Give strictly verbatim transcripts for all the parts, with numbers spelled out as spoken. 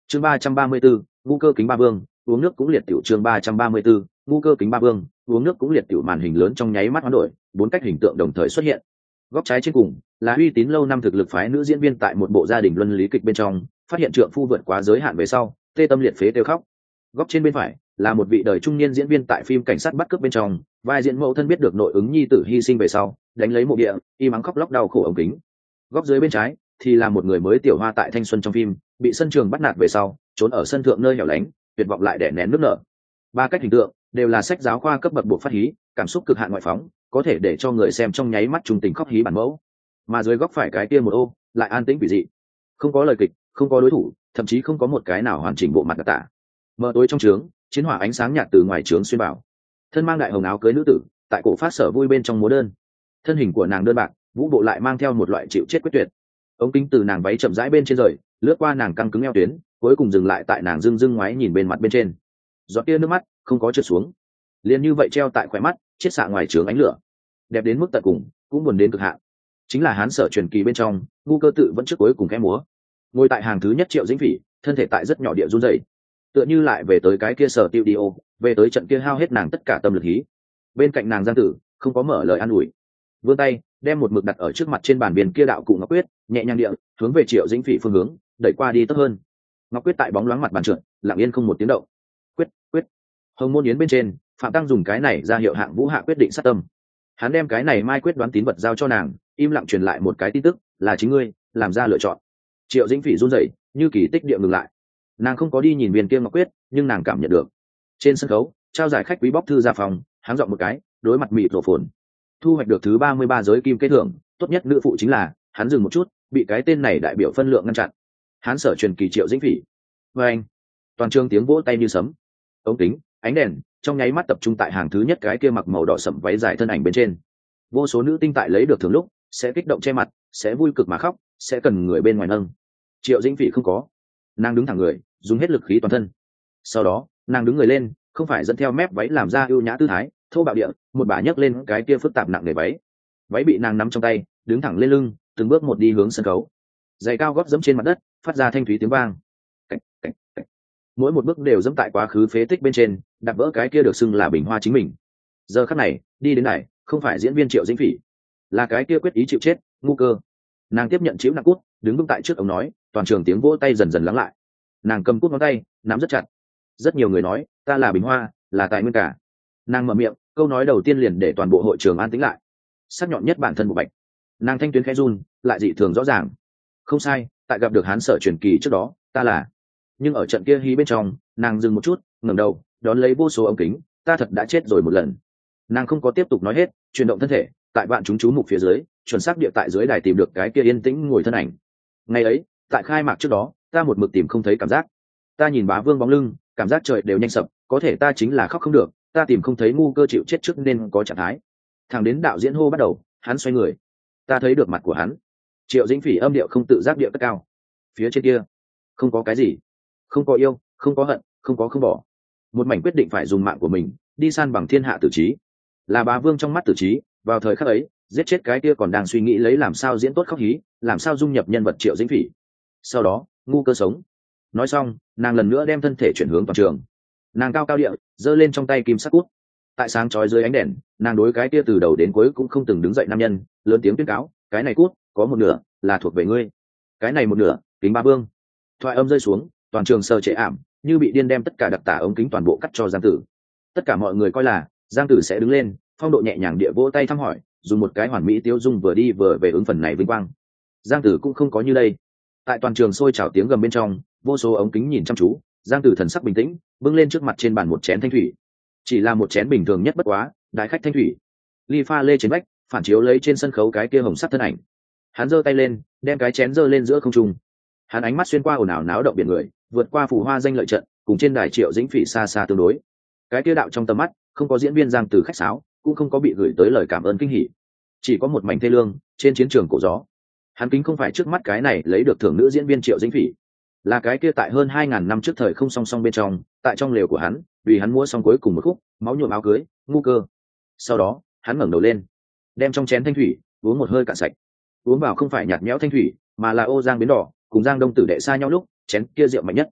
chương ba trăm ba mươi 334, ngu cơ kính ba vương, uống nước cũng liệt tiểu. chương ba trăm ba mươi 334, ngu cơ kính ba vương, uống nước cũng liệt tiểu. Màn hình lớn trong nháy mắt hoán đổi, bốn cách hình tượng đồng thời xuất hiện. Góc trái trên cùng là uy tín lâu năm thực lực phái nữ diễn viên tại một bộ gia đình luân lý kịch bên trong phát hiện trượng phu vượt quá giới hạn về sau tê tâm liệt phế kêu khóc. Góc trên bên phải là một vị đời trung niên diễn viên tại phim cảnh sát bắt cướp bên trong vai diễn mẫu thân biết được nội ứng nhi tử hy sinh về sau đánh lấy mộ địa y mắng khóc lóc đau khổ ống kính. Góc dưới bên trái thì là một người mới tiểu hoa tại thanh xuân trong phim bị sân trường bắt nạt về sau trốn ở sân thượng nơi hẻo lánh tuyệt vọng lại đẻ nén nước nở. Ba cách hình tượng đều là sách giáo khoa cấp bậc buộc phát hí, cảm xúc cực hạn ngoại phóng, có thể để cho người xem trong nháy mắt trung tình khóc hí bản mẫu. Mà dưới góc phải cái kia một ô lại an tĩnh quỷ dị, không có lời kịch, không có đối thủ, thậm chí không có một cái nào hoàn chỉnh bộ mặt đặc tả. Mờ tối trong trướng, chiến hỏa ánh sáng nhạt từ ngoài trướng xuyên vào. Thân mang đại hồng áo cưới nữ tử, tại cổ phát sở vui bên trong múa đơn. Thân hình của nàng đơn bạc, vũ bộ lại mang theo một loại chịu chết quyết tuyệt. Ống kính từ nàng váy chậm rãi bên trên rời, lướt qua nàng căng cứng eo tuyến, cuối cùng dừng lại tại nàng dưng dưng ngoái nhìn bên mặt bên trên. Giọt tia nước mắt không có trượt xuống, liền như vậy treo tại khóe mắt, chiết xạ ngoài trướng ánh lửa, đẹp đến mức tận cùng, cũng buồn đến cực hạn. Chính là Hán Sở truyền kỳ bên trong, ngu cơ tự vẫn trước cuối cùng khẽ múa. Ngồi tại hàng thứ nhất Triệu Dĩnh Phỉ, thân thể tại rất nhỏ địa run rẩy, tựa như lại về tới cái kia Sở tiêu đi ô, về tới trận kia hao hết nàng tất cả tâm lực hí. Bên cạnh nàng Giang Tử không có mở lời an ủi, vươn tay đem một mực đặt ở trước mặt trên bàn biển kia đạo cụ ngọc quyết nhẹ nhàng địa hướng về Triệu Dĩnh Phỉ phương hướng đẩy qua đi tấp hơn. Ngọc quyết tại bóng loáng mặt bàn trượt, lặng yên không một tiếng động. Quyết quyết hồng môn yến bên trên, Phạm Tăng dùng cái này ra hiệu hạng vũ hạ quyết định sát tâm. Hắn đem cái này mai quyết đoán tín vật giao cho nàng, im lặng truyền lại một cái tin tức, là chính ngươi làm ra lựa chọn. Triệu Dĩnh Phỉ run rẩy, như kỳ tích địa ngừng lại. Nàng không có đi nhìn viên kia ngọc quyết, nhưng nàng cảm nhận được. Trên sân khấu, trao giải khách quý bóc thư ra phòng, háng giọng một cái, đối mặt mịt rổ phồn. Thu hoạch được thứ ba mươi ba giới kim kế thưởng, tốt nhất nữ phụ chính là, hắn dừng một chút, bị cái tên này đại biểu phân lượng ngăn chặn. Hán Sở truyền kỳ Triệu Dĩnh Phỉ. Và anh, toàn trường tiếng vỗ tay như sấm. Ống kính, ánh đèn, trong nháy mắt tập trung tại hàng thứ nhất cái kia mặc màu đỏ sẫm váy dài thân ảnh bên trên. Vô số nữ tinh tại lấy được thưởng lúc, sẽ kích động che mặt, sẽ vui cực mà khóc, sẽ cần người bên ngoài nâng. Triệu Dĩnh Phỉ không có, nàng đứng thẳng người, dùng hết lực khí toàn thân. Sau đó, nàng đứng người lên, không phải dẫn theo mép váy làm ra ưu nhã tư thái, thô bạo địa, một bà nhấc lên cái kia phức tạp nặng nề váy. Váy bị nàng nắm trong tay, đứng thẳng lên lưng, từng bước một đi hướng sân khấu. Giày cao gót dẫm trên mặt đất, phát ra thanh thúy tiếng vang. Cảnh, cảnh, cảnh. Mỗi một bước đều dẫm tại quá khứ phế tích bên trên, đạp vỡ cái kia được xưng là bình hoa chính mình. Giờ khắc này, đi đến này, không phải diễn viên Triệu Dĩnh Phỉ, là cái kia quyết ý chịu chết, ngu cơ. Nàng tiếp nhận chịu nặng cút, đứng vững tại trước ống nói, toàn trường tiếng vỗ tay dần dần lắng lại. Nàng cầm cút ngón tay, nắm rất chặt. Rất nhiều người nói, ta là bình hoa, là tài nguyên cả. Nàng mở miệng, câu nói đầu tiên liền để toàn bộ hội trường an tĩnh lại. Sắc nhọn nhất bản thân bộ bạch. Nàng thanh tuyến khẽ run, lại dị thường rõ ràng. Không sai, tại gặp được Hán Sở truyền kỳ trước đó, ta là. Nhưng ở trận kia hí bên trong, nàng dừng một chút, ngẩng đầu, đón lấy vô số ống kính, ta thật đã chết rồi một lần. Nàng không có tiếp tục nói hết, chuyển động thân thể, tại vạn chúng chú mục phía dưới, chuẩn xác địa tại dưới đài tìm được cái kia yên tĩnh ngồi thân ảnh. Ngày ấy, tại khai mạc trước đó, ta một mực tìm không thấy cảm giác. Ta nhìn bá vương bóng lưng, cảm giác trời đều nhanh sập, có thể ta chính là khóc không được, ta tìm không thấy ngu cơ chịu chết trước nên có trạng thái. Thẳng đến đạo diễn hô bắt đầu, hắn xoay người, ta thấy được mặt của hắn. Triệu Dĩnh Phỉ âm điệu không tự giác điệu cất cao. Phía trên kia, không có cái gì, không có yêu, không có hận, không có không bỏ. Một mảnh quyết định phải dùng mạng của mình đi san bằng thiên hạ tử trí. Là bá vương trong mắt tử trí, vào thời khắc ấy, giết chết cái kia còn đang suy nghĩ lấy làm sao diễn tốt khóc hí, làm sao dung nhập nhân vật Triệu Dĩnh Phỉ. Sau đó, ngu cơ sống. Nói xong, nàng lần nữa đem thân thể chuyển hướng toàn trường. Nàng cao cao địa, giơ lên trong tay kim sắc cút. Tại sáng chói dưới ánh đèn, nàng đối cái kia từ đầu đến cuối cũng không từng đứng dậy nam nhân, lớn tiếng tuyên cáo, cái này cút, có một nửa là thuộc về ngươi. Cái này một nửa, kính ba vương. Thoại âm rơi xuống, toàn trường sờ trệ ảm, như bị điên đem tất cả đặc tả ống kính toàn bộ cắt cho Giang Tử. Tất cả mọi người coi là Giang Tử sẽ đứng lên, phong độ nhẹ nhàng địa vỗ tay thăm hỏi, dùng một cái hoàn mỹ tiêu dung vừa đi vừa về ứng phần này vinh quang. Giang Tử cũng không có như đây. Tại toàn trường sôi trào tiếng gầm bên trong, vô số ống kính nhìn chăm chú, Giang Tử thần sắc bình tĩnh, bưng lên trước mặt trên bàn một chén thanh thủy. Chỉ là một chén bình thường nhất bất quá, đại khách thanh thủy. Ly pha lê trên vách, phản chiếu lấy trên sân khấu cái kia hồng sắc thân ảnh. Hắn giơ tay lên, đem cái chén giơ lên giữa không trung. Hắn ánh mắt xuyên qua ồn ào náo động biển người, vượt qua phù hoa danh lợi trận, cùng trên đài Triệu Dĩnh Phỉ xa xa tương đối. Cái kia đạo trong tầm mắt, không có diễn viên Giang Tử khách sáo, cũng không có bị gửi tới lời cảm ơn kinh hỉ, chỉ có một mảnh thê lương trên chiến trường cổ gió. Hắn kính không phải trước mắt cái này lấy được thưởng nữ diễn viên Triệu Dĩnh Phỉ, là cái kia tại hơn hai ngàn năm trước thời không song song bên trong, tại trong lều của hắn, vì hắn mua xong cuối cùng một khúc máu nhuộm áo cưới, ngu cơ. Sau đó, hắn ngẩng đầu lên, đem trong chén thanh thủy uống một hơi cạn sạch. Uống vào không phải nhạt nhẽo thanh thủy, mà là ô giang biến đỏ, cùng giang đông tử đệ xa nhau lúc chén kia rượu mạnh nhất.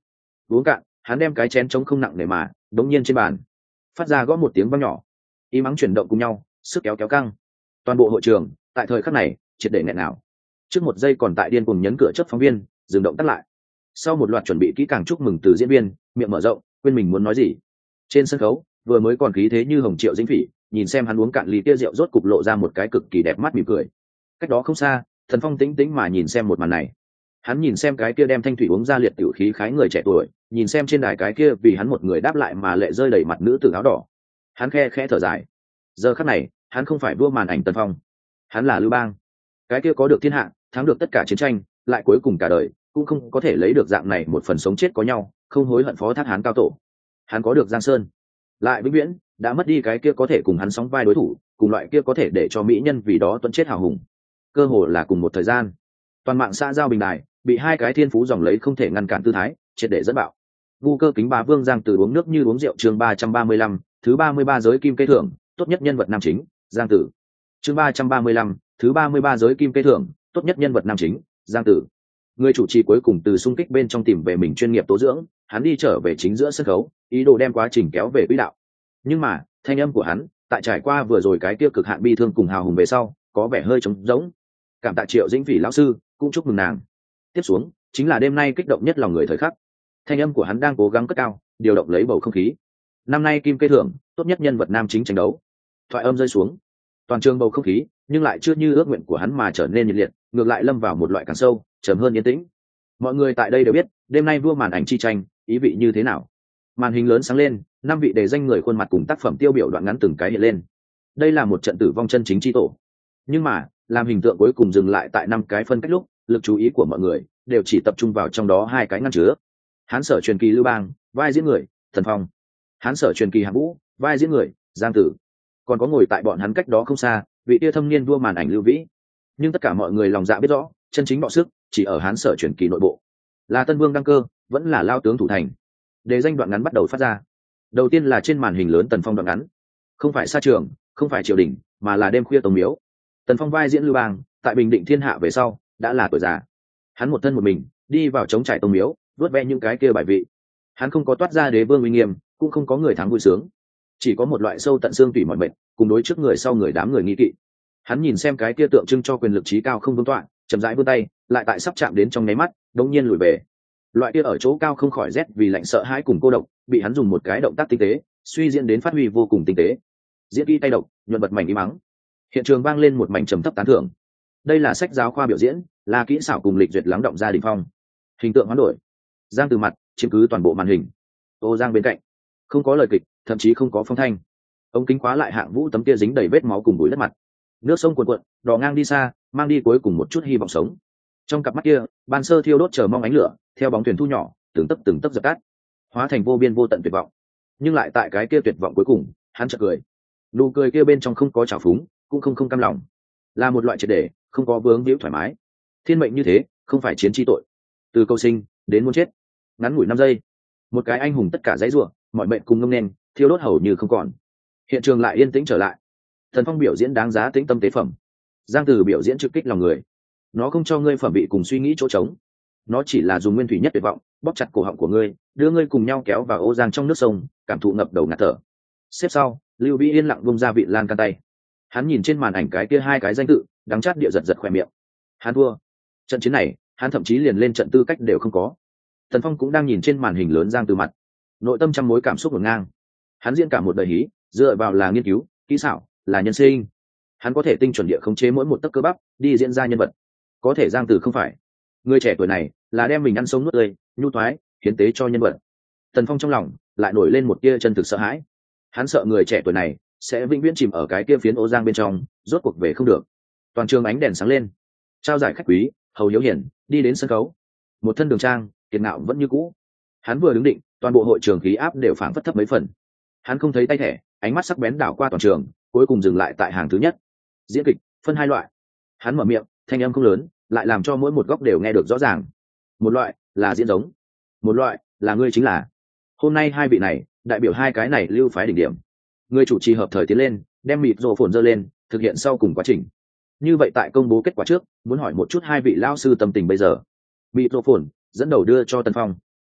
uống cạn, hắn đem cái chén trống không nặng nề mà đống nhiên trên bàn phát ra gõ một tiếng vang nhỏ, y mắng chuyển động cùng nhau, sức kéo kéo căng. Toàn bộ hội trường tại thời khắc này triệt để nghẹn nào. Trước một giây còn tại điên cùng nhấn cửa chấp phóng viên dừng động tắt lại. Sau một loạt chuẩn bị kỹ càng chúc mừng từ diễn viên, miệng mở rộng quên mình muốn nói gì. Trên sân khấu vừa mới còn khí thế như hồng Triệu Dĩnh Phỉ nhìn xem hắn uống cạn ly kia rượu rốt cục lộ ra một cái cực kỳ đẹp mắt mỉm cười. Cách đó không xa, Thần Phong tĩnh tĩnh mà nhìn xem một màn này. Hắn nhìn xem cái kia đem thanh thủy uống ra liệt tiểu khí khái người trẻ tuổi, nhìn xem trên đài cái kia vì hắn một người đáp lại mà lệ rơi đầy mặt nữ tử áo đỏ. Hắn khe khẽ thở dài. Giờ khắc này, hắn không phải vua màn ảnh Tần Phong, hắn là Lưu Bang. Cái kia có được thiên hạ, thắng được tất cả chiến tranh, lại cuối cùng cả đời cũng không có thể lấy được dạng này một phần sống chết có nhau, không hối hận phó thác hắn cao tổ. Hắn có được Giang Sơn, lại vĩnh viễn đã mất đi cái kia có thể cùng hắn sóng vai đối thủ, cùng loại kia có thể để cho mỹ nhân vì đó tuân chết hào hùng. Cơ hồ là cùng một thời gian, toàn mạng xã giao bình đài bị hai cái thiên phú dòng lấy không thể ngăn cản tư thái triệt để dẫn bạo. Vu cơ kính bá vương Giang Tử uống nước như uống rượu, chương ba trăm ba mươi lăm, thứ ba mươi ba giới kim kê thưởng, tốt nhất nhân vật nam chính, Giang Tử. Chương ba trăm ba mươi lăm, thứ ba mươi ba giới kim kê thưởng, tốt nhất nhân vật nam chính, Giang Tử. Người chủ trì cuối cùng từ xung kích bên trong tìm về mình chuyên nghiệp tố dưỡng, hắn đi trở về chính giữa sân khấu, ý đồ đem quá trình kéo về quỹ đạo. Nhưng mà, thanh âm của hắn, tại trải qua vừa rồi cái kia cực hạn bi thương cùng hào hùng về sau, có vẻ hơi trống rỗng. Cảm tạ Triệu Dĩnh Phỉ lão sư, cũng chúc mừng nàng. Tiếp xuống, chính là đêm nay kích động nhất lòng người thời khắc. Thanh âm của hắn đang cố gắng cất cao, điều động lấy bầu không khí. Năm nay kim kê thưởng, tốt nhất nhân vật nam chính tranh đấu. Thoại âm rơi xuống, toàn trường bầu không khí, nhưng lại chưa như ước nguyện của hắn mà trở nên nhiệt liệt, ngược lại lâm vào một loại càng sâu, trầm hơn yên tĩnh. Mọi người tại đây đều biết, đêm nay vua màn ảnh chi tranh, ý vị như thế nào. Màn hình lớn sáng lên, năm vị đề danh người khuôn mặt cùng tác phẩm tiêu biểu đoạn ngắn từng cái hiện lên. Đây là một trận tử vong chân chính chi tổ. Nhưng mà, làm hình tượng cuối cùng dừng lại tại năm cái phân cách lúc, lực chú ý của mọi người đều chỉ tập trung vào trong đó hai cái ngăn chứa. Hán Sở truyền kỳ Lưu Bang, vai diễn người Thần Phong. Hán Sở truyền kỳ Hạng Vũ, vai diễn người Giang Tử. Còn có ngồi tại bọn hắn cách đó không xa, vị tia thâm niên vua màn ảnh Lưu Vĩ. Nhưng tất cả mọi người lòng dạ biết rõ, chân chính bọ sức chỉ ở Hán Sở truyền kỳ nội bộ. Là Tân Vương đăng cơ, vẫn là lao tướng thủ thành. Đề danh đoạn ngắn bắt đầu phát ra. Đầu tiên là trên màn hình lớn Tần Phong đoạn ngắn. Không phải xa trường, không phải triều đình, mà là đêm khuya tông miếu. Tần Phong vai diễn Lưu Bang, tại bình định thiên hạ về sau, đã là tuổi già. Hắn một thân một mình, đi vào chống trải tông miếu, vớt ve những cái kia bài vị. Hắn không có toát ra đế vương uy nghiêm, cũng không có người thắng vui sướng, chỉ có một loại sâu tận xương tủy mỏi mệt, cùng đối trước người sau người đám người nghi kỵ. Hắn nhìn xem cái kia tượng trưng cho quyền lực trí cao không vương tọa, chậm rãi vươn tay, lại tại sắp chạm đến trong nháy mắt, đống nhiên lùi về. Loại kia ở chỗ cao không khỏi rét vì lạnh sợ hãi cùng cô độc, bị hắn dùng một cái động tác tinh tế, suy diễn đến phát huy vô cùng tinh tế. Diễn kỹ tay độc, nhuận bật mảnh ý mắng. Hiện trường vang lên một mảnh trầm thấp tán thưởng. Đây là sách giáo khoa biểu diễn, là kỹ xảo cùng lịch duyệt lắng động ra đỉnh phong. Hình tượng hoán đổi, Giang Từ mặt chiếm cứ toàn bộ màn hình. Ô Giang bên cạnh, không có lời kịch, thậm chí không có phong thanh. Ống kính khóa lại Hạng Vũ tấm kia dính đầy vết máu cùng bụi đất mặt. Nước sông cuồn cuộn, đò ngang đi xa, mang đi cuối cùng một chút hy vọng sống. Trong cặp mắt kia, ban sơ thiêu đốt chờ mong ánh lửa, theo bóng thuyền thu nhỏ, từng tấc từng tấc dập tắt, hóa thành vô biên vô tận tuyệt vọng. Nhưng lại tại cái kia tuyệt vọng cuối cùng, hắn chợt cười. Nụ cười kia bên trong không có trào phúng, cũng không không cam lòng, là một loại triệt để, không có vướng víu thoải mái. Thiên mệnh như thế, không phải chiến chi tội. Từ câu sinh đến muốn chết, ngắn ngủi năm giây, một cái anh hùng tất cả dãy rủa, mọi mệnh cùng ngông nên, thiêu đốt hầu như không còn. Hiện trường lại yên tĩnh trở lại. Thần Phong biểu diễn đáng giá tĩnh tâm tế phẩm. Giang Từ biểu diễn trực kích lòng người. Nó không cho ngươi phẩm vị cùng suy nghĩ chỗ trống, nó chỉ là dùng nguyên thủy nhất tuyệt vọng bóp chặt cổ họng của ngươi, đưa ngươi cùng nhau kéo vào ô giang trong nước sông, cảm thụ ngập đầu ngạt thở. Xếp sau, Lưu Vĩ yên lặng bông ra vị lan can tay. Hắn nhìn trên màn ảnh cái kia hai cái danh tự, đắng chát địa giật giật khỏe miệng. Hắn thua. Trận chiến này, hắn thậm chí liền lên trận tư cách đều không có. Thần Phong cũng đang nhìn trên màn hình lớn Giang Từ mặt, nội tâm trăm mối cảm xúc ngổn ngang. Hắn diễn cả một đời hí, dựa vào là nghiên cứu, kỹ xảo, là nhân sinh. Hắn có thể tinh chuẩn địa khống chế mỗi một tấc cơ bắp, đi diễn ra nhân vật. Có thể Giang Từ không phải. Người trẻ tuổi này là đem mình ăn sống nuốt tươi, nhu thoái, hiến tế cho nhân vật. Tần Phong trong lòng lại nổi lên một tia chân thực sợ hãi. Hắn sợ người trẻ tuổi này sẽ vĩnh viễn chìm ở cái kia phiến ô giang bên trong, rốt cuộc về không được. Toàn trường ánh đèn sáng lên, trao giải khách quý Hầu Hiếu Hiển đi đến sân khấu, một thân đường trang kiệt ngạo vẫn như cũ. Hắn vừa đứng định, toàn bộ hội trường khí áp đều phảng phất thấp mấy phần. Hắn không thấy tay thẻ, ánh mắt sắc bén đảo qua toàn trường, cuối cùng dừng lại tại hàng thứ nhất. Diễn kịch phân hai loại. Hắn mở miệng, thanh âm không lớn, lại làm cho mỗi một góc đều nghe được rõ ràng. Một loại là diễn giống, một loại là ngươi chính là. Hôm nay hai vị này đại biểu hai cái này lưu phái đỉnh điểm. Người chủ trì hợp thời tiến lên, đem mịt rồ phồn dơ lên, thực hiện sau cùng quá trình. Như vậy tại công bố kết quả trước, muốn hỏi một chút hai vị lao sư tâm tình bây giờ. Mịt rồ phồn dẫn đầu đưa cho Tần Phong.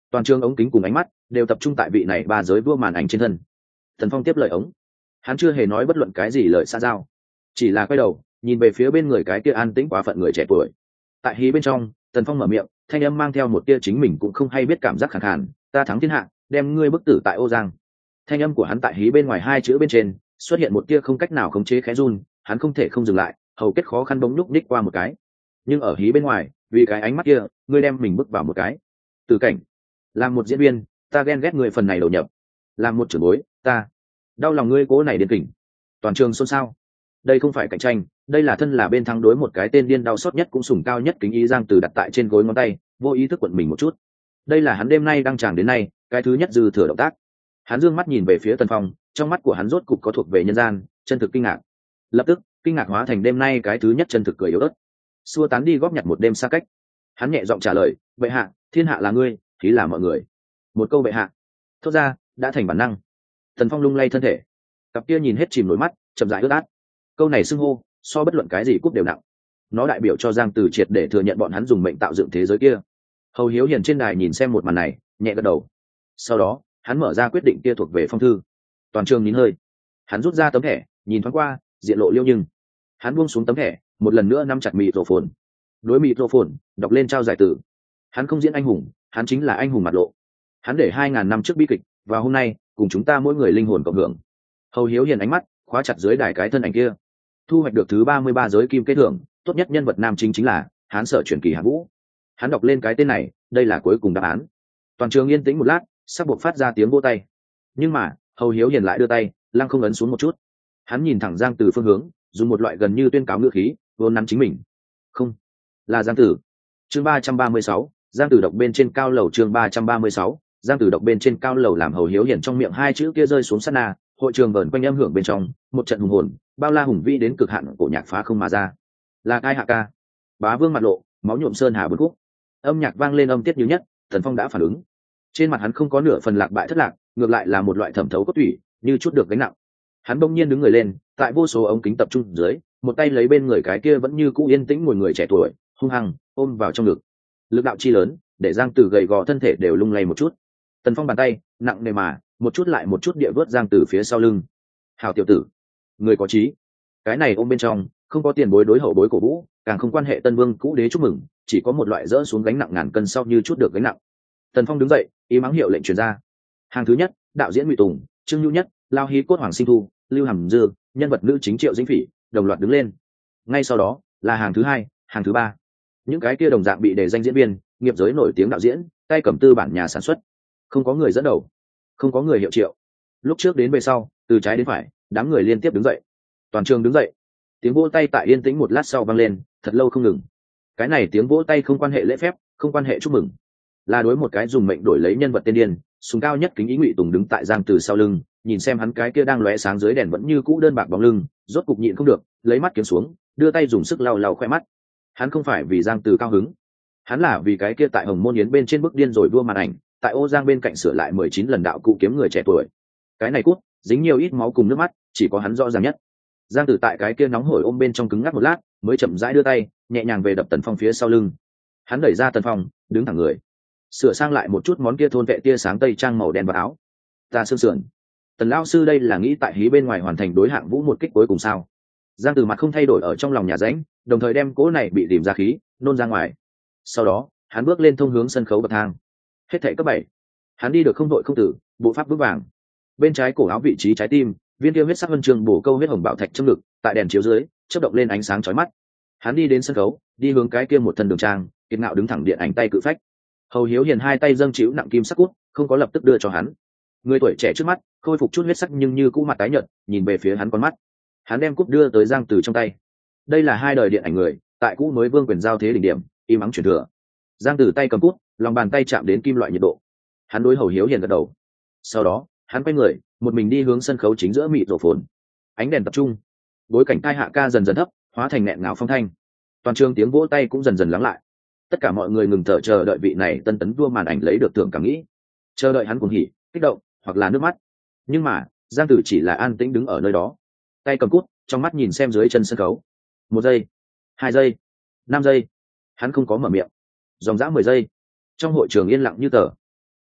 Toàn trường ống kính cùng ánh mắt đều tập trung tại vị này ba giới vua màn ảnh trên thân. Tần Phong tiếp lời ống, hắn chưa hề nói bất luận cái gì lời xa giao, chỉ là quay đầu nhìn về phía bên người cái kia an tĩnh quá phận người trẻ tuổi. Tại hí bên trong, Tần Phong mở miệng, thanh âm mang theo một tia chính mình cũng không hay biết cảm giác khàn khàn, ta thắng thiên hạ, đem ngươi bức tử tại Ô Giang. Thanh âm của hắn tại hí bên ngoài hai chữ bên trên xuất hiện một tia không cách nào khống chế khẽ run, hắn không thể không dừng lại, hầu kết khó khăn bỗng nhúc nhích qua một cái. Nhưng ở hí bên ngoài, vì cái ánh mắt kia, ngươi đem mình bức vào một cái từ cảnh. Làm một diễn viên, ta ghen ghét người phần này đầu nhập. Làm một trưởng bối, ta đau lòng ngươi cố này điên kỉnh. Toàn trường xôn xao. Đây không phải cạnh tranh, đây là thân là bên thắng đối một cái tên điên đau xót nhất cũng sủng cao nhất kính ý Giang Từ đặt tại trên gối ngón tay, vô ý thức quận mình một chút. Đây là hắn đêm nay đang tràng đến nay cái thứ nhất dư thừa động tác. Hắn dương mắt nhìn về phía Tần Phong, trong mắt của hắn rốt cục có thuộc về nhân gian chân thực kinh ngạc. Lập tức kinh ngạc hóa thành đêm nay cái thứ nhất chân thực cười yếu ớt, xua tán đi góp nhặt một đêm xa cách. Hắn nhẹ giọng trả lời, bệ hạ, thiên hạ là ngươi, khí là mọi người. Một câu bệ hạ thốt ra đã thành bản năng. Tần Phong lung lay thân thể, cặp kia nhìn hết chìm nổi mắt chậm rãi ướt át. Câu này xưng hô so bất luận cái gì cúp đều nặng, nó đại biểu cho Giang Từ triệt để thừa nhận bọn hắn dùng mệnh tạo dựng thế giới kia. Hầu Hiếu Hiền trên đài nhìn xem một màn này, nhẹ gật đầu. Sau đó hắn mở ra quyết định kia thuộc về phong thư. Toàn trường nín hơi, hắn rút ra tấm thẻ, nhìn thoáng qua diện lộ liêu, nhưng hắn buông xuống tấm thẻ, một lần nữa nắm chặt mịt rổ phồn, đối mịt rổ phồn đọc lên trao giải tử. Hắn không diễn anh hùng, hắn chính là anh hùng mặt lộ. Hắn để hai ngàn năm trước bi kịch và hôm nay cùng chúng ta mỗi người linh hồn cộng hưởng. Hầu Hiếu Hiền ánh mắt khóa chặt dưới đài cái thân ảnh kia. Thu hoạch được thứ ba mươi ba giới kim kết thưởng, tốt nhất nhân vật nam chính chính là Hán Sở truyền kỳ Hạng Vũ. Hắn đọc lên cái tên này, đây là cuối cùng đáp án. Toàn trường yên tĩnh một lát, sắp buộc phát ra tiếng vỗ tay. Nhưng mà Hầu Hiếu Hiền lại đưa tay lăng không ấn xuống một chút. Hắn nhìn thẳng Giang Từ phương hướng, dùng một loại gần như tuyên cáo ngữ khí vốn nắn chính mình. Không là Giang Tử. Chương ba trăm ba mươi sáu, Giang Tử độc bên trên cao lầu. Chương ba trăm ba mươi sáu, Giang Tử độc bên trên cao lầu. Làm Hầu Hiếu Hiền trong miệng hai chữ kia rơi xuống sát na, hội trường vờn quanh âm hưởng bên trong, một trận hùng hồn bao la hùng vĩ đến cực hạn cổ nhạc phá không mà ra. Là Cai Hạ ca, Bá Vương mặt lộ, máu nhuộm sơn hà bốn khúc. Âm nhạc vang lên âm tiết như nhất, Thần Phong đã phản ứng. Trên mặt hắn không có nửa phần lạc bại thất lạc, ngược lại là một loại thẩm thấu cốt tủy, như chút được gánh nặng. Hắn bỗng nhiên đứng người lên, tại vô số ống kính tập trung dưới, một tay lấy bên người cái kia vẫn như cũ yên tĩnh ngồi người trẻ tuổi, hung hăng ôm vào trong ngực. Lực đạo chi lớn, để Giang Tử gầy gò thân thể đều lung lay một chút. Tần Phong bàn tay nặng nề mà một chút lại một chút địa vớt Giang Tử phía sau lưng. Hảo tiểu tử, người có trí. Cái này ôm bên trong không có tiền bối đối hậu bối cổ vũ, càng không quan hệ Tân Vương cũ đế chúc mừng, chỉ có một loại dỡ xuống gánh nặng ngàn cân sau như chút được gánh nặng. Tần Phong đứng dậy, ý mắng hiệu lệnh truyền ra. Hàng thứ nhất, đạo diễn Ngụy Tùng, Trương Nhu Nhất, Lao Hí Cốt Hoàng Sinh Thu, Lưu Hàm Dư, nhân vật nữ chính Triệu Dĩnh Phỉ, đồng loạt đứng lên. Ngay sau đó là hàng thứ hai, hàng thứ ba. Những cái kia đồng dạng bị đề danh diễn viên, nghiệp giới nổi tiếng đạo diễn, tay cầm tư bản nhà sản xuất. Không có người dẫn đầu, không có người hiệu triệu. Lúc trước đến về sau, từ trái đến phải, đám người liên tiếp đứng dậy. Toàn trường đứng dậy. Tiếng vỗ tay tại yên tĩnh một lát sau vang lên, thật lâu không ngừng. Cái này tiếng vỗ tay không quan hệ lễ phép, không quan hệ chúc mừng, là đối một cái dùng mệnh đổi lấy nhân vật tên điên. Súng cao nhất kính ý Ngụy Tùng đứng tại Giang Từ sau lưng, nhìn xem hắn cái kia đang lóe sáng dưới đèn vẫn như cũ đơn bạc bóng lưng, rốt cục nhịn không được, lấy mắt kiếm xuống, đưa tay dùng sức lau lau khoe mắt. Hắn không phải vì Giang Từ cao hứng, hắn là vì cái kia tại Hồng Môn Yến bên trên bức điên rồi vua màn ảnh, tại Ô Giang bên cạnh sửa lại mười chín lần đạo cụ kiếm người trẻ tuổi. Cái này cút, dính nhiều ít máu cùng nước mắt, chỉ có hắn rõ ràng nhất. Giang Tử tại cái kia nóng hổi ôm bên trong cứng ngắc một lát, mới chậm rãi đưa tay, nhẹ nhàng về đập Tần Phong phía sau lưng. Hắn đẩy ra Tần Phong, đứng thẳng người, sửa sang lại một chút món kia thôn vệ tia sáng tây trang màu đen vào áo. Ta sương sườn. Tần lão sư đây là nghĩ tại hí bên ngoài hoàn thành đối Hạng Vũ một kích cuối cùng sao? Giang Tử mặt không thay đổi ở trong lòng nhà rãnh, đồng thời đem cỗ này bị tìm ra khí nôn ra ngoài. Sau đó hắn bước lên thông hướng sân khấu bậc thang. Hết thảy cấp bảy. Hắn đi được không đội không tử, bộ pháp vững vàng. Bên trái cổ áo vị trí trái tim, viên kia huyết sắc huân chương bổ câu huyết hồng bảo thạch trong ngực, tại đèn chiếu dưới chớp động lên ánh sáng chói mắt. Hắn đi đến sân khấu, đi hướng cái kia một thân đường trang, kiệt ngạo đứng thẳng điện ảnh tay cự phách. Hầu Hiếu Hiền hai tay dâng chịu nặng kim sắc cút, không có lập tức đưa cho hắn. Người tuổi trẻ trước mắt khôi phục chút huyết sắc nhưng như cũ mặt tái nhợt, nhìn về phía hắn con mắt. Hắn đem cút đưa tới Giang Từ trong tay. Đây là hai đời điện ảnh người, tại cũ mới vương quyền giao thế đỉnh điểm, im ắng truyền thừa. Giang Từ tay cầm cút, lòng bàn tay chạm đến kim loại nhiệt độ. Hắn đối Hầu Hiếu Hiền gật đầu. Sau đó hắn quay người, một mình đi hướng sân khấu chính giữa mịt rổ phồn. Ánh đèn tập trung, bối cảnh tai hạ ca dần dần thấp, hóa thành nghẹn ngào phong thanh. Toàn trường tiếng vỗ tay cũng dần dần lắng lại. Tất cả mọi người ngừng thở chờ đợi vị này tân tấn vua màn ảnh lấy được thưởng cảm nghĩ, chờ đợi hắn cuồng hỉ, kích động hoặc là nước mắt. Nhưng mà Giang Tử chỉ là an tĩnh đứng ở nơi đó, tay cầm cút, trong mắt nhìn xem dưới chân sân khấu. Một giây, hai giây, năm giây, hắn không có mở miệng. Dòng dã mười giây, trong hội trường yên lặng như tờ.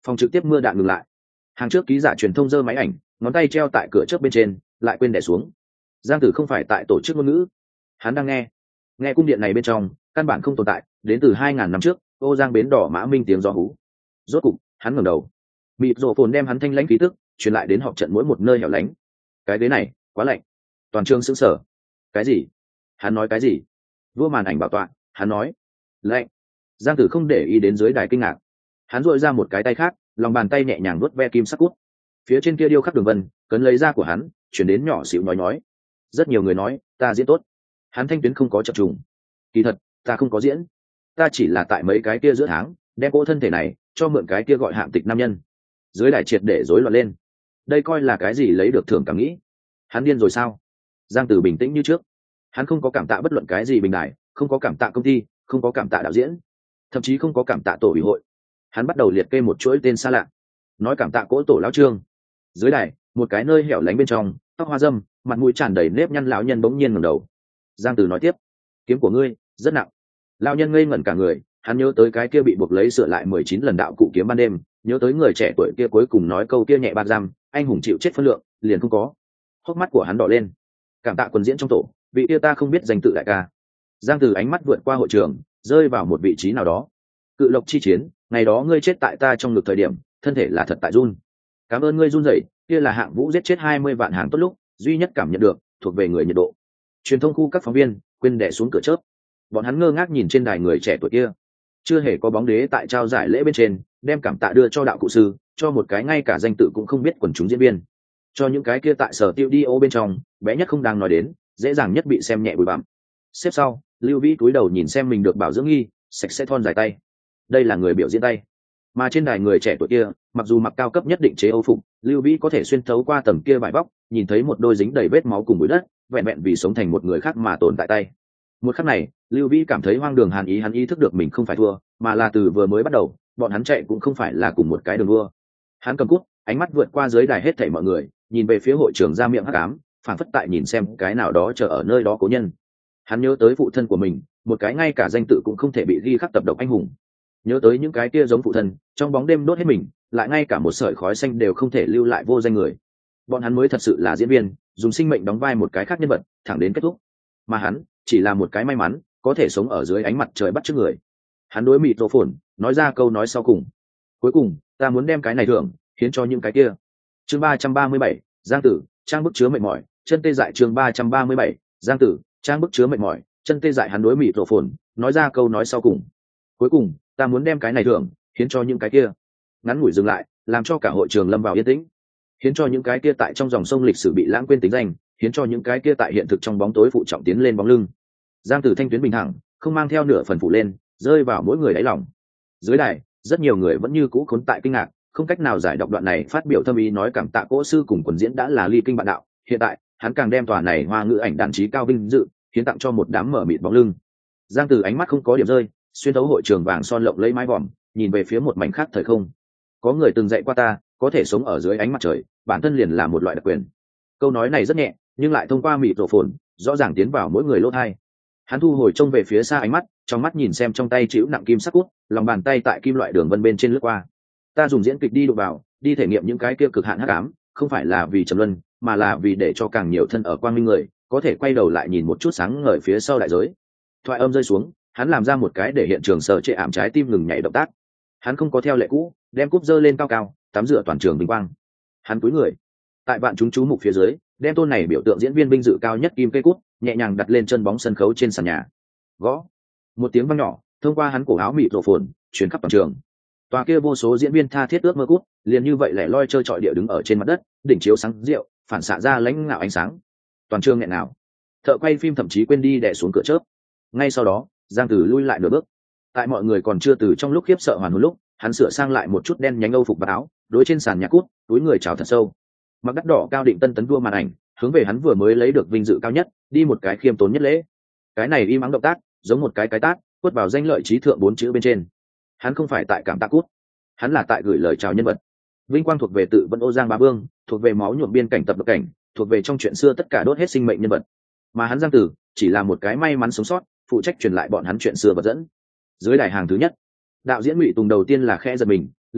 Phòng trực tiếp mưa đạn ngừng lại. Hàng trước ký giả truyền thông giơ máy ảnh, ngón tay treo tại cửa chớp bên trên, lại quên đè xuống. Giang Tử không phải tại tổ chức ngôn ngữ, hắn đang nghe. Nghe cung điện này bên trong, căn bản không tồn tại, đến từ hai ngàn năm trước, Ô Giang bến đỏ mã minh tiếng gió hú. Rốt cục, hắn ngẩng đầu. Mịt rộ phồn đem hắn thanh lãnh khí tức truyền lại đến họp trận mỗi một nơi hẻo lánh. Cái ghế này, quá lạnh. Toàn trường sững sờ. Cái gì? Hắn nói cái gì? Vua màn ảnh bảo tọa, hắn nói. Lạnh. Giang Tử không để ý đến dưới đài kinh ngạc. Hắn duỗi ra một cái tay khác, lòng bàn tay nhẹ nhàng vuốt ve kim sắc cút. Phía trên kia điêu khắc đường vân, cấn lấy da của hắn, chuyển đến nhỏ xíu nói nói. Rất nhiều người nói, ta diễn tốt. Hắn thanh tuyến không có chập trùng. Kỳ thật, ta không có diễn. Ta chỉ là tại mấy cái kia giữa tháng, đem cỗ thân thể này, cho mượn cái kia gọi hạng tịch nam nhân. Dưới đài triệt để rối loạn lên. Đây coi là cái gì lấy được thưởng cảm nghĩ. Hắn điên rồi sao? Giang Tử bình tĩnh như trước. Hắn không có cảm tạ bất luận cái gì bình đại, không có cảm tạ công ty, không có cảm tạ đạo diễn, thậm chí không có cảm tạ tổ ủy hội. Hắn bắt đầu liệt kê một chuỗi tên xa lạ, nói cảm tạ cỗ tổ lão trương. Dưới đài, một cái nơi hẻo lánh bên trong, tóc hoa râm, mặt mũi tràn đầy nếp nhăn lão nhân bỗng nhiên ngẩng đầu. Giang Tử nói tiếp, kiếm của ngươi rất nặng. Lão nhân ngây ngẩn cả người, hắn nhớ tới cái kia bị buộc lấy sửa lại mười chín lần đạo cụ kiếm ban đêm, nhớ tới người trẻ tuổi kia cuối cùng nói câu kia nhẹ bạt giam, anh hùng chịu chết phân lượng, liền không có. Hốc mắt của hắn đỏ lên. Cảm tạ quần diễn trong tổ, vị kia ta không biết danh tự đại ca. Giang Tử ánh mắt vượt qua hội trường, rơi vào một vị trí nào đó. Cự Lộc chi chiến, ngày đó ngươi chết tại ta trong ngực thời điểm, thân thể là thật tại run. Cảm ơn ngươi run rẩy, kia là Hạng Vũ giết chết hai mươi vạn hàng tốt lúc, duy nhất cảm nhận được, thuộc về người nhiệt độ. Truyền thông khu các phóng viên, quên đè xuống cửa chớp. Bọn hắn ngơ ngác nhìn trên đài người trẻ tuổi kia. Chưa hề có bóng đế tại trao giải lễ bên trên, đem cảm tạ đưa cho đạo cụ sư, cho một cái ngay cả danh tự cũng không biết quần chúng diễn viên. Cho những cái kia tại sở tiêu đi ô bên trong, bé nhất không đang nói đến, dễ dàng nhất bị xem nhẹ bụi bặm. Xếp sau, Lưu Vĩ cúi đầu nhìn xem mình được bảo dưỡng nghi, sạch sẽ thon dài tay. Đây là người biểu diễn tay. Mà trên đài người trẻ tuổi kia, mặc dù mặc cao cấp nhất định chế âu phục, Lưu Vĩ có thể xuyên thấu qua tầng kia vải bóc, nhìn thấy một đôi dính đầy vết máu cùng bụi đất, vẹn vẹn vì sống thành một người khác mà tồn tại tay. Một khắc này, Lưu Vĩ cảm thấy hoang đường hàn ý, hắn ý thức được mình không phải thua, mà là từ vừa mới bắt đầu, bọn hắn chạy cũng không phải là cùng một cái đường đua. Hắn cầm cút, ánh mắt vượt qua dưới đài hết thảy mọi người, nhìn về phía hội trường ra miệng hắc ám, phản phất tại nhìn xem cái nào đó chờ ở nơi đó cố nhân. Hắn nhớ tới phụ thân của mình, một cái ngay cả danh tự cũng không thể bị ghi khắc tập độc anh hùng. Nhớ tới những cái kia giống phụ thân, trong bóng đêm đốt hết mình, lại ngay cả một sợi khói xanh đều không thể lưu lại vô danh người. Bọn hắn mới thật sự là diễn viên, dùng sinh mệnh đóng vai một cái khác nhân vật, thẳng đến kết thúc. Mà hắn, chỉ là một cái may mắn, có thể sống ở dưới ánh mặt trời bắt chước người. Hắn đối mịt rộ phồn, nói ra câu nói sau cùng. Cuối cùng, ta muốn đem cái này thưởng, hiến cho những cái kia. Chương ba trăm ba mươi bảy, Giang Tử, trang bức chứa mệt mỏi, chân tê dại. Chương ba trăm ba mươi bảy, Giang Tử, trang bức chứa mệt mỏi, chân tê dại. Hắn đối mịt rộ phồn, nói ra câu nói sau cùng. Cuối cùng, ta muốn đem cái này thưởng, hiến cho những cái kia. Ngắn ngủi dừng lại, làm cho cả hội trường lâm vào yên tĩnh. Hiến cho những cái kia tại trong dòng sông lịch sử bị lãng quên tính danh, hiến cho những cái kia tại hiện thực trong bóng tối phụ trọng tiến lên bóng lưng. Giang Tử thanh tuyến bình thẳng, không mang theo nửa phần phụ lên, rơi vào mỗi người đáy lòng. Dưới đài, rất nhiều người vẫn như cũ khốn tại kinh ngạc, không cách nào giải đọc đoạn này phát biểu thâm ý nói cảm tạ cỗ sư cùng quần diễn đã là ly kinh bạn đạo. Hiện tại, hắn càng đem tòa này hoa ngữ ảnh đàn trí cao vinh dự, hiến tặng cho một đám mở mịt bóng lưng. Giang Tử ánh mắt không có điểm rơi, xuyên thấu hội trường vàng son lộng lấy mái vòm, nhìn về phía một mảnh khác thời không. Có người từng dạy qua ta, có thể sống ở dưới ánh mặt trời, bản thân liền là một loại đặc quyền. Câu nói này rất nhẹ, nhưng lại thông qua mịt rộ phồn, rõ ràng tiến vào mỗi người lỗ tai. Hắn thu hồi trông về phía xa ánh mắt, trong mắt nhìn xem trong tay chịu nặng kim sắc cút, lòng bàn tay tại kim loại đường vân bên trên lướt qua. Ta dùng diễn kịch đi đụng vào, đi thể nghiệm những cái kia cực hạn hắc ám, không phải là vì trầm luân, mà là vì để cho càng nhiều thân ở quang minh người có thể quay đầu lại nhìn một chút sáng ngời phía sau đại giới. Thoại âm rơi xuống, hắn làm ra một cái để hiện trường sợ trệ ảm trái tim ngừng nhảy động tác. Hắn không có theo lệ cũ, đem cúp giơ lên cao cao, tắm rửa toàn trường vinh quang. Hắn cúi người, tại vạn chúng chú mục phía dưới, đem tôn này biểu tượng diễn viên vinh dự cao nhất kim cây cút nhẹ nhàng đặt lên chân bóng sân khấu trên sàn nhà. Gõ một tiếng vang nhỏ, thông qua hắn cổ áo mịt rộ phồn, truyền khắp toàn trường. Tòa kia vô số diễn viên tha thiết ước mơ cút, liền như vậy lẻ loi chơi trọi địa đứng ở trên mặt đất, đỉnh chiếu sáng rượu, phản xạ ra lãnh ngạo ánh sáng. Toàn trường nghẹn ngào. Thợ quay phim thậm chí quên đi đè xuống cửa chớp. Ngay sau đó, Giang Tử lui lại nửa bước. Tại mọi người còn chưa từ trong lúc khiếp sợ hoàn hồn lúc, hắn sửa sang lại một chút đen nhánh âu phục và áo, đối trên sàn nhà cút, túi người chào thật sâu. Mặc đắt đỏ cao định tân tấn vua màn ảnh, hướng về hắn vừa mới lấy được vinh dự cao nhất, đi một cái khiêm tốn nhất lễ. Cái này im ắng động tác, giống một cái cái tát, quất vào danh lợi trí thượng bốn chữ bên trên. Hắn không phải tại cảm tạ cút, hắn là tại gửi lời chào nhân vật. Vinh quang thuộc về tự Vân Ô Giang Bá Vương, thuộc về máu nhuộm biên cảnh tập độc cảnh, thuộc về trong chuyện xưa tất cả đốt hết sinh mệnh nhân vật. Mà hắn Giang Tử chỉ là một cái may mắn sống sót, phụ trách truyền lại bọn hắn chuyện xưa vật dẫn. Dưới đài hàng thứ nhất, đạo diễn Ngụy Tùng đầu tiên là khẽ giật mình, lập tức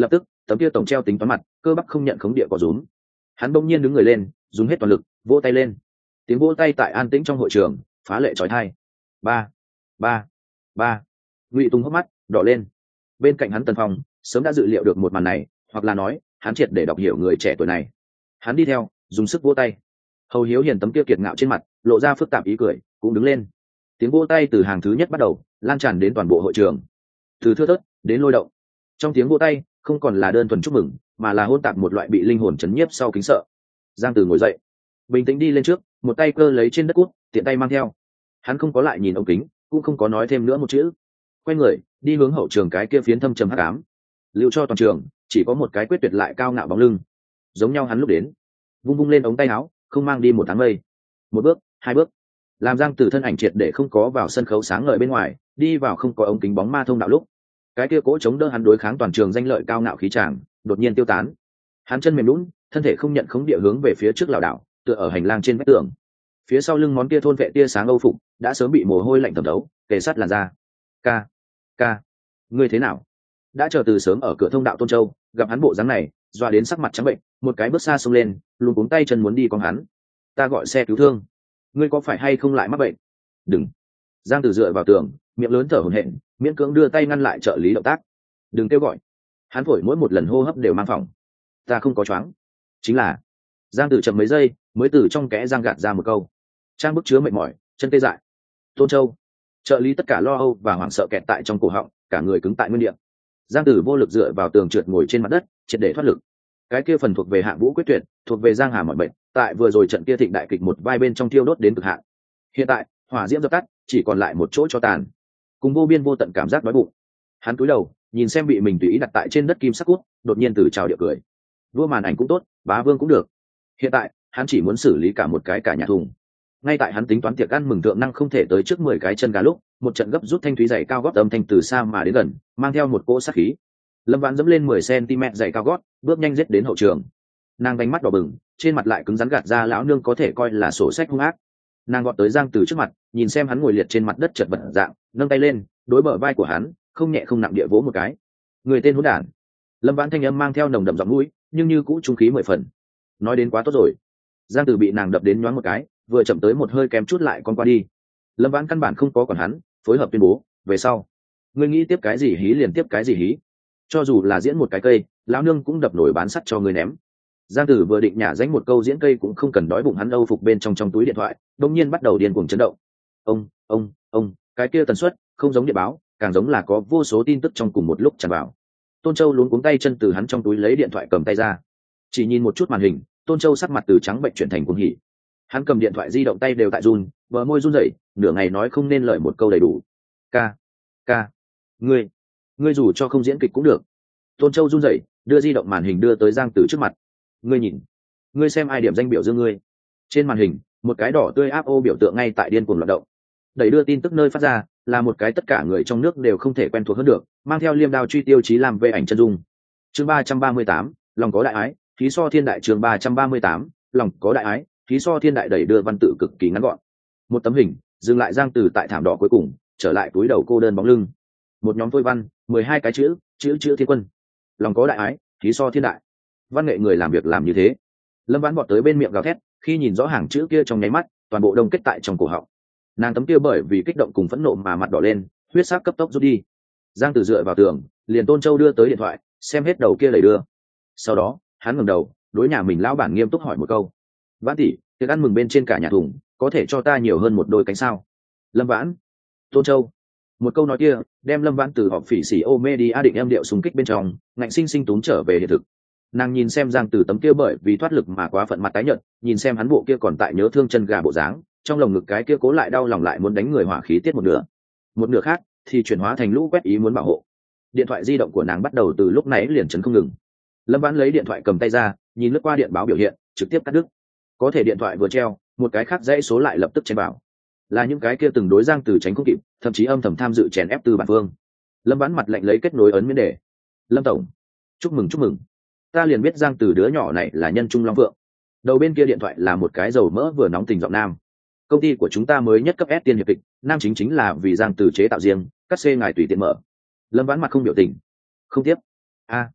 tấm kia tổng treo tính toán mặt cơ bắp không nhận khống địa có rúm. Hắn bỗng nhiên đứng người lên, dùng hết toàn lực vỗ tay lên. Tiếng vỗ tay tại an tĩnh trong hội trường phá lệ trói thai. Ba, ba, ba. Ngụy Tùng hốc mắt đỏ lên. Bên cạnh hắn Tần Phong sớm đã dự liệu được một màn này, hoặc là nói hắn triệt để đọc hiểu người trẻ tuổi này. Hắn đi theo dùng sức vỗ tay. Hầu Hiếu Hiền tấm kia kiệt ngạo trên mặt lộ ra phức tạp ý cười, cũng đứng lên. Tiếng vỗ tay từ hàng thứ nhất bắt đầu lan tràn đến toàn bộ hội trường, từ thưa thớt đến lôi động. Trong tiếng vỗ tay không còn là đơn thuần chúc mừng, mà là hôn tạp một loại bị linh hồn chấn nhiếp sau kính sợ. Giang Từ ngồi dậy, bình tĩnh đi lên trước, một tay cơ lấy trên đất cút, tiện tay mang theo. Hắn không có lại nhìn ống kính, cũng không có nói thêm nữa một chữ. Quay người đi hướng hậu trường cái kia phiến thâm trầm hắc ám, lưu cho toàn trường chỉ có một cái quyết tuyệt lại cao ngạo bóng lưng, giống nhau hắn lúc đến, vung vung lên ống tay áo, không mang đi một tháng mây. Một bước, hai bước, làm Giang Từ thân ảnh triệt để không có vào sân khấu sáng ngời bên ngoài, đi vào không có ống kính bóng ma thông đạo lúc, cái kia cỗ chống đỡ hắn đối kháng toàn trường danh lợi cao ngạo khí tràng đột nhiên tiêu tán. Hắn chân mềm lún, thân thể không nhận khống địa hướng về phía trước lảo đảo, tựa ở hành lang trên vách tường. Phía sau lưng món kia thôn vệ tia sáng âu phục đã sớm bị mồ hôi lạnh thẩm thấu, kề sát làn da. Ca, ca, ngươi thế nào? Đã chờ từ sớm ở cửa thông đạo Tôn Châu, gặp hắn bộ dáng này, dọa đến sắc mặt trắng bệnh, một cái bước xa xông lên, luống cuống tay chân muốn đi con hắn. Ta gọi xe cứu thương. Ngươi có phải hay không lại mắc bệnh? Đừng. Giang Từ dựa vào tường, miệng lớn thở hổn hển, miễn cưỡng đưa tay ngăn lại trợ lý động tác. Đừng kêu gọi. Hắn phổi mỗi một lần hô hấp đều mang phòng. Ta không có choáng. Chính là. Giang Từ chậm mấy giây, mới từ trong kẽ răng gạt ra một câu. Trang bức chứa mệt mỏi, chân tê dại. Tôn Châu. Trợ lý tất cả lo âu và hoảng sợ kẹt tại trong cổ họng, cả người cứng tại nguyên địa. Giang Tử vô lực dựa vào tường trượt ngồi trên mặt đất, triệt để thoát lực. Cái kia phần thuộc về hạng vũ quyết tuyệt, thuộc về Giang Hà mọi bệnh, tại vừa rồi trận kia thịnh đại kịch một vai bên trong thiêu đốt đến cực hạn. Hiện tại, hỏa diễm dập tắt, chỉ còn lại một chỗ cho tàn, cùng vô biên vô tận cảm giác đói bụng. Hắn cúi đầu, nhìn xem bị mình tùy ý đặt tại trên đất kim sắc cút, đột nhiên từ chào địa cười. Vua màn ảnh cũng tốt, bá vương cũng được. Hiện tại, hắn chỉ muốn xử lý cả một cái cả nhà thùng. Ngay tại hắn tính toán tiệc ăn mừng thượng năng không thể tới trước mười cái chân gà lúc, một trận gấp rút thanh thúy dày cao gót âm thanh từ xa mà đến gần, mang theo một cỗ sát khí. Lâm Vãn dẫm lên mười xăng-ti-mét dày cao gót, bước nhanh giết đến hậu trường. Nàng đánh mắt đỏ bừng, trên mặt lại cứng rắn gạt ra lão nương có thể coi là sổ sách hung ác. Nàng gọt tới Giang Từ trước mặt, nhìn xem hắn ngồi liệt trên mặt đất chật vật dạng, nâng tay lên, đối bờ vai của hắn, không nhẹ không nặng địa vỗ một cái. Người tên hỗn đản. Lâm Vãn thanh âm mang theo nồng đậm giọng mũi, nhưng như cũ trung khí mười phần. Nói đến quá tốt rồi. Giang Từ bị nàng đập đến nhoáng một cái, vừa chậm tới một hơi kém chút lại con qua đi. Lâm Vãn căn bản không có còn hắn, phối hợp tuyên bố, về sau, ngươi nghĩ tiếp cái gì hí liền tiếp cái gì hí, cho dù là diễn một cái cây, lão nương cũng đập nổi bán sắt cho ngươi ném. Giang Tử vừa định nhả dánh một câu diễn cây cũng không cần đói bụng, hắn âu phục bên trong trong túi điện thoại đột nhiên bắt đầu điên cuồng chấn động. Ông, ông, ông, cái kia tần suất không giống điện báo, càng giống là có vô số tin tức trong cùng một lúc tràn vào. Tôn Châu luống cuống tay chân từ hắn trong túi lấy điện thoại cầm tay ra, chỉ nhìn một chút màn hình, Tôn Châu sắc mặt từ trắng bệnh chuyển thành cuồng hỉ. Hắn cầm điện thoại di động tay đều tại run, bờ môi run rẩy, nửa ngày nói không nên lời một câu đầy đủ. Ca, ca, ngươi, ngươi dù cho không diễn kịch cũng được. Tôn Châu run rẩy, đưa di động màn hình đưa tới Giang Tử trước mặt. Ngươi nhìn, ngươi xem ai điểm danh biểu dương ngươi. Trên màn hình, một cái đỏ tươi áp ô biểu tượng ngay tại điên cuồng loạt động. Đẩy đưa tin tức nơi phát ra là một cái tất cả người trong nước đều không thể quen thuộc hơn được, mang theo liêm đao truy tiêu chí làm về ảnh chân dung. Chương ba trăm ba mươi tám, lòng có đại ái, khí so thiên đại. Chương ba trăm ba mươi tám, lòng có đại ái, khí so thiên đại. Đẩy đưa văn tự cực kỳ ngắn gọn. Một tấm hình, dừng lại Giang Tử tại thảm đỏ cuối cùng, trở lại túi đầu cô đơn bóng lưng. Một nhóm phôi văn, mười hai cái chữ, chữ chữ thiên quân. Lòng có đại ái, khí so thiên đại. Văn nghệ người làm việc làm như thế. Lâm Vãn bọt tới bên miệng gào thét, khi nhìn rõ hàng chữ kia trong nháy mắt, toàn bộ đông kết tại trong cổ họng. Nàng tấm kia bởi vì kích động cùng phẫn nộ mà mặt đỏ lên, huyết sắc cấp tốc rút đi. Giang Tử dựa vào tường, liền Tôn Châu đưa tới điện thoại, xem hết đầu kia lời đưa. Sau đó, hắn ngẩng đầu, đối nhà mình lão bản nghiêm túc hỏi một câu: "Vãn tỷ, tiệc ăn mừng bên trên cả nhà thùng, có thể cho ta nhiều hơn một đôi cánh sao?" Lâm Vãn, Tôn Châu. Một câu nói kia, đem Lâm Vãn từ họp phỉ xỉ ô mê đi a định em điệu xung kích bên trong, ngạnh sinh sinh túm trở về hiện thực. Nàng nhìn xem Giang Tử tấm kia bởi vì thoát lực mà quá phận mặt tái nhợt, nhìn xem hắn bộ kia còn tại nhớ thương chân gà bộ dáng, trong lồng ngực cái kia cố lại đau lòng lại muốn đánh người hỏa khí tiết một nửa. Một nửa khác thì chuyển hóa thành lũ quét ý muốn bảo hộ. Điện thoại di động của nàng bắt đầu từ lúc nãy liền chấn không ngừng. Lâm Vãn lấy điện thoại cầm tay ra, nhìn lướt qua điện báo biểu hiện, trực tiếp cắt đứt. Có thể điện thoại vừa treo, một cái khác dãy số lại lập tức chen vào. Là những cái kia từng đối Giang Tử tránh không kịp, thậm chí âm thầm tham dự chèn ép Tư Bản Vương. Lâm Vãn mặt lạnh lấy kết nối ấn miễn đề. "Lâm tổng, chúc mừng chúc mừng. Ta liền biết Giang Tử đứa nhỏ này là nhân trung long phượng." Đầu bên kia điện thoại là một cái dầu mỡ vừa nóng tình giọng nam. "Công ty của chúng ta mới nhất cấp S tiên hiệp kịch, nam chính chính là vì Giang Tử chế tạo riêng, cắt xê ngài tùy tiện mở." Lâm Vãn mặt không biểu tình. "Không tiếp." "A,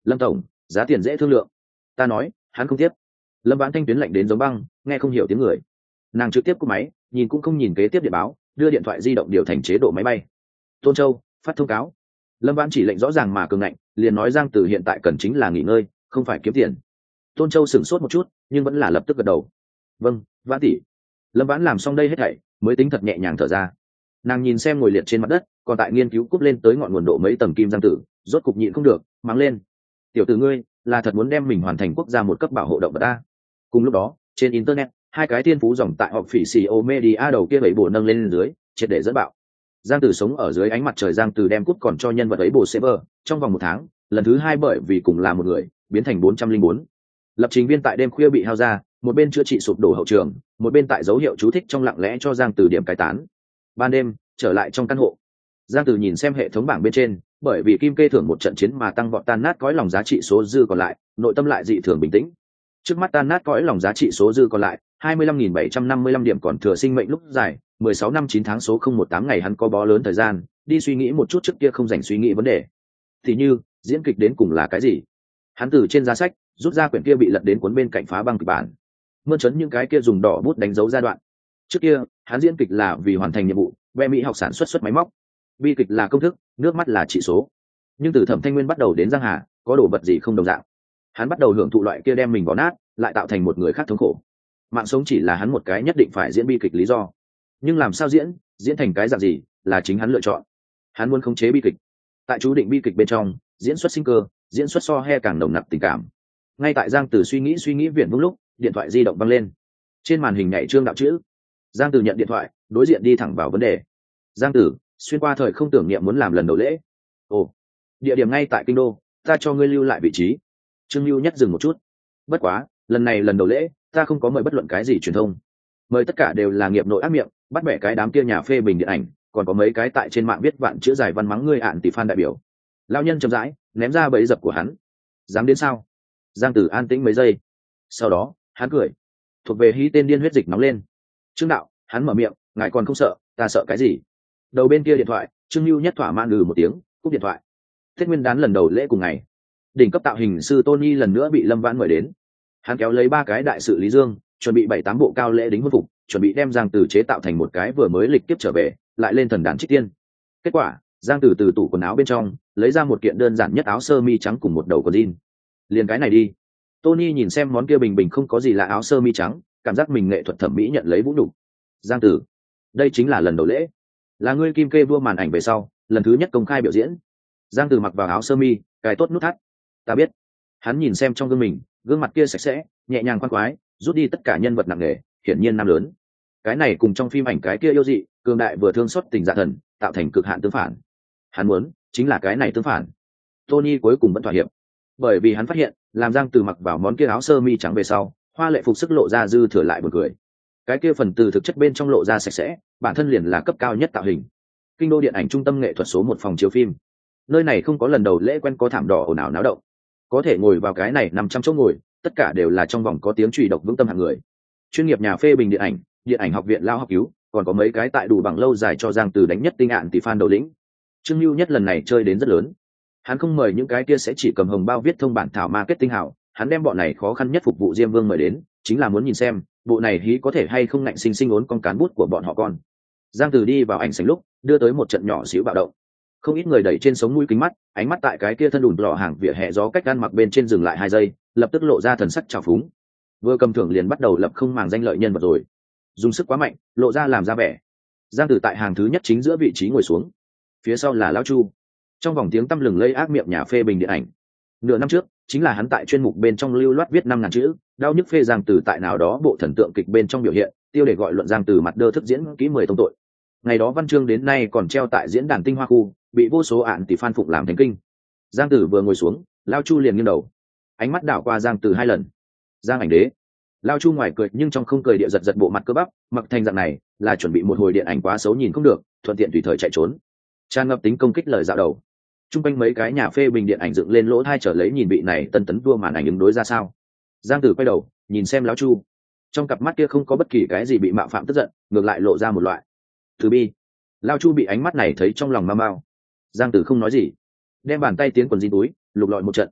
Lâm tổng, giá tiền dễ thương lượng. Ta nói, hắn không tiếp. Lâm Vãn Thanh tuyến lạnh đến giống băng, nghe không hiểu tiếng người. Nàng trực tiếp cúp máy, nhìn cũng không nhìn kế tiếp điện báo, đưa điện thoại di động điều thành chế độ máy bay. Tôn Châu, phát thông cáo. Lâm Vãn chỉ lệnh rõ ràng mà cường ngạnh, liền nói Giang Tử hiện tại cần chính là nghỉ ngơi, không phải kiếm tiền. Tôn Châu sửng sốt một chút, nhưng vẫn là lập tức gật đầu. Vâng, Vãn tỷ. Lâm Vãn làm xong đây hết thảy, mới tính thật nhẹ nhàng thở ra. Nàng nhìn xem ngồi liệt trên mặt đất, còn tại nghiên cứu cúp lên tới ngọn nguồn độ mấy tầng kim Giang Tử, rốt cục nhịn không được, mắng lên. Tiểu tử ngươi, là thật muốn đem mình hoàn thành quốc gia một cấp bảo hộ động vật ta. Cùng lúc đó, trên internet, hai cái tiên phú dòng tại Officio Media đầu kia bảy bộ nâng lên dưới, triệt để dẫn bạo. Giang Tử sống ở dưới ánh mặt trời, Giang Tử đem cúp còn cho nhân vật ấy bộ server, trong vòng một tháng, lần thứ hai bởi vì cùng là một người, biến thành bốn trăm linh bốn. Lập trình viên tại đêm khuya bị hao ra, một bên chữa trị sụp đổ hậu trường, một bên tại dấu hiệu chú thích trong lặng lẽ cho Giang Tử điểm cải tán. Ban đêm, trở lại trong căn hộ, Giang Tử nhìn xem hệ thống bảng bên trên, bởi vì kim kê thưởng một trận chiến mà tăng vọt tan nát cõi lòng giá trị số dư còn lại, nội tâm lại dị thường bình tĩnh. Trước mắt tan nát cõi lòng giá trị số dư còn lại hai mươi lăm nghìn bảy trăm năm mươi lăm điểm, còn thừa sinh mệnh lúc dài mười sáu năm chín tháng số không một tám ngày. Hắn có bó lớn thời gian đi suy nghĩ một chút trước kia không dành suy nghĩ vấn đề, thì như diễn kịch đến cùng là cái gì. Hắn từ trên giá sách rút ra quyển kia bị lật đến cuốn bên cạnh phá băng kịch bản, mơn trớn những cái kia dùng đỏ bút đánh dấu giai đoạn. Trước kia hắn diễn kịch là vì hoàn thành nhiệm vụ, ve mỹ học sản xuất xuất máy móc, bi kịch là công thức, nước mắt là chỉ số. Nhưng từ Thẩm Thanh Nguyên bắt đầu đến Giang Hà, có đồ vật gì không đồng dạng. Hắn bắt đầu hưởng thụ loại kia đem mình bỏ nát lại tạo thành một người khác thống khổ. Mạng sống chỉ là hắn một cái nhất định phải diễn bi kịch lý do, nhưng làm sao diễn, diễn thành cái dạng gì là chính hắn lựa chọn. Hắn muốn khống chế bi kịch, tại chú định bi kịch bên trong diễn xuất sinh cơ, diễn xuất so he càng nồng nặc tình cảm. Ngay tại Giang Tử suy nghĩ suy nghĩ viển vông lúc, điện thoại di động văng lên, trên màn hình nhảy trương đạo chữ. Giang Tử nhận điện thoại, đối diện đi thẳng vào vấn đề. Giang Tử, xuyên qua thời không tưởng niệm muốn làm lần đầu lễ. Ồ, địa điểm ngay tại kinh đô, ta cho ngươi lưu lại vị trí. Trương Lưu Nhất dừng một chút. Bất quá, lần này lần đầu lễ, ta không có mời bất luận cái gì truyền thông, mời tất cả đều là nghiệp nội ác miệng, bắt bẻ cái đám kia nhà phê bình điện ảnh, còn có mấy cái tại trên mạng viết vạn chữ dài văn mắng ngươi ạn tỷ fan đại biểu. Lão nhân chậm rãi ném ra bẫy dập của hắn. Dám đến sao? Giang Tử an tĩnh mấy giây, sau đó hắn cười, thuộc về hí tên điên huyết dịch nóng lên. Trương đạo, hắn mở miệng, ngài còn không sợ, ta sợ cái gì? Đầu bên kia điện thoại, Trương Lưu Nhất thỏa mãn ừ một tiếng, cúp điện thoại. Tết Nguyên đán lần đầu lễ cùng ngày, đỉnh cấp tạo hình sư Tony lần nữa bị Lâm Vãn mời đến. Hắn kéo lấy ba cái đại sự Lý Dương, chuẩn bị bảy tám bộ cao lễ đính hôn phục, chuẩn bị đem Giang Tử chế tạo thành một cái vừa mới lịch kiếp trở về, lại lên thần đàn trích tiên. Kết quả, Giang Tử từ tủ quần áo bên trong lấy ra một kiện đơn giản nhất áo sơ mi trắng cùng một đầu quần jean. Liền cái này đi. Tony nhìn xem món kia bình bình không có gì là áo sơ mi trắng, cảm giác mình nghệ thuật thẩm mỹ nhận lấy vũ đủ. Giang Tử, đây chính là lần đầu lễ, là ngươi kim kê vua màn ảnh về sau lần thứ nhất công khai biểu diễn. Giang Tử mặc vào áo sơ mi, cài tốt nút thắt. Ta biết. Hắn nhìn xem trong gương mình, gương mặt kia sạch sẽ, nhẹ nhàng khoan khoái, rút đi tất cả nhân vật nặng nề, hiển nhiên nam lớn. Cái này cùng trong phim ảnh cái kia yêu dị, cường đại vừa thương xót tình dạ thần, tạo thành cực hạn tương phản. Hắn muốn chính là cái này tương phản. Tony cuối cùng vẫn thỏa hiệp, bởi vì hắn phát hiện, làm Giang Tử mặc vào món kia áo sơ mi trắng về sau, hoa lệ phục sức lộ ra dư thừa lại buồn cười. Cái kia phần từ thực chất bên trong lộ ra sạch sẽ, bản thân liền là cấp cao nhất tạo hình. Kinh đô điện ảnh trung tâm nghệ thuật số một phòng chiếu phim. Nơi này không có lần đầu lễ quen có thảm đỏ ồn ào náo động, có thể ngồi vào cái này nằm trăm chỗ ngồi, tất cả đều là trong vòng có tiếng chùy độc vững tâm hạng người. Chuyên nghiệp nhà phê bình điện ảnh, điện ảnh học viện lao học cứu, còn có mấy cái tại đủ bằng lâu dài cho Giang Từ đánh nhất tinh ạn tỷ fan đầu lĩnh. Trương Lưu Nhất lần này chơi đến rất lớn. Hắn không mời những cái kia sẽ chỉ cầm hồng bao viết thông bản thảo marketing hảo, hắn đem bọn này khó khăn nhất phục vụ Diêm Vương mời đến, chính là muốn nhìn xem, bộ này hí có thể hay không ngạnh sinh sinh ốn con cán bút của bọn họ con. Giang Từ đi vào ảnh sảnh lúc, đưa tới một trận nhỏ xíu bạo động. Không ít người đẩy trên sống mũi kính mắt, ánh mắt tại cái kia thân đùn lọ hàng vỉa hè gió cách ăn mặc bên trên dừng lại hai giây, lập tức lộ ra thần sắc trào phúng. Vừa cầm thưởng liền bắt đầu lập không màng danh lợi nhân vật rồi, dùng sức quá mạnh, lộ ra làm ra vẻ. Giang Tử tại hàng thứ nhất chính giữa vị trí ngồi xuống, phía sau là Lão Chu, trong vòng tiếng tăm lừng lây ác miệng nhà phê bình điện ảnh. Nửa năm trước, chính là hắn tại chuyên mục bên trong lưu loát viết năm ngàn chữ, đau nhức phê Giang Tử tại nào đó bộ thần tượng kịch bên trong biểu hiện, tiêu để gọi luận Giang Tử mặt đơ thức diễn kỹ mười tông tội. Ngày đó văn chương đến nay còn treo tại diễn đàn tinh hoa khu, bị vô số ạn tỷ fan phụng làm thành kinh. Giang Tử vừa ngồi xuống, Lao Chu liền nghiêng đầu, ánh mắt đảo qua Giang Tử hai lần. Giang ảnh đế. Lao Chu ngoài cười nhưng trong không cười, địa giật giật bộ mặt cơ bắp, mặc thành dạng này là chuẩn bị một hồi điện ảnh quá xấu nhìn không được, thuận tiện tùy thời chạy trốn. Tràn ngập tính công kích lời dạo đầu. Trung quanh mấy cái nhà phê bình điện ảnh dựng lên lỗ thai trở lấy nhìn vị này tân tấn vua màn ảnh ứng đối ra sao. Giang Tử quay đầu nhìn xem Lão Chu, trong cặp mắt kia không có bất kỳ cái gì bị mạo phạm tức giận, ngược lại lộ ra một loại từ bi. Lao Chu bị ánh mắt này thấy trong lòng mau mau. Giang Tử không nói gì, đem bàn tay tiến quần jean túi, lục lọi một trận.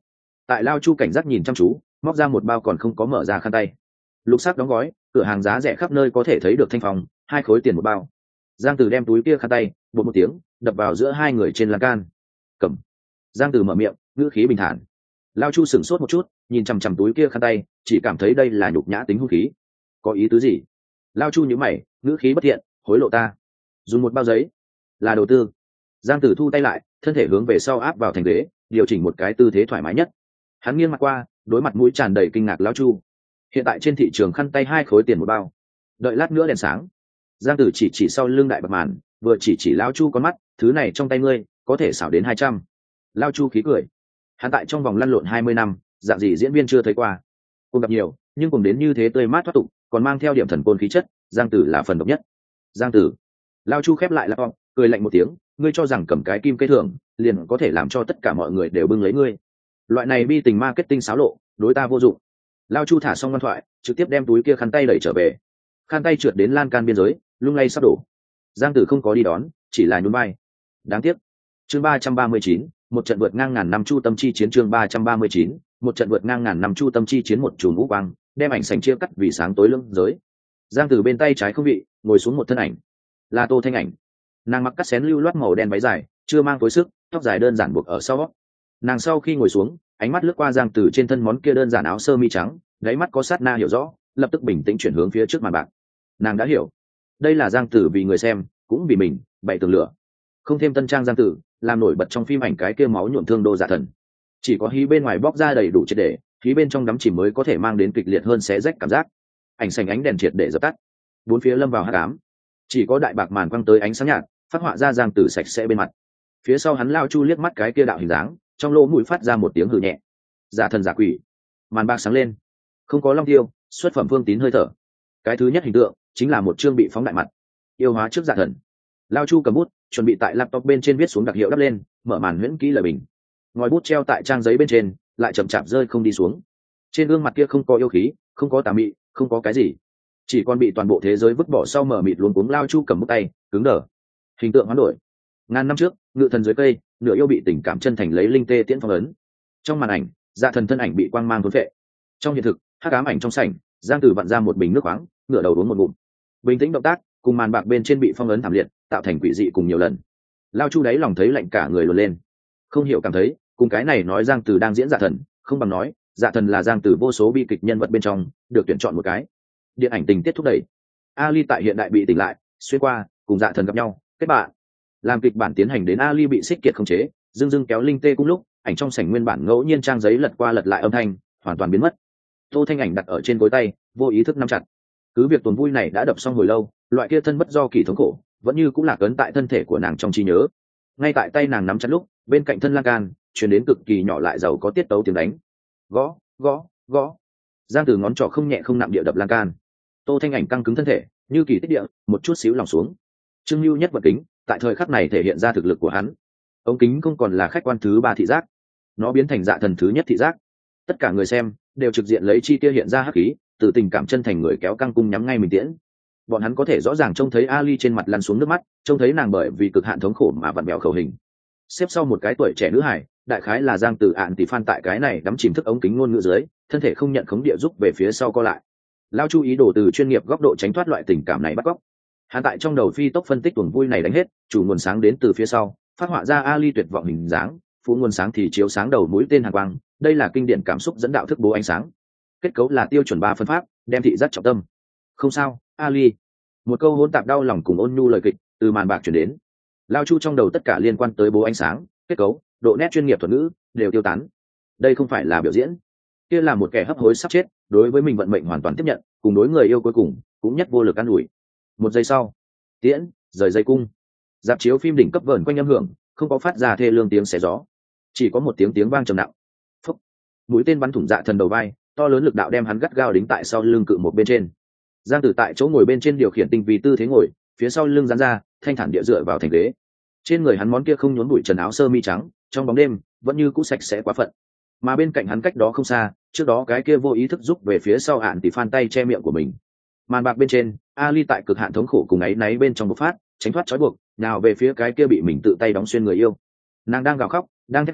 Tại Lao Chu cảnh giác nhìn chăm chú, móc ra một bao còn không có mở ra khăn tay. Lục sắc đóng gói, cửa hàng giá rẻ khắp nơi có thể thấy được thanh phòng, hai khối tiền một bao. Giang Tử đem túi kia khăn tay, bột một tiếng, đập vào giữa hai người trên lan can. Cầm. Giang Tử mở miệng, ngữ khí bình thản. Lao Chu sửng sốt một chút, nhìn chằm chằm túi kia khăn tay, chỉ cảm thấy đây là nhục nhã tính hung khí. Có ý tứ gì? Lao Chu nhíu mày, ngữ khí bất thiện, hối lộ ta. Dùng một bao giấy, là đầu tư. Giang Tử thu tay lại, thân thể hướng về sau áp vào thành ghế, điều chỉnh một cái tư thế thoải mái nhất. Hắn nghiêng mặt qua, đối mặt mũi tràn đầy kinh ngạc Lao Chu. Hiện tại trên thị trường khăn tay hai khối tiền một bao. Đợi lát nữa đèn sáng. Giang Tử chỉ chỉ sau lưng đại bạc màn, vừa chỉ chỉ Lao Chu con mắt, thứ này trong tay ngươi, có thể xảo đến hai trăm. Lao Chu khí cười. Hắn tại trong vòng lăn lộn hai mươi năm, dạng gì diễn viên chưa thấy qua. Cùng gặp nhiều, nhưng cùng đến như thế tươi mát thoát tục, còn mang theo điểm thần côn khí chất, Giang Tử là phần độc nhất. Giang Tử. Lao Chu khép lại laptop, cười lạnh một tiếng, ngươi cho rằng cầm cái kim cây thường, liền có thể làm cho tất cả mọi người đều bưng lấy ngươi. Loại này bi tình marketing xáo lộ, đối ta vô dụng. Lao Chu thả xong văn thoại, trực tiếp đem túi kia khăn tay đẩy trở về. Khăn tay trượt đến lan can biên giới, lung lay sắp đổ. Giang Tử không có đi đón, chỉ là nhún vai. Đáng tiếc. Chương ba trăm ba mươi chín, một trận vượt ngang ngàn năm chu tâm chi chiến. Chương ba trăm ba mươi chín, một trận vượt ngang ngàn năm chu tâm chi chiến. Một chùm ngũ quang, đem ảnh sành chia cắt vì sáng tối lưng giới. Giang Tử bên tay trái không vị, ngồi xuống một thân ảnh. Là Tô Thanh Ảnh. Nàng mặc cắt xén lưu loát màu đen váy dài, chưa mang phối sức, tóc dài đơn giản buộc ở sau. Nàng sau khi ngồi xuống, ánh mắt lướt qua Giang Tử trên thân món kia đơn giản áo sơ mi trắng, đáy mắt có sát na hiểu rõ, lập tức bình tĩnh chuyển hướng phía trước màn bạc. Nàng đã hiểu, đây là Giang Tử vì người xem, cũng vì mình, bày tường lửa. Không thêm tân trang Giang Tử, làm nổi bật trong phim ảnh cái kia máu nhuộm thương đô dạ thần. Chỉ có hí bên ngoài bóc ra đầy đủ triệt để, hí bên trong đắm chìm mới có thể mang đến kịch liệt hơn xé rách cảm giác. Ảnh sành ánh đèn triệt để dập tắt, bốn phía lâm vào hắc ám. Chỉ có đại bạc màn quăng tới ánh sáng nhạt, phát họa ra Giang Tử sạch sẽ bên mặt. Phía sau hắn Lao Chu liếc mắt cái kia đạo hình dáng, trong lỗ mũi phát ra một tiếng hừ nhẹ. Giả thần giả quỷ. Màn bạc sáng lên, không có long tiêu, xuất phẩm Phương Tín hơi thở. Cái thứ nhất hình tượng chính là một chương bị phóng đại mặt, yêu hóa trước giả thần. Lao Chu cầm bút, chuẩn bị tại laptop bên trên viết xuống đặc hiệu đắp lên, mở màn huyễn kỹ lời bình. Ngòi bút treo tại trang giấy bên trên, lại chậm chạp rơi không đi xuống. Trên gương mặt kia không có yêu khí, không có tà mị, không có cái gì, chỉ còn bị toàn bộ thế giới vứt bỏ sau mở mịt luống cuống. Lao Chu cầm bút tay, cứng đờ. Hình tượng hoán đổi. Ngàn năm trước, ngự thần dưới cây, nửa yêu bị tình cảm chân thành lấy linh tê tiễn phong ấn. Trong màn ảnh, dạ thần thân ảnh bị quang mang thốn vệ. Trong hiện thực, hắc ám ảnh trong sảnh, Giang Tử vặn ra một bình nước khoáng, ngửa đầu uống một ngụm. Bình tĩnh động tác, cùng màn bạc bên trên bị phong ấn thảm liệt, tạo thành quỷ dị cùng nhiều lần. Lao Chu đáy lòng thấy lạnh cả người luồn lên. Không hiểu cảm thấy, cùng cái này nói Giang Tử đang diễn dạ thần, không bằng nói, dạ thần là Giang Tử vô số bi kịch nhân vật bên trong, được tuyển chọn một cái. Điện ảnh tình tiết thúc đẩy. Ali tại hiện đại bị tỉnh lại, xuyên qua, cùng dạ thần gặp nhau, kết bạn. Làm kịch bản tiến hành đến Ali bị xích kiệt khống chế, dưng dưng kéo linh tê cùng lúc, ảnh trong sảnh nguyên bản ngẫu nhiên trang giấy lật qua lật lại âm thanh, hoàn toàn biến mất. Tô Thanh Ảnh đặt ở trên gối tay, vô ý thức nắm chặt. Cứ việc tuần vui này đã đập xong hồi lâu, loại kia thân bất do kỳ thống khổ, vẫn như cũng lạc ấn tại thân thể của nàng trong trí nhớ. Ngay tại tay nàng nắm chặt lúc, bên cạnh thân lan can, truyền đến cực kỳ nhỏ lại giàu có tiết tấu tiếng đánh. Gõ, gõ, gõ. Giang Tử ngón trỏ không nhẹ không nặng địa đập lan can. Tô Thanh Ảnh căng cứng thân thể, như kỳ tích địa, một chút xíu lòng xuống. Trương Lưu nhất vật kính, tại thời khắc này thể hiện ra thực lực của hắn. Ống kính không còn là khách quan thứ ba thị giác, nó biến thành dạ thần thứ nhất thị giác. Tất cả người xem đều trực diện lấy chi tiêu hiện ra hắc khí, từ tình cảm chân thành người kéo căng cung nhắm ngay mình tiễn. Bọn hắn có thể rõ ràng trông thấy Ali trên mặt lăn xuống nước mắt, trông thấy nàng bởi vì cực hạn thống khổ mà vặn bèo khẩu hình. Xếp sau một cái tuổi trẻ nữ hải, đại khái là Giang Tử ạn tỷ phan tại cái này đắm chìm thức ống kính ngôn ngữ dưới, thân thể không nhận khống địa giúp về phía sau co lại. Lao Chu ý đồ từ chuyên nghiệp góc độ tránh thoát loại tình cảm này bắt cóc. Hắn tại trong đầu phi tốc phân tích tuần vui này đánh hết, chủ nguồn sáng đến từ phía sau, phát họa ra Ali tuyệt vọng hình dáng, phụ nguồn sáng thì chiếu sáng đầu mũi tên hàn quang, đây là kinh điển cảm xúc dẫn đạo thức bố ánh sáng. Kết cấu là tiêu chuẩn ba phân pháp, đem thị giác trọng tâm. Không sao, Ali. Một câu hỗn tạp đau lòng cùng ôn nhu lời kịch từ màn bạc chuyển đến. Lao Chu trong đầu tất cả liên quan tới bố ánh sáng, kết cấu, độ nét chuyên nghiệp thuật ngữ đều tiêu tán. Đây không phải là biểu diễn, kia là một kẻ hấp hối sắp chết, đối với mình vận mệnh hoàn toàn tiếp nhận, cùng đối người yêu cuối cùng cũng nhất vô lực an ủi. Một giây sau, tiễn rời dây cung, dạp chiếu phim đỉnh cấp vờn quanh âm hưởng, không có phát ra thê lương tiếng xé gió, chỉ có một tiếng tiếng vang trầm nặng. Phúc. Mũi tên bắn thủng dạ thần đầu vai, to lớn lực đạo đem hắn gắt gao đính tại sau lưng cự một bên trên. Giang Tử tại chỗ ngồi bên trên điều khiển tinh vi tư thế ngồi, phía sau lưng giãn ra, thanh thản địa dựa vào thành ghế. Trên người hắn món kia không nhốn bụi trần áo sơ mi trắng, trong bóng đêm vẫn như cũ sạch sẽ quá phận. Mà bên cạnh hắn cách đó không xa, trước đó cái kia vô ý thức giúp về phía sau ạn tỷ phan tay che miệng của mình. Màn bạc bên trên, Ali tại cực hạn thống khổ cùng ấy náy bên trong bộc phát, tránh thoát trói buộc, nào về phía cái kia bị mình tự tay đóng xuyên người yêu. Nàng đang gào khóc, đang thét gào,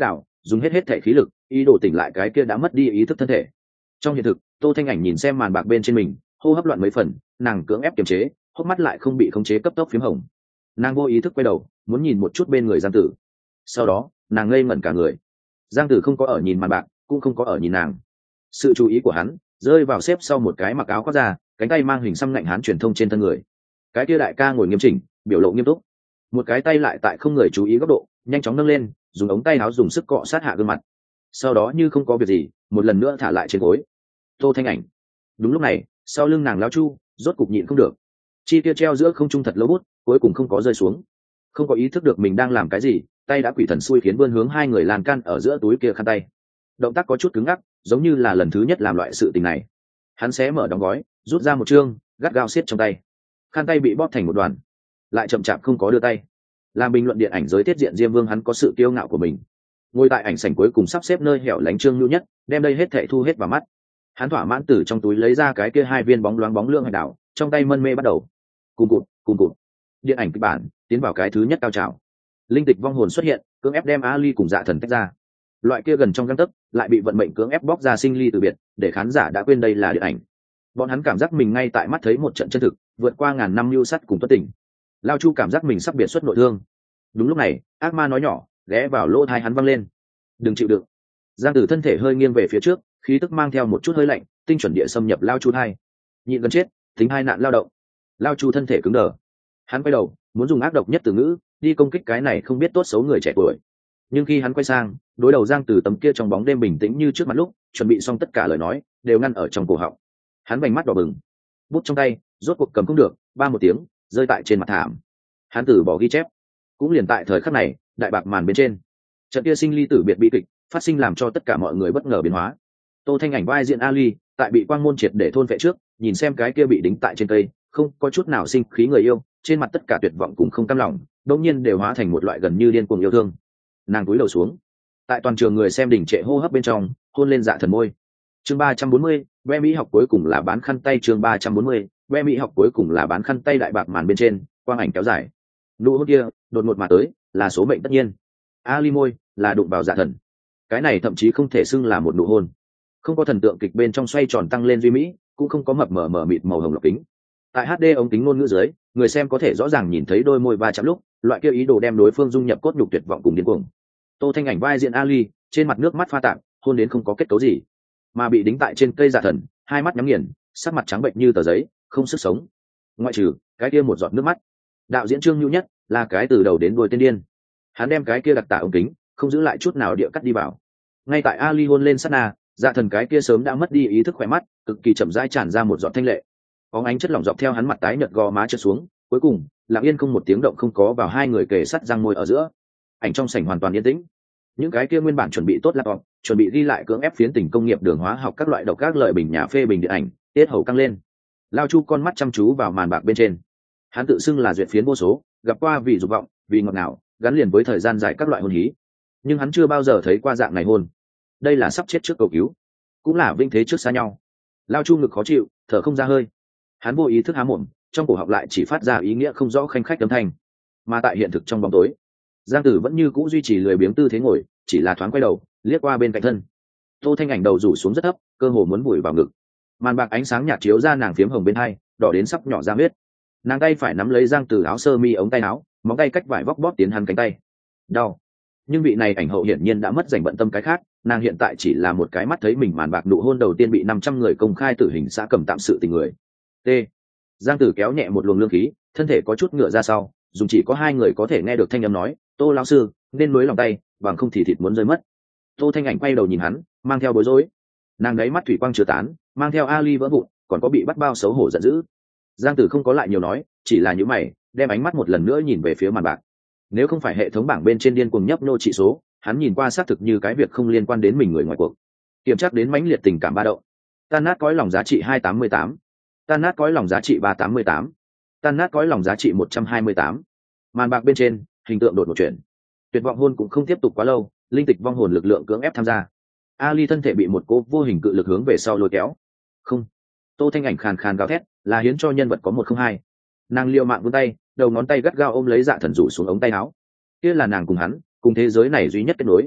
dùng hết hết thể khí lực ý đồ tỉnh lại cái kia đã mất đi ý thức thân thể. Trong hiện thực, Tô Thanh Ảnh nhìn xem màn bạc bên trên mình, hô hấp loạn mấy phần, nàng cưỡng ép kiềm chế, hốc mắt lại không bị khống chế cấp tốc phím hồng. Nàng vô ý thức quay đầu muốn nhìn một chút bên người Giang Tử, sau đó nàng ngây ngẩn cả người. Giang Tử không có ở nhìn màn bạc, cũng không có ở nhìn nàng. Sự chú ý của hắn rơi vào xếp sau một cái mặc áo khoác da, cánh tay mang hình xăm ngạnh hán truyền thông trên thân người. Cái kia đại ca ngồi nghiêm chỉnh, biểu lộ nghiêm túc, một cái tay lại tại không người chú ý góc độ nhanh chóng nâng lên, dùng ống tay áo dùng sức cọ sát hạ gương mặt, sau đó như không có việc gì một lần nữa thả lại trên gối. Tô Thanh Ảnh. Đúng lúc này, sau lưng nàng Lao Chu rốt cục nhịn không được, chi kia treo giữa không trung thật lâu bút cuối cùng không có rơi xuống. Không có ý thức được mình đang làm cái gì, tay đã quỷ thần xui khiến vươn hướng hai người lan can ở giữa túi kia khăn tay. Động tác có chút cứng ngắc, giống như là lần thứ nhất làm loại sự tình này. Hắn xé mở đóng gói, rút ra một chương, gắt gao siết trong tay. Khăn tay bị bóp thành một đoàn, lại chậm chạp không có đưa tay. Làm bình luận điện ảnh giới tiết diện Diêm Vương, hắn có sự kiêu ngạo của mình. Ngồi tại ảnh sảnh cuối cùng sắp xếp nơi hẻo lánh Trương Nhu Nhất, đem đây hết thảy thu hết vào mắt. Hắn thỏa mãn từ trong túi lấy ra cái kia hai viên bóng loáng bóng lương hải đảo, trong tay mân mê bắt đầu. Cùng cụt, cùng cụt. Điện ảnh kịch bản tiến vào cái thứ nhất cao trào. Linh tịch vong hồn xuất hiện, cưỡng ép đem Ali cùng Dạ Thần tách ra. Loại kia gần trong gang tấc, lại bị vận mệnh cưỡng ép bóc ra sinh ly từ biệt, để khán giả đã quên đây là điện ảnh. Bọn hắn cảm giác mình ngay tại mắt thấy một trận chân thực, vượt qua ngàn năm lưu sắt cùng tuất tỉnh. Lao Chu cảm giác mình sắp biệt xuất nội thương. Đúng lúc này, ác ma nói nhỏ ghé vào lỗ tai hắn văng lên: đừng chịu đựng. Giang Tử thân thể hơi nghiêng về phía trước, khí tức mang theo một chút hơi lạnh, tinh chuẩn địa xâm nhập Lao Chu thai. Nhịn gần chết, tính hai nạn lao động. Lao Chu thân thể cứng đờ, hắn quay đầu muốn dùng ác độc nhất từ ngữ đi công kích cái này không biết tốt xấu người trẻ tuổi. Nhưng khi hắn quay sang đối đầu Giang Tử tấm kia trong bóng đêm bình tĩnh như trước mặt lúc, chuẩn bị xong tất cả lời nói đều ngăn ở trong cổ họng. Hắn vành mắt đỏ bừng, bút trong tay rốt cuộc cầm không được, ba một tiếng rơi tại trên mặt thảm. Hắn từ bỏ ghi chép. Cũng liền tại thời khắc này, đại bạc màn bên trên, trận kia sinh ly tử biệt bị kịch phát sinh, làm cho tất cả mọi người bất ngờ biến hóa. Tô Thanh Ảnh vai diện Ali tại bị quang môn triệt để thôn vệ trước, nhìn xem cái kia bị đính tại trên cây, không có chút nào sinh khí người yêu, trên mặt tất cả tuyệt vọng cùng không cam lòng, đột nhiên đều hóa thành một loại gần như điên cuồng yêu thương. Nàng cúi đầu xuống, tại toàn trường người xem đỉnh trệ hô hấp bên trong, hôn lên Dạ Thần môi. Chương ba trăm bốn mươi, Be Mỹ học cuối cùng là bán khăn tay. Chương ba trăm bốn mươi, Be Mỹ học cuối cùng là bán khăn tay. Đại bạc màn bên trên, quang ảnh kéo dài. Nụ hôn kia đột ngột mà tới, là số mệnh tất nhiên. Ali môi là đụng vào Dạ Thần. Cái này thậm chí không thể xưng là một nụ hôn. Không có thần tượng kịch bên trong xoay tròn tăng lên duy mỹ, cũng không có mập mờ mờ mịt màu hồng lọc kính. Tại hát đê ống kính ngôn ngữ dưới, người xem có thể rõ ràng nhìn thấy đôi môi va chạm lúc, loại kia ý đồ đem đối phương dung nhập cốt nhục tuyệt vọng cùng điên cuồng. Tô Thanh Ảnh vai diện Ali, trên mặt nước mắt pha tạp, hôn đến không có kết cấu gì, mà bị đính tại trên cây Dạ Thần, hai mắt nhắm nghiền, sắc mặt trắng bệnh như tờ giấy, không sức sống. Ngoại trừ cái kia một giọt nước mắt. Đạo diễn Trương Nhu Nhất là cái từ đầu đến đuôi tiên điên. Hắn đem cái kia đặc tả ống kính, không giữ lại chút nào địa cắt đi vào. Ngay tại Ali hôn lên sát na, Dạ Thần cái kia sớm đã mất đi ý thức khỏe mắt, cực kỳ chậm rãi tràn ra một giọt thanh lệ. Bóng ánh chất lỏng dọc theo hắn mặt tái nhợt gò má trượt xuống, cuối cùng lặng yên không một tiếng động không có vào hai người kề sát răng môi ở giữa. Ảnh trong sảnh hoàn toàn yên tĩnh. Những cái kia nguyên bản chuẩn bị tốt laptop, chuẩn bị ghi lại cưỡng ép phiến tình công nghiệp đường hóa học các loại độc các lợi bình nhà phê bình điện ảnh, tiết hầu căng lên. Lao Chu con mắt chăm chú vào màn bạc bên trên. Hắn tự xưng là duyệt phiến vô số, gặp qua vì dục vọng, vì ngọt ngào, gắn liền với thời gian dài các loại hôn hí. Nhưng hắn chưa bao giờ thấy qua dạng này hôn. Đây là sắp chết trước cầu cứu, cũng là vinh thế trước xa nhau. Lao Chu ngực khó chịu, thở không ra hơi. Hắn vô ý thức há mồm, trong cổ họng lại chỉ phát ra ý nghĩa không rõ khanh khách âm thanh. Mà tại hiện thực trong bóng tối, Giang Tử vẫn như cũ duy trì lười biếng tư thế ngồi, chỉ là thoáng quay đầu liếc qua bên cạnh thân. Tô Thanh Ảnh đầu rủ xuống rất thấp, cơ hồ muốn vùi vào ngực. Màn bạc ánh sáng nhạt chiếu ra nàng phiếm hồng bên hai, đỏ đến sắp nhỏ ra huyết. Nàng tay phải nắm lấy Giang Tử áo sơ mi ống tay áo, móng tay cách vải vóc bóp tiến hắn cánh tay. Đau. Nhưng vị này ảnh hậu hiển nhiên đã mất dành bận tâm cái khác, nàng hiện tại chỉ là một cái mắt thấy mình màn bạc nụ hôn đầu tiên bị năm trăm người công khai tử hình xã cầm tạm sự tình người. T. Giang Tử kéo nhẹ một luồng lương khí, thân thể có chút ngựa ra sau, dùng chỉ có hai người có thể nghe được thanh âm nói: Tô lão sư, nên nối lòng tay, bằng không thì thịt muốn rơi mất. Tô Thanh Ảnh quay đầu nhìn hắn, mang theo bối rối. Nàng đáy mắt thủy quang chưa tán, mang theo Ali vỡ vụn, còn có bị bắt bao xấu hổ giận dữ. Giang Tử không có lại nhiều nói, chỉ là nhíu mày, đem ánh mắt một lần nữa nhìn về phía màn bạc. Nếu không phải hệ thống bảng bên trên điên cuồng nhấp nô trị số, hắn nhìn qua xác thực như cái việc không liên quan đến mình người ngoài cuộc. Kiểm tra đến mãnh liệt tình cảm ba động. Tan nát cõi lòng giá trị hai tám tám, tan nát cõi lòng giá trị ba tám tám, tan nát cõi lòng giá trị một trăm hai mươi tám. Màn bạc bên trên, hình tượng đột một chuyển. Tuyệt vọng hôn cũng không tiếp tục quá lâu, linh tịch vong hồn lực lượng cưỡng ép tham gia. Ali thân thể bị một cô vô hình cự lực hướng về sau lôi kéo. Không. Tô Thanh Ảnh khàn khàn gào thét, là hiến cho nhân vật có một không hai. Nàng liều mạng vươn tay, đầu ngón tay gắt gao ôm lấy Dạ Thần rủ xuống ống tay áo. Kia là nàng cùng hắn, cùng thế giới này duy nhất kết nối.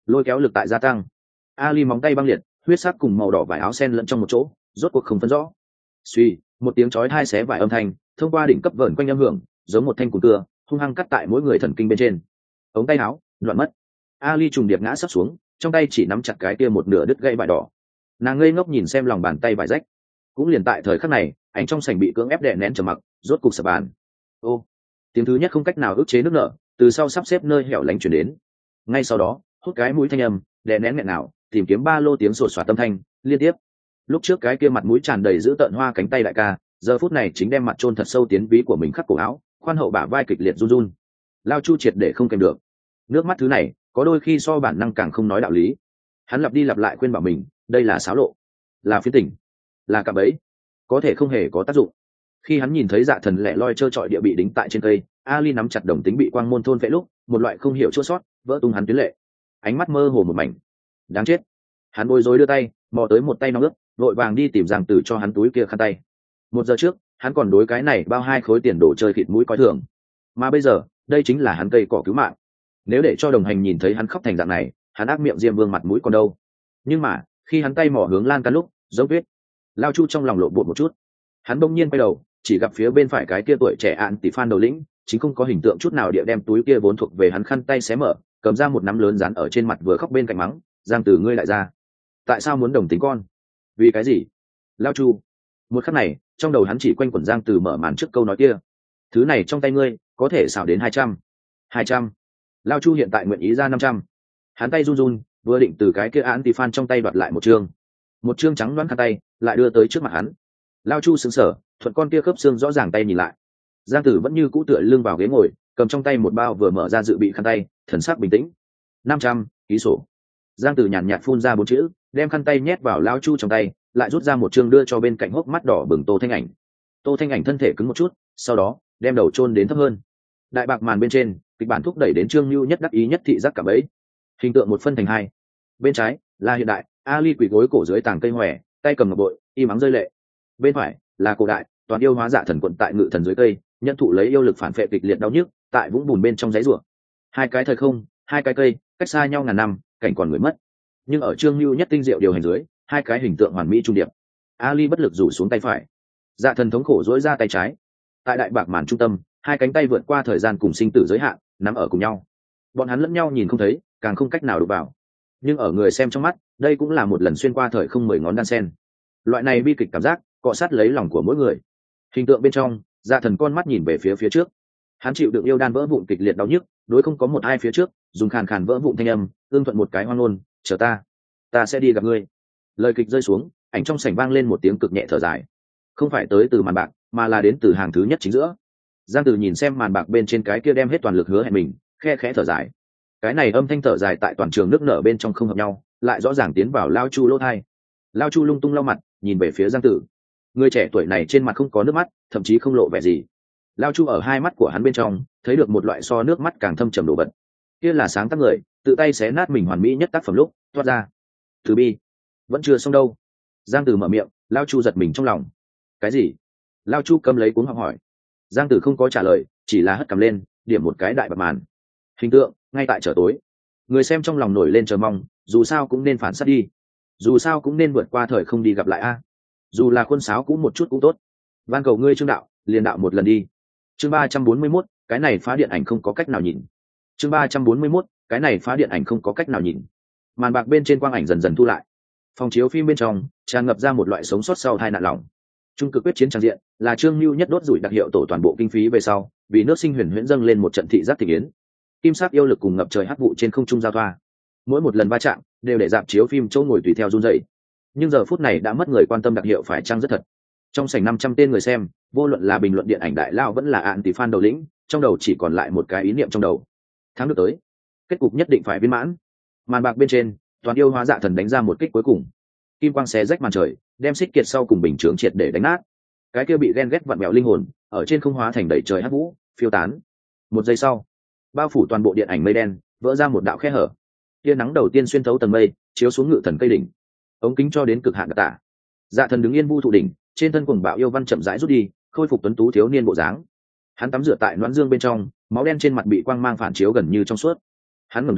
lôi kéo lực tại gia tăng. Ali móng tay băng liệt, huyết sắc cùng màu đỏ vải áo sen lẫn trong một chỗ, rốt cuộc không phân rõ. Suy, một tiếng chói tai xé vải âm thanh, thông qua đỉnh cấp vờn quanh âm hưởng, giống một thanh cùn cưa, hung hăng cắt tại mỗi người thần kinh bên trên. Ống tay áo loạn mất. Ali trùng điệp ngã sấp xuống, trong tay chỉ nắm chặt cái kia một nửa đứt gãy vải đỏ. Nàng ngây ngốc nhìn xem lòng bàn tay vải rách. Cũng liền tại thời khắc này, ảnh trong sảnh bị cưỡng ép đè nén trầm mặc, rốt cục sập bàn. Ô, tiếng thứ nhất không cách nào ức chế nước nở, từ sau sắp xếp nơi hẻo lánh truyền đến. Ngay sau đó, hút cái mũi thanh âm, đè nén nghẹn nào, tìm kiếm ba lô tiếng sột soạt tâm thanh, liên tiếp. Lúc trước cái kia mặt mũi tràn đầy giữ tợn hoa cánh tay đại ca, giờ phút này chính đem mặt chôn thật sâu tiến ví của mình khắc cổ áo, khoan hậu bả vai kịch liệt run run. Lao Chu triệt để không kèm được. Nước mắt thứ này, có đôi khi so bản năng càng không nói đạo lý. Hắn lặp đi lặp lại khuyên bảo mình, đây là xáo lộ, là phiến tỉnh, là cạm bẫy, có thể không hề có tác dụng. Khi hắn nhìn thấy Dạ Thần lẻ loi trơ trọi địa bị đính tại trên cây, Ali nắm chặt đồng tính bị quang môn thôn phệ lúc, một loại không hiểu chua sót, vỡ tung hắn tuyến lệ. Ánh mắt mơ hồ một mảnh. Đáng chết. Hắn bối rối đưa tay, mò tới một tay nóng ướt, vội vàng đi tìm Giang Tử cho hắn túi kia khăn tay. Một giờ trước, hắn còn đối cái này bao hai khối tiền đồ chơi thịt mũi coi thường. Mà bây giờ, đây chính là hắn cây cỏ cứu mạng. Nếu để cho đồng hành nhìn thấy hắn khóc thành dạng này, hắn ác miệng Diêm Vương mặt mũi còn đâu. Nhưng mà, khi hắn tay mò hướng lan can lúc, giống tuyết. Lao Chu trong lòng lộ bột một chút. Hắn bỗng nhiên quay đầu, chỉ gặp phía bên phải cái kia tuổi trẻ ạn tỷ phan đầu lĩnh, chính không có hình tượng chút nào địa đem túi kia vốn thuộc về hắn khăn tay xé mở, cầm ra một nắm lớn dán ở trên mặt vừa khóc bên cạnh mắng, Giang Tử ngươi lại ra, tại sao muốn đồng tính con, vì cái gì? Lao Chu. Một khắc này, trong đầu hắn chỉ quanh quẩn Giang Tử mở màn trước câu nói kia, thứ này trong tay ngươi có thể xảo đến hai trăm, hai trăm. Lao Chu hiện tại nguyện ý ra năm trăm. Hắn tay run run, vừa định từ cái kia ạn tỷ phan trong tay đoạt lại một chương, một chương trắng đoán khăn tay, lại đưa tới trước mặt hắn. Lao Chu sững sờ, thuận con kia khớp xương rõ ràng tay nhìn lại. Giang Tử vẫn như cũ tựa lưng vào ghế ngồi, cầm trong tay một bao vừa mở ra dự bị khăn tay, thần sắc bình tĩnh. Năm trăm, ký sổ. Giang Tử nhàn nhạt phun ra bốn chữ, đem khăn tay nhét vào Lao Chu trong tay, lại rút ra một chương đưa cho bên cạnh hốc mắt đỏ bừng Tô Thanh Ảnh. Tô Thanh Ảnh thân thể cứng một chút, sau đó đem đầu chôn đến thấp hơn. Đại bạc màn bên trên, kịch bản thúc đẩy đến Trương Nưu nhất đắc ý nhất thị giác cả bấy. Hình tượng một phân thành hai. Bên trái là hiện đại, Ali quỳ gối cổ dưới tàng cây hoè, tay cầm ngọc bội, im ắng rơi lệ. Bên phải là cổ đại, toàn yêu hóa Dạ Thần quận tại ngự thần dưới cây, nhận thụ lấy yêu lực phản phệ kịch liệt đau nhức, tại vũng bùn bên trong giấy rủa. Hai cái thời không, hai cái cây, cách xa nhau ngàn năm, cảnh còn người mất. Nhưng ở Trương Nưu nhất tinh diệu điều hành dưới, hai cái hình tượng hoàn mỹ trung điệp. Ali bất lực rủ xuống tay phải, Dạ Thần thống khổ duỗi ra tay trái. Tại đại bạc màn trung tâm, hai cánh tay vượt qua thời gian cùng sinh tử giới hạn, nắm ở cùng nhau. Bọn hắn lẫn nhau nhìn không thấy, càng không cách nào đụng vào. Nhưng ở người xem trong mắt, đây cũng là một lần xuyên qua thời không mười ngón đan sen. Loại này bi kịch cảm giác, cọ sát lấy lòng của mỗi người. Hình tượng bên trong, Dạ Thần con mắt nhìn về phía phía trước. Hắn chịu đựng yêu đan vỡ vụn kịch liệt đau nhức, đối không có một ai phía trước, dùng khàn khàn vỡ vụn thanh âm, ương thuận một cái hoang ngôn, chờ ta, ta sẽ đi gặp ngươi. Lời kịch rơi xuống, ảnh trong sảnh vang lên một tiếng cực nhẹ thở dài. Không phải tới từ màn bạc, mà là đến từ hàng thứ nhất chính giữa. Giang Tử nhìn xem màn bạc bên trên cái kia đem hết toàn lực hứa hẹn mình, khe khẽ thở dài. Cái này âm thanh thở dài tại toàn trường nước nở bên trong không hợp nhau, lại rõ ràng tiến vào Lao Chu lỗ tai. Lao Chu lung tung lau mặt, nhìn về phía Giang Tử. Người trẻ tuổi này trên mặt không có nước mắt, thậm chí không lộ vẻ gì. Lao Chu ở hai mắt của hắn bên trong thấy được một loại so nước mắt càng thâm trầm đồ vật. Kia là sáng tác người tự tay xé nát mình hoàn mỹ nhất tác phẩm lúc toát ra. Từ bi vẫn chưa xong đâu. Giang Tử mở miệng, Lao Chu giật mình trong lòng. Cái gì? Lao Chu cầm lấy cuống học hỏi. Giang Tử không có trả lời, chỉ là hất cầm lên, điểm một cái đại bạc màn. Hình tượng ngay tại trở tối. Người xem trong lòng nổi lên chờ mong, dù sao cũng nên phản sát đi, dù sao cũng nên vượt qua thời không đi gặp lại a. Dù là khuôn sáo cũng một chút cũng tốt. Van cầu ngươi Trương đạo, liền đạo một lần đi. Chương ba trăm bốn mươi mốt, cái này phá điện ảnh không có cách nào nhìn. Chương ba trăm bốn mươi mốt, cái này phá điện ảnh không có cách nào nhìn. Màn bạc bên trên quang ảnh dần dần thu lại. Phòng chiếu phim bên trong tràn ngập ra một loại sống sót sau tai nạn lòng. Trung cực quyết chiến trang diện là Trương Nưu nhất đốt rủi đặc hiệu tổ toàn bộ kinh phí về sau, vì nước sinh huyền huyễn dâng lên một trận thị giác thị yến. Kim sắc yêu lực cùng ngập trời hắc vụ trên không trung giao thoa. Mỗi một lần va chạm đều để dạp chiếu phim chỗ ngồi tùy theo run rẩy. Nhưng giờ phút này đã mất người quan tâm đặc hiệu phải chăng rất thật. Trong sảnh năm trăm tên người xem, vô luận là bình luận điện ảnh đại lao vẫn là ạn tỷ fan đầu lĩnh, trong đầu chỉ còn lại một cái ý niệm trong đầu. Tháng được tới, kết cục nhất định phải viên mãn. Màn bạc bên trên, toàn yêu hóa Dạ Thần đánh ra một kích cuối cùng. Kim quang xé rách màn trời, đem xích kiệt sau cùng bình chướng triệt để đánh nát. Cái kia bị ghen ghét vặn vẹo linh hồn, ở trên không hóa thành đầy trời hắc vũ, phiêu tán. Một giây sau, bao phủ toàn bộ điện ảnh mây đen, vỡ ra một đạo khe hở. Tia nắng đầu tiên xuyên thấu tầng mây, chiếu xuống ngự thần cây đỉnh. Ống kính cho đến cực hạn cả tả. Dạ Thần đứng yên vu thụ đỉnh, trên thân cuồng bạo yêu văn chậm rãi rút đi, khôi phục tuấn tú thiếu niên bộ dáng. Hắn tắm rửa tại loãng dương bên trong, máu đen trên mặt bị quang mang phản chiếu gần như trong suốt. Hắn ngẩng đầu,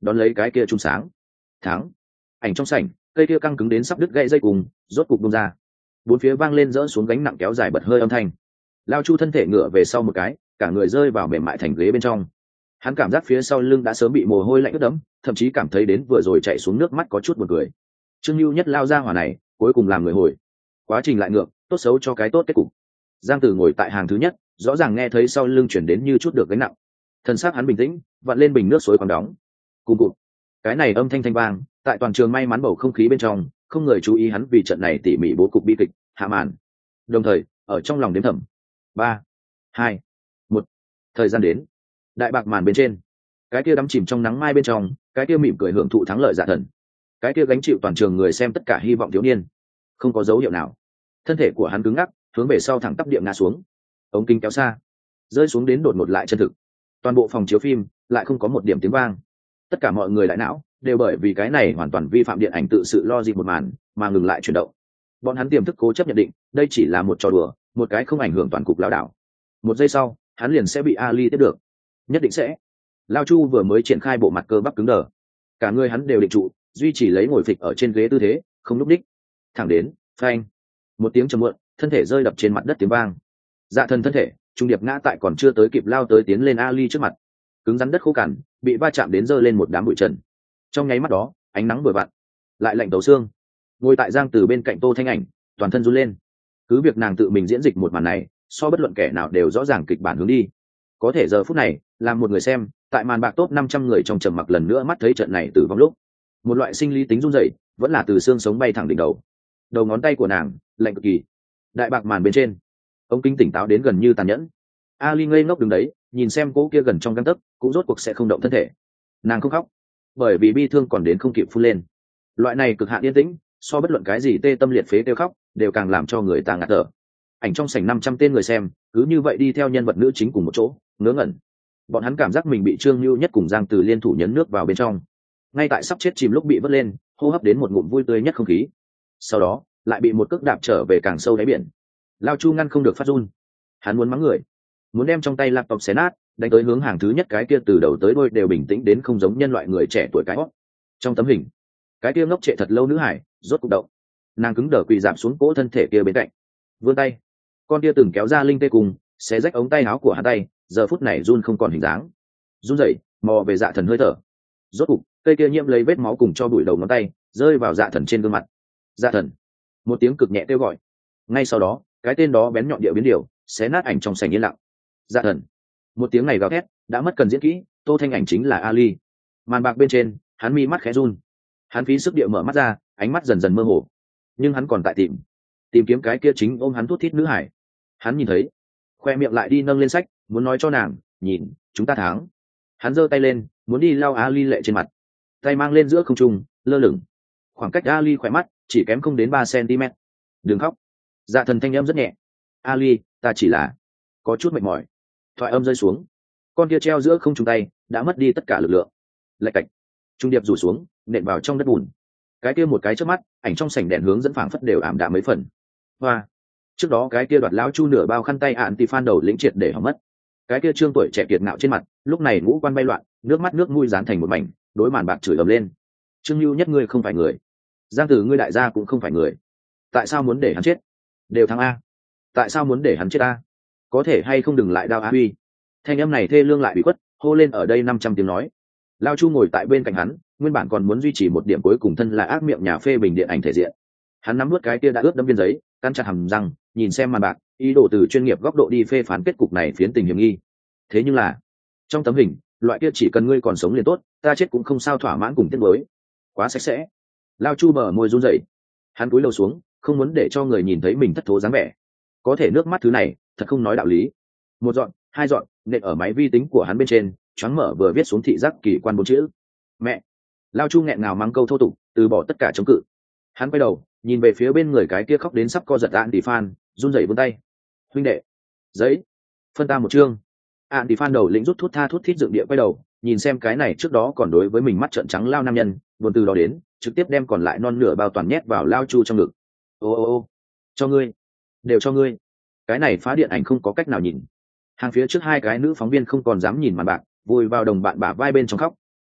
đón lấy cái kia chung sáng. Thắng. Ảnh trong sảnh, cây kia căng cứng đến sắp đứt gãy dây cùng rốt cục bung ra. Bốn phía vang lên rỡ xuống gánh nặng kéo dài bật hơi âm thanh. Lao Chu thân thể ngửa về sau một cái, cả người rơi vào mềm mại thành ghế bên trong. Hắn cảm giác phía sau lưng đã sớm bị mồ hôi lạnh ướt đẫm, thậm chí cảm thấy đến vừa rồi chạy xuống nước mắt có chút buồn cười. Trương Nưu Nhất lao ra hỏa này, cuối cùng làm người hồi. Quá trình lại ngược, tốt xấu cho cái tốt kết cục. Giang Tử ngồi tại hàng thứ nhất, rõ ràng nghe thấy sau lưng chuyển đến như chút được gánh nặng. Thân xác hắn bình tĩnh, vặn lên bình nước suối còn đóng. Cùng cụt. Cái này âm thanh thanh vang, tại toàn trường may mắn bầu không khí bên trong, không người chú ý hắn vì trận này tỉ mỉ bố cục bi kịch, hạ màn. Đồng thời, ở trong lòng đếm thầm. Ba, hai, một. Thời gian đến. Đại bạc màn bên trên, cái kia đắm chìm trong nắng mai bên trong, cái kia mỉm cười hưởng thụ thắng lợi Dạ Thần, cái kia gánh chịu toàn trường người xem tất cả hy vọng thiếu niên, không có dấu hiệu nào. Thân thể của hắn cứng ngắc, hướng về sau thẳng tắp địa ngã xuống. Ống kính kéo xa, rơi xuống đến đột ngột lại chân thực. Toàn bộ phòng chiếu phim lại không có một điểm tiếng vang. Tất cả mọi người lại não, đều bởi vì cái này hoàn toàn vi phạm điện ảnh tự sự lo dịp một màn mà ngừng lại chuyển động. Bọn hắn tiềm thức cố chấp nhận định đây chỉ là một trò đùa, một cái không ảnh hưởng toàn cục lão đảo. Một giây sau, hắn liền sẽ bị Ali tiếp được. Nhất định sẽ. Lao Chu vừa mới triển khai bộ mặt cơ bắp cứng đờ, cả người hắn đều định trụ, duy trì lấy ngồi phịch ở trên ghế tư thế, không lúc đích. Thẳng đến, phanh, một tiếng trầm muộn, thân thể rơi đập trên mặt đất tiếng vang. Dạ Thần thân thể trung điệp ngã tại còn chưa tới kịp lao tới tiến lên Ali trước mặt, cứng rắn đất khô cằn, bị va chạm đến giơ lên một đám bụi trần. Trong nháy mắt đó, ánh nắng vừa vặn, lại lạnh tấu xương. Ngồi tại Giang Từ bên cạnh Tô Thanh Ảnh, toàn thân run lên. Cứ việc nàng tự mình diễn dịch một màn này, so bất luận kẻ nào đều rõ ràng kịch bản hướng đi. Có thể giờ phút này, làm một người xem, tại màn bạc top năm trăm người trong trầm mặc lần nữa mắt thấy trận này tử vong lúc, một loại sinh lý tính run rẩy, vẫn là từ xương sống bay thẳng đỉnh đầu. Đầu ngón tay của nàng lạnh cực kỳ. Đại bạc màn bên trên, ông kính tỉnh táo đến gần như tàn nhẫn. Ali ngây ngốc đứng đấy, nhìn xem cô kia gần trong gang tấc, cũng rốt cuộc sẽ không động thân thể. Nàng không khóc, bởi vì bi thương còn đến không kịp phun lên. Loại này cực hạn yên tĩnh, so bất luận cái gì tê tâm liệt phế kêu khóc, đều càng làm cho người ta ngạt thở. Ảnh trong sảnh năm trăm tên người xem, cứ như vậy đi theo nhân vật nữ chính cùng một chỗ, ngớ ngẩn. Bọn hắn cảm giác mình bị Trương Nưu Nhất cùng Giang Từ liên thủ nhấn nước vào bên trong. Ngay tại sắp chết chìm lúc bị vớt lên, hô hấp đến một ngụm vui tươi nhất không khí. Sau đó, lại bị một cước đạp trở về càng sâu đáy biển. Lao Chu ngăn không được phát run. Hắn muốn mắng người, muốn đem trong tay laptop xé nát, đánh tới hướng hàng thứ nhất cái kia từ đầu tới đuôi đều bình tĩnh đến không giống nhân loại người trẻ tuổi cái hót. Trong tấm hình, cái kia ngốc trệ thật lâu nữ hải, rốt cục động. Nàng cứng đờ quỳ rạp xuống cỗ thân thể kia bên cạnh, vươn tay, con kia từng kéo ra linh tê cùng, xé rách ống tay áo của hắn tay, giờ phút này run không còn hình dáng. Run rẩy, mò về Dạ Thần hơi thở. Rốt cục, cây kia nhiễm lấy vết máu cùng cho bụi đầu ngón tay, rơi vào Dạ Thần trên gương mặt. Dạ Thần, một tiếng cực nhẹ kêu gọi. Ngay sau đó, cái tên đó bén nhọn địa biến điều, xé nát ảnh trong sảnh yên lặng. Dạ Thần, một tiếng này gào thét, đã mất cần diễn kỹ, Tô Thanh Ảnh chính là Ali. Màn bạc bên trên, hắn mi mắt khẽ run. Hắn phí sức địa mở mắt ra, ánh mắt dần dần mơ hồ. Nhưng hắn còn tại tìm, tìm kiếm cái kia chính ôm hắn thút thít nữ hải. Hắn nhìn thấy, khoe miệng lại đi nâng lên sách, muốn nói cho nàng, nhìn, chúng ta thắng. Hắn giơ tay lên, muốn đi lau Ali lệ trên mặt, tay mang lên giữa không trung, lơ lửng. Khoảng cách Ali khỏe mắt chỉ kém không đến ba centimet. Đừng khóc. Dạ Thần thanh âm rất nhẹ. Ali, ta chỉ là có chút mệt mỏi. Thoại âm rơi xuống, con kia treo giữa không trung tay đã mất đi tất cả lực lượng. Lạch cạch, trung điệp rủ xuống, nện vào trong đất bùn. Cái kia một cái chớp mắt, ảnh trong sảnh đèn hướng dẫn phảng phất đều ảm đạm mấy phần. Hoa. Trước đó cái kia đoạt lão Chu nửa bao khăn tay ạn tì phan đầu lĩnh triệt để hỏng mất. Cái kia trương tuổi trẻ kiệt ngạo trên mặt, lúc này ngũ quan bay loạn, nước mắt nước mũi dán thành một mảnh, đối màn bạc chửi ầm lên. Trương Nưu Nhất ngươi không phải người, Giang Tử ngươi đại gia cũng không phải người. Tại sao muốn để hắn chết? Đều thắng a. Tại sao muốn để hắn chết a? Có thể hay không đừng lại đao á huy. Thanh âm này thê lương lại bị quất, hô lên ở đây năm trăm tiếng nói. Lao Chu ngồi tại bên cạnh hắn, nguyên bản còn muốn duy trì một điểm cuối cùng thân là ác miệng nhà phê bình điện ảnh thể diện. Hắn nắm nuốt cái kia đã ướt đẫm viên giấy, cắn chặt hàm răng, nhìn xem màn bạc, ý đồ từ chuyên nghiệp góc độ đi phê phán kết cục này phiến tình hiểm nghi. Thế nhưng là, trong tấm hình, loại kia chỉ cần ngươi còn sống liền tốt, ta chết cũng không sao thỏa mãn cùng tiếc nuối. Quá sạch sẽ. Lao Chu bờ môi run rẩy, hắn cúi đầu xuống, không muốn để cho người nhìn thấy mình thất thố dáng vẻ. Có thể nước mắt thứ này, thật không nói đạo lý. Một dọn, hai dọn, nện ở máy vi tính của hắn bên trên, choáng mở vừa viết xuống thị giác kỳ quan bốn chữ. Mẹ. Lao Chu nghẹn ngào mắng câu thô tục, từ bỏ tất cả chống cự. Hắn quay đầu, nhìn về phía bên người cái kia khóc đến sắp co giật Ạn Tỷ Phan, run rẩy vươn tay. Huynh đệ, giấy, phân ta một chương. Ạn Tỷ Phan đầu lĩnh rút thút tha thút thít dựng địa quay đầu, nhìn xem cái này trước đó còn đối với mình mắt trợn trắng lao nam nhân, buồn từ đó đến, trực tiếp đem còn lại non nửa bao toàn nhét vào Lao Chu trong ngực. Ô ô ô, cho ngươi, đều cho ngươi. Cái này phá điện ảnh không có cách nào nhìn. Hàng phía trước hai cái nữ phóng viên không còn dám nhìn màn bạc, vùi vào đồng bạn bả vai bên trong khóc.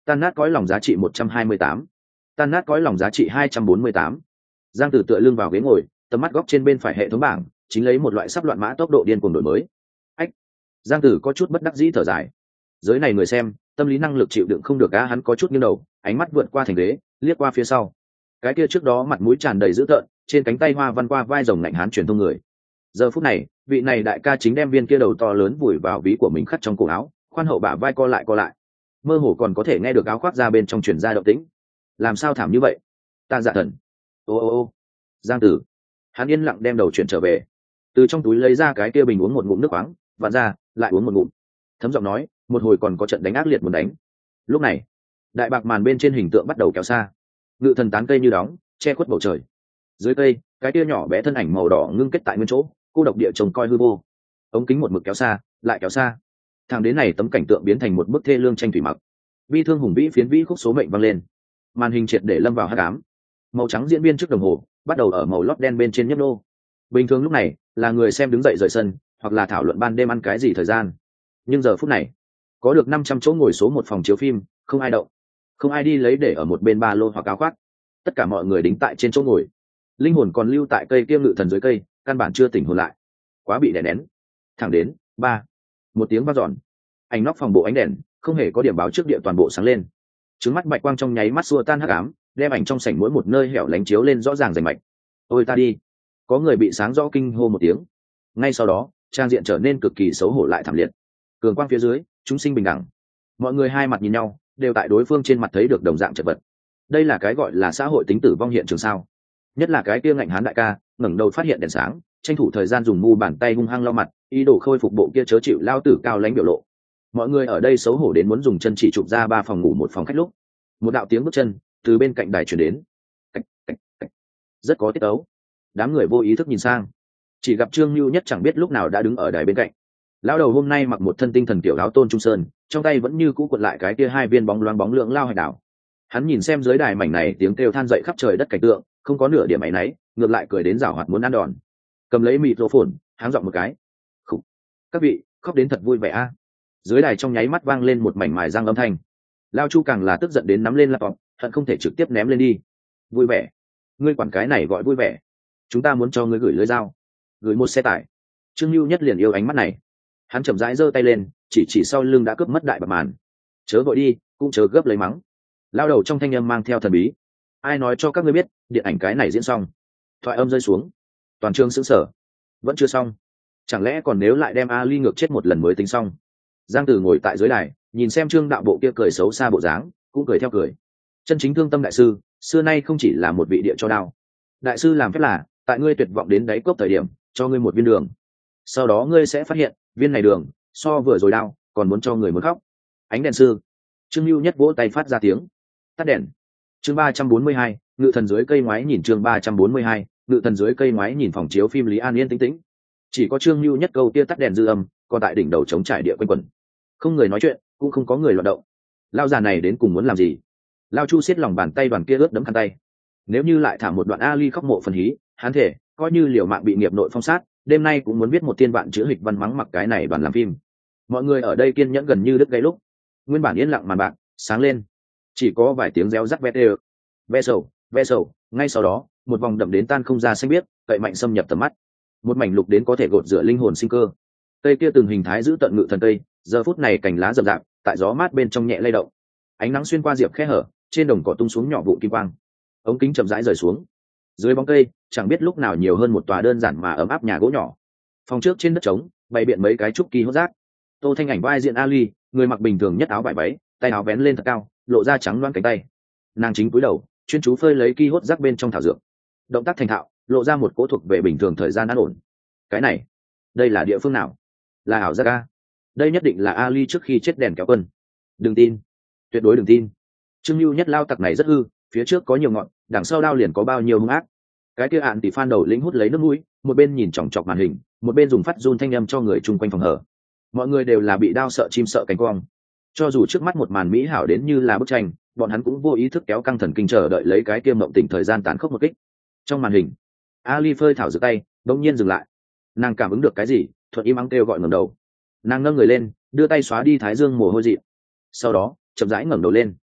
Tan nát cõi lòng giá trị một trăm hai mươi tám. Tan nát cõi lòng giá trị hai trăm bốn mươi tám. Giang Tử tựa lưng vào ghế ngồi, tầm mắt góc trên bên phải hệ thống bảng chính lấy một loại sắp loạn mã tốc độ điên cuồng đổi mới. Ách. Giang Tử có chút bất đắc dĩ thở dài. Giới này người xem, tâm lý năng lực chịu đựng không được á, hắn có chút nghiêng đầu, ánh mắt vượt qua thành ghế, liếc qua phía sau. Cái kia trước đó mặt mũi tràn đầy dữ tợn, trên cánh tay hoa văn qua vai rồng lạnh hán truyền thông người. Giờ phút này, vị này đại ca chính đem viên kia đầu to lớn vùi vào ví của mình khắc trong cổ áo, khoan hậu bả vai co lại co lại. Mơ hồ còn có thể nghe được áo khoác ra bên trong truyền ra động tĩnh. Làm sao thảm như vậy? Ta dạ thần. Ô ô ô. Giang Tử. Hắn yên lặng đem đầu chuyển trở về, từ trong túi lấy ra cái kia bình uống một ngụm nước khoáng, vặn ra, lại uống một ngụm. Thấm giọng nói, một hồi còn có trận đánh ác liệt muốn đánh. Lúc này, đại bạc màn bên trên hình tượng bắt đầu kéo xa, ngự thần tán cây như đóng, che khuất bầu trời. Dưới cây, cái kia nhỏ bé thân ảnh màu đỏ ngưng kết tại nguyên chỗ, cô độc địa trông coi hư vô. Ống kính một mực kéo xa, lại kéo xa, thằng đến này tấm cảnh tượng biến thành một bức thê lương tranh thủy mặc. Bi thương hùng vĩ phiến vĩ khúc số mệnh vang lên, màn hình triệt để lâm vào hắc ám. Màu trắng diễn viên trước đồng hồ bắt đầu ở màu lót đen bên trên nhấp nô. Bình thường lúc này là người xem đứng dậy rời sân, hoặc là thảo luận ban đêm ăn cái gì thời gian. Nhưng giờ phút này, có được năm trăm chỗ ngồi số một phòng chiếu phim, không ai động, không ai đi lấy để ở một bên ba lô hoặc áo khoác. Tất cả mọi người đính tại trên chỗ ngồi, linh hồn còn lưu tại cây kiêm ngự thần dưới cây, căn bản chưa tỉnh hồn lại, quá bị đè nén. Thẳng đến ba một tiếng vang dọn, ảnh nóc phòng bộ ánh đèn không hề có điểm báo trước địa toàn bộ sáng lên. Trứng mắt bạch quang trong nháy mắt xua tan hắc ám, đem ảnh trong sảnh mỗi một nơi hẻo lánh chiếu lên rõ ràng rành mạch. Ôi ta đi, có người bị sáng rõ kinh hô một tiếng. Ngay sau đó, trang diện trở nên cực kỳ xấu hổ lại thảm liệt. Cường quang phía dưới, chúng sinh bình đẳng, mọi người hai mặt nhìn nhau, đều tại đối phương trên mặt thấy được đồng dạng chật vật. Đây là cái gọi là xã hội tính tử vong hiện trường sao? Nhất là cái kia ngạnh hán đại ca, ngẩng đầu phát hiện đèn sáng, tranh thủ thời gian dùng mu bàn tay hung hăng lau mặt, ý đồ khôi phục bộ kia chớ chịu lao tử cao lãnh biểu lộ. Mọi người ở đây xấu hổ đến muốn dùng chân chỉ chụp ra ba phòng ngủ một phòng khách lúc, một đạo tiếng bước chân từ bên cạnh đài truyền đến, cách, cách, cách. Rất có tiết tấu. Đám người vô ý thức nhìn sang, chỉ gặp Trương Nưu Nhất chẳng biết lúc nào đã đứng ở đài bên cạnh. Lão đầu hôm nay mặc một thân tinh thần tiểu áo tôn trung sơn, trong tay vẫn như cũ cuộn lại cái kia hai viên bóng loáng bóng lượng lao hải đảo. Hắn nhìn xem dưới đài mảnh này tiếng kêu than dậy khắp trời đất cảnh tượng, không có nửa điểm áy náy, ngược lại cười đến giảo hoạt muốn ăn đòn. Cầm lấy microphone, háng giọng một cái. Khủ. Các vị, khóc đến thật vui vẻ a. Dưới đài trong nháy mắt vang lên một mảnh mài răng âm thanh. Lao Chu càng là tức giận đến nắm lên laptop, hận không thể trực tiếp ném lên đi. Vui vẻ? Ngươi quản cái này gọi vui vẻ? Chúng ta muốn cho ngươi gửi lưới dao, gửi một xe tải. Trương Nưu Nhất liền yêu ánh mắt này. Hắn chậm rãi giơ tay lên, chỉ chỉ sau lưng đã cướp mất đại bạc màn. Chớ vội đi, cũng chớ gấp lấy mắng. Lao đầu trong thanh âm mang theo thần bí. Ai nói cho các ngươi biết, điện ảnh cái này diễn xong? Thoại âm rơi xuống, toàn trường sững sờ. Vẫn chưa xong? Chẳng lẽ còn nếu lại đem Ali ngược chết một lần mới tính xong? Giang Tử ngồi tại dưới đài, nhìn xem Trương đạo bộ kia cười xấu xa bộ dáng, cũng cười theo cười. Chân chính thương tâm đại sư, xưa nay không chỉ là một vị địa cho đao. Đại sư làm phép là, tại ngươi tuyệt vọng đến đáy cốc thời điểm, cho ngươi một viên đường. Sau đó ngươi sẽ phát hiện, viên này đường, so vừa rồi đao, còn muốn cho người muốn khóc. Ánh đèn sư. Trương Nưu Nhất vỗ tay phát ra tiếng. Tắt đèn. Chương ba trăm bốn mươi hai, ngự thần dưới cây ngoái nhìn chương ba trăm bốn mươi hai, ngự thần dưới cây ngoái nhìn phòng chiếu phim Lý An Yên tĩnh tĩnh. Chỉ có Trương Nưu Nhất câu tia tắt đèn dư âm, còn tại đỉnh đầu chống trải địa quanh quẩn. Không người nói chuyện, cũng không có người loạn động. Lao già này đến cùng muốn làm gì? Lao Chu siết lòng bàn tay đoàn kia ướt đẫm khăn tay. Nếu như lại thả một đoạn Ali khóc mộ phần hí, hắn thể coi như liều mạng bị nghiệp nội phong sát, đêm nay cũng muốn viết một tiên vạn chữ hịch văn mắng mặc cái này đoàn làm phim. Mọi người ở đây kiên nhẫn gần như đứt gây lúc, nguyên bản yên lặng màn bạc sáng lên, chỉ có vài tiếng réo rắt ve tê ve sầu ve sầu. Ngay sau đó, một vòng đậm đến tan không ra xanh biếc, cậy mạnh xâm nhập tầm mắt. Một mảnh lục đến có thể gột rửa linh hồn sinh cơ. Cây kia từng hình thái giữ tận ngự thần cây, giờ phút này cành lá rậm rạp, tại gió mát bên trong nhẹ lay động. Ánh nắng xuyên qua diệp khe hở, trên đồng cỏ tung xuống nhỏ vụ kim quang. Ống kính chậm rãi rời xuống. Dưới bóng cây, chẳng biết lúc nào nhiều hơn một tòa đơn giản mà ấm áp nhà gỗ nhỏ. Phòng trước trên đất trống, bày biện mấy cái trúc kỳ hốt rác. Tô Thanh Ảnh vai diện Ali, người mặc bình thường nhất áo vải váy, tay áo vén lên thật cao, lộ ra trắng loáng cánh tay. Nàng chính cúi đầu, chuyên chú phơi lấy kỳ hốt rác bên trong thảo dược. Động tác thành thạo, lộ ra một cỗ thuộc về bình thường thời gian an ổn. Cái này, đây là địa phương nào? Là ảo giác a? Đây nhất định là Ali trước khi chết đèn kéo quân. Đừng tin, tuyệt đối đừng tin. Trương Nưu Nhất lao tặc này rất hư, phía trước có nhiều ngọn, đằng sau đao liền có bao nhiêu hung ác. Cái kia ạn tỷ phan đầu lĩnh hút lấy nước mũi, một bên nhìn chòng chọc màn hình, một bên dùng phát run thanh âm cho người chung quanh phòng hở. Mọi người đều là bị đao sợ chim sợ cánh quang. Cho dù trước mắt một màn mỹ hảo đến như là bức tranh, bọn hắn cũng vô ý thức kéo căng thần kinh chờ đợi lấy cái kia mộng tỉnh thời gian tán khốc một kích. Trong màn hình, Ali phơi thảo dược tay, đột nhiên dừng lại. Nàng cảm ứng được cái gì, thuận im ắng kêu gọi ngẩng đầu. Nàng nâng người lên, đưa tay xóa đi thái dương mồ hôi dị. Sau đó, chậm rãi ngẩng đầu lên.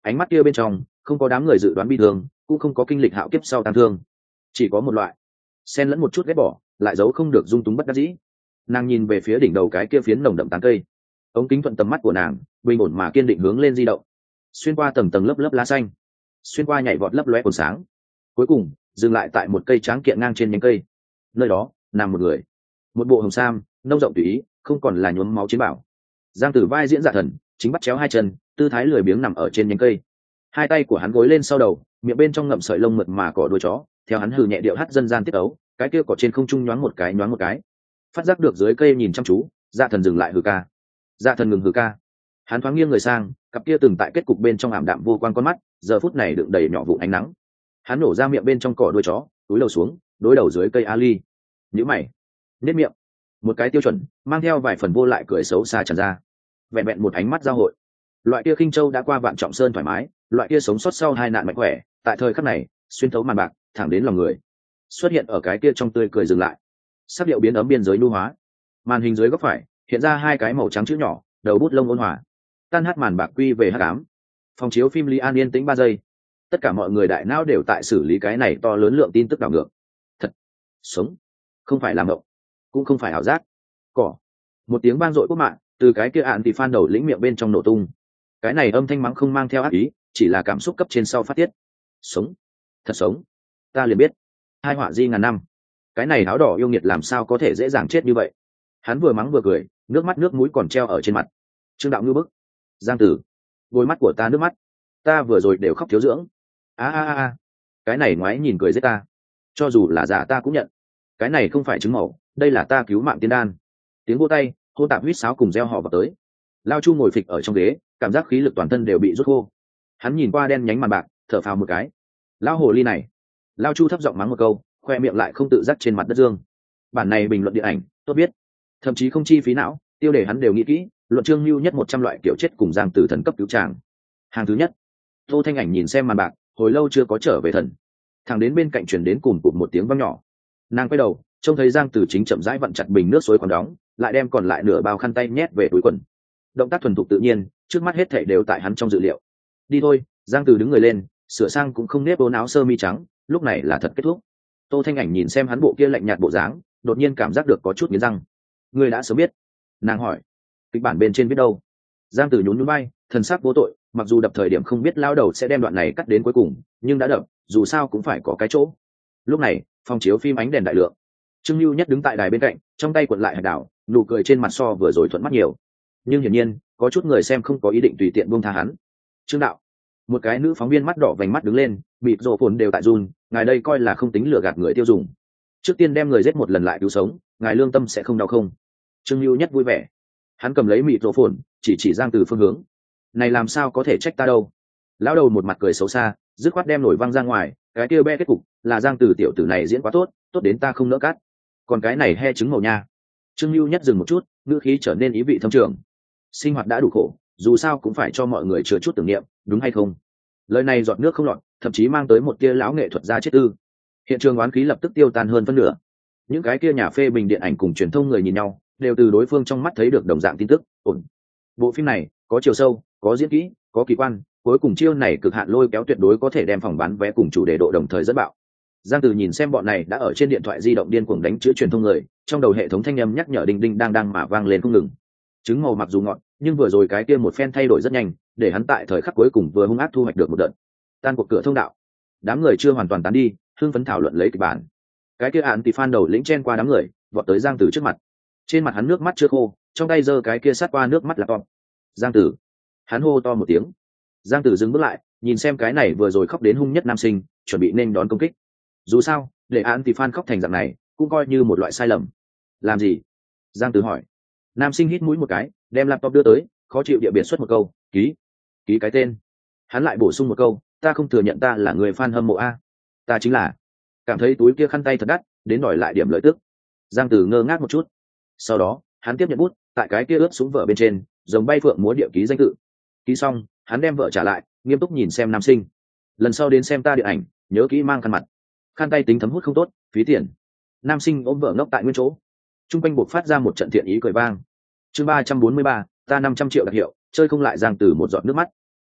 ánh mắt kia bên trong không có đám người dự đoán bi thương, cũng không có kinh lịch hạo kiếp sau tang thương, chỉ có một loại xen lẫn một chút ghét bỏ, lại giấu không được dung túng bất đắc dĩ. Nàng nhìn về phía đỉnh đầu cái kia phiến nồng đậm tán cây, ống kính thuận tầm mắt của nàng bình ổn mà kiên định hướng lên di động, xuyên qua tầng tầng lớp lớp lá xanh, xuyên qua nhảy vọt lấp lóe cồn sáng, cuối cùng dừng lại tại một cây tráng kiện ngang trên nhánh cây. Nơi đó nằm một người, một bộ hồng sam nông rộng tùy ý, không còn là nhuốm máu chiến bảo. Giang Tử vai diễn Dạ Thần, chính bắt chéo hai chân, tư thái lười biếng nằm ở trên nhánh cây, hai tay của hắn gối lên sau đầu, miệng bên trong ngậm sợi lông mượt mà cỏ đuôi chó, theo hắn hừ nhẹ điệu hát dân gian tiết ấu, cái kia cỏ trên không trung nhoáng một cái nhoáng một cái. Phát giác được dưới cây nhìn chăm chú, Dạ Thần dừng lại hừ ca. Dạ Thần ngừng hừ ca. Hắn thoáng nghiêng người sang, cặp kia từng tại kết cục bên trong ảm đạm vô quan con mắt, giờ phút này đựng đầy nhỏ vụ ánh nắng. Hắn nổ ra miệng bên trong cỏ đuôi chó, túi đầu xuống, đối đầu dưới cây ali. Nhíu mày, nếp miệng, một cái tiêu chuẩn, mang theo vài phần vô lại cười xấu xa tràn ra. Vẹn vẹn một ánh mắt giao hội, loại kia khinh châu đã qua vạn trọng sơn thoải mái, loại kia sống sót sau hai nạn mạnh khỏe, tại thời khắc này xuyên thấu màn bạc thẳng đến lòng người, xuất hiện ở cái kia trong tươi cười dừng lại. Sắc điệu biến ấm biên giới nhu hóa, màn hình dưới góc phải hiện ra hai cái màu trắng chữ nhỏ, đầu bút lông ôn hòa. Tan hát màn bạc quy về hắc ám. Phòng chiếu phim Lý An yên tĩnh ba giây. Tất cả mọi người đại não đều tại xử lý cái này to lớn lượng tin tức đảo ngược. Thật, sống, không phải làm mộng, cũng không phải ảo giác. Cỏ. Một tiếng vang dội quốc mạng từ cái kia ạn thì phan đầu lĩnh miệng bên trong nổ tung. Cái này âm thanh mắng không mang theo ác ý, chỉ là cảm xúc cấp trên sau phát tiết. Sống, thật sống, ta liền biết. Hai họa di ngàn năm, cái này áo đỏ yêu nghiệt làm sao có thể dễ dàng chết như vậy. Hắn vừa mắng vừa cười, nước mắt nước mũi còn treo ở trên mặt. Trương Đạo ngư bức. Giang Tử, đôi mắt của ta nước mắt, ta vừa rồi đều khóc thiếu dưỡng. A a a, cái này ngoái nhìn cười giết ta, cho dù là giả ta cũng nhận. Cái này không phải chứng mẫu, đây là ta cứu mạng tiên đan. Tiếng vô tay, hô tạp huýt sáo cùng reo họ vào tới. Lao Chu ngồi phịch ở trong ghế, cảm giác khí lực toàn thân đều bị rút khô. Hắn nhìn qua đen nhánh màn bạc, thở phào một cái. Lao hồ ly này. Lao Chu thấp giọng mắng một câu, khoe miệng lại không tự giác trên mặt đất dương. Bản này bình luận điện ảnh, tốt biết, thậm chí không chi phí não, tiêu đề hắn đều nghĩ kỹ. Luận chương lưu nhất một trăm loại kiểu chết cùng Giang Tử thần cấp cứu tràng. Hàng thứ nhất. Tô Thanh Ảnh nhìn xem màn bạc, hồi lâu chưa có trở về thần. Thằng đến bên cạnh truyền đến cùng cụt một tiếng vang nhỏ. Nàng quay đầu, trông thấy Giang Tử chính chậm rãi vặn chặt bình nước suối còn đóng, lại đem còn lại nửa bao khăn tay nhét về túi quần. Động tác thuần thục tự nhiên, trước mắt hết thảy đều tại hắn trong dự liệu. Đi thôi. Giang Tử đứng người lên, sửa sang cũng không nếp ốn áo sơ mi trắng, lúc này là thật kết thúc. Tô Thanh Ảnh nhìn xem hắn bộ kia lạnh nhạt bộ dáng, đột nhiên cảm giác được có chút nghiến răng. Ngươi đã sớm biết? Nàng hỏi. Kịch bản bên trên biết đâu? Giang Tử nhún nhún vai, thần sắc vô tội, mặc dù đập thời điểm không biết lao đầu sẽ đem đoạn này cắt đến cuối cùng, nhưng đã đập, dù sao cũng phải có cái chỗ. Lúc này, phòng chiếu phim ánh đèn đại lượng. Trương Lưu Nhất đứng tại đài bên cạnh, trong tay cuộn lại hạt đảo, nụ cười trên mặt so vừa rồi thuận mắt nhiều. Nhưng hiển nhiên, có chút người xem không có ý định tùy tiện buông tha hắn. Trương đạo, một cái nữ phóng viên mắt đỏ vành mắt đứng lên, bịt rồ phồn đều tại run, ngài đây coi là không tính lừa gạt người tiêu dùng. Trước tiên đem người giết một lần lại cứu sống, ngài lương tâm sẽ không đau không? Trương Lưu Nhất vui vẻ. Hắn cầm lấy mịt rổ phồn, chỉ chỉ Giang Tử phương hướng. Này làm sao có thể trách ta đâu? Lão đầu một mặt cười xấu xa, dứt khoát đem nổi văng ra ngoài. Cái kia be kết cục là Giang Tử tiểu tử này diễn quá tốt, tốt đến ta không nỡ cắt. Còn cái này he trứng màu nha. Trương Lưu Nhất dừng một chút, ngữ khí trở nên ý vị thâm trường. Sinh hoạt đã đủ khổ, dù sao cũng phải cho mọi người chứa chút tưởng niệm, đúng hay không? Lời này giọt nước không lọt, thậm chí mang tới một tia lão nghệ thuật gia chết tư. Hiện trường oán khí lập tức tiêu tan hơn phân nửa. Những cái kia nhà phê bình điện ảnh cùng truyền thông người nhìn nhau, đều từ đối phương trong mắt thấy được đồng dạng tin tức. Ổn. Bộ phim này có chiều sâu, có diễn kỹ, có kỳ quan, cuối cùng chiêu này cực hạn lôi kéo tuyệt đối có thể đem phòng bán vé cùng chủ đề độ đồng thời dẫn bạo. Giang Tử nhìn xem bọn này đã ở trên điện thoại di động điên cuồng đánh chữ truyền thông người, trong đầu hệ thống thanh âm nhắc nhở đinh đinh đang đang mà vang lên không ngừng. Trứng màu mặc dù ngọt, nhưng vừa rồi cái kia một phen thay đổi rất nhanh, để hắn tại thời khắc cuối cùng vừa hung ác thu hoạch được một đợt. Tan cuộc cửa thông đạo, đám người chưa hoàn toàn tán đi, hưng phấn thảo luận lấy kịch bản. Cái kia án thì fan đầu lĩnh chen qua đám người, vọt tới Giang Tử trước mặt. Trên mặt hắn nước mắt chưa khô, trong tay giơ cái kia sát qua nước mắt là to. Giang Tử, hắn hô to một tiếng. Giang Tử dừng bước lại, nhìn xem cái này vừa rồi khóc đến hung nhất nam sinh, chuẩn bị nên đón công kích. Dù sao, để án thì fan khóc thành dạng này, cũng coi như một loại sai lầm. Làm gì? Giang Tử hỏi. Nam sinh hít mũi một cái, đem laptop đưa tới, khó chịu địa biệt xuất một câu, ký, ký cái tên. Hắn lại bổ sung một câu, ta không thừa nhận ta là người fan hâm mộ a, ta chính là. Cảm thấy túi kia khăn tay thật đắt, đến đòi lại điểm lợi tức. Giang Tử ngơ ngác một chút. Sau đó, hắn tiếp nhận bút, tại cái kia ướt xuống vợ bên trên, giống bay phượng múa địa ký danh tự. Ký xong, hắn đem vợ trả lại, nghiêm túc nhìn xem nam sinh. Lần sau đến xem ta điện ảnh, nhớ kỹ mang khăn mặt. Khăn tay tính thấm hút không tốt, phí tiền. Nam sinh ôm vợ ngốc tại nguyên chỗ. Trung quanh buộc phát ra một trận thiện ý cười vang. Chương ba trăm bốn mươi ba, ta năm trăm triệu đặc hiệu, chơi không lại Giang Tử một giọt nước mắt.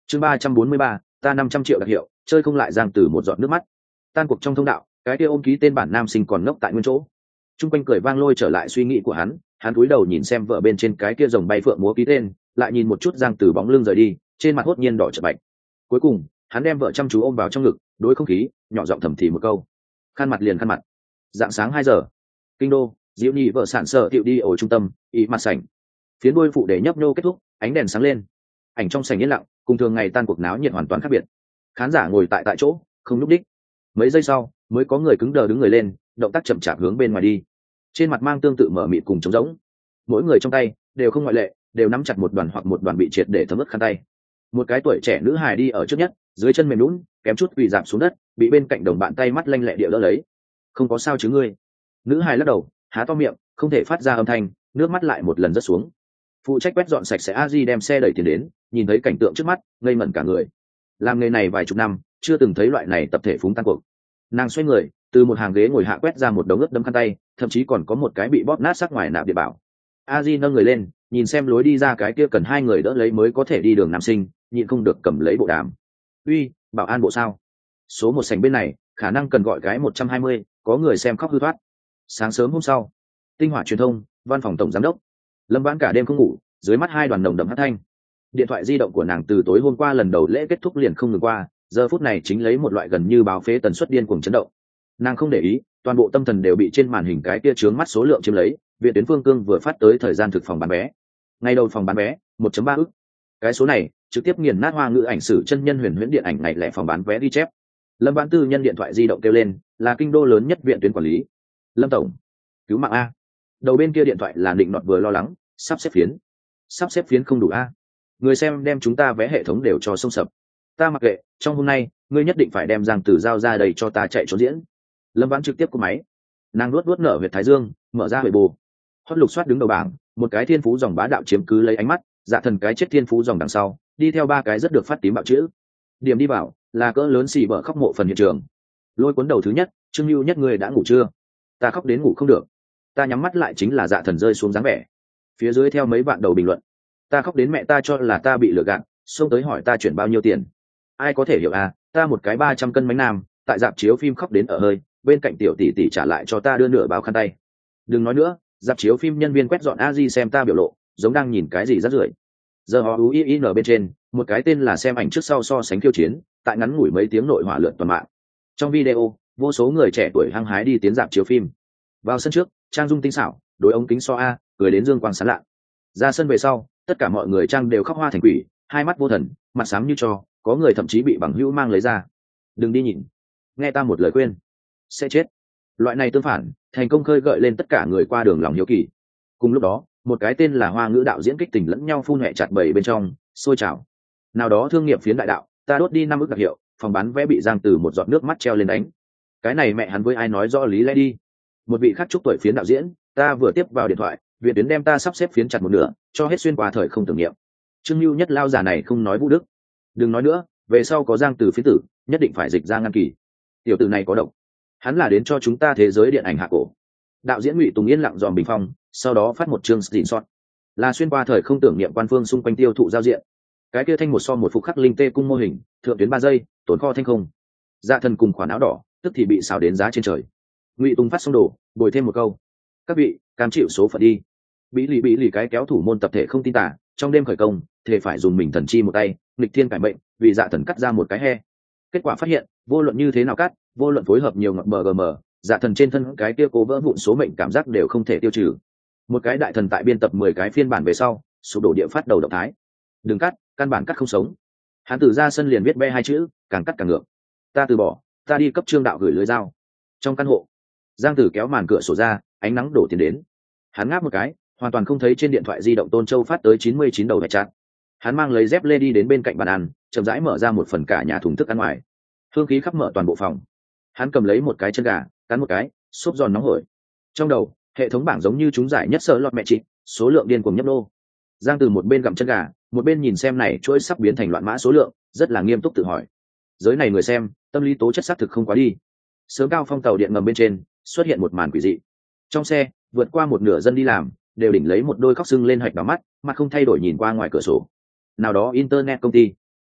chương ba trăm bốn mươi ba, ta năm trăm triệu đặc hiệu, chơi không lại Giang Tử một giọt nước mắt. Tan cuộc trong thông đạo, cái kia ôm ký tên bản nam sinh còn ngốc tại nguyên chỗ. Trung quanh cười vang lôi trở lại suy nghĩ của hắn, hắn cúi đầu nhìn xem vợ bên trên cái kia rồng bay phượng múa ký tên, lại nhìn một chút Giang Tử bóng lưng rời đi, trên mặt hốt nhiên đỏ chợt bạch. Cuối cùng, hắn đem vợ chăm chú ôm vào trong ngực, đối không khí, nhỏ giọng thầm thì một câu. Khăn mặt liền khăn mặt. Dạng sáng hai giờ, kinh đô, Diệu Nhi vợ sản sở tiệu đi ở trung tâm, ý mặt sảnh. Phía đuôi phụ để nhấp nhô kết thúc, ánh đèn sáng lên. Ảnh trong sảnh yên lặng, cùng thường ngày tan cuộc náo nhiệt hoàn toàn khác biệt. Khán giả ngồi tại tại chỗ, không lúc đích. Mấy giây sau, mới có người cứng đờ đứng người lên, động tác chậm chạp hướng bên ngoài đi. Trên mặt mang tương tự mở mịt cùng trống rỗng. Mỗi người trong tay đều không ngoại lệ, đều nắm chặt một đoàn hoặc một đoàn bị triệt để thấm ướt khăn tay. Một cái tuổi trẻ nữ hài đi ở trước nhất, dưới chân mềm nhũn, kém chút quỳ rạp xuống đất, bị bên cạnh đồng bạn tay mắt lanh lẹ địa đỡ lấy. Không có sao chứ ngươi? Nữ hài lắc đầu, há to miệng, không thể phát ra âm thanh, nước mắt lại một lần rớt xuống. Phụ trách quét dọn sạch sẽ a di đem xe đẩy tiền đến, nhìn thấy cảnh tượng trước mắt, ngây ngẩn cả người. Làm nghề này vài chục năm, chưa từng thấy loại này tập thể phúng tan cuộc. Nàng xoay người, từ một hàng ghế ngồi hạ quét ra một đống ướt đẫm khăn tay, thậm chí còn có một cái bị bóp nát sắc ngoài nạp địa bảo. A di nâng người lên, nhìn xem lối đi ra cái kia cần hai người đỡ lấy mới có thể đi đường nam sinh, nhịn không được cầm lấy bộ đàm. Uy, bảo an bộ sao? Số một sảnh bên này, khả năng cần gọi cái một trăm hai mươi, có người xem khóc hư thoát. Sáng sớm hôm sau, Tinh Hỏa truyền thông, văn phòng tổng giám đốc. Lâm Vãn cả đêm không ngủ, dưới mắt hai đoàn nồng đậm hắc thanh. Điện thoại di động của nàng từ tối hôm qua lần đầu lễ kết thúc liền không ngừng qua, giờ phút này chính lấy một loại gần như báo phế tần suất điên cuồng chấn động. Nàng không để ý, toàn bộ tâm thần đều bị trên màn hình cái kia chướng mắt số lượng chiếm lấy. Viện tuyến Phương Cương vừa phát tới thời gian thực phòng bán vé. Ngày đầu phòng bán vé, một phẩy ba ức. Cái số này trực tiếp nghiền nát Hoa ngữ ảnh sử chân nhân huyền huyễn điện ảnh ngày lẻ phòng bán vé ghi chép. Lâm Vãn Tư nhân điện thoại di động kêu lên, là kinh đô lớn nhất viện tuyến quản lý. Lâm tổng, cứu mạng a. Đầu bên kia điện thoại là định nọt vừa lo lắng, sắp xếp phiến. Sắp xếp phiến không đủ a. Người xem đem chúng ta vé hệ thống đều cho xông sập. Ta mặc kệ, trong hôm nay, ngươi nhất định phải đem Giang Tử giao ra đây cho ta chạy trốn diễn. Lâm Vãn trực tiếp của máy. Nàng nuốt nuốt nở huyệt thái dương, mở ra huệ bù. Hót lục soát đứng đầu bảng, một cái thiên phú dòng bá đạo chiếm cứ lấy ánh mắt, Dạ Thần cái chết thiên phú dòng đằng sau, đi theo ba cái rất được phát tím bạo chữ. Điểm đi vào, là cỡ lớn xì bở khóc mộ phần hiện trường. Lôi cuốn đầu thứ nhất, Trương Lưu nhất người đã ngủ chưa? Ta khóc đến ngủ không được. Ta nhắm mắt lại chính là Dạ Thần rơi xuống dáng vẻ. Phía dưới theo mấy bạn đầu bình luận. Ta khóc đến mẹ ta cho là ta bị lừa gạt, xông tới hỏi ta chuyển bao nhiêu tiền. Ai có thể hiểu à, ta một cái ba trăm cân bánh nam, tại dạp chiếu phim khóc đến ở hơi, bên cạnh tiểu tỷ tỷ trả lại cho ta đưa nửa bao khăn tay. Đừng nói nữa, dạp chiếu phim nhân viên quét dọn a di xem ta biểu lộ, giống đang nhìn cái gì rát rưởi. Giờ họ ui in bên trên, một cái tên là xem ảnh trước sau so sánh khiêu chiến, tại ngắn ngủi mấy tiếng nội hỏa lượn toàn mạng. Trong video, vô số người trẻ tuổi hăng hái đi tiến dạp chiếu phim. Vào sân trước, trang dung tinh xảo, đối ống kính so a, cười đến dương quang sáng lạ. Ra sân về sau, tất cả mọi người trang đều khóc hoa thành quỷ, hai mắt vô thần, mặt xám như tro, có người thậm chí bị bằng hữu mang lấy ra. Đừng đi nhìn, nghe ta một lời khuyên, sẽ chết. Loại này tương phản, thành công khơi gợi lên tất cả người qua đường lòng hiếu kỳ. Cùng lúc đó, một cái tên là Hoa ngữ đạo diễn kích tình lẫn nhau phun hẹ chặt bầy bên trong, sôi trào. Nào đó thương nghiệp phiến đại đạo, ta đốt đi năm ức đặc hiệu, phòng bán vé bị Giang Từ một giọt nước mắt treo lên đánh. Cái này mẹ hắn với ai nói rõ lý lẽ đi. Một vị khác chúc tuổi phiến đạo diễn, ta vừa tiếp vào điện thoại, viện tuyến đem ta sắp xếp phiến chặt một nửa, cho hết xuyên qua thời không tưởng niệm. Trương Lưu nhất lao giả này không nói vũ đức. Đừng nói nữa, về sau có Giang Từ phiến tử, nhất định phải dịch ra ngăn kỳ. Tiểu tử này có độc. Hắn là đến cho chúng ta thế giới điện ảnh hạ cổ. Đạo diễn Ngụy Tùng yên lặng dòm bình phong, sau đó phát một chương screenshot, là xuyên qua thời không tưởng niệm quan phương xung quanh tiêu thụ giao diện. Cái kia thanh một so một phục khắc linh tê cung mô hình, thượng tuyến ba giây, tồn kho thanh không. Dạ Thần cùng khoản áo đỏ, tức thì bị xào đến giá trên trời. Ngụy Tùng phát xong đồ, bồi thêm một câu: các vị cam chịu số phận đi. Bí lì bí lì cái kéo thủ môn tập thể không tin tả, trong đêm khởi công, thề phải dùng mình thần chi một tay, nghịch thiên cải mệnh, vì Dạ Thần cắt ra một cái he. Kết quả phát hiện, vô luận như thế nào cắt, vô luận phối hợp nhiều ngọn bờ gm, Dạ Thần trên thân cái kia cố vỡ vụn số mệnh cảm giác đều không thể tiêu trừ. Một cái đại thần tại biên tập mười cái phiên bản về sau, sụp đổ địa phát đầu động thái. Đừng cắt, căn bản cắt không sống. Hắn từ ra sân liền viết be hai chữ, càng cắt càng ngược. Ta từ bỏ, ta đi cấp Trương đạo gửi lưới dao. Trong căn hộ, Giang Tử kéo màn cửa sổ ra, ánh nắng đổ tiền đến. Hắn ngáp một cái, hoàn toàn không thấy trên điện thoại di động Tôn Châu phát tới chín mươi chín đầu hệ chặt. Hắn mang lấy dép lê đi đến bên cạnh bàn ăn, chậm rãi mở ra một phần cả nhà thùng thức ăn ngoài. Hương khí khắp mở toàn bộ phòng. Hắn cầm lấy một cái chân gà, cắn một cái, xốp giòn nóng hổi. Trong đầu, hệ thống bảng giống như chúng giải nhất sợ lọt mẹ chị, số lượng điên cuồng nhấp nô. Giang Từ một bên gặm chân gà, một bên nhìn xem này chuỗi sắp biến thành loạn mã số lượng, rất là nghiêm túc tự hỏi. Giới này người xem, tâm lý tố chất xác thực không quá đi. Sớm cao phong tàu điện ngầm bên trên, xuất hiện một màn quỷ dị. Trong xe, vượt qua một nửa dân đi làm, đều đỉnh lấy một đôi khóc sưng lên hạch đỏ mắt, mặt không thay đổi nhìn qua ngoài cửa sổ. Nào đó internet công ty.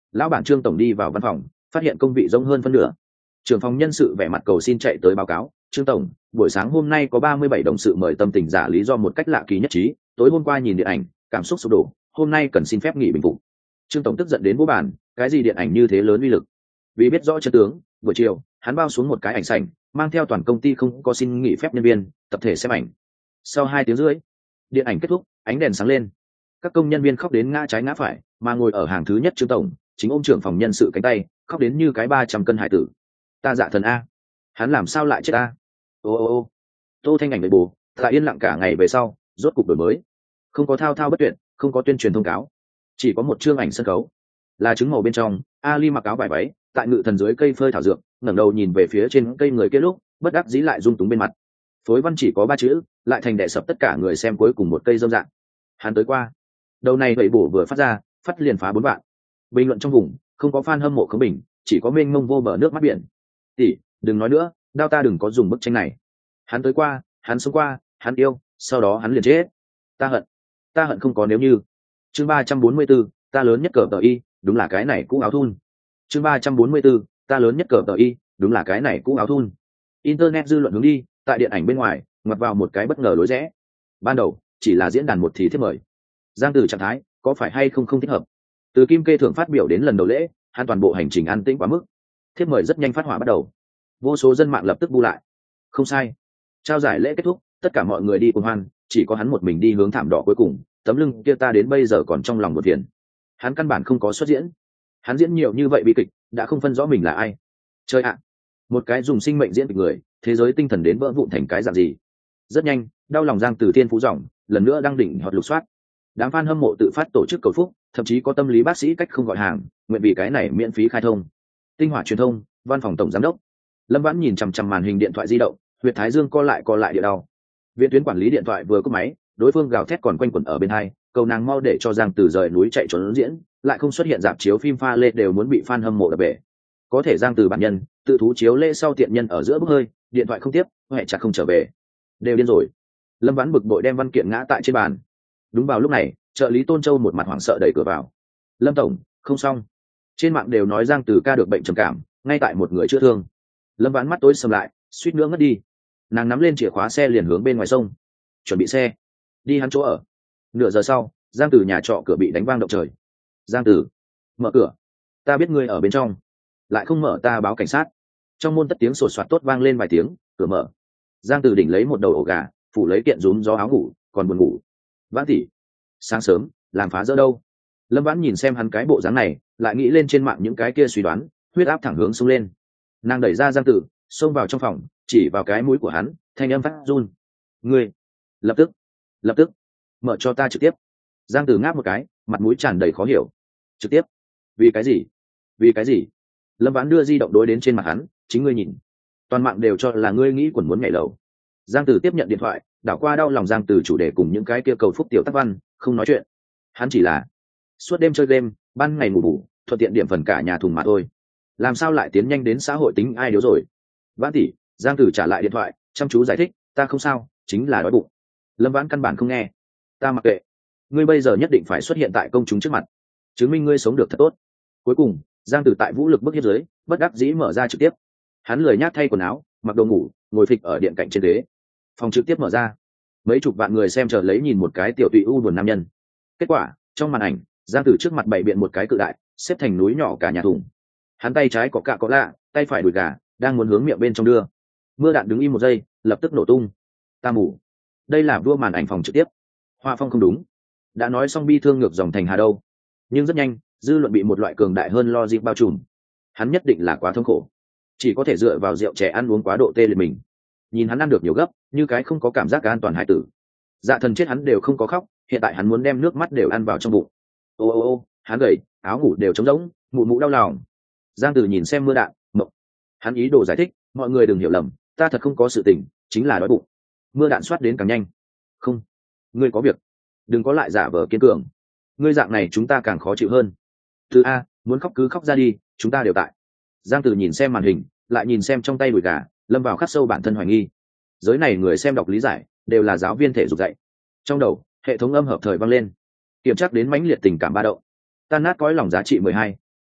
lão bản Trương tổng đi vào văn phòng, phát hiện công vị rỗng hơn phân nửa. Trưởng phòng nhân sự vẻ mặt cầu xin chạy tới báo cáo, Trương tổng, buổi sáng hôm nay có ba mươi bảy đồng sự mời tâm tình giả lý do một cách lạ kỳ nhất trí, tối hôm qua nhìn điện ảnh, cảm xúc sụp đổ, hôm nay cần xin phép nghỉ bình phục. Trương tổng tức giận đến vô bàn, cái gì điện ảnh như thế lớn uy lực? Vì biết rõ chân tướng, buổi chiều hắn bao xuống một cái ảnh sảnh, mang theo toàn công ty không có xin nghỉ phép nhân viên tập thể xem ảnh. Sau hai tiếng rưỡi, điện ảnh kết thúc, ánh đèn sáng lên, các công nhân viên khóc đến ngã trái ngã phải, mà ngồi ở hàng thứ nhất Trương tổng chính ôm trưởng phòng nhân sự cánh tay, khóc đến như cái ba trăm cân hải tử. Ta dạ thần a, hắn làm sao lại chết a? Ô ô ô, Tô Thanh Ảnh với bù, tại yên lặng cả ngày về sau, rốt cục đổi mới, không có thao thao bất tuyệt, không có tuyên truyền thông cáo, chỉ có một chương ảnh sân khấu, là trứng màu bên trong. Ali mặc áo vải váy, tại ngự thần dưới cây phơi thảo dược, ngẩng đầu nhìn về phía trên cây người kia lúc, bất đắc dĩ lại rung túng bên mặt. Phối văn chỉ có ba chữ, lại thành đè sập tất cả người xem cuối cùng một cây dâm dạng. Hắn tới qua. Đầu này vậy bổ vừa phát ra, phát liền phá bốn vạn. Bình luận trong vùng, không có fan hâm mộ khống bình, chỉ có mênh mông vô bờ nước mắt biển. Tỷ, đừng nói nữa, đao ta đừng có dùng bức tranh này. Hắn tới qua, hắn sống qua, hắn yêu, sau đó hắn liền chết. Ta hận, ta hận không có nếu như. Chương ba trăm bốn mươi 4, ta lớn nhất cờ tờ y, đúng là cái này cũ áo thun. Chương ba trăm bốn mươi 4, ta lớn nhất cờ tờ y, đúng là cái này cũ áo thun. Internet dư luận hướng đi, tại điện ảnh bên ngoài, ngoặt vào một cái bất ngờ lối rẽ. Ban đầu, chỉ là diễn đàn một thì thiết mời. Giang Từ trạng thái, có phải hay không không thích hợp. Từ Kim Kê thưởng phát biểu đến lần đầu lễ, hắn toàn bộ hành trình an tĩnh quá mức. Thiết mời rất nhanh phát hỏa bắt đầu. Vô số dân mạng lập tức bu lại. Không sai. Trao giải lễ kết thúc, tất cả mọi người đi cùng hoan, chỉ có hắn một mình đi hướng thảm đỏ cuối cùng, tấm lưng kia ta đến bây giờ còn trong lòng một phiền. Hắn căn bản không có xuất diễn. Hắn diễn nhiều như vậy bi kịch, đã không phân rõ mình là ai. Chơi ạ. Một cái dùng sinh mệnh diễn kịch người, thế giới tinh thần đến vỡ vụn thành cái dạng gì. Rất nhanh, đau lòng Giang Từ Thiên phú ròng, lần nữa đăng đỉnh hot lục soát. Đám fan hâm mộ tự phát tổ chức cầu phúc, thậm chí có tâm lý bác sĩ cách không gọi hàng, nguyện vì cái này miễn phí khai thông. Tinh Hỏa truyền thông, văn phòng tổng giám đốc. Lâm Vãn nhìn chằm chằm màn hình điện thoại di động, huyệt thái dương co lại co lại địa đau. Viện tuyến quản lý điện thoại vừa cúp máy, đối phương gào thét còn quanh quẩn ở bên hai, cầu nàng mau để cho Giang Từ rời núi chạy trốn diễn, lại không xuất hiện rạp chiếu phim pha lê đều muốn bị fan hâm mộ đập bể. Có thể Giang Từ bản nhân, tự thú chiếu lễ sau tiện nhân ở giữa bốc hơi, điện thoại không tiếp, hệ chặt không trở về. Đều điên rồi. Lâm Vãn bực bội đem văn kiện ngã tại trên bàn. Đúng vào lúc này, trợ lý Tôn Châu một mặt hoảng sợ đẩy cửa vào. Lâm tổng, không xong. Trên mạng đều nói Giang Từ ca được bệnh trầm cảm, ngay tại một người chữa thương. Lâm Vãn mắt tối sầm lại, suýt nữa ngất đi. Nàng nắm lên chìa khóa xe liền hướng bên ngoài sông, chuẩn bị xe đi hắn chỗ ở. Nửa giờ sau, Giang Từ nhà trọ cửa bị đánh vang động trời. Giang Từ, mở cửa, ta biết ngươi ở bên trong. Lại không mở ta báo cảnh sát. Trong môn tất tiếng sột soạt tốt vang lên vài tiếng, cửa mở. Giang Từ đỉnh lấy một đầu ổ gà, phủ lấy kiện rúm gió áo ngủ, còn buồn ngủ. Vãn tỷ, sáng sớm làm phá rỡ đâu? Lâm Vãn nhìn xem hắn cái bộ dáng này, lại nghĩ lên trên mạng những cái kia suy đoán, huyết áp thẳng hướng xông lên. Nàng đẩy ra Giang Tử, xông vào trong phòng, chỉ vào cái mũi của hắn, thanh âm phát run. Ngươi, lập tức, lập tức, mở cho ta trực tiếp. Giang Tử ngáp một cái, mặt mũi tràn đầy khó hiểu. Trực tiếp? Vì cái gì? Vì cái gì? Lâm Vãn đưa di động đối đến trên mặt hắn, chính ngươi nhìn. Toàn mạng đều cho là ngươi nghĩ quần muốn nhảy lầu. Giang Tử tiếp nhận điện thoại, đảo qua đau lòng Giang Tử chủ đề cùng những cái kia cầu phúc tiểu tác văn, không nói chuyện. Hắn chỉ là suốt đêm chơi game, ban ngày ngủ bù, thuận tiện điểm phần cả nhà thùng mà thôi. Làm sao lại tiến nhanh đến xã hội tính ai điếu rồi? Vãn tỷ, Giang Tử trả lại điện thoại, chăm chú giải thích, ta không sao, chính là đói bụng. Lâm Vãn căn bản không nghe. Ta mặc kệ. Ngươi bây giờ nhất định phải xuất hiện tại công chúng trước mặt, chứng minh ngươi sống được thật tốt. Cuối cùng, Giang Tử tại vũ lực bức hiếp dưới, bất đắc dĩ mở ra trực tiếp. Hắn lười nhác thay quần áo, mặc đồ ngủ, ngồi phịch ở điện cạnh trên ghế. Phòng trực tiếp mở ra, mấy chục vạn người xem chờ lấy nhìn một cái tiểu tụy u buồn nam nhân. Kết quả, trong màn ảnh, Giang Tử trước mặt bày biện một cái cự đại, xếp thành núi nhỏ cả nhà thùng. Hắn tay trái có cạ có lạ, tay phải đùi gà, đang muốn hướng miệng bên trong đưa. Mưa đạn đứng im một giây, lập tức nổ tung. Ta mù. Đây là vua màn ảnh phòng trực tiếp. Hoa phong không đúng. Đã nói xong bi thương ngược dòng thành hà đâu. Nhưng rất nhanh, dư luận bị một loại cường đại hơn logic bao trùm. Hắn nhất định là quá thống khổ, chỉ có thể dựa vào rượu chè ăn uống quá độ tê liệt mình. Nhìn hắn ăn được nhiều gấp, như cái không có cảm giác an toàn hải tử. Dạ thần chết hắn đều không có khóc, hiện tại hắn muốn đem nước mắt đều ăn vào trong bụng. Ô ô ô, hắn gầy, áo ngủ đều trống rỗng, mụ mụ đau lòng. Giang Tử nhìn xem mưa đạn, mộng. Hắn ý đồ giải thích, mọi người đừng hiểu lầm, ta thật không có sự tình, chính là đói bụng. Mưa đạn soát đến càng nhanh. Không, ngươi có việc, đừng có lại giả vờ kiên cường. Ngươi dạng này chúng ta càng khó chịu hơn. Từ a, muốn khóc cứ khóc ra đi, chúng ta đều tại. Giang Tử nhìn xem màn hình, lại nhìn xem trong tay đùi gà, lâm vào khắc sâu bản thân hoài nghi. Giới này người xem đọc lý giải, đều là giáo viên thể dục dạy. Trong đầu, hệ thống âm hợp thời vang lên, kiểm tra đến mãnh liệt tình cảm ba động. Tan nát cõi lòng giá trị mười hai.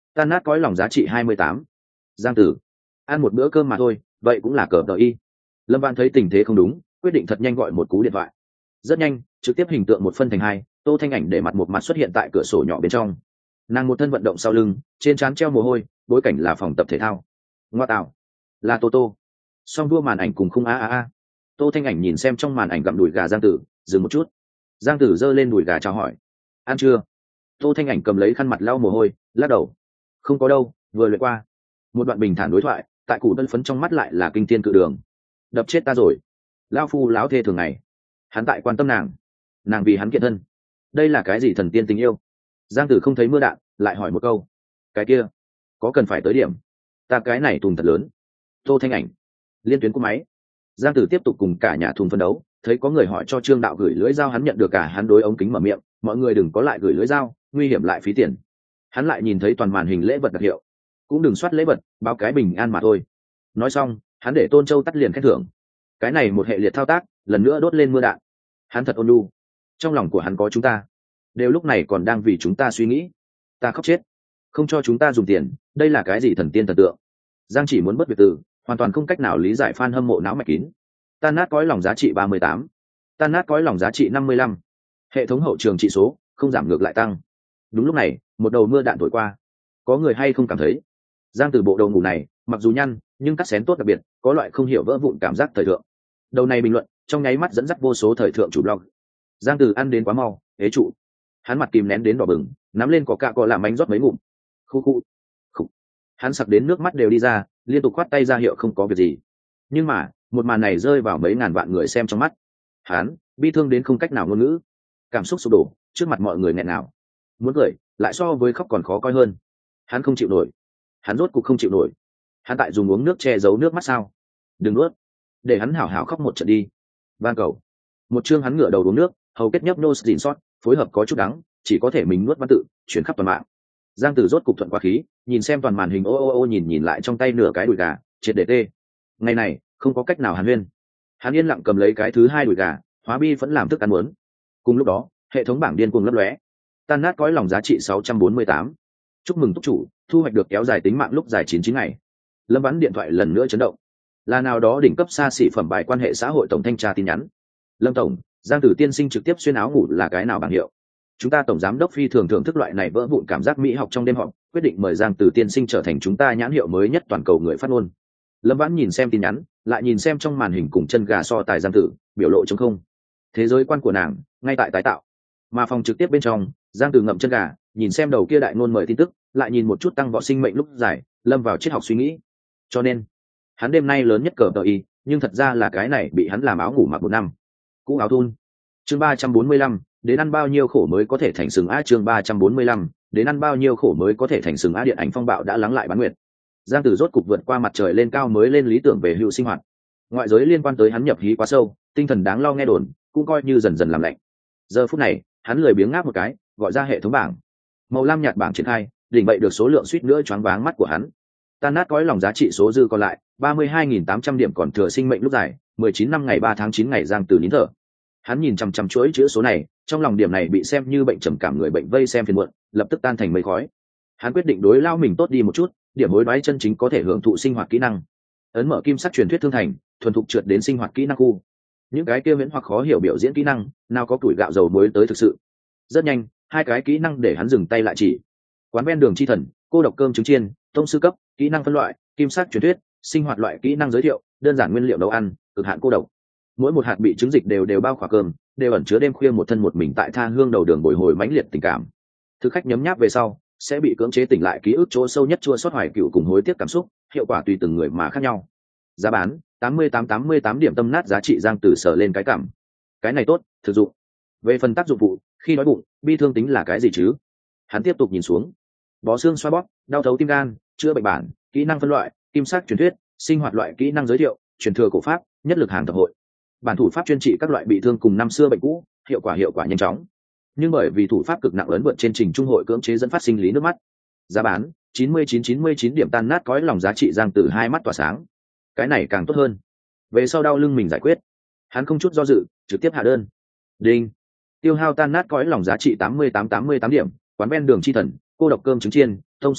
Tan nát cõi lòng giá trị hai mươi tám. Giang Tử, ăn một bữa cơm mà thôi, vậy cũng là cờ tờ y. Lâm Vãn thấy tình thế không đúng, quyết định thật nhanh gọi một cú điện thoại. Rất nhanh, trực tiếp hình tượng một phân thành hai, Tô Thanh Ảnh để mặt một mặt xuất hiện tại cửa sổ nhỏ bên trong. Nàng một thân vận động sau lưng, trên trán treo mồ hôi, bối cảnh là phòng tập thể thao. Ngoa tạo, là Tô Tô. Song đua màn ảnh cùng khung a a a. Tô Thanh Ảnh nhìn xem trong màn ảnh gặm đùi gà Giang Tử, dừng một chút. Giang Tử giơ lên đùi gà chào hỏi. Ăn chưa? Tô Thanh Ảnh cầm lấy khăn mặt lau mồ hôi, lắc đầu. Không có đâu, vừa luyện qua. Một đoạn bình thản đối thoại, tại củ tân phấn trong mắt lại là kinh thiên cự đường. Đập chết ta rồi. Lao phu láo thê thường ngày. Hắn tại quan tâm nàng, nàng vì hắn kiện thân. Đây là cái gì thần tiên tình yêu? Giang Tử không thấy mưa đạn, lại hỏi một câu. Cái kia, có cần phải tới điểm? Ta cái này tùng thật lớn. Tô Thanh Ảnh, liên tuyến của máy. Giang Tử tiếp tục cùng cả nhà thùng phân đấu, thấy có người hỏi cho Trương Đạo gửi lưỡi dao, hắn nhận được cả hắn đối ống kính mở miệng, mọi người đừng có lại gửi lưỡi dao, nguy hiểm lại phí tiền. Hắn lại nhìn thấy toàn màn hình lễ vật đặc hiệu, cũng đừng soát lễ vật, báo cái bình an mà thôi. Nói xong, hắn để Tôn Châu tắt liền khen thưởng. Cái này một hệ liệt thao tác, lần nữa đốt lên mưa đạn. Hắn thật ôn nhu, trong lòng của hắn có chúng ta, đều lúc này còn đang vì chúng ta suy nghĩ. Ta khóc chết, không cho chúng ta dùng tiền, đây là cái gì thần tiên thần tượng? Giang chỉ muốn bất biệt từ, hoàn toàn không cách nào lý giải fan hâm mộ não mạch kín. Tan nát cõi lòng giá trị ba mươi tám, tan nát cõi lòng giá trị năm mươi lăm. Hệ thống hậu trường trị số không giảm ngược lại tăng. Đúng lúc này, một đầu mưa đạn thổi qua. Có người hay không cảm thấy Giang Tử bộ đầu ngủ này mặc dù nhăn nhưng cắt xén tốt đặc biệt, có loại không hiểu vỡ vụn cảm giác thời thượng. Đầu này bình luận trong nháy mắt dẫn dắt vô số thời thượng chủ blog. Giang Tử ăn đến quá mau, ế trụ. Hắn mặt kìm nén đến đỏ bừng, nắm lên có cạ có làm bánh rót mấy ngụm. Khu khu. Khủ. Hắn sặc đến nước mắt đều đi ra, liên tục khoát tay ra hiệu không có việc gì. Nhưng mà một màn này rơi vào mấy ngàn vạn người xem trong mắt. Hắn bi thương đến không cách nào ngôn ngữ, cảm xúc sụp đổ trước mặt mọi người nghẹn nào. Muốn cười lại so với khóc còn khó coi hơn. Hắn không chịu nổi, hắn rốt cục không chịu nổi. Hắn tại dùng uống nước che giấu nước mắt sao? Đừng nuốt, để hắn hảo hảo khóc một trận đi. Van cầu. Một chương hắn ngửa đầu uống nước, hầu kết nhấp nô dịn sót, phối hợp có chút đắng, chỉ có thể mình nuốt văn tự chuyển khắp toàn mạng. Giang Tử rốt cục thuận qua khí, nhìn xem toàn màn hình ô ô ô nhìn nhìn lại trong tay nửa cái đùi gà, triệt để tê. Ngày này không có cách nào hàn huyên. Hắn yên lặng cầm lấy cái thứ hai đùi gà, hóa bi vẫn làm thức ăn muốn. Cùng lúc đó, hệ thống bảng điên cuồng lấp lóe. Tan nát cõi lòng giá trị sáu trăm bốn mươi tám. Chúc mừng túc chủ, thu hoạch được kéo dài tính mạng lúc dài chín mươi chín ngày. Lâm Vãn điện thoại lần nữa chấn động. Là nào đó đỉnh cấp xa xỉ phẩm bài quan hệ xã hội tổng thanh tra tin nhắn. Lâm tổng, Giang Tử tiên sinh trực tiếp xuyên áo ngủ là cái nào bảng hiệu? Chúng ta tổng giám đốc phi thường thưởng thức loại này vỡ vụn cảm giác mỹ học trong đêm họp, quyết định mời Giang Tử tiên sinh trở thành chúng ta nhãn hiệu mới nhất toàn cầu người phát ngôn. Lâm Vãn nhìn xem tin nhắn, lại nhìn xem trong màn hình cùng chân gà so tài Giang Tử, biểu lộ trống không. Thế giới quan của nàng ngay tại tái tạo. Mà phòng trực tiếp bên trong, Giang Tử ngậm chân gà, nhìn xem đầu kia đại ngôn mời tin tức, lại nhìn một chút tăng võ sinh mệnh lúc dài, lâm vào triết học suy nghĩ. Cho nên, hắn đêm nay lớn nhất cờ tờ y, nhưng thật ra là cái này bị hắn làm áo ngủ mặc một năm. Cũ áo thun. Chương ba trăm bốn mươi lăm, đến ăn bao nhiêu khổ mới có thể thành sừng á. Chương ba trăm bốn mươi lăm, đến ăn bao nhiêu khổ mới có thể thành sừng á. Điện ảnh phong bạo đã lắng lại bán nguyệt. Giang Tử rốt cục vượt qua mặt trời lên cao mới lên lý tưởng về hưu sinh hoạt. Ngoại giới liên quan tới hắn nhập hí quá sâu, tinh thần đáng lo nghe đồn, cũng coi như dần dần làm lạnh. Giờ phút này, hắn lười biếng ngáp một cái, gọi ra hệ thống bảng. Màu lam nhạt bảng triển khai, đỉnh vậy được số lượng suýt nữa choáng váng mắt của hắn. Tan nát cõi lòng giá trị số dư còn lại ba mươi hai nghìn tám trăm điểm, còn thừa sinh mệnh lúc dài mười chín năm ngày ba tháng chín ngày. Giang Tử nín thở. Hắn nhìn chằm chằm chuỗi chữ số này, trong lòng điểm này bị xem như bệnh trầm cảm người bệnh vây xem phiền muộn, lập tức tan thành mây khói. Hắn quyết định đối lao mình tốt đi một chút, điểm hối đoái chân chính có thể hưởng thụ sinh hoạt kỹ năng. Ấn mở kim sắc truyền thuyết thương thành, thuần thục trượt đến sinh hoạt kỹ năng khu. Những cái kia miễn hoặc khó hiểu biểu diễn kỹ năng, nào có tuổi gạo dầu muối tới thực sự. Rất nhanh, hai cái kỹ năng để hắn dừng tay lại chỉ. Quán ven đường chi thần, cô độc cơm trứng chiên, tông sư cấp, kỹ năng phân loại, kim sắc truyền thuyết, sinh hoạt loại kỹ năng giới thiệu, đơn giản nguyên liệu nấu ăn, cực hạn cô độc. Mỗi một hạt bị trứng dịch đều đều bao khỏa cơm, đều ẩn chứa đêm khuya một thân một mình tại tha hương đầu đường bồi hồi mãnh liệt tình cảm. Thực khách nhấm nháp về sau, sẽ bị cưỡng chế tỉnh lại ký ức chỗ sâu nhất chua xót hoài cựu cùng hối tiếc cảm xúc, hiệu quả tùy từng người mà khác nhau. Giá bán tám mươi tám tám mươi tám điểm. Tâm nát giá trị. Giang Tử sở lên cái cảm. Cái này tốt, thực dụng. Về phần tác dụng phụ, khi đói bụng, bi thương tính là cái gì chứ? Hắn tiếp tục nhìn xuống. Bó xương xoa bóp, đau thấu tim gan, chữa bệnh bản, kỹ năng phân loại, kim sắc truyền thuyết, sinh hoạt loại kỹ năng giới thiệu, truyền thừa cổ pháp, nhất lực hàng thập hội. Bản thủ pháp chuyên trị các loại bị thương cùng năm xưa bệnh cũ, hiệu quả hiệu quả nhanh chóng. Nhưng bởi vì thủ pháp cực nặng lớn vượt trên trình trung hội cưỡng chế dẫn phát sinh lý nước mắt. Giá bán chín mươi chín chín mươi chín điểm. Tan nát cõi lòng giá trị. Giang Tử hai mắt tỏa sáng. Cái này càng tốt hơn. Về sau đau lưng mình giải quyết. Hắn không chút do dự, trực tiếp hạ đơn. Đinh. Tiêu hao tan nát cõi lòng giá trị tám mươi tám tám mươi tám điểm. Quán ven đường chi thần, cô độc cơm trứng chiên, thông sư cấp,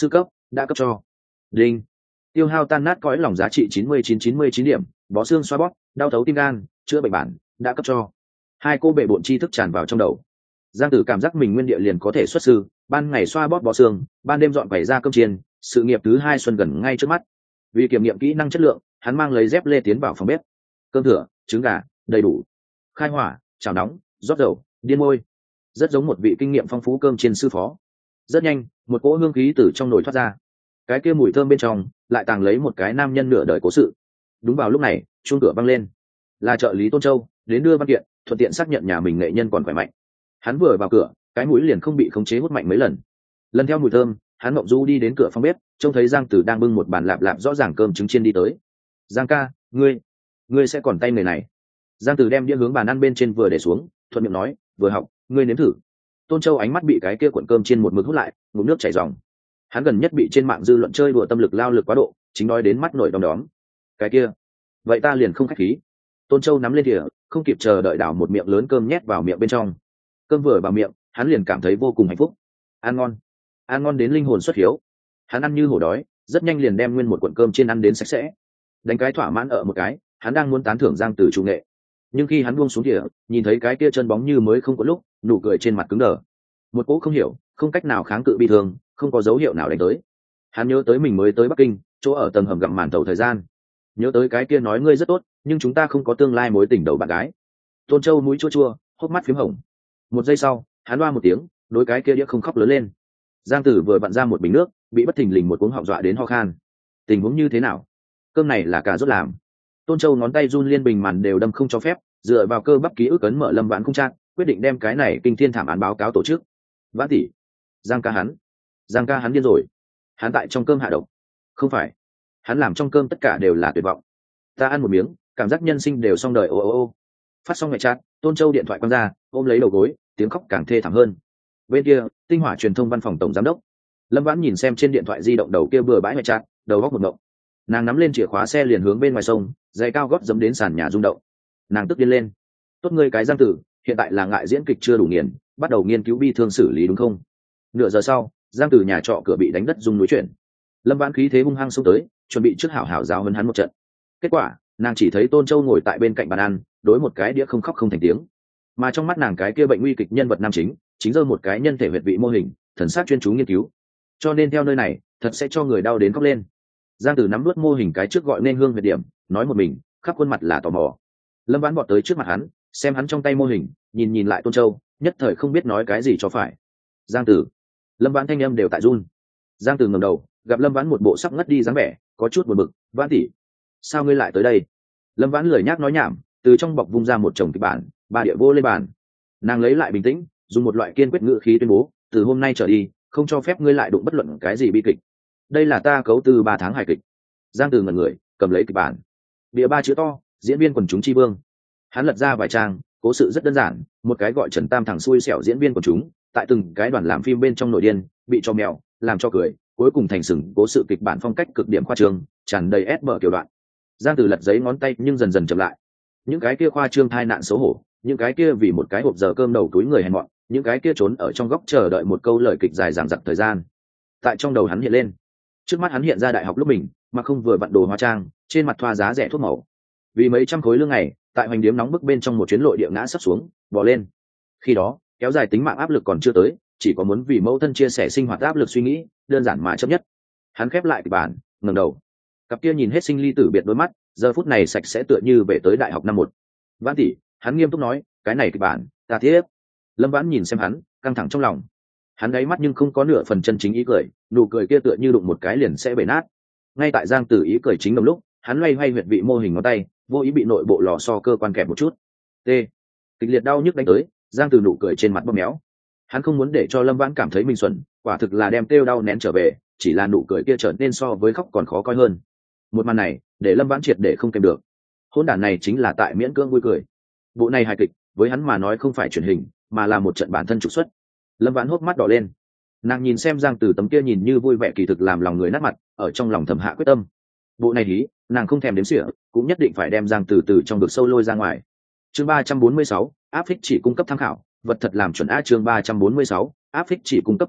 đã cấp cho. Đinh. Tiêu hao tan nát cõi lòng giá trị chín mươi chín chín mươi chín điểm, bó xương xoa bóp, đau thấu tim gan, chữa bệnh bản, đã cấp cho. Hai cô bệ bộn tri thức tràn vào trong đầu. Giang Tử cảm giác mình nguyên địa liền có thể xuất sư, ban ngày xoa bóp bó xương, ban đêm dọn vẩy ra cơm chiên, sự nghiệp thứ hai xuân gần ngay trước mắt. Vì kiểm nghiệm kỹ năng chất lượng, hắn mang lấy dép lê tiến vào phòng bếp. Cơm thừa, trứng gà, đầy đủ. Khai hỏa, chảo nóng, rót dầu, điên môi. Rất giống một vị kinh nghiệm phong phú cơm chiên sư phó. Rất nhanh, một cỗ hương khí từ trong nồi thoát ra. Cái kia mùi thơm bên trong lại tàng lấy một cái nam nhân nửa đời cố sự. Đúng vào lúc này, chuông cửa vang lên. Là trợ lý Tôn Châu đến đưa văn kiện, thuận tiện xác nhận nhà mình nghệ nhân còn khỏe mạnh. Hắn vừa vào cửa, cái mũi liền không bị khống chế hút mạnh mấy lần. Lần theo mùi thơm, hắn ngậm du đi đến cửa phòng bếp, trông thấy Giang Tử đang bưng một bàn lạp lạp rõ ràng cơm trứng chiên đi tới. Giang ca, ngươi, ngươi sẽ còn tay người này. Giang Tử đem đĩa hướng bàn ăn bên trên vừa để xuống, thuận miệng nói, vừa học, ngươi nếm thử. Tôn Châu ánh mắt bị cái kia cuộn cơm chiên một mực hút lại, ngụm nước chảy ròng. Hắn gần nhất bị trên mạng dư luận chơi đùa tâm lực lao lực quá độ, chính nói đến mắt nổi đom đóm. Cái kia, vậy ta liền không khách khí. Tôn Châu nắm lên thìa, không kịp chờ đợi đảo một miệng lớn cơm nhét vào miệng bên trong. Cơm vừa vào miệng, hắn liền cảm thấy vô cùng hạnh phúc. Ăn ngon, ăn ngon đến linh hồn xuất hiếu. Hắn ăn như hổ đói, rất nhanh liền đem nguyên một cuộn cơm chiên ăn đến sạch sẽ. Đánh cái thỏa mãn ở một cái, hắn đang muốn tán thưởng Giang Tử chủ nghệ. Nhưng khi hắn buông xuống thìa, nhìn thấy cái kia chân bóng như mới không có lúc, nụ cười trên mặt cứng đờ. Một cỗ không hiểu, không cách nào kháng cự bi thương, không có dấu hiệu nào đánh tới. Hắn nhớ tới mình mới tới Bắc Kinh, chỗ ở tầng hầm gặm màn tàu thời gian. Nhớ tới cái kia nói ngươi rất tốt, nhưng chúng ta không có tương lai mối tình đầu bạn gái. Tôn Châu mũi chua chua, hốc mắt phím hồng. Một giây sau, hắn loa một tiếng, đối cái kia đĩa không khóc lớn lên. Giang Tử vừa vặn ra một bình nước, bị bất thình lình một cuống họng dọa đến ho khan. Tình huống như thế nào? Cơm này là cà rốt làm. Tôn Châu ngón tay run liên bình màn đều đâm không cho phép, dựa vào cơ bắp ký ức ấn mở Lâm Vãn không trang, quyết định đem cái này kinh thiên thảm án báo cáo tổ chức. Vãn tỷ, Giang ca hắn, Giang ca hắn điên rồi. Hắn tại trong cơm hạ độc. Không phải, hắn làm trong cơm tất cả đều là tuyệt vọng. Ta ăn một miếng, cảm giác nhân sinh đều xong đời. Ô ô ô. Phát xong mẹ chat, Tôn Châu điện thoại quăng ra, ôm lấy đầu gối, tiếng khóc càng thê thảm hơn. Bên kia, Tinh Hỏa truyền thông văn phòng tổng giám đốc Lâm Vãn nhìn xem trên điện thoại di động đầu kia bừa bãi mẹ chat, đầu góc một ngộng. Nàng nắm lên chìa khóa xe liền hướng bên ngoài sông, giày cao gót dẫm đến sàn nhà rung động. Nàng tức điên lên. Tốt ngươi cái Giang Tử, hiện tại là ngại diễn kịch chưa đủ nghiền, bắt đầu nghiên cứu bi thương xử lý đúng không? Nửa giờ sau, Giang Tử nhà trọ cửa bị đánh đất rung núi chuyển. Lâm Vãn khí thế hung hăng xông tới, chuẩn bị trước hảo hảo giáo huấn hắn một trận. Kết quả, nàng chỉ thấy Tôn Châu ngồi tại bên cạnh bàn ăn, đối một cái đĩa không khóc không thành tiếng. Mà trong mắt nàng cái kia bệnh nguy kịch nhân vật nam chính, chính giơ một cái nhân thể huyệt vị mô hình, thần sắc chuyên chú nghiên cứu. Cho nên theo nơi này, thật sẽ cho người đau đến khóc lên. Giang Tử nắm nuốt mô hình cái trước gọi nên hương huyệt điểm, nói một mình, khắp khuôn mặt là tò mò. Lâm Vãn vọt tới trước mặt hắn, xem hắn trong tay mô hình, nhìn nhìn lại Tôn Châu, nhất thời không biết nói cái gì cho phải. Giang Tử, Lâm Vãn thanh âm đều tại run. Giang Tử ngẩng đầu, gặp Lâm Vãn một bộ sắp ngất đi dáng vẻ, có chút buồn bực. Vãn tỷ, sao ngươi lại tới đây? Lâm Vãn lười nhác nói nhảm, từ trong bọc vung ra một chồng kịch bản, ba địa vô lên bàn. Nàng lấy lại bình tĩnh, dùng một loại kiên quyết ngữ khí tuyên bố, từ hôm nay trở đi, không cho phép ngươi lại đụng bất luận cái gì bi kịch. Đây là ta cấu từ ba tháng hài kịch. Giang Tử ngẩn người, cầm lấy kịch bản, bìa ba chữ to, diễn viên quần chúng tri vương. Hắn lật ra vài trang, cố sự rất đơn giản, một cái gọi Trần Tam thằng xui xẻo diễn viên quần chúng, tại từng cái đoàn làm phim bên trong nội điên, bị cho mèo, làm cho cười, cuối cùng thành sừng cố sự kịch bản phong cách cực điểm khoa trương, tràn đầy ép bờ kiểu đoạn. Giang Tử lật giấy ngón tay nhưng dần dần chậm lại. Những cái kia khoa trương thai nạn xấu hổ, những cái kia vì một cái hộp giờ cơm đầu túi người hèn mọn, những cái kia trốn ở trong góc chờ đợi một câu lời kịch dài dằng dặc thời gian, tại trong đầu hắn hiện lên. Trước mắt hắn hiện ra đại học lúc mình, mà không vừa vặn đồ hóa trang, trên mặt thoa giá rẻ thuốc màu. Vì mấy trăm khối lương ngày, tại hoành điếm nóng bức bên trong một chuyến lội địa ngã sắp xuống, bò lên. Khi đó, kéo dài tính mạng áp lực còn chưa tới, chỉ có muốn vì mẫu thân chia sẻ sinh hoạt áp lực suy nghĩ, đơn giản mà chấp nhất. Hắn khép lại kịch bản, ngẩng đầu. Cặp kia nhìn hết sinh ly tử biệt đôi mắt, giờ phút này sạch sẽ tựa như về tới đại học năm một. Vãn tỷ, hắn nghiêm túc nói, cái này kịch bản, ta tiếp. Lâm Vãn nhìn xem hắn, căng thẳng trong lòng. Hắn đáy mắt nhưng không có nửa phần chân chính ý cười, nụ cười kia tựa như đụng một cái liền sẽ bể nát. Ngay tại Giang Tử ý cười chính đồng lúc, hắn loay hoay huyệt vị mô hình ngón tay, vô ý bị nội bộ lò xo cơ quan kẹp một chút. T. Kịch liệt đau nhức đánh tới, Giang Tử nụ cười trên mặt bóp méo. Hắn không muốn để cho Lâm Vãn cảm thấy mình xuẩn, quả thực là đem tiêu đau nén trở về, chỉ là nụ cười kia trở nên so với khóc còn khó coi hơn. Một màn này, để Lâm Vãn triệt để không kèm được. Hỗn đản này chính là tại miễn cưỡng vui cười. Bộ này hài kịch, với hắn mà nói không phải truyền hình, mà là một trận bản thân trục xuất. Lâm Vãn hốc mắt đỏ lên. Nàng nhìn xem Giang Tử tấm kia nhìn như vui vẻ kỳ thực làm lòng người nát mặt, ở trong lòng thầm hạ quyết tâm. Bộ này hí, nàng không thèm đếm xỉa, cũng nhất định phải đem Giang Tử từ trong vực sâu lôi ra ngoài. Chương ba trăm bốn mươi sáu, áp phích chỉ cung cấp tham khảo, vật thật làm chuẩn a chương ba trăm bốn mươi sáu, áp phích chỉ cung cấp tham khảo,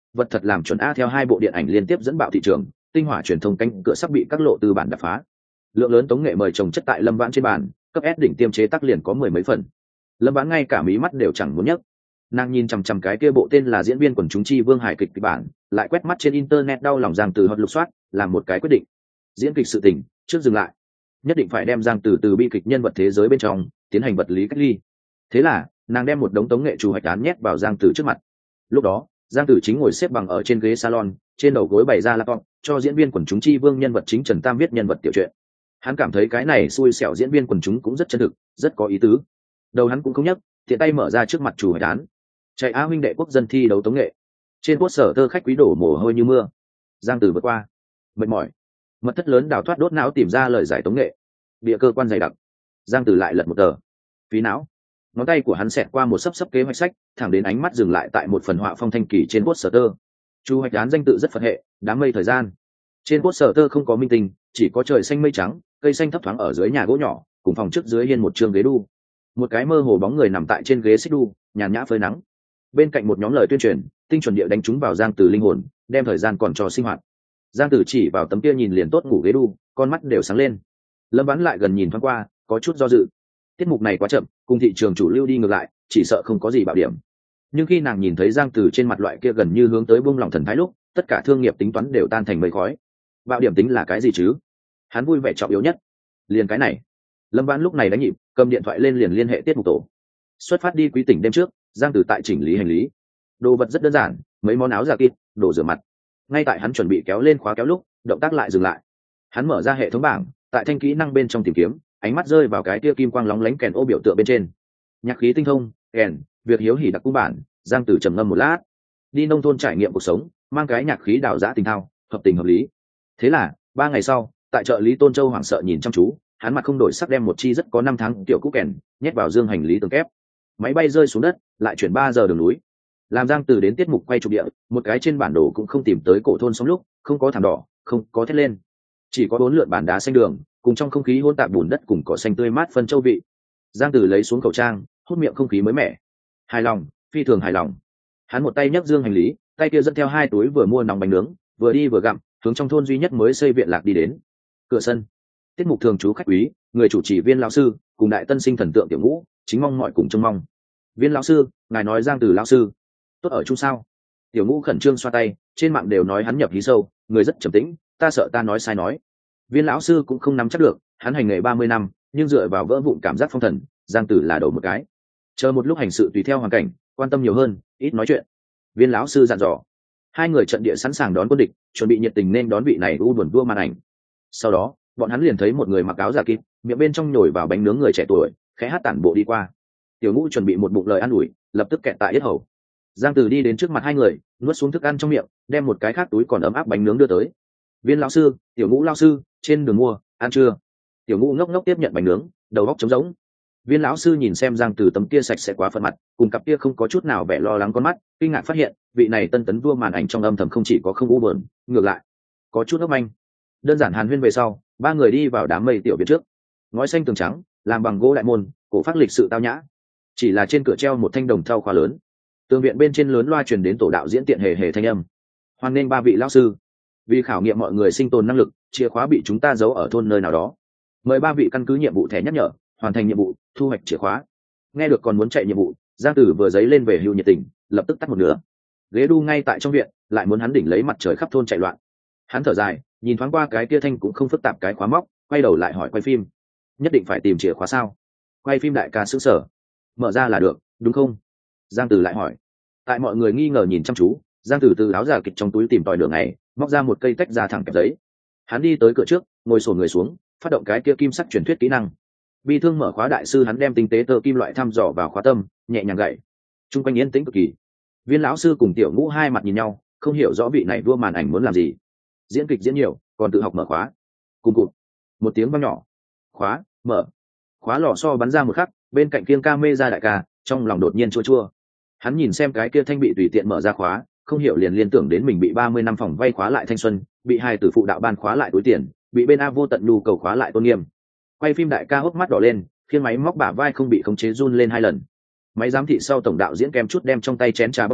vật thật làm chuẩn a. Theo hai bộ điện ảnh liên tiếp dẫn bạo thị trường, tinh hỏa truyền thông cánh cửa sắp bị các lộ tư bản đập phá. Lượng lớn tống nghệ mời chồng chất tại Lâm Vãn trên bàn, cấp S đỉnh tiêm chế tác liền có mười mấy phần. Lâm Vãn ngay cả mí mắt đều chẳng muốn nhấc. Nàng nhìn chằm chằm cái kia bộ tên là Diễn viên quần chúng chi vương hài kịch kịch bản, lại quét mắt trên internet đau lòng Giang Từ hot lục soát, làm một cái quyết định. Diễn kịch sự tình, trước dừng lại. Nhất định phải đem Giang Từ từ bi kịch nhân vật thế giới bên trong tiến hành vật lý cách ly. Thế là, nàng đem một đống tống nghệ chủ hoạch án nhét vào Giang Từ trước mặt. Lúc đó, Giang Tử chính ngồi xếp bằng ở trên ghế salon, trên đầu gối bày ra laptop, cho diễn viên quần chúng chi vương nhân vật chính Trần Tam viết nhân vật tiểu truyện. Hắn cảm thấy cái này xui xẻo diễn viên quần chúng cũng rất chân thực, rất có ý tứ. Đầu hắn cũng không nhấc, tiện tay mở ra trước mặt chủ hoạch án. Chạy Á huynh đệ quốc dân thi đấu tống nghệ. Trên poster tơ khách quý đổ mồ hôi như mưa. Giang Tử vượt qua, mệt mỏi, mật thất lớn đào thoát đốt não tìm ra lời giải tống nghệ. Địa cơ quan dày đặc. Giang Tử lại lật một tờ. Phí não. Ngón tay của hắn xẹt qua một sấp sấp kế hoạch sách, thẳng đến ánh mắt dừng lại tại một phần họa phong thanh kỳ trên poster. Chu hoạch án danh tự rất phật hệ, đám mây thời gian. Trên poster không có minh tinh, chỉ có trời xanh mây trắng, cây xanh thấp thoáng ở dưới nhà gỗ nhỏ, cùng phòng trước dưới hiên một trường ghế đu. Một cái mơ hồ bóng người nằm tại trên ghế xích đu, nhàn nhã phơi nắng. Bên cạnh một nhóm lời tuyên truyền, tinh chuẩn địa đánh trúng vào Giang Tử linh hồn, đem thời gian còn cho sinh hoạt. Giang Tử chỉ vào tấm kia nhìn liền tốt ngủ ghế đu, con mắt đều sáng lên. Lâm Vãn lại gần nhìn thoáng qua, có chút do dự. Tiết mục này quá chậm, cùng thị trường chủ lưu đi ngược lại, chỉ sợ không có gì bảo điểm. Nhưng khi nàng nhìn thấy Giang Từ trên mặt loại kia gần như hướng tới buông lỏng thần thái lúc, tất cả thương nghiệp tính toán đều tan thành mây khói. Bảo điểm tính là cái gì chứ? Hắn vui vẻ trọng yếu nhất, liền cái này. Lâm Vãn lúc này đánh nhịp, cầm điện thoại lên liền liên hệ tiết mục tổ. Xuất phát đi Quý tỉnh đêm trước, Giang Từ tại chỉnh lý hành lý. Đồ vật rất đơn giản, mấy món áo jacket, đồ rửa mặt. Ngay tại hắn chuẩn bị kéo lên khóa kéo lúc, động tác lại dừng lại. Hắn mở ra hệ thống bảng, tại thanh kỹ năng bên trong tìm kiếm, ánh mắt rơi vào cái tia kim quang lóng lánh kèn ô biểu tượng bên trên. Nhạc khí tinh thông, kèn, việc hiếu hỉ đặc cung bản. Giang Tử trầm ngâm một lát, đi nông thôn trải nghiệm cuộc sống, mang cái nhạc khí đào giã tình thao, hợp tình hợp lý. Thế là ba ngày sau, tại chợ Lý Tôn Châu hoảng sợ nhìn chăm chú, hắn mặt không đổi sắc đem một chi rất có năm tháng tiểu cũ kèn nhét vào dương hành lý tường kép. Máy bay rơi xuống đất, lại chuyển ba giờ đường núi. Làm Giang Tử đến tiết mục quay chụp địa, một cái trên bản đồ cũng không tìm tới cổ thôn sống lúc, không có thảm đỏ, không có thét lên, chỉ có bốn lượn bàn đá xanh đường, cùng trong không khí hỗn tạp bùn đất cùng cỏ xanh tươi mát phân châu vị. Giang Tử lấy xuống khẩu trang, hút miệng không khí mới mẻ, hài lòng, phi thường hài lòng. Hắn một tay nhấc dương hành lý, tay kia dẫn theo hai túi vừa mua nóng bánh nướng, vừa đi vừa gặm, hướng trong thôn duy nhất mới xây viện lạc đi đến. Cửa sân, tiết mục thường trú khách quý, người chủ trì Viên lão sư cùng đại tân sinh thần tượng Tiểu Ngũ chính mong mọi cùng trông mong. Viên lão sư, ngài nói Giang Tử lão sư tốt ở chung sao? Tiểu Ngũ khẩn trương xoa tay, trên mạng đều nói hắn nhập hí sâu, người rất trầm tĩnh, ta sợ ta nói sai nói. Viên lão sư cũng không nắm chắc được, hắn hành nghề ba mươi năm, nhưng dựa vào vỡ vụn cảm giác phong thần, Giang Tử là đầu một cái. Chờ một lúc hành sự tùy theo hoàn cảnh, quan tâm nhiều hơn, ít nói chuyện. Viên lão sư dặn dò. Hai người trận địa sẵn sàng đón quân địch, chuẩn bị nhiệt tình nên đón vị này u buồn vua màn ảnh. Sau đó, bọn hắn liền thấy một người mặc áo giả kịp, miệng bên trong nhồi vào bánh nướng người trẻ tuổi, khẽ hát tản bộ đi qua. Tiểu Ngũ chuẩn bị một bụng lời an ủi, lập tức kẹt tại yết hầu. Giang Tử đi đến trước mặt hai người, nuốt xuống thức ăn trong miệng, đem một cái khác túi còn ấm áp bánh nướng đưa tới. Viên lão sư, Tiểu Ngũ lão sư, trên đường mua, ăn chưa? Tiểu Ngũ ngốc ngốc tiếp nhận bánh nướng, đầu óc trống rỗng. Viên lão sư nhìn xem Giang Tử tấm kia sạch sẽ quá phận mặt, cùng cặp kia không có chút nào vẻ lo lắng con mắt, kinh ngạc phát hiện, vị này tân tấn vua màn ảnh trong âm thầm không chỉ có không u buồn, ngược lại có chút ấp anh. Đơn giản hàn huyên về sau, ba người đi vào đám mây tiểu viện trước. Ngói xanh tường trắng, làm bằng gỗ đại môn, cổ phác lịch sự tao nhã. Chỉ là trên cửa treo một thanh đồng thau khóa lớn. Tường viện bên trên lớn loa truyền đến tổ đạo diễn tiện hề hề thanh âm. Hoan nghênh ba vị lão sư. Vì khảo nghiệm mọi người sinh tồn năng lực, chìa khóa bị chúng ta giấu ở thôn nơi nào đó. Mời ba vị căn cứ nhiệm vụ thẻ nhắc nhở, hoàn thành nhiệm vụ, thu hoạch chìa khóa. Nghe được còn muốn chạy nhiệm vụ, Giang Tử vừa giấy lên về hưu nhiệt tình, lập tức tắt một nửa. Ghế đu ngay tại trong viện, lại muốn hắn đỉnh lấy mặt trời khắp thôn chạy loạn. Hắn thở dài, nhìn thoáng qua cái kia thanh cũng không phức tạp cái khóa móc, quay đầu lại hỏi quay phim. Nhất định phải tìm chìa khóa sao? Quay phim đại ca sững sở. Mở ra là được, đúng không? Giang Tử lại hỏi. Tại mọi người nghi ngờ nhìn chăm chú, Giang Tử từ áo giả kịch trong túi tìm tòi đường này, móc ra một cây tách ra thẳng kẹp giấy. Hắn đi tới cửa trước, ngồi xổm người xuống, phát động cái kia kim sắc truyền thuyết kỹ năng. Bi thương mở khóa đại sư hắn đem tinh tế tơ kim loại thăm dò vào khóa tâm, nhẹ nhàng gậy. Trung quanh yên tĩnh cực kỳ. Viên lão sư cùng Tiểu Ngũ hai mặt nhìn nhau, không hiểu rõ vị này vua màn ảnh muốn làm gì. Diễn kịch diễn nhiều, còn tự học mở khóa. Cùng cụt, một tiếng vang nhỏ. Khóa mở. Khóa lò xo bắn ra một khắc, bên cạnh kiêng ca mê ra đại ca, trong lòng đột nhiên chua chua. Hắn nhìn xem cái kia thanh bị tùy tiện mở ra khóa, không hiểu liền liên tưởng đến mình bị ba mươi năm phòng vay khóa lại thanh xuân, bị hai tử phụ đạo ban khóa lại túi tiền, bị bên A vô tận nhu cầu khóa lại tôn nghiêm. Quay phim đại ca hốc mắt đỏ lên, khiêng máy móc bả vai không bị khống chế run lên hai lần. Máy giám thị sau tổng đạo diễn kem chút đem trong tay chén trà bóp nát,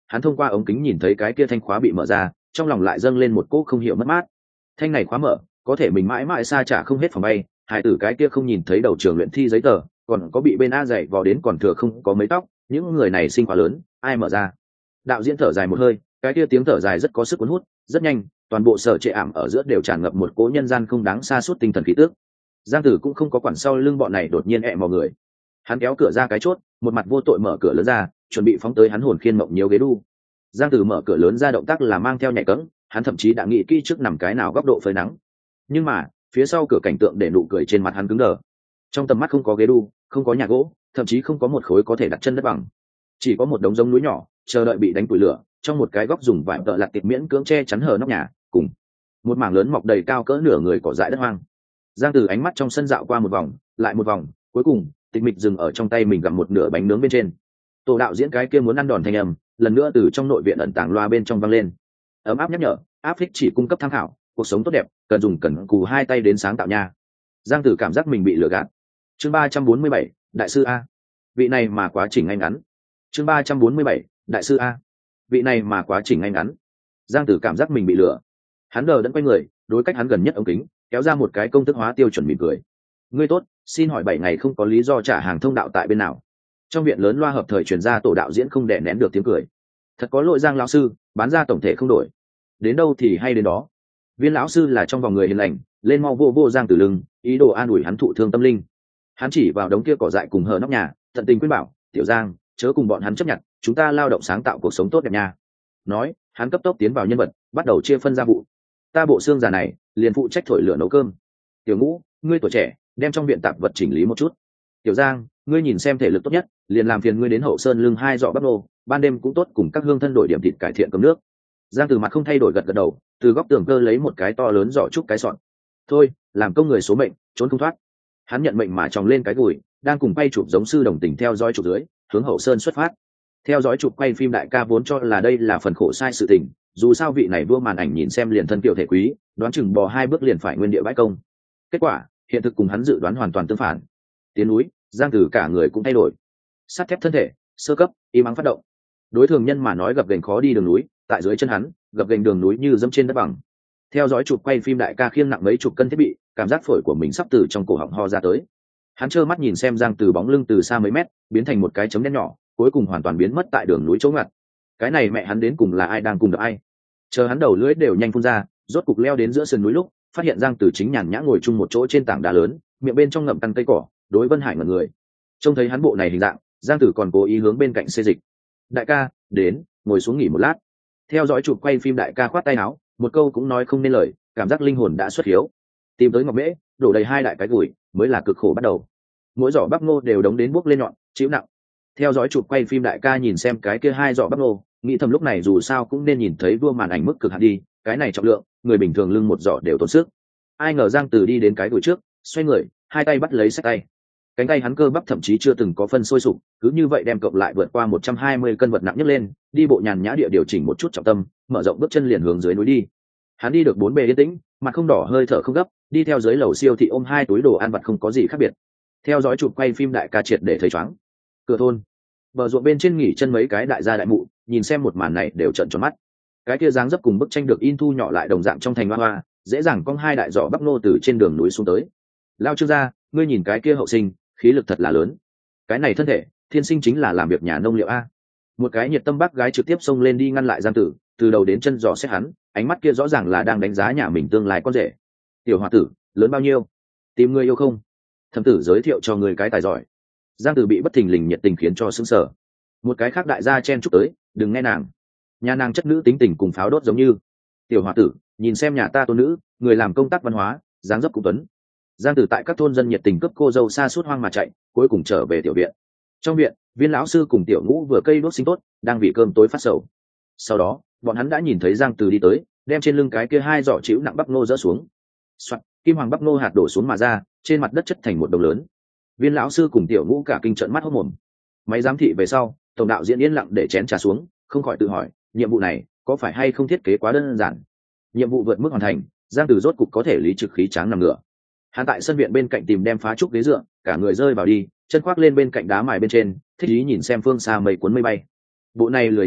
hắn thông qua ống kính nhìn thấy cái kia thanh khóa bị mở ra, trong lòng lại dâng lên một cỗ không hiểu mất mát. Thanh này khóa mở, có thể mình mãi mãi xa trả không hết phòng bay, hải tử cái kia không nhìn thấy đầu trường luyện thi giấy tờ, còn có bị bên a dạy vò đến còn thừa không có mấy tóc, những người này sinh quá lớn, ai mở ra. Đạo diễn thở dài một hơi, cái kia tiếng thở dài rất có sức cuốn hút, rất nhanh toàn bộ sở trệ ảm ở giữa đều tràn ngập một cỗ nhân gian không đáng xa suốt tinh thần khí tước. Giang Tử cũng không có quản sau lưng bọn này đột nhiên ẹ mò người, hắn kéo cửa ra cái chốt, một mặt vô tội mở cửa lớn ra, chuẩn bị phóng tới hắn hồn khiên mộng nhiều ghế đu. Giang Tử mở cửa lớn ra động tác là mang theo nhạy cẫng, hắn thậm chí đã nghĩ kỹ trước nằm cái nào góc độ phơi nắng, nhưng mà phía sau cửa cảnh tượng để nụ cười trên mặt hắn cứng đờ. Trong tầm mắt không có ghế đu, không có nhà gỗ, thậm chí không có một khối có thể đặt chân đất bằng, chỉ có một đống giống núi nhỏ chờ đợi bị đánh củi lửa, trong một cái góc dùng vải tợ lặt tiệp miễn cưỡng che chắn hờ nóc nhà, cùng một mảng lớn mọc đầy cao cỡ nửa người cỏ dại đất hoang. Giang Từ ánh mắt trong sân dạo qua một vòng lại một vòng, cuối cùng tịch mịch dừng ở trong tay mình gặm một nửa bánh nướng bên trên. Tổ đạo diễn cái kia muốn ăn đòn thanh âm lần nữa từ trong nội viện ẩn tàng loa bên trong vang lên, ấm áp nhắc nhở, áp thích chỉ cung cấp tham khảo, cuộc sống tốt đẹp cần dùng cẩn cù hai tay đến sáng tạo nha. Giang Tử cảm giác mình bị lừa gạt. Chương ba trăm bốn mươi bảy, đại sư a. Vị này mà quá trình ngay ngắn. Chương ba trăm bốn mươi bảy, đại sư a. Vị này mà quá trình ngay ngắn. Giang Tử cảm giác mình bị lừa. Hắn đờ đẫn quay người, đối cách hắn gần nhất ống kính, kéo ra một cái công thức hóa tiêu chuẩn mỉm cười. Ngươi tốt, xin hỏi bảy ngày không có lý do trả hàng thông đạo tại bên nào? Trong viện lớn loa hợp thời truyền ra tổ đạo diễn không đè nén được tiếng cười. Thật có lỗi Giang lão sư, bán ra tổng thể không đổi. Đến đâu thì hay đến đó. Viên lão sư là trong vòng người hiền lành, lên mau vô vô Giang Tử lưng, ý đồ an ủi hắn thụ thương tâm linh. Hắn chỉ vào đống kia cỏ dại cùng hờ nóc nhà, tận tình khuyên bảo, tiểu Giang, chớ cùng bọn hắn chấp nhận, chúng ta lao động sáng tạo cuộc sống tốt đẹp nha. Nói, hắn cấp tốc tiến vào nhân vật, bắt đầu chia phân gia vụ. Ta bộ xương già này, liền phụ trách thổi lửa nấu cơm. Tiểu Ngũ, ngươi tuổi trẻ, đem trong viện tạp vật chỉnh lý một chút. Tiểu Giang, ngươi nhìn xem thể lực tốt nhất, liền làm phiền ngươi đến hậu sơn lưng hai dọ bắp nô, ban đêm cũng tốt cùng các hương thân đổi điểm thịt cải thiện cơm nước. Giang Từ mặt không thay đổi gật gật đầu, từ góc tường cơ lấy một cái to lớn giỏ trúc cái sọn. Thôi, làm công người số mệnh, trốn không thoát. Hắn nhận mệnh mà tròng lên cái gùi, đang cùng bay chụp giống sư đồng tình theo dõi chụp dưới, hướng hậu sơn xuất phát. Theo dõi chụp quay phim đại ca vốn cho là đây là phần khổ sai sự tình, dù sao vị này vua màn ảnh nhìn xem liền thân kiều thể quý, đoán chừng bò hai bước liền phải nguyên địa bãi công. Kết quả, hiện thực cùng hắn dự đoán hoàn toàn tương phản. Tiến núi, Giang Từ cả người cũng thay đổi. Sắt thép thân thể, sơ cấp, im ắng phát động. Đối thường nhân mà nói gập ghềnh khó đi đường núi, tại dưới chân hắn, gập ghềnh đường núi như dẫm trên đất bằng. Theo dõi chụp quay phim đại ca khiêng nặng mấy chục cân thiết bị, cảm giác phổi của mình sắp từ trong cổ họng ho ra tới. Hắn trơ mắt nhìn xem Giang Từ bóng lưng từ xa mấy mét biến thành một cái chấm đen nhỏ, cuối cùng hoàn toàn biến mất tại đường núi chỗ ngặt. Cái này mẹ hắn đến cùng là ai đang cùng đợi ai? Chờ hắn đầu lưỡi đều nhanh phun ra, rốt cục leo đến giữa sườn núi lúc, phát hiện Giang Từ chính nhàn nhã ngồi chung một chỗ trên tảng đá lớn, miệng bên trong ngậm căn cây cỏ, đối Vân Hải ngẩn người. Trông thấy hắn bộ này hình dạng, Giang Tử còn cố ý hướng bên cạnh xê dịch. Đại ca, đến, ngồi xuống nghỉ một lát. Theo dõi chụp quay phim đại ca khoát tay áo, một câu cũng nói không nên lời, cảm giác linh hồn đã xuất hiếu. Tìm tới ngọc mễ, đổ đầy hai đại cái gùi, mới là cực khổ bắt đầu. Mỗi giỏ bắp ngô đều đóng đến buốc lên nhọn, chịu nặng. Theo dõi chụp quay phim đại ca nhìn xem cái kia hai giỏ bắp ngô, nghĩ thầm lúc này dù sao cũng nên nhìn thấy vua màn ảnh mức cực hạn đi, cái này trọng lượng, người bình thường lưng một giỏ đều tốn sức. Ai ngờ Giang Tử đi đến cái gùi trước, xoay người, hai tay bắt lấy xách tay. Cánh tay hắn cơ bắp thậm chí chưa từng có phân sôi sục, cứ như vậy đem cộng lại vượt qua một trăm hai mươi cân vật nặng nhất lên, đi bộ nhàn nhã địa điều chỉnh một chút trọng tâm, mở rộng bước chân liền hướng dưới núi đi. Hắn đi được bốn bề yên tĩnh, mặt không đỏ hơi thở không gấp, đi theo dưới lầu siêu thị ôm hai túi đồ ăn vặt không có gì khác biệt. Theo dõi chụp quay phim đại ca triệt để thấy chóng. Cửa thôn, bờ ruộng bên trên nghỉ chân mấy cái đại gia đại mụ, nhìn xem một màn này đều trợn tròn mắt. Cái kia dáng dấp cùng bức tranh được in thu nhỏ lại đồng dạng trong thành hoa hoa, dễ dàng cong hai đại giỏ bắp nô từ trên đường núi xuống tới. Lao Trương gia, ngươi nhìn cái kia hậu sinh, khí lực thật là lớn. Cái này thân thể, thiên sinh chính là làm việc nhà nông liệu a. Một cái nhiệt tâm bác gái trực tiếp xông lên đi ngăn lại Giang Tử, từ đầu đến chân dò xét hắn, ánh mắt kia rõ ràng là đang đánh giá nhà mình tương lai con rể. Tiểu hòa tử, lớn bao nhiêu? Tìm người yêu không? Thẩm tử giới thiệu cho người cái tài giỏi. Giang Tử bị bất thình lình nhiệt tình khiến cho sững sờ. Một cái khác đại gia chen chúc tới, đừng nghe nàng. Nhà nàng chất nữ tính tình cùng pháo đốt giống như. Tiểu hòa tử, nhìn xem nhà ta tôn nữ, người làm công tác văn hóa, dáng dấp cũng tuấn. Giang Tử tại các thôn dân nhiệt tình cướp cô dâu xa suốt hoang mà chạy, cuối cùng trở về tiểu viện. Trong viện, Viên lão sư cùng Tiểu Ngũ vừa cây đốt sinh tốt, đang vì cơm tối phát sầu. Sau đó, bọn hắn đã nhìn thấy Giang Tử đi tới, đem trên lưng cái kia hai giỏ chịu nặng bắp nô dỡ xuống. Soạt, kim hoàng bắp nô hạt đổ xuống mà ra, trên mặt đất chất thành một đồng lớn. Viên lão sư cùng Tiểu Ngũ cả kinh trợn mắt hốt mồm. Máy giám thị về sau, tổng đạo diễn yên lặng để chén trà xuống, không khỏi tự hỏi, nhiệm vụ này có phải hay không thiết kế quá đơn giản? Nhiệm vụ vượt mức hoàn thành, Giang Tử rốt cục có thể lý trực khí tráng nằm ngửa. Hắn tại sân viện bên cạnh tìm đem phá trúc ghế dựa, cả người rơi vào đi, chân khoác lên bên cạnh đá mài bên trên, thích ý nhìn xem phương xa mây cuốn mây bay. Bộ này lười nhác dạng,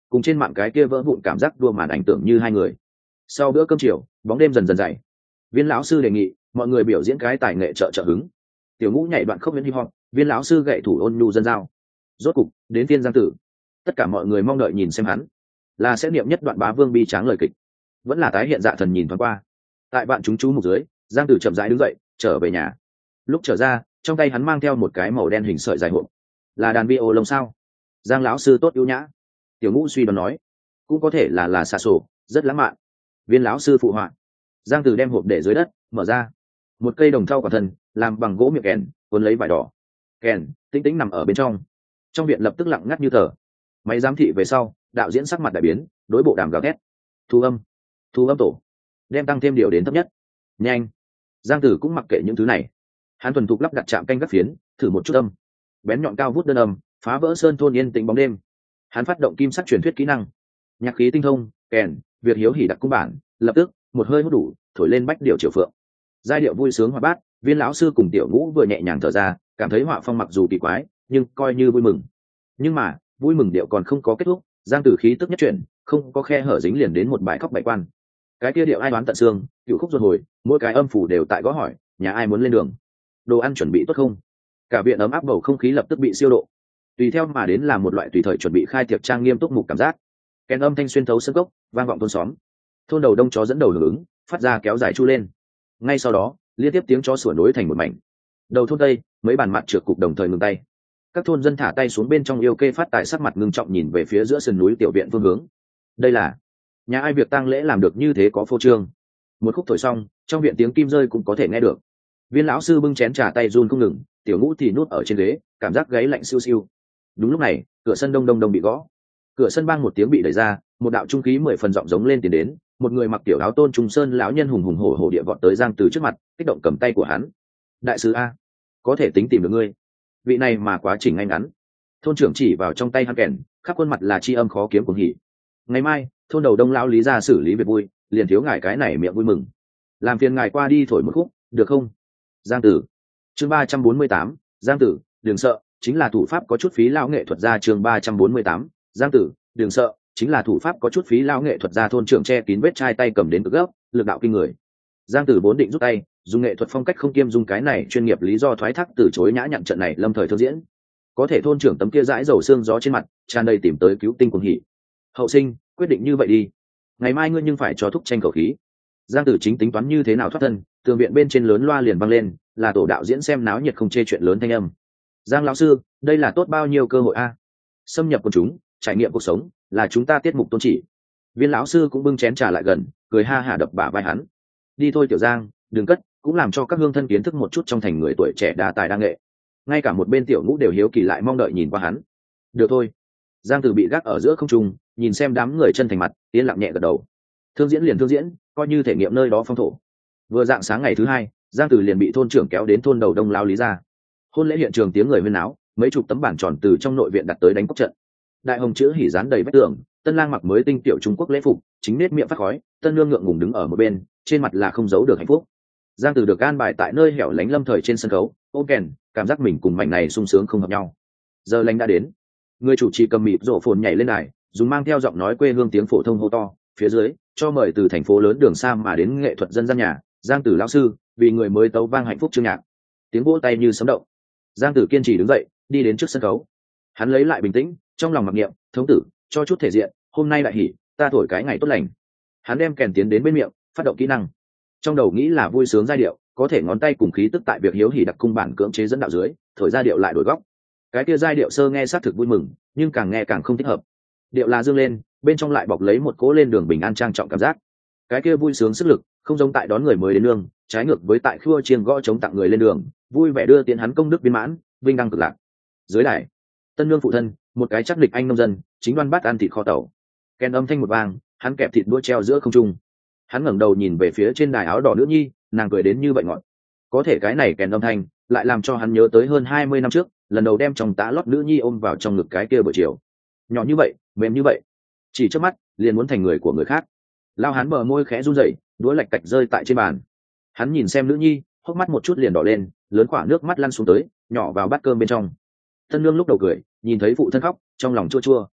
cùng trên mạng cái kia vỡ vụn cảm giác đua màn ảnh tưởng như hai người. Sau bữa cơm chiều, bóng đêm dần dần dày. Viên lão sư đề nghị mọi người biểu diễn cái tài nghệ trợ trợ hứng. Tiểu Ngũ nhảy đoạn khốc miễn hip hop, viên lão sư gậy thủ ôn nhu dân giao. Rốt cục đến phiên Giang Tử. Tất cả mọi người mong đợi nhìn xem hắn là sẽ niệm nhất đoạn bá vương bi tráng lời kịch, vẫn là tái hiện dạ thần nhìn thoáng qua. Tại bạn chúng chú mục dưới, Giang Tử chậm rãi đứng dậy trở về nhà. Lúc trở ra, trong tay hắn mang theo một cái màu đen hình sợi dài hộp. Là đàn vi ô lông sao? Giang lão sư tốt ưu nhã. Tiểu Ngũ suy đoán nói. Cũng có thể là là xà sổ, rất lãng mạn. Viên lão sư phụ họa. Giang Tử đem hộp để dưới đất, mở ra. Một cây đồng thau quả thân làm bằng gỗ miệng kèn, cuốn lấy vải đỏ. Kèn tĩnh tĩnh nằm ở bên trong. Trong viện lập tức lặng ngắt như tờ. Máy giám thị về sau, đạo diễn sắc mặt đại biến, đối bộ đàm gào thét. Thu âm, thu âm tổ, đem tăng thêm điều đến thấp nhất. Nhanh. Giang Tử cũng mặc kệ những thứ này. Hắn thuần thục lắp đặt chạm canh gác phiến, thử một chút âm. Bén nhọn cao vút đơn âm, phá vỡ sơn thôn yên tĩnh bóng đêm. Hắn phát động kim sắc truyền thuyết kỹ năng, nhạc khí tinh thông, kèn, việc hiếu hỉ đặc cung bản, lập tức một hơi hút đủ, thổi lên bách điệu triều phượng. Giai điệu vui sướng hoạt bát, Viên lão sư cùng Tiểu Ngũ vừa nhẹ nhàng thở ra, cảm thấy họa phong mặc dù kỳ quái, nhưng coi như vui mừng. Nhưng mà vui mừng điệu còn không có kết thúc, Giang Tử khí tức nhất chuyển, không có khe hở dính liền đến một bài khóc bảy quan. Cái kia điệu ai đoán tận xương, cựu khúc ruột hồi, mỗi cái âm phủ đều tại gõ hỏi, nhà ai muốn lên đường, đồ ăn chuẩn bị tốt không? Cả viện ấm áp, bầu không khí lập tức bị siêu độ. Tùy theo mà đến là một loại tùy thời chuẩn bị khai tiệc trang nghiêm túc mục cảm giác. Kèn âm thanh xuyên thấu sân cốc, vang vọng thôn xóm. Thôn đầu đông chó dẫn đầu hưởng ứng, phát ra kéo dài chu lên. Ngay sau đó, liên tiếp tiếng chó sủa nối thành một mảnh. Đầu thôn tây, mấy bàn mặt trượt cục đồng thời ngừng tay. Các thôn dân thả tay xuống bên trong, yêu kê phát tài sắc mặt ngưng trọng nhìn về phía giữa sườn núi tiểu viện phương hướng. Đây là nhà ai việc tang lễ làm được như thế có phô trương. Một khúc thổi xong, trong viện tiếng kim rơi cũng có thể nghe được. Viên lão sư bưng chén trà tay run không ngừng, Tiểu Ngũ thì nút ở trên ghế, cảm giác gáy lạnh siêu siêu. Đúng lúc này, cửa sân đông đông đông bị gõ. Cửa sân bang một tiếng bị đẩy ra, một đạo trung khí mười phần giọng giống lên tiền đến. Một người mặc tiểu áo tôn trung sơn lão nhân hùng hùng hổ hổ địa vọt tới Giang Từ trước mặt, kích động cầm tay của hắn. Đại sứ a, có thể tính tìm được ngươi. Vị này mà quá trình ngay ngắn. Thôn trưởng chỉ vào trong tay hắn kèn, khắp khuôn mặt là tri âm khó kiếm cuồng hỉ. Ngày mai thôn đầu đông lão lý ra xử lý việc vui, liền thiếu ngài cái này miệng vui mừng. Làm phiền ngài qua đi thổi một khúc, được không? Giang Tử. Chương ba trăm bốn mươi tám, Giang Tử, đừng sợ, chính là thủ pháp có chút phí lão nghệ thuật gia. Chương ba trăm bốn mươi tám, Giang Tử, đừng sợ, chính là thủ pháp có chút phí lão nghệ thuật gia. Thôn trưởng che kín vết chai tay cầm đến cực gấp, lực đạo kinh người. Giang Tử vốn định rút tay, dùng nghệ thuật phong cách không kiêm dung cái này chuyên nghiệp lý do thoái thác từ chối nhã nhặn trận này lâm thời thương diễn. Có thể thôn trưởng tấm kia dãi dầu xương gió trên mặt, tràn đầy tìm tới cứu tinh cuồng hỉ. Hậu sinh, quyết định như vậy đi. Ngày mai ngươi nhưng phải cho thúc tranh khẩu khí. Giang Tử chính tính toán như thế nào thoát thân, tường viện bên trên lớn loa liền vang lên, là tổ đạo diễn xem náo nhiệt không chê chuyện lớn thanh âm. Giang lão sư, đây là tốt bao nhiêu cơ hội a? Xâm nhập của chúng, trải nghiệm cuộc sống, là chúng ta tiết mục tôn chỉ. Viên lão sư cũng bưng chén trà lại gần, cười ha hả đập bả vai hắn. Đi thôi Tiểu Giang, đừng cất, cũng làm cho các hương thân kiến thức một chút trong thành người tuổi trẻ đa tài đa nghệ. Ngay cả một bên Tiểu Ngũ đều hiếu kỳ lại mong đợi nhìn qua hắn. Được thôi. Giang Tử bị gác ở giữa không trung, nhìn xem đám người chân thành mặt, yên lặng nhẹ gật đầu. Thương diễn liền thương diễn, coi như thể nghiệm nơi đó phong thổ. Vừa dạng sáng ngày thứ hai, Giang Tử liền bị thôn trưởng kéo đến thôn đầu đông lao lý ra. Hôn lễ hiện trường tiếng người huyên náo, mấy chục tấm bảng tròn từ trong nội viện đặt tới đánh cốc trận. Đại hồng chữ hỉ dán đầy vách tường, tân lang mặc mới tinh tiểu Trung Quốc lễ phục, chính nết miệng phát khói, tân nương ngượng ngùng đứng ở một bên, trên mặt là không giấu được hạnh phúc. Giang Tử được an bài tại nơi hẻo lánh lâm thời trên sân khấu, ôm kèn, cảm giác mình cùng mảnh này sung sướng không hợp nhau. Giờ lành đã đến, người chủ trì cầm mịt rổ phồn nhảy lên đài, dùng mang theo giọng nói quê hương tiếng phổ thông hô to, phía dưới cho mời từ thành phố lớn đường xa mà đến nghệ thuật dân gian nhà Giang Tử lão sư, vì người mới tấu vang hạnh phúc chương nhạc. Tiếng vỗ tay như sấm động. Giang Tử kiên trì đứng dậy, đi đến trước sân khấu. Hắn lấy lại bình tĩnh, trong lòng mặc niệm, thống tử, cho chút thể diện, hôm nay đại hỉ, ta thổi cái ngày tốt lành. Hắn đem kèn tiến đến bên miệng, phát động kỹ năng. Trong đầu nghĩ là vui sướng giai điệu, có thể ngón tay cùng khí tức tại việc hiếu hỉ đặc cung bản cưỡng chế dẫn đạo dưới, thổi ra điệu lại đổi góc. Cái kia giai điệu sơ nghe xác thực vui mừng, nhưng càng nghe càng không thích hợp. Điệu là dương lên, bên trong lại bọc lấy một cỗ lên đường bình an trang trọng cảm giác. Cái kia vui sướng sức lực, không giống tại đón người mới đến nương, trái ngược với tại khua chiêng gõ chống tặng người lên đường, vui vẻ đưa tiến hắn công đức viên mãn, vinh đăng cực lạc. Dưới đài, tân nương phụ thân, một cái chắc lịch anh nông dân, chính đoan bát ăn thịt kho tàu. Kèn âm thanh một vang, hắn kẹp thịt đũa treo giữa không trung. Hắn ngẩng đầu nhìn về phía trên đài áo đỏ nữ nhi, nàng cười đến như vậy ngọt. Có thể cái này kèn âm thanh lại làm cho hắn nhớ tới hơn hai mươi năm trước, lần đầu đem trong tã lót nữ nhi ôm vào trong ngực cái kia buổi chiều. Nhỏ như vậy, mềm như vậy, chỉ trước mắt liền muốn thành người của người khác. Lao hắn bờ môi khẽ run rẩy, đũa lạch cạch rơi tại trên bàn. Hắn nhìn xem nữ nhi, hốc mắt một chút liền đỏ lên, lớn quả nước mắt lăn xuống tới, nhỏ vào bát cơm bên trong. Tân nương lúc đầu cười, nhìn thấy phụ thân khóc, trong lòng chua chua.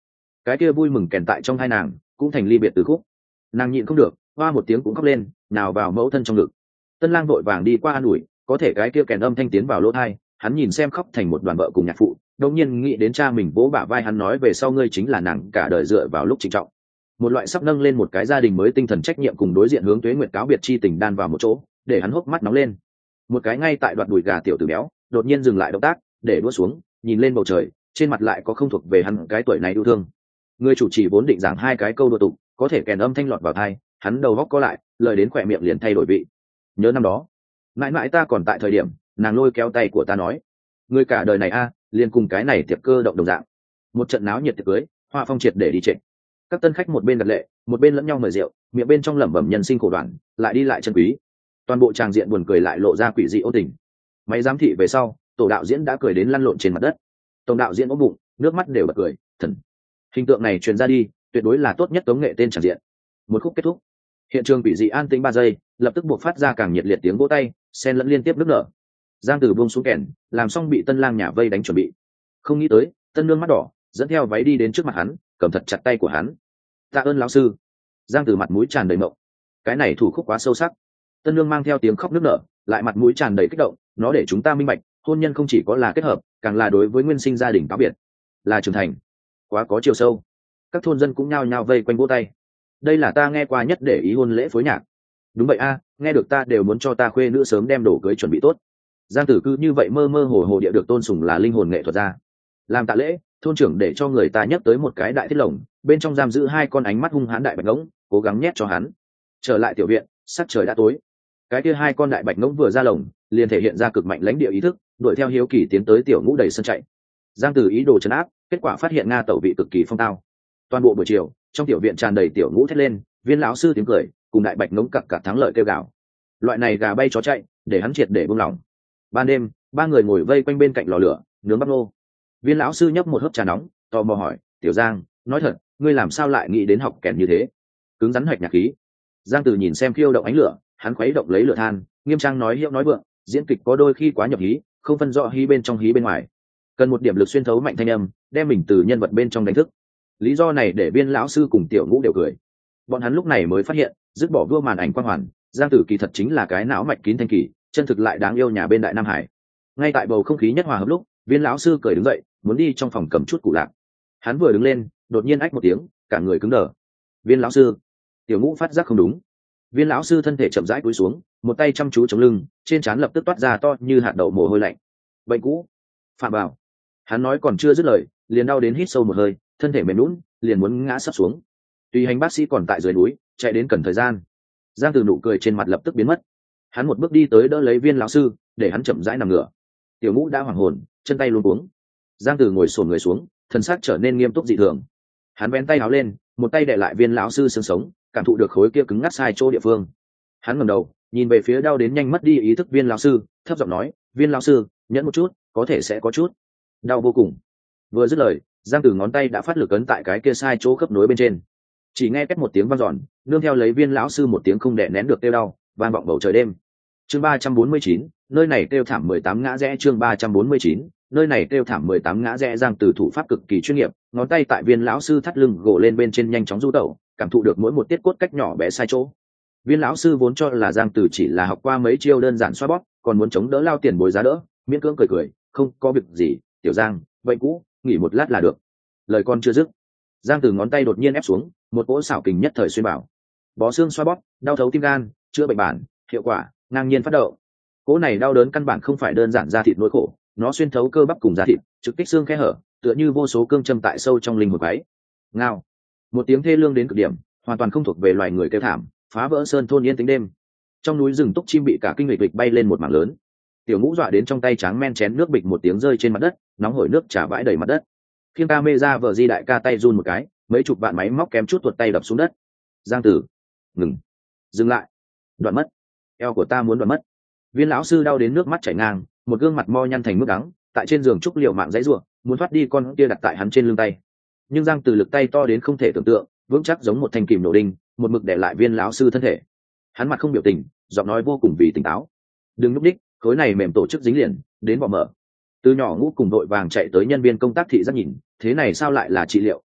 cái kia vui mừng kèn tại trong hai nàng cũng thành ly biệt từ khúc. Nàng nhịn không được, hoa một tiếng cũng khóc lên, nào vào mẫu thân trong ngực. Tân Lang vội vàng đi qua an ủi, có thể cái kia kèn âm thanh tiến vào lỗ tai, hắn nhìn xem khóc thành một đoàn vợ cùng nhạc phụ, đột nhiên nghĩ đến cha mình vỗ bả vai hắn nói về sau ngươi chính là nàng cả đời dựa vào lúc trịnh trọng. Một loại sắp nâng lên một cái gia đình mới tinh thần trách nhiệm cùng đối diện hướng Tuế Nguyệt cáo biệt chi tình đan vào một chỗ, để hắn hốc mắt nóng lên. Một cái ngay tại đoạn đùi gà tiểu tử béo, đột nhiên dừng lại động tác, để đũa xuống, nhìn lên bầu trời, trên mặt lại có không thuộc về hắn cái tuổi này yêu thương. Người chủ trì vốn định giảng hai cái câu đùa tục, có thể kèn âm thanh lọt vào tai, hắn đầu góc có lại, lời đến khỏe miệng liền thay đổi vị. Nhớ năm đó, mãi mãi ta còn tại thời điểm, nàng lôi kéo tay của ta nói, người cả đời này a, liền cùng cái này tiệc cơ động đồng dạng. Một trận náo nhiệt tiệc cưới, hoa phong triệt để đi trịnh. Các tân khách một bên đặt lệ, một bên lẫn nhau mời rượu, miệng bên trong lẩm bẩm nhân sinh khổ đoạn, lại đi lại chân quý. Toàn bộ tràng diện buồn cười lại lộ ra quỷ dị ôn tình. Máy giám thị về sau, tổ đạo diễn đã cười đến lăn lộn trên mặt đất. Tổng đạo diễn ôm bụng, nước mắt đều bật cười, thần. Hình tượng này truyền ra đi, tuyệt đối là tốt nhất tống nghệ tên tràng diện. Một khúc kết thúc, hiện trường quỷ dị an tĩnh ba giây, lập tức buộc phát ra càng nhiệt liệt tiếng vỗ tay, xen lẫn liên tiếp nước nở. Giang Tử buông xuống kèn, làm xong bị Tân Lang nhà vây đánh chuẩn bị. Không nghĩ tới, Tân Nương mắt đỏ, dẫn theo váy đi đến trước mặt hắn, cầm thật chặt tay của hắn. Tạ ơn lão sư. Giang Tử mặt mũi tràn đầy mộng. Cái này thủ khúc quá sâu sắc. Tân Nương mang theo tiếng khóc nức nở, lại mặt mũi tràn đầy kích động, nó để chúng ta minh bạch, hôn nhân không chỉ có là kết hợp, càng là đối với nguyên sinh gia đình cáo biệt, là trưởng thành. Quá có chiều sâu. Các thôn dân cũng nhao nhao vây quanh vỗ tay. Đây là ta nghe qua nhất để ý hôn lễ phối nhạc. Đúng vậy a, nghe được ta đều muốn cho ta khuê nữ sớm đem đồ cưới chuẩn bị tốt. Giang Tử cứ như vậy mơ mơ hồ hồ địa được tôn sùng là linh hồn nghệ thuật gia. Làm tạ lễ, thôn trưởng để cho người ta nhấc tới một cái đại thiết lồng, bên trong giam giữ hai con ánh mắt hung hãn đại bạch ngỗng, cố gắng nhét cho hắn. Trở lại tiểu viện, sắc trời đã tối. Cái kia hai con đại bạch ngỗng vừa ra lồng, liền thể hiện ra cực mạnh lãnh địa ý thức, đuổi theo hiếu kỳ tiến tới tiểu ngũ đầy sân chạy. Giang Tử ý đồ trấn áp, kết quả phát hiện nga tẩu vị cực kỳ phong tao. Toàn bộ buổi chiều, trong tiểu viện tràn đầy tiểu ngũ thét lên, Viên lão sư tiếng cười, cùng đại bạch ngỗng cặc cặc thắng lợi kêu gào. Loại này gà bay chó chạy, để hắn triệt để buông lỏng. Ban đêm, ba người ngồi vây quanh bên cạnh lò lửa, nướng bắp nô. Viên lão sư nhấp một hớp trà nóng, tò mò hỏi, "Tiểu Giang, nói thật, ngươi làm sao lại nghĩ đến học kèn như thế?" Cứng rắn hoạch nhạc khí. Giang Từ nhìn xem khiêu động ánh lửa, hắn khuấy động lấy lửa than, nghiêm trang nói hiệu nói vượng, diễn kịch có đôi khi quá nhập hí, không phân rõ hí bên trong hí bên ngoài. Cần một điểm lực xuyên thấu mạnh thanh âm, đem mình từ nhân vật bên trong đánh thức. Lý do này để Viên lão sư cùng Tiểu Ngũ đều cười. Bọn hắn lúc này mới phát hiện, dứt bỏ vua màn ảnh quang hoàn, Giang Tử kỳ thật chính là cái não mạch kín thanh kỳ, chân thực lại đáng yêu nhà bên Đại Nam Hải. Ngay tại bầu không khí nhất hòa hợp lúc, Viên lão sư cười đứng dậy, muốn đi trong phòng cầm chút củ lạc. Hắn vừa đứng lên, đột nhiên ách một tiếng, cả người cứng đờ. Viên lão sư. Tiểu Ngũ phát giác không đúng. Viên lão sư thân thể chậm rãi cúi xuống, một tay chăm chú chống lưng, trên trán lập tức toát ra to như hạt đậu mồ hôi lạnh. Bệnh cũ. Phạm vào. Hắn nói còn chưa dứt lời, liền đau đến hít sâu một hơi, thân thể mềm nhũn, liền muốn ngã sắp xuống. Tùy hành bác sĩ còn tại dưới núi, chạy đến cần thời gian. Giang Từ nụ cười trên mặt lập tức biến mất. Hắn một bước đi tới đỡ lấy Viên lão sư, để hắn chậm rãi nằm ngửa. Tiểu Ngũ đã hoảng hồn, chân tay luống cuống. Giang Từ ngồi xổm người xuống, thân xác trở nên nghiêm túc dị thường. Hắn vén tay áo lên, một tay đè lại Viên lão sư xương sống, cảm thụ được khối kia cứng ngắc sai chỗ địa phương. Hắn ngẩng đầu, nhìn về phía đau đến nhanh mất đi ý thức Viên lão sư, thấp giọng nói, "Viên lão sư, nhẫn một chút, có thể sẽ có chút đau vô cùng." Vừa dứt lời, Giang Từ ngón tay đã phát lực ấn tại cái kia sai chỗ khớp nối bên trên. Chỉ nghe két một tiếng vang dọn, nương theo lấy Viên lão sư một tiếng không đè nén được kêu đau, vang vọng bầu trời đêm. Chương ba trăm bốn mươi chín, nơi này kêu thảm mười tám ngã rẽ. Chương ba trăm bốn mươi chín, nơi này kêu thảm mười tám ngã rẽ. Giang Từ thủ pháp cực kỳ chuyên nghiệp, ngón tay tại Viên lão sư thắt lưng gỗ lên bên trên nhanh chóng du tẩu, cảm thụ được mỗi một tiết cốt cách nhỏ bé sai chỗ. Viên lão sư vốn cho là Giang Từ chỉ là học qua mấy chiêu đơn giản xoa bóp, còn muốn chống đỡ lao tiền bồi giá đỡ, miễn cưỡng cười cười, "Không có việc gì, Tiểu Giang, vậy cũ, nghỉ một lát là được." Lời con chưa dứt, Giang Từ ngón tay đột nhiên ép xuống, một cỗ xảo kình nhất thời xuyên bảo. Bó xương xoa bóp, đau thấu tim gan, chữa bệnh bản, hiệu quả ngang nhiên phát động. Cỗ này đau đớn căn bản không phải đơn giản da thịt nỗi khổ, nó xuyên thấu cơ bắp cùng da thịt, trực kích xương khe hở, tựa như vô số cương châm tại sâu trong linh hồn váy. Ngao. Một tiếng thê lương đến cực điểm, hoàn toàn không thuộc về loài người kêu thảm, phá vỡ sơn thôn yên tĩnh đêm. Trong núi rừng túc chim bị cả kinh lịch lịch bay lên một mảng lớn. Tiểu Ngũ dọa đến trong tay tráng men chén nước bịch một tiếng rơi trên mặt đất, nóng hổi nước trà vãi đầy mặt đất. Khiêng ca mê ra vợ di đại ca tay run một cái, mấy chục vạn máy móc kém chút tuột tay đập xuống đất. Giang Tử, ngừng, dừng lại, đoạn mất, eo của ta muốn đoạn mất. Viên lão sư đau đến nước mắt chảy ngang, một gương mặt mo nhăn thành mức đắng, tại trên giường trúc liều mạng dãy rủa, muốn thoát đi con kia đặt tại hắn trên lưng tay. Nhưng Giang Tử lực tay to đến không thể tưởng tượng, vững chắc giống một thanh kìm nổ đinh, một mực để lại Viên lão sư thân thể. Hắn mặt không biểu tình, giọng nói vô cùng vì tỉnh táo. "Đừng núp đích, khối này mềm tổ chức dính liền, đến bỏ mở." Từ nhỏ Ngũ cùng đội vàng chạy tới nhân viên công tác thị giác nhìn, thế này sao lại là trị liệu,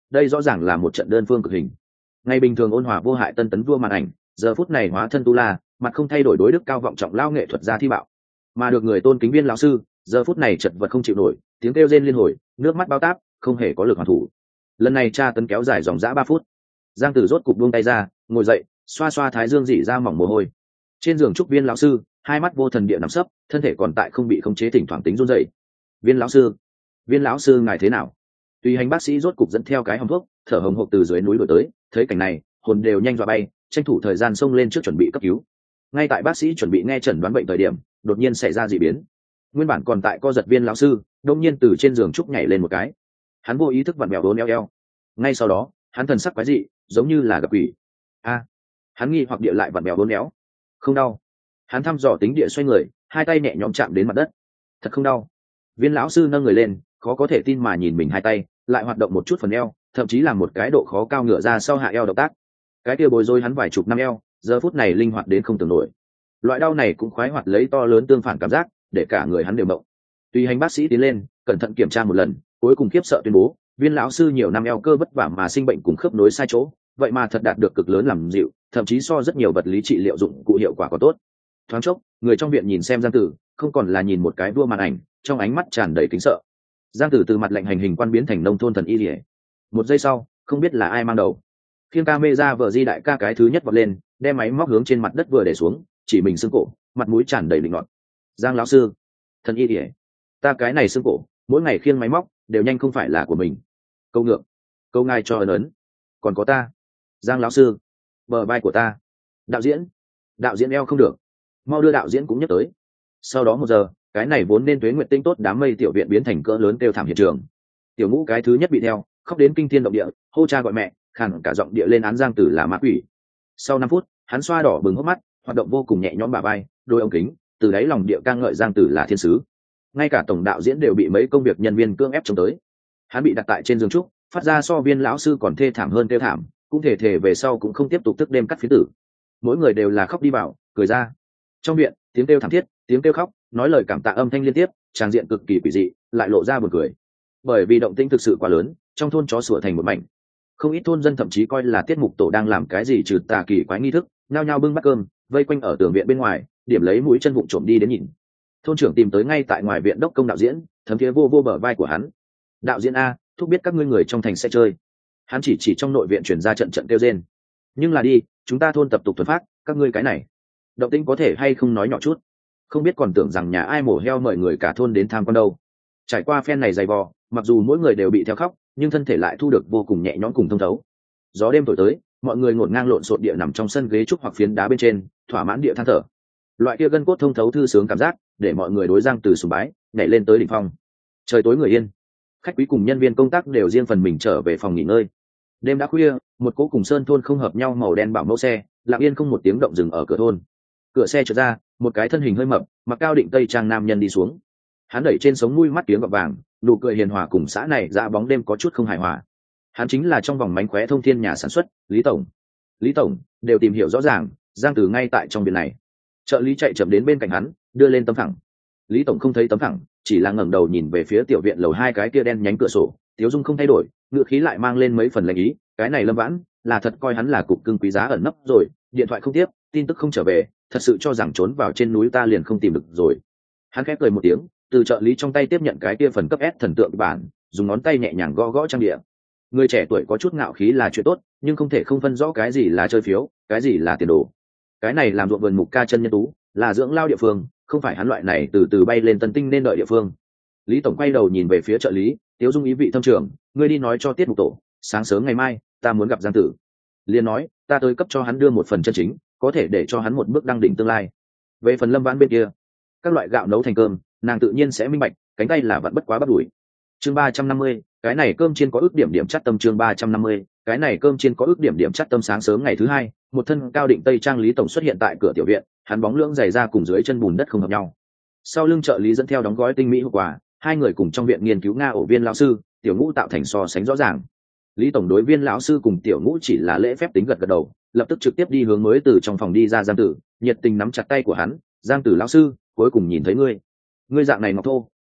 đây rõ ràng là một trận đơn phương cực hình. Ngày bình thường ôn hòa vô hại tân tấn vua màn ảnh, giờ phút này hóa thân tu la, mặt không thay đổi đối đức cao vọng trọng lao nghệ thuật gia thi bạo, mà được người tôn kính viên lão sư giờ phút này chật vật không chịu nổi, tiếng kêu rên liên hồi, nước mắt bao táp, không hề có lực hoàn thủ. Lần này tra tấn kéo dài dòng dã ba phút. Giang Tử rốt cục buông tay ra, ngồi dậy, xoa xoa thái dương dỉ ra mỏng mồ hôi. Trên giường trúc viên lão sư, hai mắt vô thần địa nằm sấp, thân thể còn tại không bị khống chế, thỉnh thoảng tính run rẩy. Viên lão sư, viên lão sư ngài thế nào? Tùy hành bác sĩ rốt cục dẫn theo cái hòm thuốc, thở hồng hộc từ dưới núi đuổi tới, thấy cảnh này, hồn đều nhanh dọa bay, tranh thủ thời gian xông lên trước chuẩn bị cấp cứu. Ngay tại bác sĩ chuẩn bị nghe chẩn đoán bệnh thời điểm, đột nhiên xảy ra dị biến. Nguyên bản còn tại co giật viên lão sư, đột nhiên từ trên giường trúc nhảy lên một cái. Hắn vô ý thức vặn vẹo đốn eo eo. Ngay sau đó, hắn thần sắc quái dị, giống như là gặp quỷ. A, hắn nghi hoặc địa lại vặn vẹo đốn éo. Không đau. Hắn thăm dò tính địa xoay người, hai tay nhẹ nhõm chạm đến mặt đất. Thật không đau. Viên lão sư nâng người lên, khó có thể tin mà nhìn mình hai tay, lại hoạt động một chút phần eo, thậm chí là một cái độ khó cao ngửa ra sau hạ eo động tác. Cái kia bồi rối hắn vài chục năm eo, giờ phút này linh hoạt đến không tưởng nổi. Loại đau này cũng khoái hoạt lấy to lớn tương phản cảm giác, để cả người hắn đều mộng. Tùy hành bác sĩ tiến lên, cẩn thận kiểm tra một lần, cuối cùng khiếp sợ tuyên bố, viên lão sư nhiều năm eo cơ vất vả mà sinh bệnh cùng khớp nối sai chỗ, vậy mà thật đạt được cực lớn làm dịu, thậm chí so rất nhiều vật lý trị liệu dụng cụ hiệu quả có tốt. Thoáng chốc, người trong viện nhìn xem Giang Tử, không còn là nhìn một cái vua màn ảnh, trong ánh mắt tràn đầy kính sợ. Giang Tử từ mặt lệnh hành hình quan biến thành nông thôn thần y liễu. Một giây sau, không biết là ai mang đầu. Phiên camera vợ di đại ca cái thứ nhất vọt lên, đem máy móc hướng trên mặt đất vừa để xuống, chỉ mình xương cổ, mặt mũi tràn đầy định nọt. Giang lão sư, thần y liễu, ta cái này xương cổ, mỗi ngày khiêng máy móc, đều nhanh không phải là của mình. Câu ngượng, câu ngài cho ấn ấn. Còn có ta, Giang lão sư, bờ vai của ta. Đạo diễn, đạo diễn eo không được, mau đưa đạo diễn cũng nhắc tới. Sau đó một giờ, cái này vốn nên tuế nguyện tinh tốt đám mây tiểu viện biến thành cỡ lớn kêu thảm hiện trường. Tiểu Ngũ cái thứ nhất bị theo, khóc đến kinh thiên động địa, hô cha gọi mẹ, khàn cả giọng địa lên án Giang Tử là ma quỷ. Sau năm phút, hắn xoa đỏ bừng hốc mắt, hoạt động vô cùng nhẹ nhõm bả vai, đôi ống kính, từ đáy lòng địa ca ngợi Giang Tử là thiên sứ. Ngay cả tổng đạo diễn đều bị mấy công việc nhân viên cưỡng ép chống tới. Hắn bị đặt tại trên giường trúc, phát ra so viên lão sư còn thê thảm hơn kêu thảm, cũng thể thể về sau cũng không tiếp tục thức đêm cắt phía tử. Mỗi người đều là khóc đi vào, cười ra. Trong viện, tiếng kêu thảm thiết, tiếng kêu khóc, nói lời cảm tạ âm thanh liên tiếp, tràng diện cực kỳ quỷ dị, lại lộ ra buồn cười. Bởi vì động tĩnh thực sự quá lớn, trong thôn chó sủa thành một mảnh. Không ít thôn dân thậm chí coi là tiết mục tổ đang làm cái gì trừ tà kỳ quái nghi thức, nhao nhao bưng bát cơm, vây quanh ở tường viện bên ngoài, điểm lấy mũi chân vụng trộm đi đến nhìn. Thôn trưởng tìm tới ngay tại ngoài viện đốc công đạo diễn, thấm thiế vô vô bờ vai của hắn. Đạo diễn a, thúc biết các ngươi người trong thành sẽ chơi. Hắn chỉ chỉ trong nội viện chuyển ra trận trận kêu rên. Nhưng là đi, chúng ta thôn tập tục thuần phát, các ngươi cái này động tĩnh có thể hay không nói nhỏ chút, không biết còn tưởng rằng nhà ai mổ heo mời người cả thôn đến tham quan đâu. Trải qua phen này dày vò, mặc dù mỗi người đều bị theo khóc, nhưng thân thể lại thu được vô cùng nhẹ nhõm cùng thông thấu. Gió đêm thổi tới, mọi người ngổn ngang lộn xộn địa nằm trong sân ghế trúc hoặc phiến đá bên trên, thỏa mãn địa than thở. Loại kia gân cốt thông thấu thư sướng cảm giác, để mọi người đối Giang Từ sùng bái, nhảy lên tới đỉnh phong. Trời tối người yên, khách quý cùng nhân viên công tác đều riêng phần mình trở về phòng nghỉ ngơi. Đêm đã khuya, một cỗ cùng sơn thôn không hợp nhau màu đen bảo mẫu xe, lặng yên không một tiếng động dừng ở cửa thôn. Cửa xe trượt ra, một cái thân hình hơi mập, mặc cao định tây trang nam nhân đi xuống. Hắn đẩy trên sống mũi mắt tiếng gọt vàng, nụ cười hiền hòa cùng xã này ra bóng đêm có chút không hài hòa. Hắn chính là trong vòng mánh khóe thông thiên nhà sản xuất, Lý tổng. Lý tổng đều tìm hiểu rõ ràng, Giang Từ ngay tại trong viện này. Trợ lý chạy chậm đến bên cạnh hắn, đưa lên tấm phẳng. Lý tổng không thấy tấm phẳng, chỉ là ngẩng đầu nhìn về phía tiểu viện lầu hai cái kia đen nhánh cửa sổ, tiếu dung không thay đổi, ngựa khí lại mang lên mấy phần lệnh ý. Cái này Lâm Vãn là thật coi hắn là cục cưng quý giá ẩn nấp rồi, điện thoại không tiếp, tin tức không trở về, thật sự cho rằng trốn vào trên núi ta liền không tìm được rồi. Hắn khép cười một tiếng, từ trợ lý trong tay tiếp nhận cái kia phần cấp S thần tượng bản, dùng ngón tay nhẹ nhàng gõ gõ trang địa. Người trẻ tuổi có chút ngạo khí là chuyện tốt, nhưng không thể không phân rõ cái gì là chơi phiếu, cái gì là tiền đồ. Cái này làm ruộng vườn mục ca chân nhân tú, là dưỡng lao địa phương, không phải hắn loại này từ từ bay lên tân tinh nên đợi địa phương. Lý tổng quay đầu nhìn về phía trợ lý, tiếu dung ý vị thâm trường, ngươi đi nói cho tiết mục tổ, sáng sớm ngày mai ta muốn gặp Giang Tử. Liên nói, ta tới cấp cho hắn đưa một phần chân chính, có thể để cho hắn một bước đăng đỉnh tương lai. Về phần Lâm Vãn bên kia, các loại gạo nấu thành cơm, nàng tự nhiên sẽ minh bạch, cánh tay là vẫn bất quá bắt đuổi. Chương ba trăm năm mươi, cái này cơm chiên có ước điểm điểm chắt tâm. Chương ba trăm năm mươi, cái này cơm chiên có ước điểm điểm chắt tâm. Sáng sớm ngày thứ hai, một thân cao định tây trang Lý tổng xuất hiện tại cửa tiểu viện, hắn bóng lưỡng dày ra cùng dưới chân bùn đất không hợp nhau. Sau lưng trợ lý dẫn theo đóng gói tinh mỹ hộp quà, hai người cùng trong viện nghiên cứu nga ổ viên lão sư, Tiểu Ngũ tạo thành so sánh rõ ràng. Lý tổng đối viên lão sư cùng Tiểu Ngũ chỉ là lễ phép tính gật gật đầu, lập tức trực tiếp đi hướng mới từ trong phòng đi ra Giang Tử, nhiệt tình nắm chặt tay của hắn. Giang Tử lão sư, cuối cùng nhìn thấy ngươi. Ngươi dạng này ngọc thô,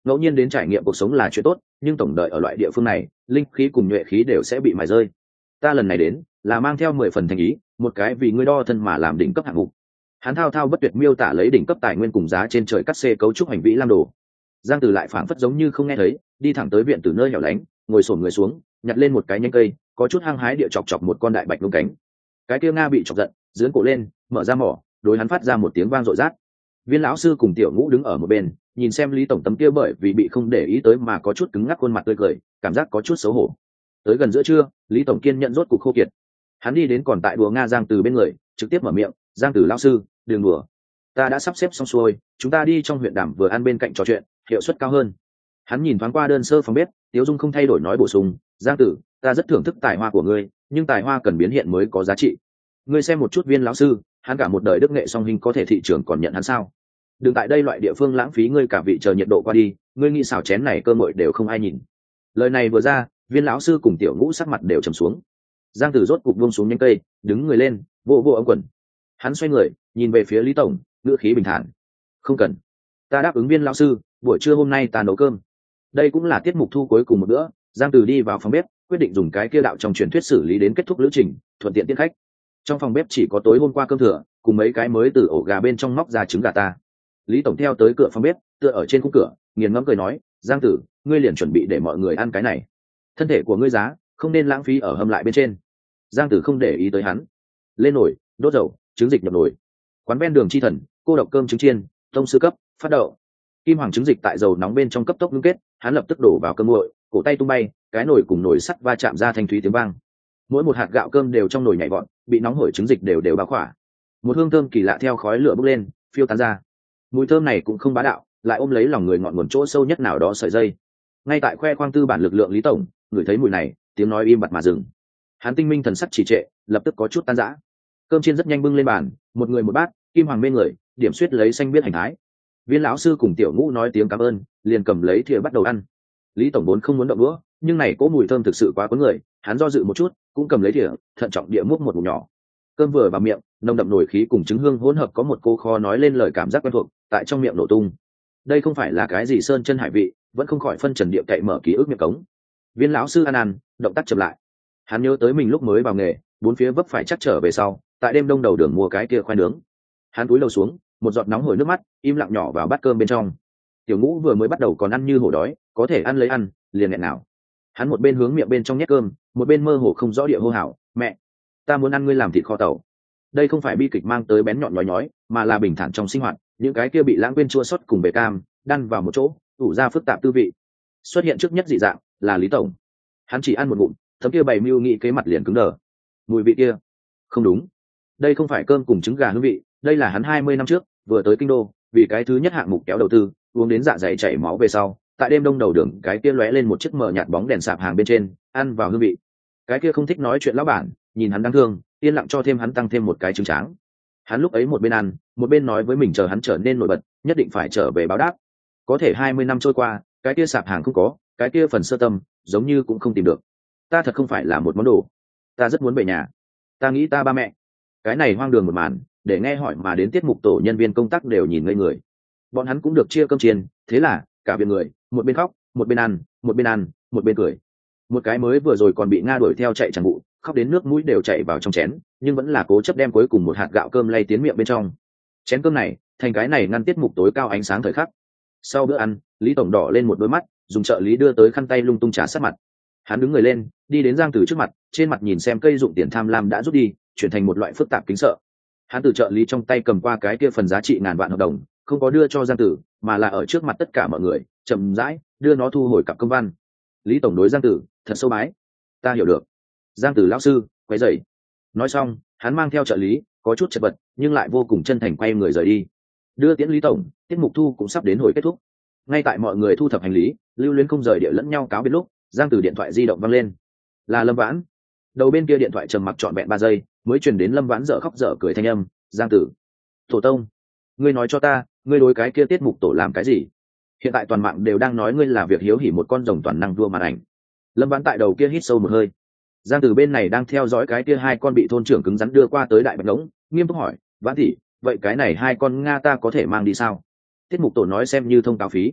ngẫu nhiên đến trải nghiệm cuộc sống là chuyện tốt, nhưng tổng đợi ở loại địa phương này, linh khí cùng nhuệ khí đều sẽ bị mài rơi. Ta lần này đến là mang theo mười phần thành ý, một cái vì ngươi đo thân mà làm đỉnh cấp hạng mục. Hắn thao thao bất tuyệt miêu tả lấy đỉnh cấp tài nguyên cùng giá trên trời cắt xê cấu trúc hành vĩ lam đồ. Giang Tử lại phảng phất giống như không nghe thấy, đi thẳng tới viện từ nơi hẻo lánh, ngồi xổm người xuống, nhặt lên một cái nhánh cây, có chút hăng hái địa chọc chọc một con đại bạch lông cánh. Cái kia nga bị chọc giận, giương cổ lên, mở ra mỏ, đối hắn phát ra một tiếng vang rội rát. Viên lão sư cùng Tiểu Ngũ đứng ở một bên, nhìn xem Lý tổng tấm kia bởi vì bị không để ý tới mà có chút cứng ngắc khuôn mặt tươi cười, cảm giác có chút xấu hổ. Tới gần giữa trưa, Lý tổng kiên nhận rốt cục khô kiệt. Hắn đi đến còn tại đùa nga Giang Tử bên người, trực tiếp mở miệng, "Giang Tử lão sư, đừng đùa. Ta đã sắp xếp xong xuôi, chúng ta đi trong huyện Đàm vừa ăn bên cạnh trò chuyện, hiệu suất cao hơn." Hắn nhìn thoáng qua đơn sơ phòng bếp, Tiếu Dung không thay đổi nói bổ sung, "Giang Tử, ta rất thưởng thức tài hoa của ngươi, nhưng tài hoa cần biến hiện mới có giá trị. Ngươi xem một chút Viên lão sư, hắn cả một đời đức nghệ song hình có thể thị trường còn nhận hắn sao? Đừng tại đây loại địa phương lãng phí ngươi cả vị chờ nhiệt độ qua đi, ngươi nghĩ xào chén này cơ hội đều không ai nhìn." Lời này vừa ra, Viên lão sư cùng Tiểu Ngũ sắc mặt đều trầm xuống. Giang Tử rốt cục buông xuống nhánh cây, đứng người lên, vô vô ống quần. Hắn xoay người, nhìn về phía Lý tổng, ngữ khí bình thản, "Không cần, ta đáp ứng Viên lão sư, buổi trưa hôm nay ta nấu cơm." Đây cũng là tiết mục thu cuối cùng một bữa. Giang Tử đi vào phòng bếp, quyết định dùng cái kia đạo trong truyền thuyết xử lý đến kết thúc lữ trình, thuận tiện tiễn khách. Trong phòng bếp chỉ có tối hôm qua cơm thừa, cùng mấy cái mới từ ổ gà bên trong móc ra trứng gà ta. Lý tổng theo tới cửa phòng bếp, tựa ở trên khung cửa, nghiền ngẫm cười nói, "Giang Tử, ngươi liền chuẩn bị để mọi người ăn cái này. Thân thể của ngươi giá, không nên lãng phí ở hầm lại bên trên." Giang Tử không để ý tới hắn. Lên nồi, đốt dầu, trứng dịch nhập nồi. Quán ven đường chi thần, cô độc cơm trứng chiên, tông sư cấp, phát đậu. Kim hoàng trứng dịch tại dầu nóng bên trong cấp tốc ngưng kết, hắn lập tức đổ vào cơm nguội, cổ tay tung bay, cái nồi cùng nồi sắt va chạm ra thanh thúy tiếng vang. Mỗi một hạt gạo cơm đều trong nồi nhảy vọt, bị nóng hổi trứng dịch đều đều bao khỏa. Một hương thơm kỳ lạ theo khói lửa bốc lên, phiêu tán ra. Mùi thơm này cũng không bá đạo, lại ôm lấy lòng người ngọn nguồn chỗ sâu nhất nào đó sợi dây. Ngay tại khoe khoang tư bản lực lượng Lý tổng, ngửi thấy mùi này, tiếng nói im bặt mà dừng. Hắn tinh minh thần sắc trì trệ, lập tức có chút tan rã. Cơm chiên rất nhanh bưng lên bàn, một người một bát, kim hoàng bên người, điểm xuyết lấy xanh biết hành thái. Viên lão sư cùng Tiểu Ngũ nói tiếng cảm ơn, liền cầm lấy thìa bắt đầu ăn. Lý tổng vốn không muốn động đũa, nhưng này cỗ mùi thơm thực sự quá cuốn người, hắn do dự một chút, cũng cầm lấy thìa, thận trọng địa múc một ngụm nhỏ. Cơm vừa vào miệng, nồng đậm nổi khí cùng trứng hương hỗn hợp có một cô kho nói lên lời cảm giác quen thuộc, tại trong miệng nổ tung. Đây không phải là cái gì sơn chân hải vị, vẫn không khỏi phân trần địa cậy mở ký ức miệng cống. Viên lão sư ăn ăn, động tác chậm lại. Hắn nhớ tới mình lúc mới vào nghề, bốn phía vấp phải chắc trở về sau, tại đêm đông đầu đường mua cái kia khoai nướng. Hắn cúi đầu xuống, một giọt nóng hổi nước mắt im lặng nhỏ vào bát cơm bên trong. Tiểu Ngũ vừa mới bắt đầu còn ăn như hổ đói, có thể ăn lấy ăn, liền nghẹn nào. Hắn một bên hướng miệng bên trong nhét cơm, một bên mơ hồ không rõ địa hô hào, "Mẹ, ta muốn ăn ngươi làm thịt kho tàu." Đây không phải bi kịch mang tới bén nhọn nhói nhói, mà là bình thản trong sinh hoạt, những cái kia bị lãng quên chua xót cùng bề cam, đan vào một chỗ, ủ ra phức tạp tư vị. Xuất hiện trước nhất dị dạng là Lý tổng. Hắn chỉ ăn một ngụm, thấm kia bày mưu nghị kế mặt liền cứng đờ. Mùi vị kia, không đúng. Đây không phải cơm cùng trứng gà hương vị, đây là hắn hai mươi năm trước, vừa tới kinh đô, vì cái thứ nhất hạng mục kéo đầu tư, uống đến dạ dày chảy máu về sau, tại đêm đông đầu đường cái kia lóe lên một chiếc mờ nhạt bóng đèn sạp hàng bên trên, ăn vào hương vị. Cái kia không thích nói chuyện lão bản, nhìn hắn đáng thương, yên lặng cho thêm hắn tăng thêm một cái trứng tráng. Hắn lúc ấy một bên ăn, một bên nói với mình chờ hắn trở nên nổi bật, nhất định phải trở về báo đáp. Có thể hai mươi năm trôi qua, cái kia sạp hàng không có, cái kia phần sơ tâm, giống như cũng không tìm được. Ta thật không phải là một món đồ. Ta rất muốn về nhà. Ta nghĩ ta ba mẹ. Cái này hoang đường một màn, để nghe hỏi mà đến tiết mục tổ nhân viên công tác đều nhìn ngây người. Bọn hắn cũng được chia cơm chiên, thế là cả viện người, một bên khóc, một bên ăn, một bên ăn, một bên cười. Một cái mới vừa rồi còn bị nga đuổi theo chạy chẳng vụ, khóc đến nước mũi đều chảy vào trong chén, nhưng vẫn là cố chấp đem cuối cùng một hạt gạo cơm lay tiến miệng bên trong. Chén cơm này, thành cái này ngăn tiết mục tối cao ánh sáng thời khắc. Sau bữa ăn, Lý tổng đỏ lên một đôi mắt, dùng trợ lý đưa tới khăn tay lung tung trà sát mặt. Hắn đứng người lên, đi đến Giang Tử trước mặt, trên mặt nhìn xem cây dụng tiền tham lam đã rút đi, chuyển thành một loại phức tạp kính sợ. Hắn từ trợ lý trong tay cầm qua cái kia phần giá trị ngàn vạn hợp đồng, không có đưa cho Giang Tử, mà là ở trước mặt tất cả mọi người, chậm rãi đưa nó thu hồi cặp công văn. Lý tổng đối Giang Tử thật sâu bái. Ta hiểu được. Giang Tử lão sư, quấy rầy. Nói xong, hắn mang theo trợ lý, có chút chật vật, nhưng lại vô cùng chân thành quay người rời đi. Đưa tiễn Lý tổng, tiết mục thu cũng sắp đến hồi kết thúc. Ngay tại mọi người thu thập hành lý, lưu luyến không rời địa lẫn nhau cáo biệt lúc, Giang Tử điện thoại di động vang lên. Là Lâm Vãn. Đầu bên kia điện thoại trầm mặc trọn vẹn ba giây, mới truyền đến Lâm Vãn dở khóc dở cười thanh âm, "Giang Tử, tổ tông, ngươi nói cho ta, ngươi đối cái kia tiết mục tổ làm cái gì? Hiện tại toàn mạng đều đang nói ngươi là việc hiếu hỉ một con rồng toàn năng vua màn ảnh." Lâm Vãn tại đầu kia hít sâu một hơi. Giang Tử bên này đang theo dõi cái kia hai con bị thôn trưởng cứng rắn đưa qua tới đại bạch ngỗng, nghiêm túc hỏi, "Vãn tỷ, vậy cái này hai con nga ta có thể mang đi sao?" Tiết mục tổ nói xem như thông cáo phí.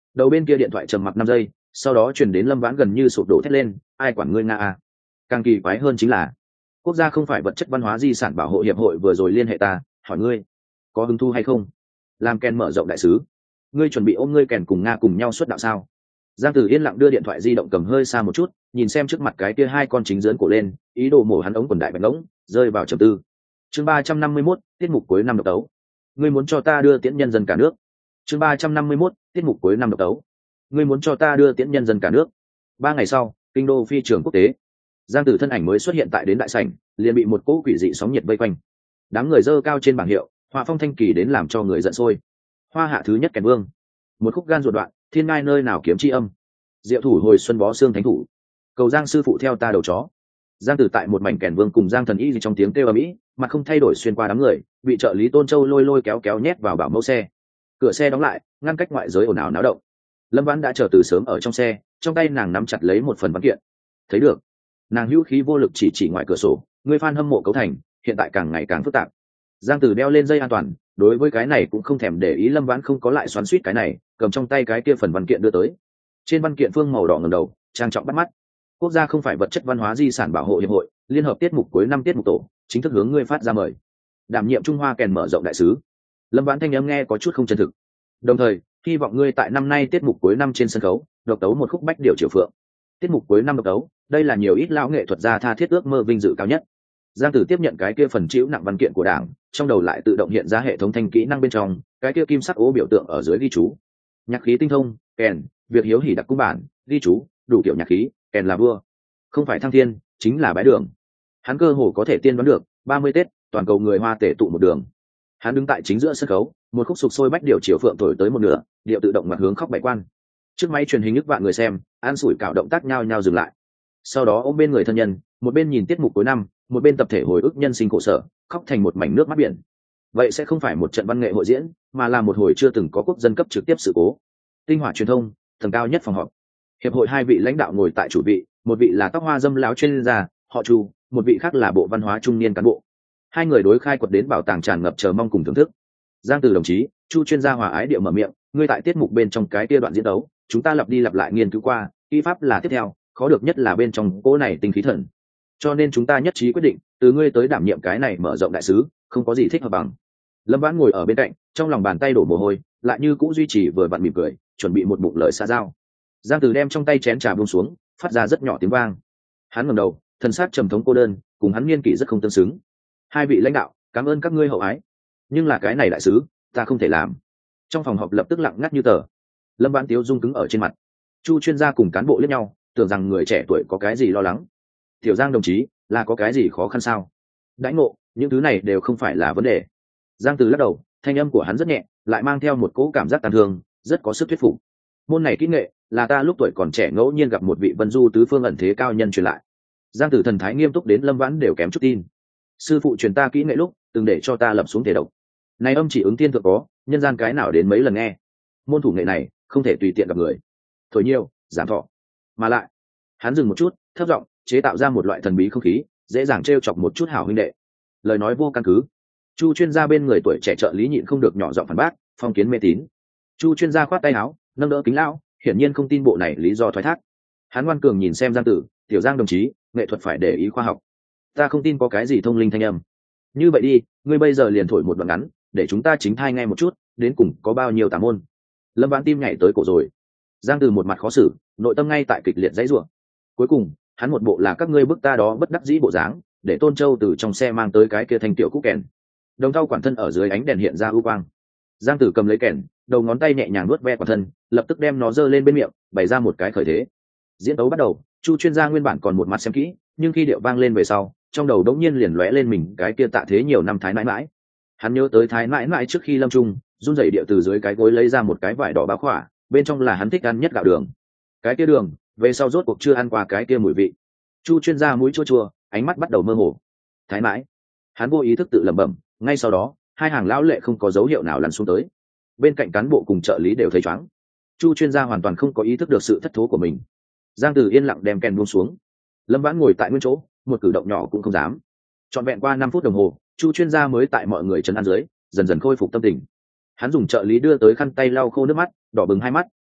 Đầu bên kia điện thoại trầm mặc năm giây, sau đó truyền đến Lâm Vãn gần như sụp đổ thét lên, ai quản ngươi nga à. Càng kỳ quái hơn chính là quốc gia không phải vật chất văn hóa di sản bảo hộ hiệp hội vừa rồi liên hệ ta hỏi ngươi có hứng thu hay không làm kèn mở rộng đại sứ, ngươi chuẩn bị ôm ngươi kèn cùng nga cùng nhau xuất đạo sao? Giang Tử yên lặng đưa điện thoại di động cầm hơi xa một chút, nhìn xem trước mặt cái kia hai con chính dớn cổ lên, ý đồ mổ hắn ống quần đại bạch ngỗng, rơi vào trầm tư. Chương ba trăm năm mươi mốt, tiết mục cuối năm độc tấu. Ngươi muốn cho ta đưa tiễn nhân dân cả nước. Chương ba trăm năm mươi mốt, tiết mục cuối năm độc tấu. Ngươi muốn cho ta đưa tiễn nhân dân cả nước. Ba ngày sau, kinh đô phi trường quốc tế. Giang Tử thân ảnh mới xuất hiện tại đến đại sảnh, liền bị một cỗ quỷ dị sóng nhiệt vây quanh. Đám người dơ cao trên bảng hiệu, họa phong thanh kỳ đến làm cho người giận sôi. Hoa hạ thứ nhất kèn vương, một khúc gan ruột đoạn, thiên ngai nơi nào kiếm chi âm, diệu thủ hồi xuân bó xương thánh thủ, cầu Giang sư phụ theo ta đầu chó. Giang Tử tại một mảnh kèn vương cùng Giang Thần Y trong tiếng kêu ầm ĩ, mà không thay đổi xuyên qua đám người, bị trợ lý Tôn Châu lôi lôi kéo kéo nhét vào bảo mẫu xe. Cửa xe đóng lại, ngăn cách ngoại giới ồn ào náo động. Lâm Vãn đã chờ từ sớm ở trong xe, trong tay nàng nắm chặt lấy một phần văn kiện. Thấy được, nàng hữu khí vô lực chỉ chỉ ngoài cửa sổ, người fan hâm mộ cấu thành hiện tại càng ngày càng phức tạp. Giang Tử đeo lên dây an toàn, đối với cái này cũng không thèm để ý. Lâm Vãn không có lại xoắn xuýt cái này, cầm trong tay cái kia phần văn kiện đưa tới. Trên văn kiện phương màu đỏ ngẩng đầu, trang trọng bắt mắt. Quốc gia không phải vật chất văn hóa di sản bảo hộ hiệp hội, liên hợp tiết mục cuối năm tiết mục tổ, chính thức hướng ngươi phát ra mời. Đảm nhiệm Trung Hoa kèn mở rộng đại sứ. Lâm Vãn thanh âm nghe có chút không chân thực. Đồng thời, hy vọng ngươi tại năm nay tiết mục cuối năm trên sân khấu, độc tấu một khúc bách điệu Triều Phượng. Tiết mục cuối năm độc tấu, đây là nhiều ít lão nghệ thuật gia tha thiết ước mơ vinh dự cao nhất. Giang Tử tiếp nhận cái kia phần chịu nặng văn kiện của đảng, trong đầu lại tự động hiện ra hệ thống thanh kỹ năng bên trong, cái kia kim sắc ố biểu tượng ở dưới ghi chú. Nhạc khí tinh thông, kèn, việc hiếu hỉ đặc cung bản, ghi chú, đủ kiểu nhạc khí, kèn là vua. Không phải thăng thiên, chính là bái đường. Hắn cơ hồ có thể tiên đoán được, ba mươi Tết, toàn cầu người Hoa tề tụ một đường. Hắn đứng tại chính giữa sân khấu, một khúc sục sôi bách điệu Triều Phượng thổi tới một nửa, điệu tự động mặt hướng khóc bảy quan. Trước máy truyền hình nhức vạn người xem, an sủi cạo động tác nhao nhao dừng lại. Sau đó ôm bên người thân nhân, một bên nhìn tiết mục cuối năm, một bên tập thể hồi ức nhân sinh khổ sở, khóc thành một mảnh nước mắt biển. Vậy sẽ không phải một trận văn nghệ hội diễn, mà là một hồi chưa từng có quốc dân cấp trực tiếp sự cố. Tinh hỏa truyền thông, tầng cao nhất phòng họp. Hiệp hội hai vị lãnh đạo ngồi tại chủ vị, một vị là tóc hoa dâm láo chuyên gia, họ Chu, một vị khác là bộ văn hóa trung niên cán bộ. Hai người đối khai quật đến bảo tàng tràn ngập chờ mong cùng thưởng thức. Giang Từ đồng chí, Chu chuyên gia hòa ái điệu mở miệng, ngươi tại tiết mục bên trong cái kia đoạn diễn đấu, chúng ta lặp đi lặp lại nghiên cứu qua, kỹ pháp là tiếp theo, khó được nhất là bên trong cỗ này tinh khí thần. Cho nên chúng ta nhất trí quyết định, từ ngươi tới đảm nhiệm cái này mở rộng đại sứ, không có gì thích hợp bằng. Lâm Vãn ngồi ở bên cạnh, trong lòng bàn tay đổ mồ hôi, lại như cũng duy trì vừa vặn mỉm cười, chuẩn bị một bụng lời xã giao. Giang Từ đem trong tay chén trà buông xuống, phát ra rất nhỏ tiếng vang. Hắn ngẩng đầu, thần sắc trầm thống cô đơn, cùng hắn niên kỷ rất không tương xứng. Hai vị lãnh đạo, cảm ơn các ngươi hậu ái, nhưng là cái này đại sứ, ta không thể làm. Trong phòng họp lập tức lặng ngắt như tờ. Lâm Vãn tiếu dung cứng ở trên mặt. Chu chuyên gia cùng cán bộ liếc nhau, tưởng rằng người trẻ tuổi có cái gì lo lắng. Tiểu Giang đồng chí, là có cái gì khó khăn sao? Đãi ngộ, những thứ này đều không phải là vấn đề. Giang Từ lắc đầu, thanh âm của hắn rất nhẹ, lại mang theo một cỗ cảm giác tàn thương, rất có sức thuyết phục. Môn này kỹ nghệ, là ta lúc tuổi còn trẻ ngẫu nhiên gặp một vị vân du tứ phương ẩn thế cao nhân truyền lại. Giang Tử thần thái nghiêm túc đến Lâm Vãn đều kém chút tin. Sư phụ truyền ta kỹ nghệ lúc, từng để cho ta lập xuống thể độc. Này âm chỉ ứng tiên thượng có, nhân gian cái nào đến mấy lần nghe. Môn thủ nghệ này, không thể tùy tiện gặp người. Thổi nhiều, giảm thọ. Mà lại, hắn dừng một chút, thấp giọng, chế tạo ra một loại thần bí không khí, dễ dàng trêu chọc một chút hảo huynh đệ. Lời nói vô căn cứ. Chu chuyên gia bên người tuổi trẻ trợ lý nhịn không được nhỏ giọng phản bác, phong kiến mê tín. Chu chuyên gia khoát tay áo, nâng đỡ kính lão, hiển nhiên không tin bộ này lý do thoái thác. Hắn ngoan cường nhìn xem Giang Tử, tiểu Giang đồng chí, nghệ thuật phải để ý khoa học. Ta không tin có cái gì thông linh thanh âm. Như vậy đi, ngươi bây giờ liền thổi một đoạn ngắn, để chúng ta chính thai nghe một chút, đến cùng có bao nhiêu tà môn. Lâm Vãn tim nhảy tới cổ rồi. Giang Tử một mặt khó xử, nội tâm ngay tại kịch liệt dãy rủa. Cuối cùng, hắn một bộ là các ngươi bức ta đó bất đắc dĩ bộ dáng, để Tôn Châu từ trong xe mang tới cái kia thanh tiểu cũ kèn. Đồng thau quản thân ở dưới ánh đèn hiện ra ưu quang. Giang Tử cầm lấy kèn, đầu ngón tay nhẹ nhàng nuốt ve quản thân, lập tức đem nó giơ lên bên miệng, bày ra một cái khởi thế. Diễn tấu bắt đầu, Chu chuyên gia nguyên bản còn một mặt xem kỹ, nhưng khi điệu vang lên về sau, trong đầu đống nhiên liền lóe lên mình cái kia tạ thế nhiều năm thái mãi mãi. Hắn nhớ tới thái mãi mãi trước khi lâm trung, run rẩy điệu từ dưới cái gối lấy ra một cái vải đỏ bao khỏa, bên trong là hắn thích ăn nhất gạo đường. Cái kia đường, về sau rốt cuộc chưa ăn qua cái kia mùi vị. Chu chuyên gia mũi chua chua, ánh mắt bắt đầu mơ hồ. Thái mãi. Hắn vô ý thức tự lẩm bẩm, ngay sau đó, hai hàng lão lệ không có dấu hiệu nào lăn xuống tới. Bên cạnh cán bộ cùng trợ lý đều thấy chóng. Chu chuyên gia hoàn toàn không có ý thức được sự thất thố của mình. Giang Từ yên lặng đem kèn buông xuống. Lâm Vãn ngồi tại nguyên chỗ, một cử động nhỏ cũng không dám. Trọn vẹn qua năm phút đồng hồ, Chu chuyên gia mới tại mọi người trấn an dưới, dần dần khôi phục tâm tình. Hắn dùng trợ lý đưa tới khăn tay lau khô nước mắt, đỏ bừng hai mắt,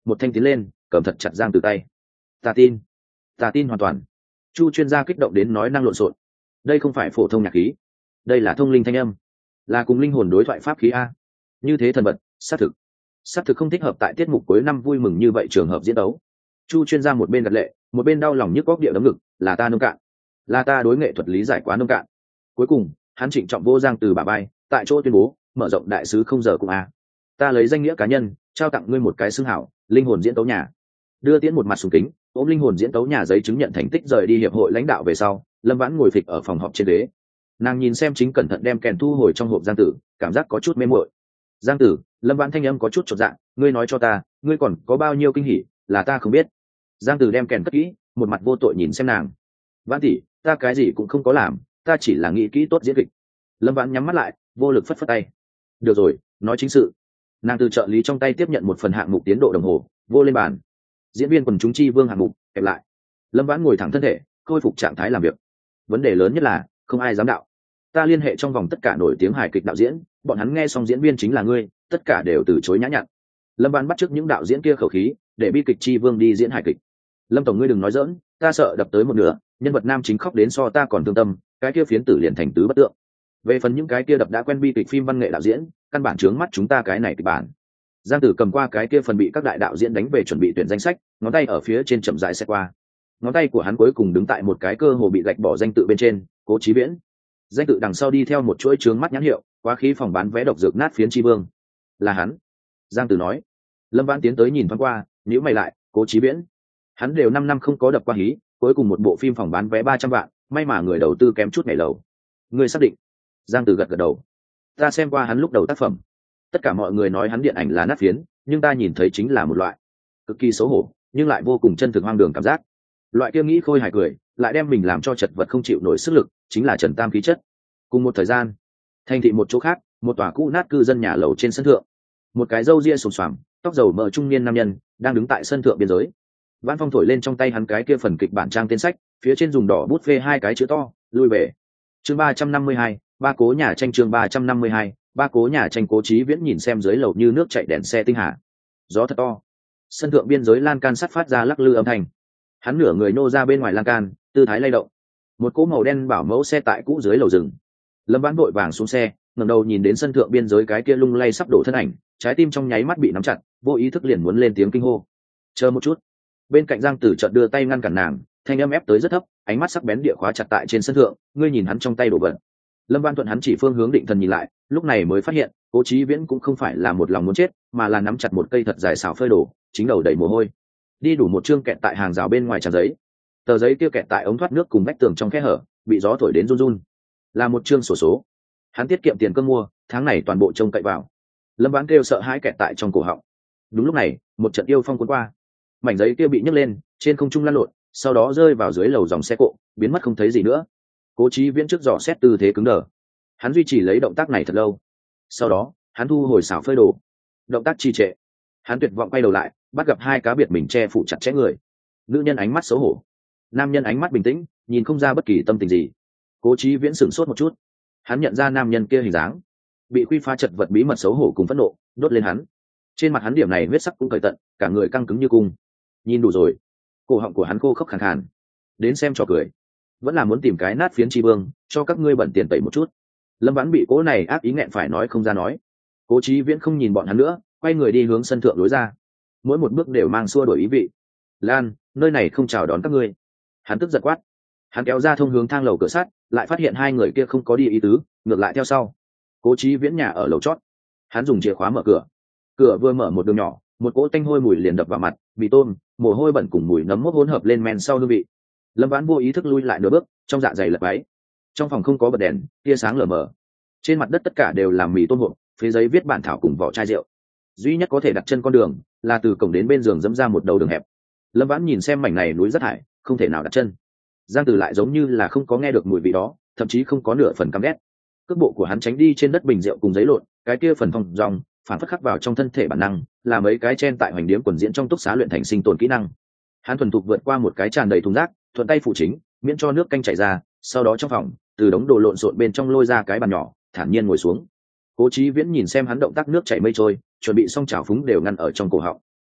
một thanh tiến lên cầm thật chặt Giang Tử tay. Ta tin, ta tin hoàn toàn. Chu chuyên gia kích động đến nói năng lộn xộn. Đây không phải phổ thông nhạc khí, đây là thông linh thanh âm, là cùng linh hồn đối thoại pháp khí a. Như thế thần vật, xác thực xác thực không thích hợp tại tiết mục cuối năm vui mừng như vậy trường hợp diễn đấu. Chu chuyên gia một bên gật lệ, một bên đau lòng nhức góc địa đấm ngực, là ta nông cạn, là ta đối nghệ thuật lý giải quá nông cạn. Cuối cùng hắn trịnh trọng vô Giang Từ bà bay, tại chỗ tuyên bố mở rộng đại sứ không giờ cùng a. Ta lấy danh nghĩa cá nhân trao tặng ngươi một cái xưng hảo, linh hồn diễn tấu nhà. Đưa tiễn một mặt sùng kính, ôm linh hồn diễn tấu nhà giấy chứng nhận thành tích rời đi hiệp hội lãnh đạo về sau, Lâm Vãn ngồi phịch ở phòng họp trên ghế. Nàng nhìn xem chính cẩn thận đem kèn thu hồi trong hộp Giang Tử, cảm giác có chút mê muội. Giang Tử, Lâm Vãn thanh âm có chút chột dạ, ngươi nói cho ta, ngươi còn có bao nhiêu kinh hỉ là ta không biết. Giang Tử đem kèn cất kỹ, một mặt vô tội nhìn xem nàng. Vãn tỷ, ta cái gì cũng không có làm, ta chỉ là nghĩ kỹ tốt diễn kịch. Lâm Vãn nhắm mắt lại, vô lực phất phất tay. Được rồi, nói chính sự. Nàng từ trợ lý trong tay tiếp nhận một phần hạng mục tiến độ đồng hồ, vô lên bàn. Diễn viên quần chúng chi vương hạng mục, kẹp lại. Lâm Vãn ngồi thẳng thân thể, khôi phục trạng thái làm việc. Vấn đề lớn nhất là không ai dám đạo. Ta liên hệ trong vòng tất cả nổi tiếng hài kịch đạo diễn, bọn hắn nghe xong diễn viên chính là ngươi, tất cả đều từ chối nhã nhặn. Lâm Vãn bắt chước những đạo diễn kia khẩu khí, để bi kịch chi vương đi diễn hài kịch. Lâm tổng ngươi đừng nói dỡn, ta sợ đập tới một nửa, nhân vật nam chính khóc đến so ta còn thương tâm, cái kia phiến tử liền thành tứ bất tượng. Về phần những cái kia đập đã quen bi kịch phim văn nghệ đạo diễn, căn bản chướng mắt chúng ta cái này kịch bản. Giang Tử cầm qua cái kia phần bị các đại đạo diễn đánh về chuẩn bị tuyển danh sách, ngón tay ở phía trên chậm rãi xẹt qua. Ngón tay của hắn cuối cùng đứng tại một cái cơ hồ bị gạch bỏ danh tự bên trên, Cố Chí Viễn. Danh tự đằng sau đi theo một chuỗi chướng mắt nhãn hiệu, quá khí phòng bán vé độc dược nát phiến chi vương. Là hắn. Giang Tử nói. Lâm Vãn tiến tới nhìn thoáng qua, nhíu mày lại, Cố Chí Viễn. Hắn đều năm năm không có đập qua hí, cuối cùng một bộ phim phòng bán vé ba trăm vạn, may mà người đầu tư kém chút nhảy lầu. Ngươi xác định? Giang Tử gật gật đầu. Ta xem qua hắn lúc đầu tác phẩm, tất cả mọi người nói hắn điện ảnh là nát phiến, nhưng ta nhìn thấy chính là một loại cực kỳ xấu hổ nhưng lại vô cùng chân thực hoang đường cảm giác. Loại kia nghĩ khôi hài cười, lại đem mình làm cho chật vật không chịu nổi sức lực, chính là Trần Tam khí chất. Cùng một thời gian, thành thị một chỗ khác, một tòa cũ nát cư dân nhà lầu trên sân thượng, một cái râu ria xồm xoàm, tóc dầu mỡ trung niên nam nhân đang đứng tại sân thượng biên giới. Vãn Phong thổi lên trong tay hắn cái kia phần kịch bản trang tên sách, phía trên dùng đỏ bút phê hai cái chữ to, lui về. Chương ba trăm năm mươi hai, ba cố nhà tranh. Chương ba trăm năm mươi hai, ba cố nhà tranh. Cố Chí Viễn nhìn xem dưới lầu như nước chảy đèn xe tinh hà. Gió thật to, sân thượng biên giới lan can sắt phát ra lắc lư âm thanh. Hắn nửa người nô ra bên ngoài lan can, tư thái lay động. Một cỗ màu đen bảo mẫu xe tại cũ dưới lầu rừng. Lâm Vãn vội vàng xuống xe, ngẩng đầu nhìn đến sân thượng biên giới cái kia lung lay sắp đổ thân ảnh, trái tim trong nháy mắt bị nắm chặt, vô ý thức liền muốn lên tiếng kinh hô. Chờ một chút. Bên cạnh Giang Tử chợt đưa tay ngăn cản nàng, thanh âm ép tới rất thấp, ánh mắt sắc bén địa khóa chặt tại trên sân thượng, ngươi nhìn hắn trong tay đổ vật. Lâm Vãn thuận hắn chỉ phương hướng định thần nhìn lại, lúc này mới phát hiện, Cố Chí Viễn cũng không phải là một lòng muốn chết, mà là nắm chặt một cây thật dài xào phơi đổ, chính đầu đầy mồ hôi. Đi đủ một chương kẹt tại hàng rào bên ngoài tràn giấy. Tờ giấy kia kẹt tại ống thoát nước cùng vách tường trong khe hở, bị gió thổi đến run run. Là một chương sổ số. Hắn tiết kiệm tiền cơm mua, tháng này toàn bộ trông cậy vào. Lâm Vãn kêu sợ hãi kẹt tại trong cổ họng. Đúng lúc này, một trận yêu phong cuốn qua. Mảnh giấy kia bị nhấc lên, trên không trung lăn lộn, sau đó rơi vào dưới lầu dòng xe cộ, biến mất không thấy gì nữa. Cố Chí Viễn trước dò xét tư thế cứng đờ. Hắn duy trì lấy động tác này thật lâu. Sau đó, hắn thu hồi xảo phơi đồ. Động tác trì trệ. Hắn tuyệt vọng quay đầu lại, bắt gặp hai cá biệt mình che phủ chặt chẽ người. Nữ nhân ánh mắt xấu hổ, nam nhân ánh mắt bình tĩnh, nhìn không ra bất kỳ tâm tình gì. Cố Chí Viễn sửng sốt một chút. Hắn nhận ra nam nhân kia hình dáng, bị khuy phá chật vật bí mật xấu hổ cùng phẫn nộ đốt lên hắn. Trên mặt hắn điểm này huyết sắc cũng cởi tận, cả người căng cứng như cung. Nhìn đủ rồi. Cổ họng của hắn khô khốc khàn khàn. Đến xem trò cười, vẫn là muốn tìm cái nát phiến chi vương, cho các ngươi bẩn tiền tẩy một chút. Lâm Vãn bị cố này ác ý nghẹn phải nói không ra nói. Cố Chí Viễn không nhìn bọn hắn nữa, quay người đi hướng sân thượng lối ra. Mỗi một bước đều mang xua đổi ý vị. Lan, nơi này không chào đón các ngươi. Hắn tức giật quát. Hắn kéo ra thông hướng thang lầu cửa sắt, lại phát hiện hai người kia không có đi ý tứ, ngược lại theo sau. Cố Chí Viễn nhà ở lầu chót. Hắn dùng chìa khóa mở cửa. Cửa vừa mở một đường nhỏ, một cỗ tanh hôi mùi liền đập vào mặt, mì tôm, mồ hôi bẩn cùng mùi nấm mốc hỗn hợp lên men sau hương vị. Lâm Vãn vô ý thức lui lại nửa bước, trong dạ dày lật váy. Trong phòng không có bật đèn, tia sáng lờ mờ. Trên mặt đất tất cả đều là mì tôm hộp, phía giấy viết bản thảo cùng vỏ chai rượu. Duy nhất có thể đặt chân con đường là từ cổng đến bên giường dẫm ra một đầu đường hẹp. Lâm Vãn nhìn xem mảnh này núi rất hải, không thể nào đặt chân. Giang Tử lại giống như là không có nghe được mùi vị đó, thậm chí không có nửa phần căm ghét. Cước bộ của hắn tránh đi trên đất bình rượu cùng giấy lộn, cái kia phần thong dong phản phất khắc vào trong thân thể bản năng, là mấy cái chen tại hoành điếm quần diễn trong túc xá luyện thành sinh tồn kỹ năng. Hắn thuần thục vượt qua một cái tràn đầy thùng rác, thuận tay phụ chính, miễn cho nước canh chảy ra, sau đó trong phòng, từ đống đồ lộn xộn bên trong lôi ra cái bàn nhỏ, thản nhiên ngồi xuống. Cố Chí Viễn nhìn xem hắn động tác nước chảy mây trôi, chuẩn bị xong chảo phúng đều ngăn ở trong cổ họng.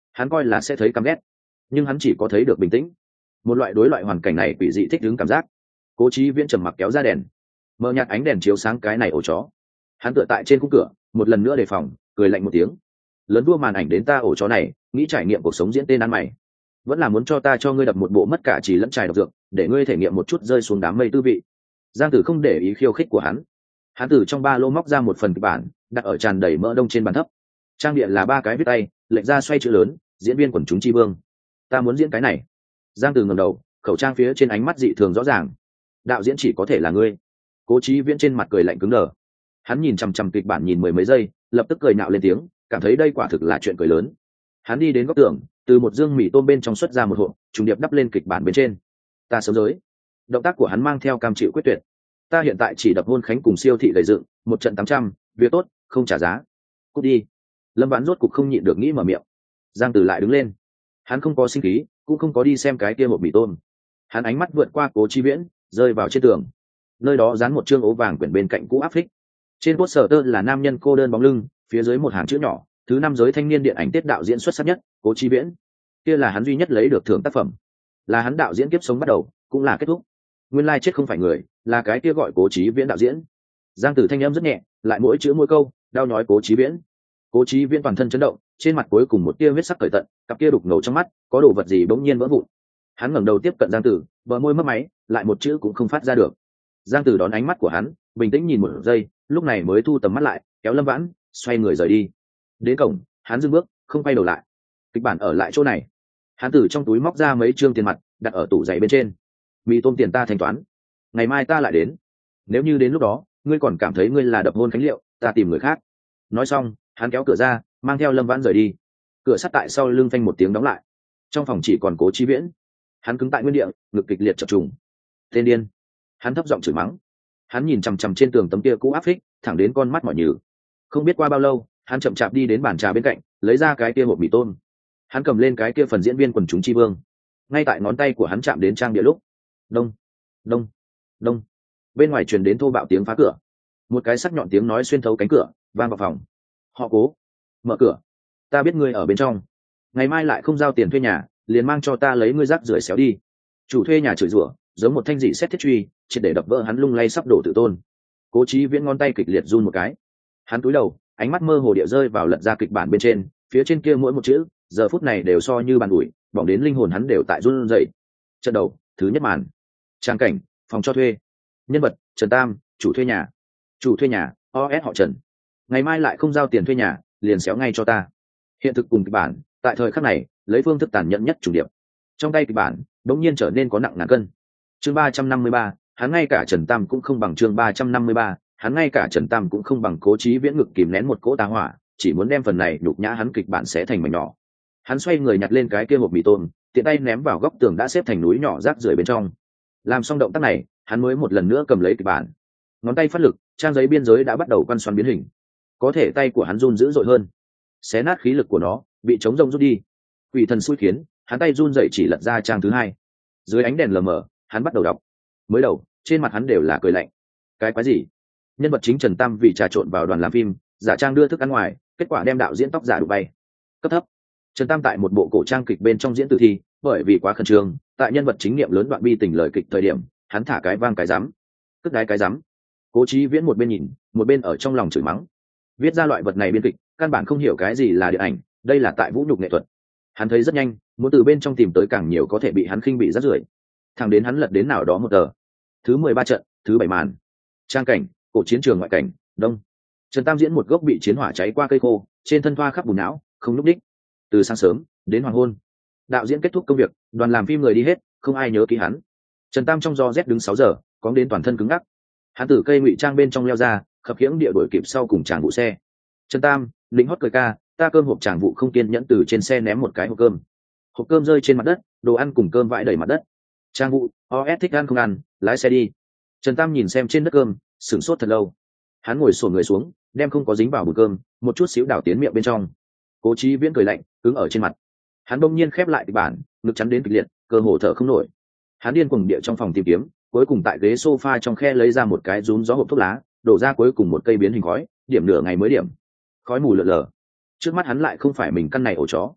hắn coi là sẽ thấy căm ghét, nhưng hắn chỉ có thấy được bình tĩnh, một loại đối loại hoàn cảnh này quỷ dị thích ứng cảm giác. Cố Chí Viễn trầm mặc kéo ra đèn, mờ nhạt ánh đèn chiếu sáng cái này ổ chó. Hắn tựa tại trên khung cửa, một lần nữa đề phòng, cười lạnh một tiếng. Lớn đua màn ảnh đến ta ổ chó này, nghĩ trải nghiệm cuộc sống diễn tên ăn mày, vẫn là muốn cho ta cho ngươi đập một bộ mất cả chỉ lẫn trải độc dược, để ngươi thể nghiệm một chút rơi xuống đám mây tư vị. Giang Tử không để ý khiêu khích của hắn, hắn từ trong ba lô móc ra một phần kịch bản, đặt ở tràn đầy mỡ đông trên bàn thấp. Trang địa là ba cái viết tay, lệnh ra xoay chữ lớn, diễn viên quần chúng chi vương. Ta muốn diễn cái này. Giang Tử ngẩng đầu, khẩu trang phía trên ánh mắt dị thường rõ ràng. Đạo diễn chỉ có thể là ngươi. Cố Chí Viễn trên mặt cười lạnh cứng đờ. Hắn nhìn chằm chằm kịch bản nhìn mười mấy giây, lập tức cười nạo lên tiếng, cảm thấy đây quả thực là chuyện cười lớn. Hắn đi đến góc tường, từ một dương mì tôm bên trong xuất ra một hộp, trùng điệp đắp lên kịch bản bên trên. Ta sớm giới. Động tác của hắn mang theo cam chịu quyết tuyệt. Ta hiện tại chỉ đập hôn khánh cùng siêu thị gầy dựng, một trận tám trăm, việc tốt, không trả giá. Cút đi. Lâm Vãn rốt cục không nhịn được nghĩ mở miệng. Giang Tử lại đứng lên. Hắn không có sinh khí, cũng không có đi xem cái kia hộp mì tôm. Hắn ánh mắt vượt qua Cố Chí Viễn, rơi vào trên tường. Nơi đó dán một chương ố vàng quyển bên cạnh cũ áp phích. Trên poster là nam nhân cô đơn bóng lưng, phía dưới một hàng chữ nhỏ, thứ năm giới thanh niên điện ảnh tiết đạo diễn xuất sắc nhất, Cố Chí Viễn. Kia là hắn duy nhất lấy được thưởng tác phẩm, là hắn đạo diễn kiếp sống bắt đầu, cũng là kết thúc. Nguyên lai chết không phải người, là cái kia gọi Cố Chí Viễn đạo diễn. Giang Tử thanh âm rất nhẹ, lại mỗi chữ mỗi câu đau nhói Cố Chí Viễn. Cố Chí Viễn toàn thân chấn động, trên mặt cuối cùng một tia huyết sắc cởi tận, cặp kia đục ngầu trong mắt, có đồ vật gì bỗng nhiên vỡ vụn. Hắn ngẩng đầu tiếp cận Giang Tử, bờ môi mấp máy, lại một chữ cũng không phát ra được. Giang Tử đón ánh mắt của hắn, bình tĩnh nhìn một giây, lúc này mới thu tầm mắt lại, kéo Lâm Vãn, xoay người rời đi. Đến cổng, hắn dừng bước, không quay đầu lại. Kịch bản ở lại chỗ này. Hắn từ trong túi móc ra mấy trương tiền mặt, đặt ở tủ giày bên trên. Mì tôm tiền ta thanh toán, ngày mai ta lại đến. Nếu như đến lúc đó, ngươi còn cảm thấy ngươi là đập hôn khánh liệu, ta tìm người khác. Nói xong, hắn kéo cửa ra, mang theo Lâm Vãn rời đi. Cửa sắt tại sau lưng phanh một tiếng đóng lại. Trong phòng chỉ còn Cố Chí Viễn. Hắn cứng tại nguyên địa, ngực kịch liệt chập trùng. Tên điên. Hắn thấp giọng chửi mắng. Hắn nhìn chằm chằm trên tường tấm kia cũ áp phích, thẳng đến con mắt mỏi nhừ. Không biết qua bao lâu, hắn chậm chạp đi đến bàn trà bên cạnh, lấy ra cái kia hộp mì tôm. Hắn cầm lên cái kia phần diễn viên quần chúng chi vương. Ngay tại ngón tay của hắn chạm đến trang địa lúc, đông, đông, đông, bên ngoài truyền đến thô bạo tiếng phá cửa. Một cái sắc nhọn tiếng nói xuyên thấu cánh cửa, vang vào phòng. Họ Cố, mở cửa. Ta biết ngươi ở bên trong. Ngày mai lại không giao tiền thuê nhà, liền mang cho ta lấy ngươi rác rưởi xéo đi. Chủ thuê nhà chửi rủa, giống một thanh dị xét thiết truy, triệt để đập vỡ hắn lung lay sắp đổ tự tôn. Cố Chí Viễn ngón tay kịch liệt run một cái. Hắn cúi đầu, ánh mắt mơ hồ địa rơi vào lật ra kịch bản bên trên, phía trên kia mỗi một chữ, giờ phút này đều so như bàn ủi, bỏng đến linh hồn hắn đều tại run rẩy. Trận đầu, thứ nhất màn. Trang cảnh, phòng cho thuê. Nhân vật, Trần Tam, chủ thuê nhà. Chủ thuê nhà, o ét họ Trần. Ngày mai lại không giao tiền thuê nhà, liền xéo ngay cho ta. Hiện thực cùng kịch bản, tại thời khắc này, lấy phương thức tàn nhẫn nhất chủ điểm. Trong tay kịch bản, đống nhiên trở nên có nặng ngàn cân. Chương ba trăm năm mươi ba, hắn ngay cả Trần Tam cũng không bằng chương ba trăm năm mươi ba, hắn ngay cả Trần Tam cũng không bằng. Cố Chí Viễn ngực kìm nén một cỗ tà hỏa, chỉ muốn đem phần này nhục nhã hắn kịch bản sẽ thành mảnh nhỏ. Hắn xoay người nhặt lên cái kia hộp mì tôm, tiện tay ném vào góc tường đã xếp thành núi nhỏ rác rưởi bên trong. Làm xong động tác này, hắn mới một lần nữa cầm lấy kịch bản. Ngón tay phát lực, trang giấy biên giới đã bắt đầu quăn xoắn biến hình. Có thể tay của hắn run dữ dội hơn, xé nát khí lực của nó, bị chống rông rút đi. Quỷ thần xui khiến, hắn tay run dậy chỉ lật ra trang thứ hai. Dưới ánh đèn lờ mờ, hắn bắt đầu đọc. Mới đầu, trên mặt hắn đều là cười lạnh. Cái quái gì? Nhân vật chính Trần Tam vì trà trộn vào đoàn làm phim, giả trang đưa thức ăn ngoài, kết quả đem đạo diễn tóc giả đụng bay. Cấp thấp. Trần Tam tại một bộ cổ trang kịch bên trong diễn tử thi, bởi vì quá khẩn trương, tại nhân vật chính nghiệm lớn đoạn bi tình lời kịch thời điểm, hắn thả cái vang cái rắm. Cất đái cái rắm. Cố Chí Viễn một bên nhìn, một bên ở trong lòng chửi mắng. Viết ra loại vật này biên kịch, căn bản không hiểu cái gì là điện ảnh, đây là tại vũ nhục nghệ thuật. Hắn thấy rất nhanh, muốn từ bên trong tìm tới càng nhiều có thể bị hắn khinh bị rác rưởi. Thẳng đến hắn lật đến nào đó một tờ. Thứ mười ba trận, thứ bảy màn. Trang cảnh, cổ chiến trường ngoại cảnh, đông. Trần Tam diễn một gốc bị chiến hỏa cháy qua cây khô, trên thân thoa khắp bùn não, không lúc đích. Từ sáng sớm đến hoàng hôn, đạo diễn kết thúc công việc, đoàn làm phim người đi hết, không ai nhớ ký hắn. Trần Tam trong gió rét đứng sáu giờ, cóng đến toàn thân cứng ngắc. Hắn từ cây ngụy trang bên trong leo ra, khập khiễng địa đuổi kịp sau cùng chàng vụ xe. Trần Tam, lính hót cười ca, ta cơm hộp chàng vụ không kiên nhẫn từ trên xe ném một cái hộp cơm. Hộp cơm rơi trên mặt đất, đồ ăn cùng cơm vãi đầy mặt đất. Trang vụ, o ét thích ăn không ăn, lái xe đi. Trần Tam nhìn xem trên đất cơm, sửng sốt thật lâu. Hắn ngồi xổm người xuống, đem không có dính vào bùn cơm, một chút xíu đảo tiến miệng bên trong. Cố Chí Viễn cười lạnh, cứng ở trên mặt. Hắn bỗng nhiên khép lại kịch bản, ngực chắn đến kịch liệt, cơ hồ thở không nổi. Hắn điên cuồng địa trong phòng tìm kiếm, cuối cùng tại ghế sofa trong khe lấy ra một cái rúm gió hộp thuốc lá, đổ ra cuối cùng một cây biến hình khói, điểm nửa ngày mới điểm. Khói mù lờ lờ. Trước mắt hắn lại không phải mình căn này ổ chó.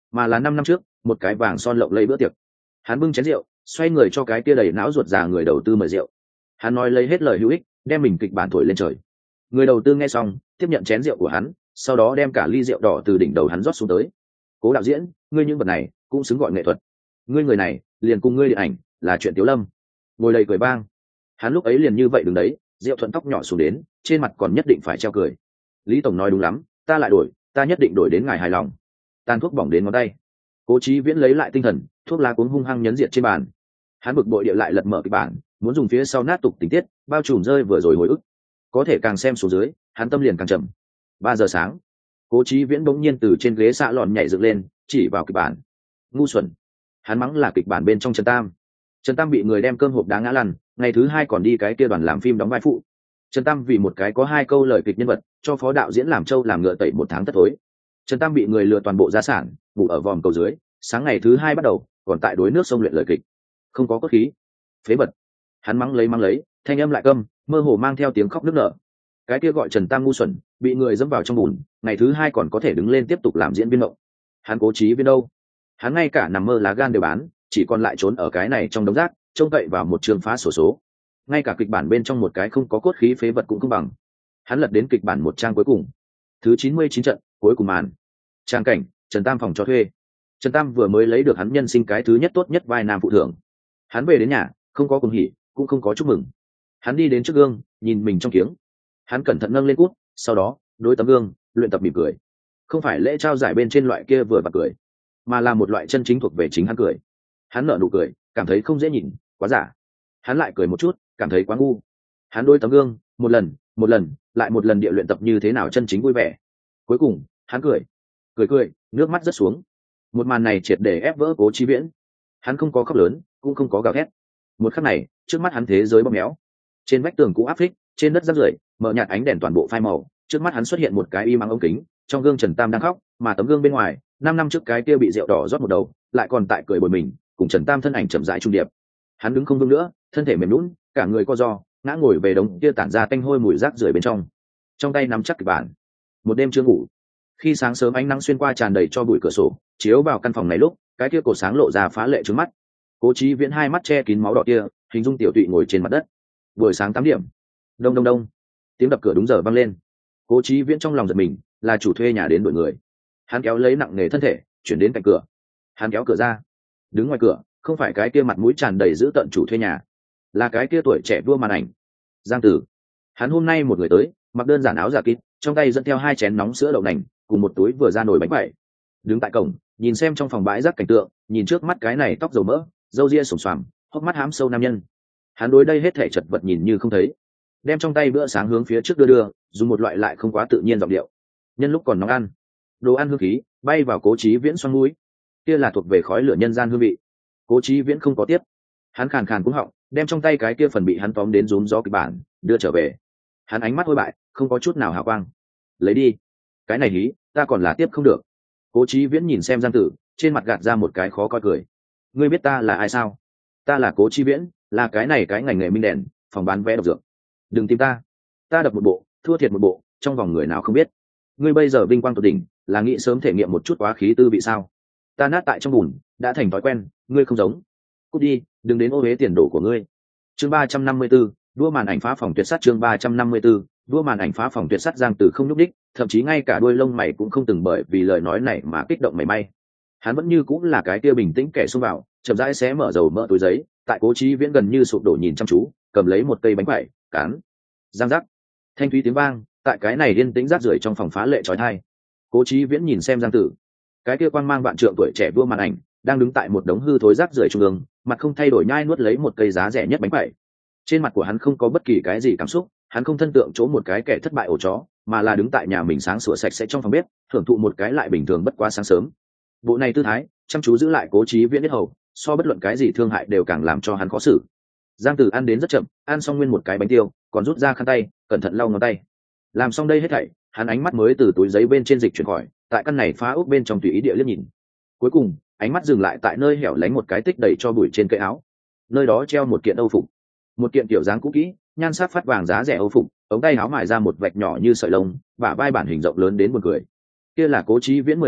mà là năm năm trước một cái vàng son lộng lấy bữa tiệc. Hắn bưng chén rượu, xoay người cho cái kia đầy não ruột già người đầu tư mời rượu. Hắn nói lấy hết lời hữu ích, đem mình kịch bản thổi lên trời. Người đầu tư nghe xong, tiếp nhận chén rượu của hắn, sau đó đem cả ly rượu đỏ từ đỉnh đầu hắn rót xuống tới. Cố đạo diễn, ngươi những vật này cũng xứng gọi nghệ thuật. Ngươi người này liền cùng ngươi điện ảnh là chuyện Tiếu Lâm. Ngồi đầy cười bang. Hắn lúc ấy liền như vậy đứng đấy, rượu thuận tóc nhỏ xuống đến, trên mặt còn nhất định phải treo cười. Lý tổng nói đúng lắm, ta lại đổi, ta nhất định đổi đến ngài hài lòng. Tàn thuốc bỏng đến ngón tay. Cố Chí Viễn lấy lại tinh thần, thuốc lá cuống hung hăng nhấn diệt trên bàn. Hắn bực bội địa lại lật mở kịch bản, muốn dùng phía sau nát tục tình tiết bao trùm rơi vừa rồi hồi ức. Có thể càng xem xuống dưới, hắn tâm liền càng trầm. Ba giờ sáng, Cố Chí Viễn bỗng nhiên từ trên ghế xạ lòn nhảy dựng lên, chỉ vào kịch bản. Ngu xuẩn. Hắn mắng là kịch bản bên trong Trần Tam. Trần Tam bị người đem cơm hộp đá ngã lăn, ngày thứ hai còn đi cái kia đoàn làm phim đóng vai phụ. Trần Tam vì một cái có hai câu lời kịch nhân vật, cho phó đạo diễn làm trâu làm ngựa tẩy một tháng tất tối. Trần Tam bị người lừa toàn bộ gia sản, ngủ ở vòm cầu dưới, sáng ngày thứ hai bắt đầu, còn tại đối nước sông luyện lời kịch. Không có cốt khí. Phế vật. Hắn mắng lấy mắng lấy, thanh âm lại câm, mơ hồ mang theo tiếng khóc nức nở. Cái kia gọi Trần Tam ngu xuẩn, bị người dẫm vào trong bùn, ngày thứ hai còn có thể đứng lên tiếp tục làm diễn viên mộng. Hắn Cố Chí Viễn đâu? Hắn ngay cả nằm mơ lá gan đều bán, chỉ còn lại trốn ở cái này trong đống rác, trông cậy vào một trường phá sổ số. Ngay cả kịch bản bên trong một cái không có cốt khí phế vật cũng không bằng. Hắn lật đến kịch bản một trang cuối cùng. Thứ chín mươi chín trận, cuối cùng màn. Trang cảnh, Trần Tam phòng cho thuê. Trần Tam vừa mới lấy được hắn nhân sinh cái thứ nhất tốt nhất vai nam phụ thưởng. Hắn về đến nhà, không có cùng hỉ, cũng không có chúc mừng. Hắn đi đến trước gương, nhìn mình trong kiếng. Hắn cẩn thận nâng lên cút, sau đó đối tấm gương luyện tập mỉm cười. Không phải lễ trao giải bên trên loại kia vừa bật cười, mà là một loại chân chính thuộc về chính hắn cười. Hắn nở nụ cười, cảm thấy không dễ nhìn, quá giả. Hắn lại cười một chút, cảm thấy quá ngu. Hắn đối tấm gương một lần một lần lại một lần địa luyện tập như thế nào chân chính vui vẻ. Cuối cùng hắn cười cười cười, nước mắt rớt xuống. Một màn này triệt để ép vỡ Cố Chí Viễn. Hắn không có khóc lớn, cũng không có gào thét. Một khắc này, trước mắt hắn thế giới bóp méo. Trên vách tường cũ áp phích, trên đất rác rưởi, mở nhạt ánh đèn toàn bộ phai màu. Trước mắt hắn xuất hiện một cái y mắng ống kính, trong gương Trần Tam đang khóc, mà tấm gương bên ngoài, năm năm trước cái kia bị rượu đỏ rót một đầu, lại còn tại cười bồi mình, cùng Trần Tam thân ảnh chậm rãi trung điệp. Hắn đứng không vững nữa, thân thể mềm nhũn, cả người co ro, ngã ngồi về đống kia tản ra tanh hôi mùi rác rưởi bên trong. Trong tay nắm chắc kịch bản. Một đêm chưa ngủ. Khi sáng sớm ánh nắng xuyên qua tràn đầy cho bụi cửa sổ, chiếu vào căn phòng này lúc, cái kia cổ sáng lộ ra phá lệ trước mắt. Cố Chí Viễn hai mắt che kín máu đỏ kia, hình dung tiểu tụy ngồi trên mặt đất. Buổi sáng tám điểm. Đông đông đông. Tiếng đập cửa đúng giờ vang lên. Cố Chí Viễn trong lòng giật mình, là chủ thuê nhà đến đuổi người. Hắn kéo lấy nặng nề thân thể, chuyển đến cạnh cửa. Hắn kéo cửa ra. Đứng ngoài cửa, không phải cái kia mặt mũi tràn đầy dữ tợn chủ thuê nhà, là cái kia tuổi trẻ vua màn ảnh, Giang Tử. Hắn hôm nay một người tới, mặc đơn giản áo giả kín, trong tay dẫn theo hai chén nóng sữa đậu nành, cùng một túi vừa ra nồi bánh quẩy. Đứng tại cổng, nhìn xem trong phòng bãi rác cảnh tượng, nhìn trước mắt cái này tóc dầu mỡ, râu ria sồm xoàm, hốc mắt hám sâu nam nhân. Hắn đối đây hết thể chật vật nhìn như không thấy, đem trong tay bữa sáng hướng phía trước đưa đưa, dùng một loại lại không quá tự nhiên giọng điệu. Nhân lúc còn nóng ăn, đồ ăn hương khí bay vào Cố Chí Viễn xoang mũi, kia là thuộc về khói lửa nhân gian hương vị. Cố Chí Viễn không có tiếp, hắn khàn khàn cũng họng, đem trong tay cái kia phần bị hắn tóm đến rúm gió kịch bản đưa trở về. Hắn ánh mắt hôi bại, không có chút nào hào quang. Lấy đi, cái này hí ta còn là tiếp không được. Cố Chí Viễn nhìn xem Giang Tử, trên mặt gạt ra một cái khó coi cười. Ngươi biết ta là ai sao? Ta là Cố Chí Viễn, là cái này cái ngành nghề minh đèn, phòng bán vé độc dược. Đừng tìm ta, ta đập một bộ, thua thiệt một bộ, trong vòng người nào không biết. Ngươi bây giờ vinh quang tột đỉnh, là nghĩ sớm thể nghiệm một chút quá khí tư vị sao? Ta nát tại trong bùn, đã thành thói quen, ngươi không giống. Cút đi, đừng đến ô uế tiền đồ của ngươi. Chương ba trăm năm mươi 4, đua màn ảnh phá phòng tuyệt sát. Chương ba trăm năm mươi 4, đua màn ảnh phá phòng tuyệt sát. Giang Tử không nhúc đích, thậm chí ngay cả đuôi lông mày cũng không từng bởi vì lời nói này mà kích động mảy may. Hắn vẫn như cũng là cái kia bình tĩnh kẻ xông vào, chậm rãi xé mở dầu mỡ túi giấy, tại Cố Chí Viễn gần như sụp đổ nhìn chăm chú, cầm lấy một cây bánh quẩy, cán. Giang giác. Thanh thúy tiếng vang, tại cái này yên tĩnh rác rưởi trong phòng phá lệ chói tai. Cố Chí Viễn nhìn xem Giang Tử, cái kia quang mang vạn trượng tuổi trẻ vua màn ảnh, đang đứng tại một đống hư thối rác rưởi trung ương, mặt không thay đổi nhai nuốt lấy một cây giá rẻ nhất bánh quẩy. Trên mặt của hắn không có bất kỳ cái gì cảm xúc, hắn không thân tượng chỗ một cái kẻ thất bại ổ chó, mà là đứng tại nhà mình sáng sủa sạch sẽ trong phòng bếp, thưởng thụ một cái lại bình thường bất quá sáng sớm. Bộ này tư thái, chăm chú giữ lại Cố Chí Viễn biết hầu, so bất luận cái gì thương hại đều càng làm cho hắn khó xử. Giang Tử ăn đến rất chậm, ăn xong nguyên một cái bánh tiêu, còn rút ra khăn tay, cẩn thận lau ngón tay. Làm xong đây hết thảy, hắn ánh mắt mới từ túi giấy bên trên dịch chuyển khỏi, tại căn này phá ốc bên trong tùy ý địa liếc nhìn. Cuối cùng, ánh mắt dừng lại tại nơi hẻo lánh một cái tích đầy cho bụi trên cây áo. Nơi đó treo một kiện âu phục, một kiện kiểu dáng cũ kỹ, nhan sắc phát vàng giá rẻ âu phục, ống tay áo mài ra một vạch nhỏ như sợi lông, bả vai bản hình rộng lớn đến buồn cười. Kia là Cố Chí Viễn mười năm trước,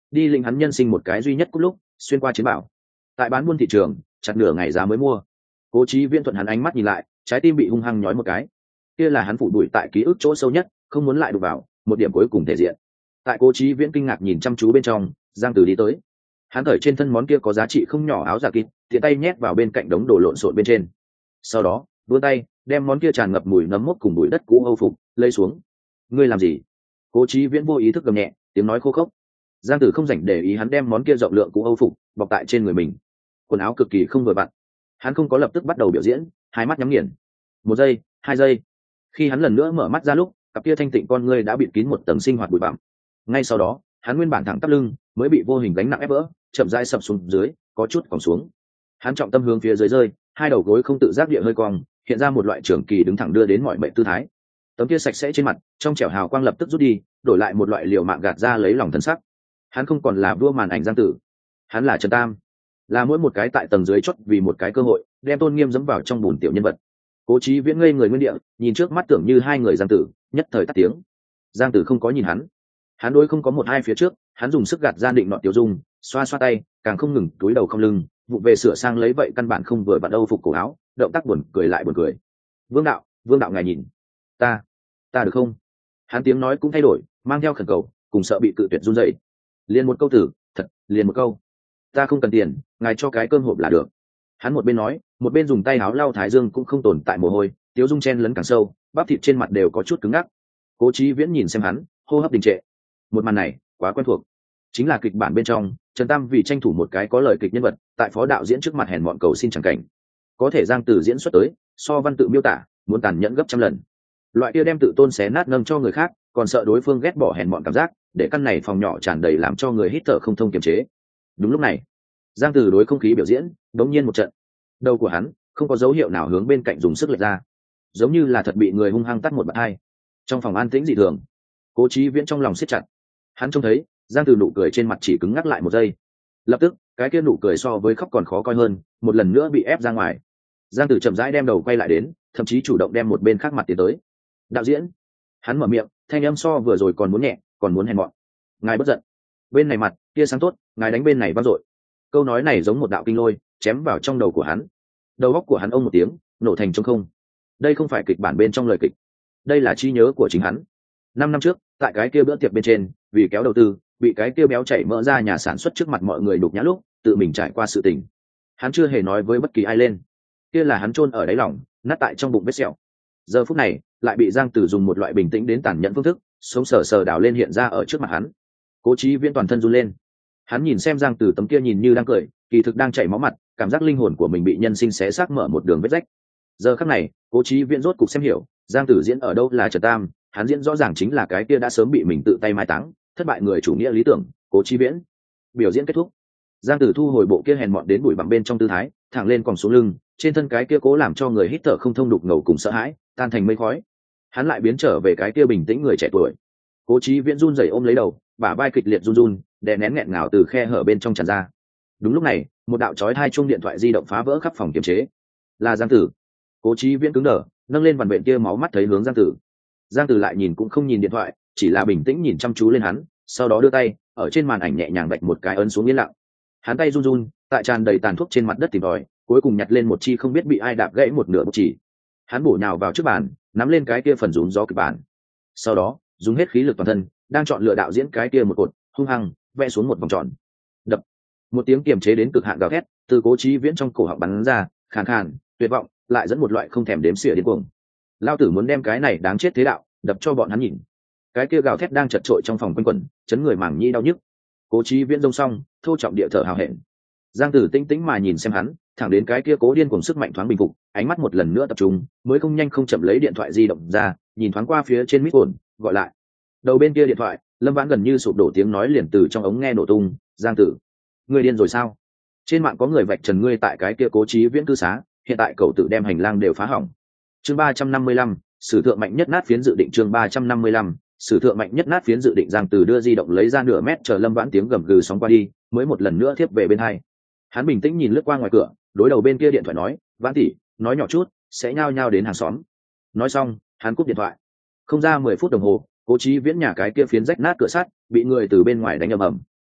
đi lĩnh hắn nhân sinh một cái duy nhất cúp lúc xuyên qua chiến bảo. Tại bán buôn thị trường chặt nửa ngày giá mới mua. Cố Chí Viễn thuận hắn ánh mắt nhìn lại, trái tim bị hung hăng nhói một cái. Kia là hắn phủ đuổi tại ký ức chỗ sâu nhất, không muốn lại đụng vào, một điểm cuối cùng thể diện. Tại Cố Chí Viễn kinh ngạc nhìn chăm chú bên trong, Giang Tử đi tới. Hắn cởi trên thân món kia có giá trị không nhỏ áo giả kín, tiện tay nhét vào bên cạnh đống đồ lộn xộn bên trên. Sau đó, vươn tay, đem món kia tràn ngập mùi nấm mốc cùng bụi đất cũ âu phục lấy xuống. Ngươi làm gì? Cố Chí Viễn vô ý thức gầm nhẹ, tiếng nói khô khốc. Giang Tử không rảnh để ý hắn đem món kia rộng lượng cũ âu phục bọc tại trên người mình, quần áo cực kỳ không vừa vặn. Hắn không có lập tức bắt đầu biểu diễn, hai mắt nhắm nghiền. Một giây, hai giây. Khi hắn lần nữa mở mắt ra lúc, cặp kia thanh tịnh con ngươi đã bịt kín một tầng sinh hoạt bụi bặm. Ngay sau đó, hắn nguyên bản thẳng tắp lưng mới bị vô hình gánh nặng ép vỡ, chậm rãi sập xuống dưới, có chút còng xuống. Hắn trọng tâm hướng phía dưới rơi, hai đầu gối không tự giác địa hơi cong, hiện ra một loại trường kỳ đứng thẳng đưa đến mọi mệnh tư thái. Tấm kia sạch sẽ trên mặt, trong trẻo hào quang lập tức rút đi, đổi lại một loại liều mạng gạt ra lấy lòng thân sắc. Hắn không còn là vua màn ảnh Giang Tử, hắn là Trần Tam, là mỗi một cái tại tầng dưới chót vì một cái cơ hội đem tôn nghiêm dẫm vào trong bùn tiểu nhân vật. Cố Chí Viễn ngây người nguyên địa, nhìn trước mắt tưởng như hai người Giang Tử, nhất thời tắt tiếng. Giang Tử không có nhìn hắn, hắn đối không có một hai phía trước, hắn dùng sức gạt ra định nọ tiểu dung, xoa xoa tay, càng không ngừng túi đầu không lưng, vụ về sửa sang lấy vậy căn bản không vừa vặn đâu phục cổ áo, động tác buồn cười lại buồn cười. Vương đạo, Vương đạo ngài nhìn, ta, ta được không? Hắn tiếng nói cũng thay đổi, mang theo khẩn cầu, cùng sợ bị cự tuyệt run rẩy. Liền một câu tử, thật, liền một câu. Ta không cần tiền, ngài cho cái cơm hộp là được. Hắn một bên nói, một bên dùng tay áo lau thái dương cũng không tồn tại mồ hôi, tiếu dung chen lấn càng sâu, bắp thịt trên mặt đều có chút cứng ngắc. Cố Chí Viễn nhìn xem hắn, hô hấp đình trệ. Một màn này quá quen thuộc, chính là kịch bản bên trong Trần Tam vì tranh thủ một cái có lời kịch nhân vật, tại phó đạo diễn trước mặt hèn mọn cầu xin chẳng cảnh. Có thể Giang Tử diễn xuất tới, so văn tự miêu tả muốn tàn nhẫn gấp trăm lần. Loại kia đem tự tôn xé nát nâng cho người khác, còn sợ đối phương ghét bỏ hèn mọn cảm giác, để căn này phòng nhỏ tràn đầy làm cho người hít thở không thông kiềm chế. Đúng lúc này, Giang Tử đối không khí biểu diễn đống nhiên một trận, đầu của hắn không có dấu hiệu nào hướng bên cạnh dùng sức lệch ra, giống như là thật bị người hung hăng tát một bạt hai. Trong phòng an tĩnh dị thường, Cố Chí Viễn trong lòng siết chặt. Hắn trông thấy Giang Tử nụ cười trên mặt chỉ cứng ngắc lại một giây, lập tức cái kia nụ cười so với khóc còn khó coi hơn, một lần nữa bị ép ra ngoài. Giang Tử chậm rãi đem đầu quay lại đến, thậm chí chủ động đem một bên khác mặt tiến tới. Đạo diễn, hắn mở miệng, thanh âm so vừa rồi còn muốn nhẹ, còn muốn hèn mọn. Ngài bất giận, bên này mặt kia sáng tốt, ngài đánh bên này vang dội. Câu nói này giống một đạo kinh lôi chém vào trong đầu của hắn. Đầu óc của hắn ông một tiếng nổ thành trống không. Đây không phải kịch bản bên trong lời kịch, đây là trí nhớ của chính hắn. Năm năm trước, tại cái kia bữa tiệc bên trên, vì kéo đầu tư, bị cái kia béo chảy mỡ ra nhà sản xuất trước mặt mọi người đục nhã lúc, tự mình trải qua sự tình. Hắn chưa hề nói với bất kỳ ai lên. Kia là hắn chôn ở đáy lòng, nát tại trong bụng vết sẹo. Giờ phút này, lại bị Giang Tử dùng một loại bình tĩnh đến tàn nhẫn phương thức, sống sờ sờ đào lên hiện ra ở trước mặt hắn. Cố Chí Viễn toàn thân run lên. Hắn nhìn xem Giang Tử tấm kia nhìn như đang cười, kỳ thực đang chảy máu mặt, cảm giác linh hồn của mình bị nhân sinh xé xác mở một đường vết rách. Giờ khắc này, Cố Chí Viễn rốt cục xem hiểu, Giang Tử diễn ở đâu là Trần Tam, hắn diễn rõ ràng chính là cái kia đã sớm bị mình tự tay mai táng, thất bại người chủ nghĩa lý tưởng, Cố Chí Viễn. Biểu diễn kết thúc, Giang Tử thu hồi bộ kia hèn mọn đến bụi bặm bên trong tư thái, thẳng lên còng xuống lưng, trên thân cái kia cố làm cho người hít thở không thông đục ngầu cùng sợ hãi, tan thành mây khói. Hắn lại biến trở về cái kia bình tĩnh người trẻ tuổi. Cố Chí Viễn run rẩy ôm lấy đầu, bả vai kịch liệt run run, đè nén nghẹn ngào từ khe hở bên trong tràn ra. Đúng lúc này, một đạo chói tai chuông điện thoại di động phá vỡ khắp phòng kiềm chế. Là Giang Tử. Cố Chí Viễn cứng đờ, nâng lên vằn vện kia máu mắt thấy hướng Giang Tử. Giang Tử lại nhìn cũng không nhìn điện thoại, chỉ là bình tĩnh nhìn chăm chú lên hắn, sau đó đưa tay ở trên màn ảnh nhẹ nhàng vạch một cái ấn xuống yên lặng. Hắn tay run run, tại tràn đầy tàn thuốc trên mặt đất tìm tòi, cuối cùng nhặt lên một chi không biết bị ai đạp gãy một nửa bút chỉ. Hắn bổ nhào vào trước bàn, nắm lên cái kia phần rún gió kịch bản. Sau đó, dùng hết khí lực toàn thân, đang chọn lựa đạo diễn cái kia một cột, hung hăng vẽ xuống một vòng tròn. Đập. Một tiếng kiềm chế đến cực hạn gào thét, từ Cố Chí Viễn trong cổ họng bắn ra, khàn khàn, tuyệt vọng, lại dẫn một loại không thèm đếm xỉa điên cuồng. Lao tử muốn đem cái này đáng chết thế đạo, đập cho bọn hắn nhìn. Cái kia gào thét đang chật trội trong phòng quanh quẩn, chấn người màng nhĩ đau nhức. Cố Chí Viễn rông xong, thô trọng địa thở hào hẹn. Giang Tử tinh tĩnh mà nhìn xem hắn, thẳng đến cái kia cố điên cuồng sức mạnh thoáng bình phục, ánh mắt một lần nữa tập trung, mới không nhanh không chậm lấy điện thoại di động ra, nhìn thoáng qua phía trên mic ổn, gọi lại. Đầu bên kia điện thoại, Lâm Vãn gần như sụp đổ tiếng nói liền từ trong ống nghe nổ tung. Giang Tử, ngươi điên rồi sao? Trên mạng có người vạch trần ngươi tại cái kia Cố Chí Viễn cư xá, hiện tại cậu tự đem hành lang đều phá hỏng. Chương ba trăm năm mươi lăm, sử thượng mạnh nhất nát phiến dự định. Chương ba trăm năm mươi lăm, sử thượng mạnh nhất nát phiến dự định. Giang Tử đưa di động lấy ra nửa mét chờ Lâm Vãn tiếng gầm gừ sóng qua đi, mới một lần nữa tiếp về bên hai. Hắn bình tĩnh nhìn lướt qua ngoài cửa, đối đầu bên kia điện thoại nói, Vãn tỷ, nói nhỏ chút, sẽ nhao nhao đến hàng xóm. Nói xong, hắn cúp điện thoại. Không ra mười phút đồng hồ, Cố Chí Viễn nhà cái kia phiến rách nát cửa sắt, bị người từ bên ngoài đánh ầm ầm.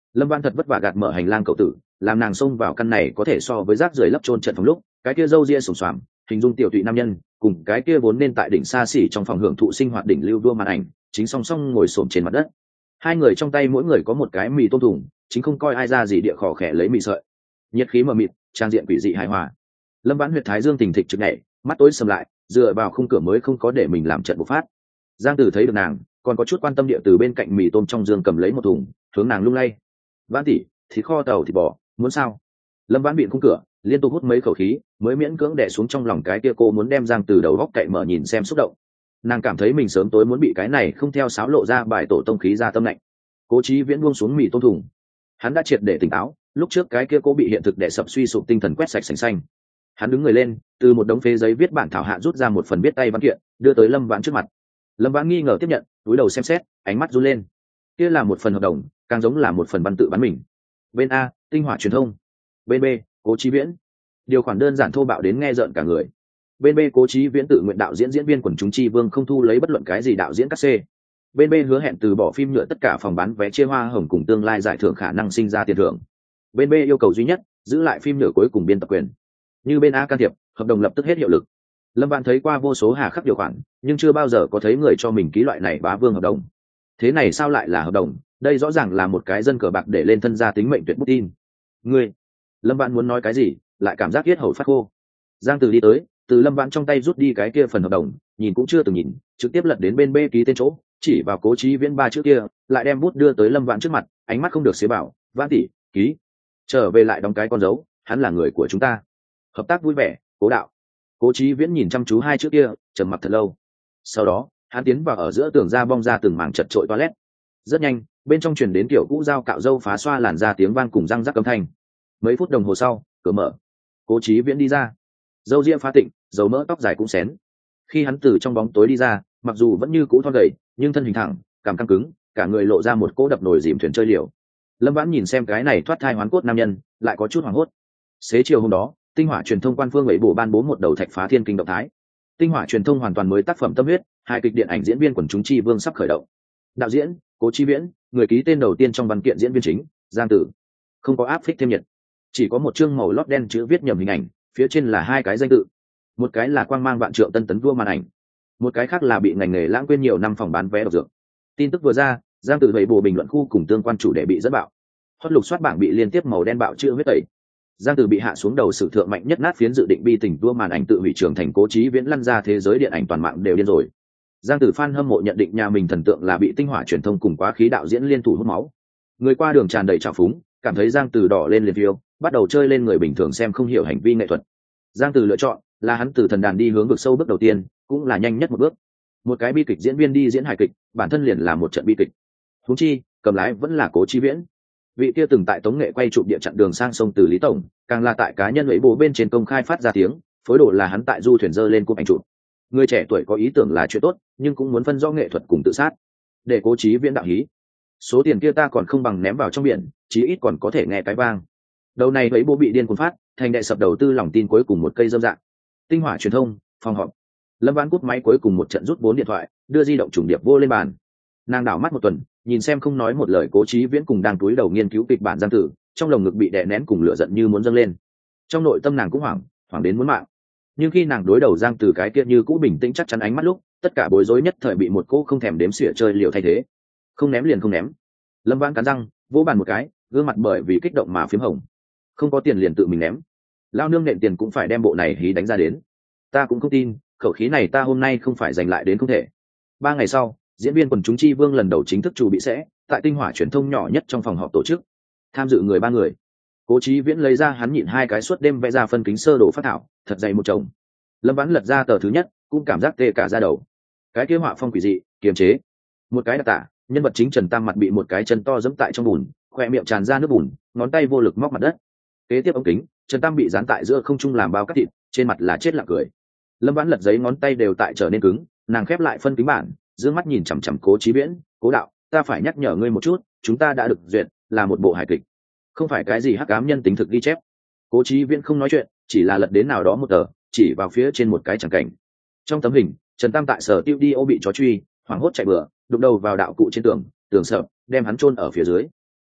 Lâm Vãn thật vất vả gạt mở hành lang cậu tử, làm nàng xông vào căn này có thể so với rác rưởi lấp trôn trận phòng lúc, cái kia râu ria sồm xoàm, hình dung tiểu tụy nam nhân, cùng cái kia vốn nên tại đỉnh xa xỉ trong phòng hưởng thụ sinh hoạt đỉnh lưu đua màn ảnh, chính song song ngồi xổm trên mặt đất. Hai người trong tay mỗi người có một cái mì tôm thùng, chính không coi ai ra gì địa khò khẽ lấy mì sợi. Nhiệt khí mờ mịt, trang diện quỷ dị hài hòa. Lâm Vãn huyệt thái dương tình thịch trực nhảy, mắt tối sầm lại, dựa vào khung cửa mới không có để mình làm trận bộc phát. Giang Tử thấy được nàng, còn có chút quan tâm địa từ bên cạnh mì tôm trong dương cầm lấy một thùng, hướng nàng lung lay. Vãn tỷ, thịt kho tàu thịt bò, muốn sao? Lâm Vãn bịn khung cửa, liên tục hút mấy khẩu khí, mới miễn cưỡng đè xuống trong lòng cái kia cô muốn đem Giang Tử đầu góc cậy mở nhìn xem xúc động. Nàng cảm thấy mình sớm tối muốn bị cái này không theo sáo lộ ra bài tổ tông khí ra tâm lạnh. Cố Chí Viễn buông xuống mì tôm thùng, hắn đã triệt để tỉnh táo, lúc trước cái kia cô bị hiện thực đè sập suy sụp tinh thần quét sạch sành xanh. Hắn đứng người lên, từ một đống phế giấy viết bản thảo hạ rút ra một phần viết tay văn kiện, đưa tới Lâm Vãn trước mặt. Lâm Vãn nghi ngờ tiếp nhận, cúi đầu xem xét, ánh mắt run lên. Kia là một phần hợp đồng, càng giống là một phần văn tự bán mình. Bên A, Tinh Hỏa Truyền thông. Bên B, Cố Chí Viễn. Điều khoản đơn giản thô bạo đến nghe rợn cả người. Bên B, Cố Chí Viễn tự nguyện đạo diễn diễn viên quần chúng chi vương, không thu lấy bất luận cái gì đạo diễn các C. Bên B hứa hẹn từ bỏ phim nhựa tất cả phòng bán vé chia hoa hồng cùng tương lai giải thưởng khả năng sinh ra tiền thưởng. Bên B yêu cầu duy nhất, giữ lại phim nhựa cuối cùng biên tập quyền. Như bên A can thiệp, hợp đồng lập tức hết hiệu lực. Lâm Vãn thấy qua vô số hà khắc điều khoản, nhưng chưa bao giờ có thấy người cho mình ký loại này bá vương hợp đồng. Thế này sao lại là hợp đồng? Đây rõ ràng là một cái dân cờ bạc để lên thân gia tính mệnh tuyệt bút tin. Ngươi, Lâm Vãn muốn nói cái gì, lại cảm giác yết hầu phát khô. Giang Từ đi tới, từ Lâm Vãn trong tay rút đi cái kia phần hợp đồng, nhìn cũng chưa từng nhìn, trực tiếp lật đến bên B ký tên chỗ, chỉ vào Cố Chí Viễn ba chữ kia, lại đem bút đưa tới Lâm Vãn trước mặt, ánh mắt không được xế bảo, "Vãn tỷ, ký." Trở về lại đóng cái con dấu, hắn là người của chúng ta. Hợp tác vui vẻ, Cố đạo. Cố Chí Viễn nhìn chăm chú hai chữ kia, trầm mặc thật lâu. Sau đó, hắn tiến vào ở giữa tường ra bong ra từng mảng chật trội toilet. Rất nhanh, bên trong truyền đến kiểu cũ dao cạo râu phá xoa làn ra tiếng vang cùng răng rắc âm thanh. Mấy phút đồng hồ sau, cửa mở. Cố Chí Viễn đi ra. Râu ria phá tịnh, dầu mỡ tóc dài cũng xén. Khi hắn từ trong bóng tối đi ra, mặc dù vẫn như cũ thon gầy, nhưng thân hình thẳng, cằm căng cứng, cả người lộ ra một cỗ đập nồi dìm thuyền chơi liều. Lâm Vãn nhìn xem cái này thoát thai hoán cốt nam nhân, lại có chút hoảng hốt. Xế chiều hôm đó, Tinh Hỏa Truyền thông quan phương ấy bổ ban bố một đầu thạch phá thiên kinh động thái. Tinh Hỏa Truyền thông hoàn toàn mới tác phẩm tâm huyết, hài kịch điện ảnh diễn viên quần chúng chi vương sắp khởi động. Đạo diễn, Cố Chí Viễn, người ký tên đầu tiên trong văn kiện diễn viên chính, Giang Tử. Không có áp phích thêm nhiệt, chỉ có một chương màu lót đen chữ viết nhầm hình ảnh, phía trên là hai cái danh tự. Một cái là quang mang vạn trượng tân tấn vua màn ảnh, một cái khác là bị ngành nghề lãng quên nhiều năm phòng bán vé độc dược. Tin tức vừa ra, Giang Tử bảy bổ bình luận khu cùng tương quan chủ đề bị dẫn bạo. Hot lục soát bảng bị liên tiếp màu đen bạo chữ huyết tẩy. Giang Tử bị hạ xuống đầu sử thượng mạnh nhất nát phiến dự định bi tình vua màn ảnh tự hủy trưởng thành Cố Chí Viễn lăn ra thế giới điện ảnh toàn mạng đều điên rồi. Giang Tử fan hâm mộ nhận định nhà mình thần tượng là bị Tinh Hỏa Truyền thông cùng quá khí đạo diễn liên thủ hút máu. Người qua đường tràn đầy trào phúng, cảm thấy Giang Tử đỏ lên liền phiêu, bắt đầu chơi lên người bình thường xem không hiểu hành vi nghệ thuật. Giang Tử lựa chọn là hắn từ thần đàn đi hướng vực sâu bước đầu tiên, cũng là nhanh nhất một bước. Một cái bi kịch diễn viên đi diễn hài kịch, bản thân liền là một trận bi kịch. Huống chi, cầm lái vẫn là Cố Chí Viễn. Vị kia từng tại Tống Nghệ quay chụp địa chặn đường sang sông từ Lý Tổng, càng là tại cá nhân ấy bố bên trên công khai phát ra tiếng, phối đồ là hắn tại du thuyền dơ lên cúp ảnh chụp. Người trẻ tuổi có ý tưởng là chuyện tốt, nhưng cũng muốn phân rõ nghệ thuật cùng tự sát. Để Cố Chí Viễn đạo hí. Số tiền kia ta còn không bằng ném vào trong biển, chí ít còn có thể nghe cái vang. Đầu này ấy bố bị điên cuồng phát, thành đệ sập đầu tư lòng tin cuối cùng một cây dâm dạng. Tinh Hỏa Truyền thông, phòng họp. Lâm Vãn cúp máy cuối cùng một trận rút bốn điện thoại, đưa di động trùng điệp vô lên bàn. Nàng đảo mắt một tuần, nhìn xem không nói một lời Cố Chí Viễn cùng đang túi đầu nghiên cứu kịch bản Giang Tử, trong lồng ngực bị đè nén cùng lửa giận như muốn dâng lên. Trong nội tâm nàng cũng hoảng, hoảng đến muốn mạng. Nhưng khi nàng đối đầu Giang Tử cái kia như cũ bình tĩnh chắc chắn ánh mắt lúc, tất cả bối rối nhất thời bị một cô không thèm đếm xỉa chơi liều thay thế. Không ném liền không ném. Lâm Vãn cắn răng, vỗ bàn một cái, gương mặt bởi vì kích động mà phím hồng. Không có tiền liền tự mình ném. Lao nương nện tiền cũng phải đem bộ này hí đánh ra đến. Ta cũng không tin, khẩu khí này ta hôm nay không phải giành lại đến không thể. Ba ngày sau, diễn viên quần chúng chi vương lần đầu chính thức chủ bị sẽ tại Tinh Hỏa Truyền thông nhỏ nhất trong phòng họp tổ chức. Tham dự người ba người. Cố Chí Viễn lấy ra hắn nhịn hai cái suốt đêm vẽ ra phân kính sơ đồ phát thảo, thật dày một chồng. Lâm Vãn lật ra tờ thứ nhất, cũng cảm giác tê cả da đầu. Cái kế họa phong quỷ dị, kiềm chế. Một cái đặc tả, nhân vật chính Trần Tam mặt bị một cái chân to giẫm tại trong bùn, khoe miệng tràn ra nước bùn, ngón tay vô lực móc mặt đất. Kế tiếp ống kính, Trần Tam bị dán tại giữa không trung làm bao cắt thịt, trên mặt là chết lặng cười. Lâm Vãn lật giấy ngón tay đều tại trở nên cứng, nàng khép lại phân kính bản, dương mắt nhìn chằm chằm Cố Chí Viễn, "Cố đạo, ta phải nhắc nhở ngươi một chút, chúng ta đã được duyệt, là một bộ hài kịch, không phải cái gì hắc ám nhân tính thực ghi chép." Cố Chí Viễn không nói chuyện, chỉ là lật đến nào đó một tờ, chỉ vào phía trên một cái chẳng cảnh. Trong tấm hình, Trần Tam tại sở tiêu đi ô bị chó truy, hoảng hốt chạy bừa, đụng đầu vào đạo cụ trên tường, tường sập, đem hắn chôn ở phía dưới.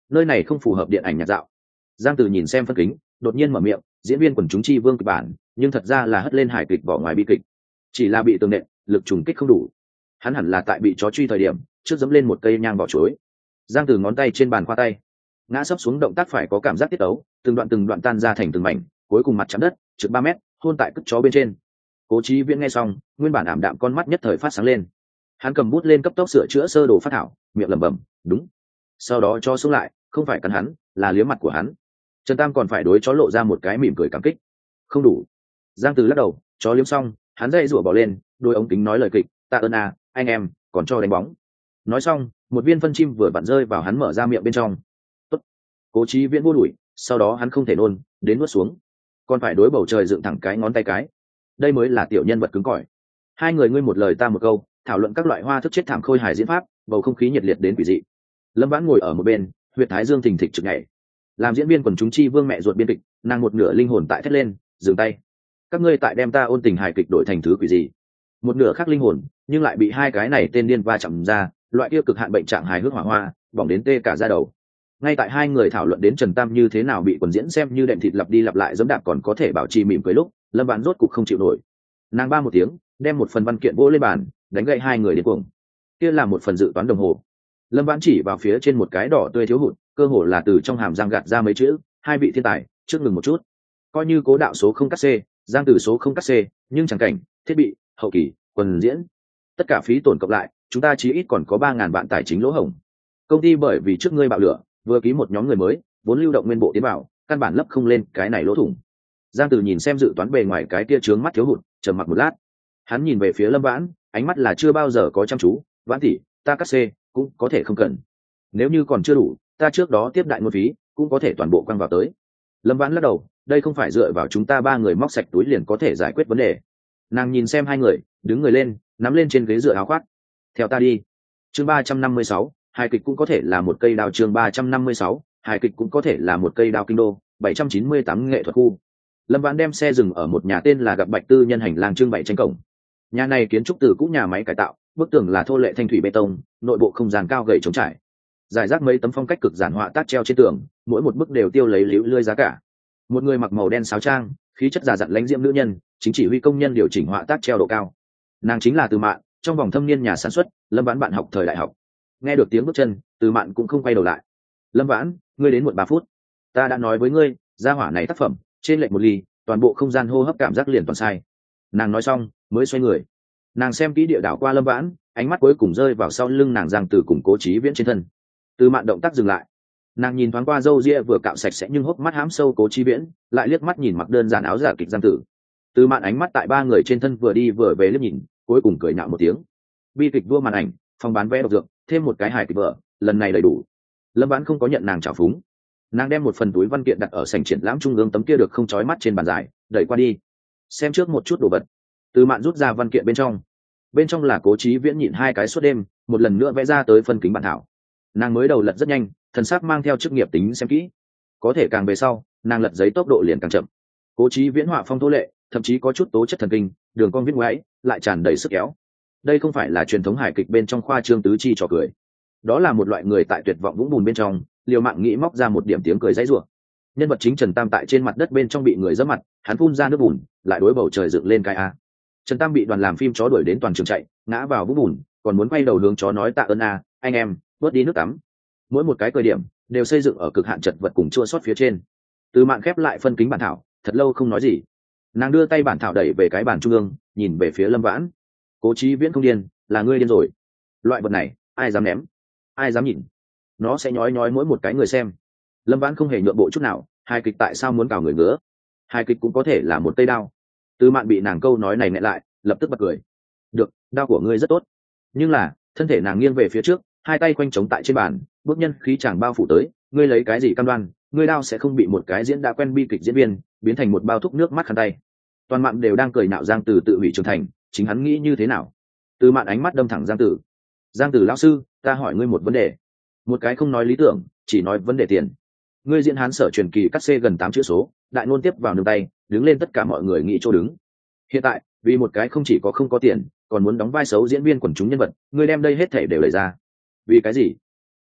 nơi này không phù hợp điện ảnh nhạc dạo. Giang Từ nhìn xem phân kính, đột nhiên mở miệng, diễn viên quần chúng chi vương kịch bản, nhưng thật ra là hất lên hài kịch vỏ ngoài bi kịch, chỉ là bị tường nện, lực trùng kích không đủ. Hắn hẳn là tại bị chó truy thời điểm, trước dẫm lên một cây nhang bỏ chuối. Giang Từ ngón tay trên bàn khoa tay, ngã sấp xuống, động tác phải có cảm giác tiết ấu, từng đoạn từng đoạn tan ra thành từng mảnh, cuối cùng mặt chạm đất, trượt ba mét, hôn tại cất chó bên trên. Cố Chí Viễn nghe xong, nguyên bản ảm đạm con mắt nhất thời phát sáng lên. Hắn cầm bút lên cấp tốc sửa chữa sơ đồ phát thảo, miệng lẩm bẩm, đúng. Sau đó cho xuống lại, không phải cắn hắn, là liếm mặt của hắn. Trần Tam còn phải đối chó lộ ra một cái mỉm cười cảm kích. Không đủ. Giang Từ lắc đầu, chó liếm xong, hắn dây rủa bỏ lên, đôi ống kính nói lời kịch, tạ ơn à, anh em, còn cho đánh bóng. Nói xong, một viên phân chim vừa vặn rơi vào hắn mở ra miệng bên trong. Tốt. Cố Chí Viễn vô đuổi, sau đó hắn không thể nôn, đến nuốt xuống, còn phải đối bầu trời dựng thẳng cái ngón tay cái. Đây mới là tiểu nhân vật cứng cỏi. Hai người ngươi một lời ta một câu, thảo luận các loại hoa thức chết thảm khôi hài diễn pháp, bầu không khí nhiệt liệt đến quỷ dị. Lâm Vãn ngồi ở một bên, huyệt thái dương thình thịch trực nhảy. Làm diễn viên quần chúng chi vương mẹ ruột biên kịch, nàng một nửa linh hồn tại thét lên, dừng tay. Các ngươi tại đem ta ôn tình hài kịch đổi thành thứ quỷ gì? Một nửa khác linh hồn, nhưng lại bị hai cái này tên điên va chạm ra, loại kia cực hạn bệnh trạng hài hước hỏa hoa, bỏng đến tê cả da đầu. Ngay tại hai người thảo luận đến Trần Tam như thế nào bị quần diễn xem như đệm thịt lặp đi lặp lại giẫm đạp còn có thể bảo trì mỉm cười lúc, Lâm Vãn rốt cục không chịu nổi. Nàng ba một tiếng, đem một phần văn kiện vỗ lên bàn, đánh gậy hai người đến cuồng. Kia là một phần dự toán đồng hồ. Lâm Vãn chỉ vào phía trên một cái đỏ tươi thiếu hụt, cơ hồ là từ trong hàm răng gạt ra mấy chữ, hai vị thiên tài, trước ngừng một chút. Coi như cố đạo số không cắt C, Giang Từ số không cắt C, nhưng chẳng cảnh, thiết bị, hậu kỳ, quần diễn, tất cả phí tổn cộng lại, chúng ta chí ít còn có ba ngàn vạn tài chính lỗ hổng. Công ty bởi vì trước ngươi bạo lửa, vừa ký một nhóm người mới, vốn lưu động nguyên bộ tiến bảo, căn bản lấp không lên cái này lỗ thủng. Giang Từ nhìn xem dự toán bề ngoài cái kia trướng mắt thiếu hụt, trầm mặc một lát. Hắn nhìn về phía Lâm Vãn, ánh mắt là chưa bao giờ có chăm chú, "Vãn tỷ, ta cắt C, cũng có thể không cần. Nếu như còn chưa đủ, ta trước đó tiếp đại ngôn phí, cũng có thể toàn bộ quăng vào tới." Lâm Vãn lắc đầu, "Đây không phải dựa vào chúng ta ba người móc sạch túi liền có thể giải quyết vấn đề." Nàng nhìn xem hai người, đứng người lên, nắm lên trên ghế dựa áo khoác. "Theo ta đi." Chương ba trăm năm mươi sáu, hài kịch cũng có thể là một cây đao. Chương ba trăm năm mươi sáu, hài kịch cũng có thể là một cây đao. Kinh đô bảy trăm chín mươi tám nghệ thuật khu. Lâm Vãn đem xe dừng ở một nhà tên là Gặp Bạch Tư nhân hành lang trưng bày tranh cổng. Nhà này kiến trúc từ cũ nhà máy cải tạo, bức tường là thô lệ thanh thủy bê tông, nội bộ không gian cao gầy trống trải. Giải rác mấy tấm phong cách cực giản họa tác treo trên tường, mỗi một bức đều tiêu lấy liễu lươi giá cả. Một người mặc màu đen sáo trang, khí chất già dặn lãnh diễm nữ nhân, chính chỉ huy công nhân điều chỉnh họa tác treo độ cao. Nàng chính là Từ Mạn, trong vòng thâm niên nhà sản xuất, Lâm Vãn bạn học thời đại học. Nghe được tiếng bước chân, Từ Mạn cũng không quay đầu lại. "Lâm Vãn, ngươi đến muộn ba phút. Ta đã nói với ngươi, gia hỏa này tác phẩm, trên lệch một ly, toàn bộ không gian hô hấp cảm giác liền toàn sai." Nàng nói xong, mới xoay người. Nàng xem kỹ địa đảo qua Lâm Vãn, ánh mắt cuối cùng rơi vào sau lưng nàng Giang Từ cùng Cố Chí Viễn trên thân. Từ Mạn động tác dừng lại. Nàng nhìn thoáng qua râu ria vừa cạo sạch sẽ nhưng hốc mắt hám sâu Cố Chí Viễn, lại liếc mắt nhìn mặc đơn giản áo giả kịch Giang Tử. Từ Mạn ánh mắt tại ba người trên thân vừa đi vừa về liếc nhìn, cuối cùng cười nhạo một tiếng. Bi kịch vua màn ảnh, phòng bán vé độc dược, thêm một cái hài kịch vợ, lần này đầy đủ. Lâm Vãn không có nhận nàng trào phúng. Nàng đem một phần túi văn kiện đặt ở sảnh triển lãm trung ương tấm kia được không chói mắt trên bàn dài, đẩy qua đi. "Xem trước một chút đồ vật." Từ Mạn rút ra văn kiện bên trong. Bên trong là Cố Chí Viễn nhịn hai cái suốt đêm, một lần nữa vẽ ra tới phân kính bản thảo. Nàng mới đầu lật rất nhanh, thần sắc mang theo chức nghiệp tính xem kỹ. Có thể càng về sau, nàng lật giấy tốc độ liền càng chậm. Cố Chí Viễn họa phong thô lệ, thậm chí có chút tố chất thần kinh, đường cong viết ngoáy, lại tràn đầy sức kéo. Đây không phải là truyền thống hài kịch bên trong khoa trương tứ chi trò cười. Đó là một loại người tại tuyệt vọng vũng bùn bên trong, liều mạng nghĩ móc ra một điểm tiếng cười dãy rủa. Nhân vật chính Trần Tam tại trên mặt đất bên trong bị người giẫm mặt, hắn phun ra nước bùn, lại đối bầu trời dựng lên cái a. Trần Tam bị đoàn làm phim chó đuổi đến toàn trường chạy, ngã vào vũng bùn, còn muốn quay đầu hướng chó nói tạ ơn a, anh em, bớt đi nước tắm. Mỗi một cái cười điểm đều xây dựng ở cực hạn chật vật cùng chua xót phía trên. Từ Mạn khép lại phân kính bản thảo, thật lâu không nói gì. Nàng đưa tay bản thảo đẩy về cái bàn trung ương, nhìn về phía Lâm Vãn. "Cố Chí Viễn không điên, là ngươi điên rồi. Loại vật này, ai dám ném, ai dám nhìn, nó sẽ nhói nhói mỗi một cái người xem." Lâm Vãn không hề nhượng bộ chút nào, hài kịch tại sao muốn cào người ngứa? Hài kịch cũng có thể là một cây đao. Từ Mạn bị nàng câu nói này nẹt lại, lập tức bật cười. "Được, đao của ngươi rất tốt." Nhưng là, thân thể nàng nghiêng về phía trước, hai tay quanh trống tại trên bàn, bước nhân khí chàng bao phủ tới. "Ngươi lấy cái gì cam đoan, ngươi đao sẽ không bị một cái diễn đã quen bi kịch diễn viên biến thành một bao thuốc nước mắt khăn tay?" Toàn Mạn đều đang cười nạo Giang Tử tự hủy trưởng thành, chính hắn nghĩ như thế nào? Từ Mạn ánh mắt đâm thẳng Giang Tử. "Giang Tử lão sư, ta hỏi ngươi một vấn đề." Một cái không nói lý tưởng, chỉ nói vấn đề tiền. "Ngươi diễn Hán Sở truyền kỳ cắt xê gần tám chữ số, đại ngôn tiếp vào nương tay, đứng lên tất cả mọi người nghĩ chỗ đứng. Hiện tại, vì một cái không chỉ có không có tiền, còn muốn đóng vai xấu diễn viên quần chúng nhân vật, ngươi đem đây hết thể đều lấy ra. Vì cái gì?"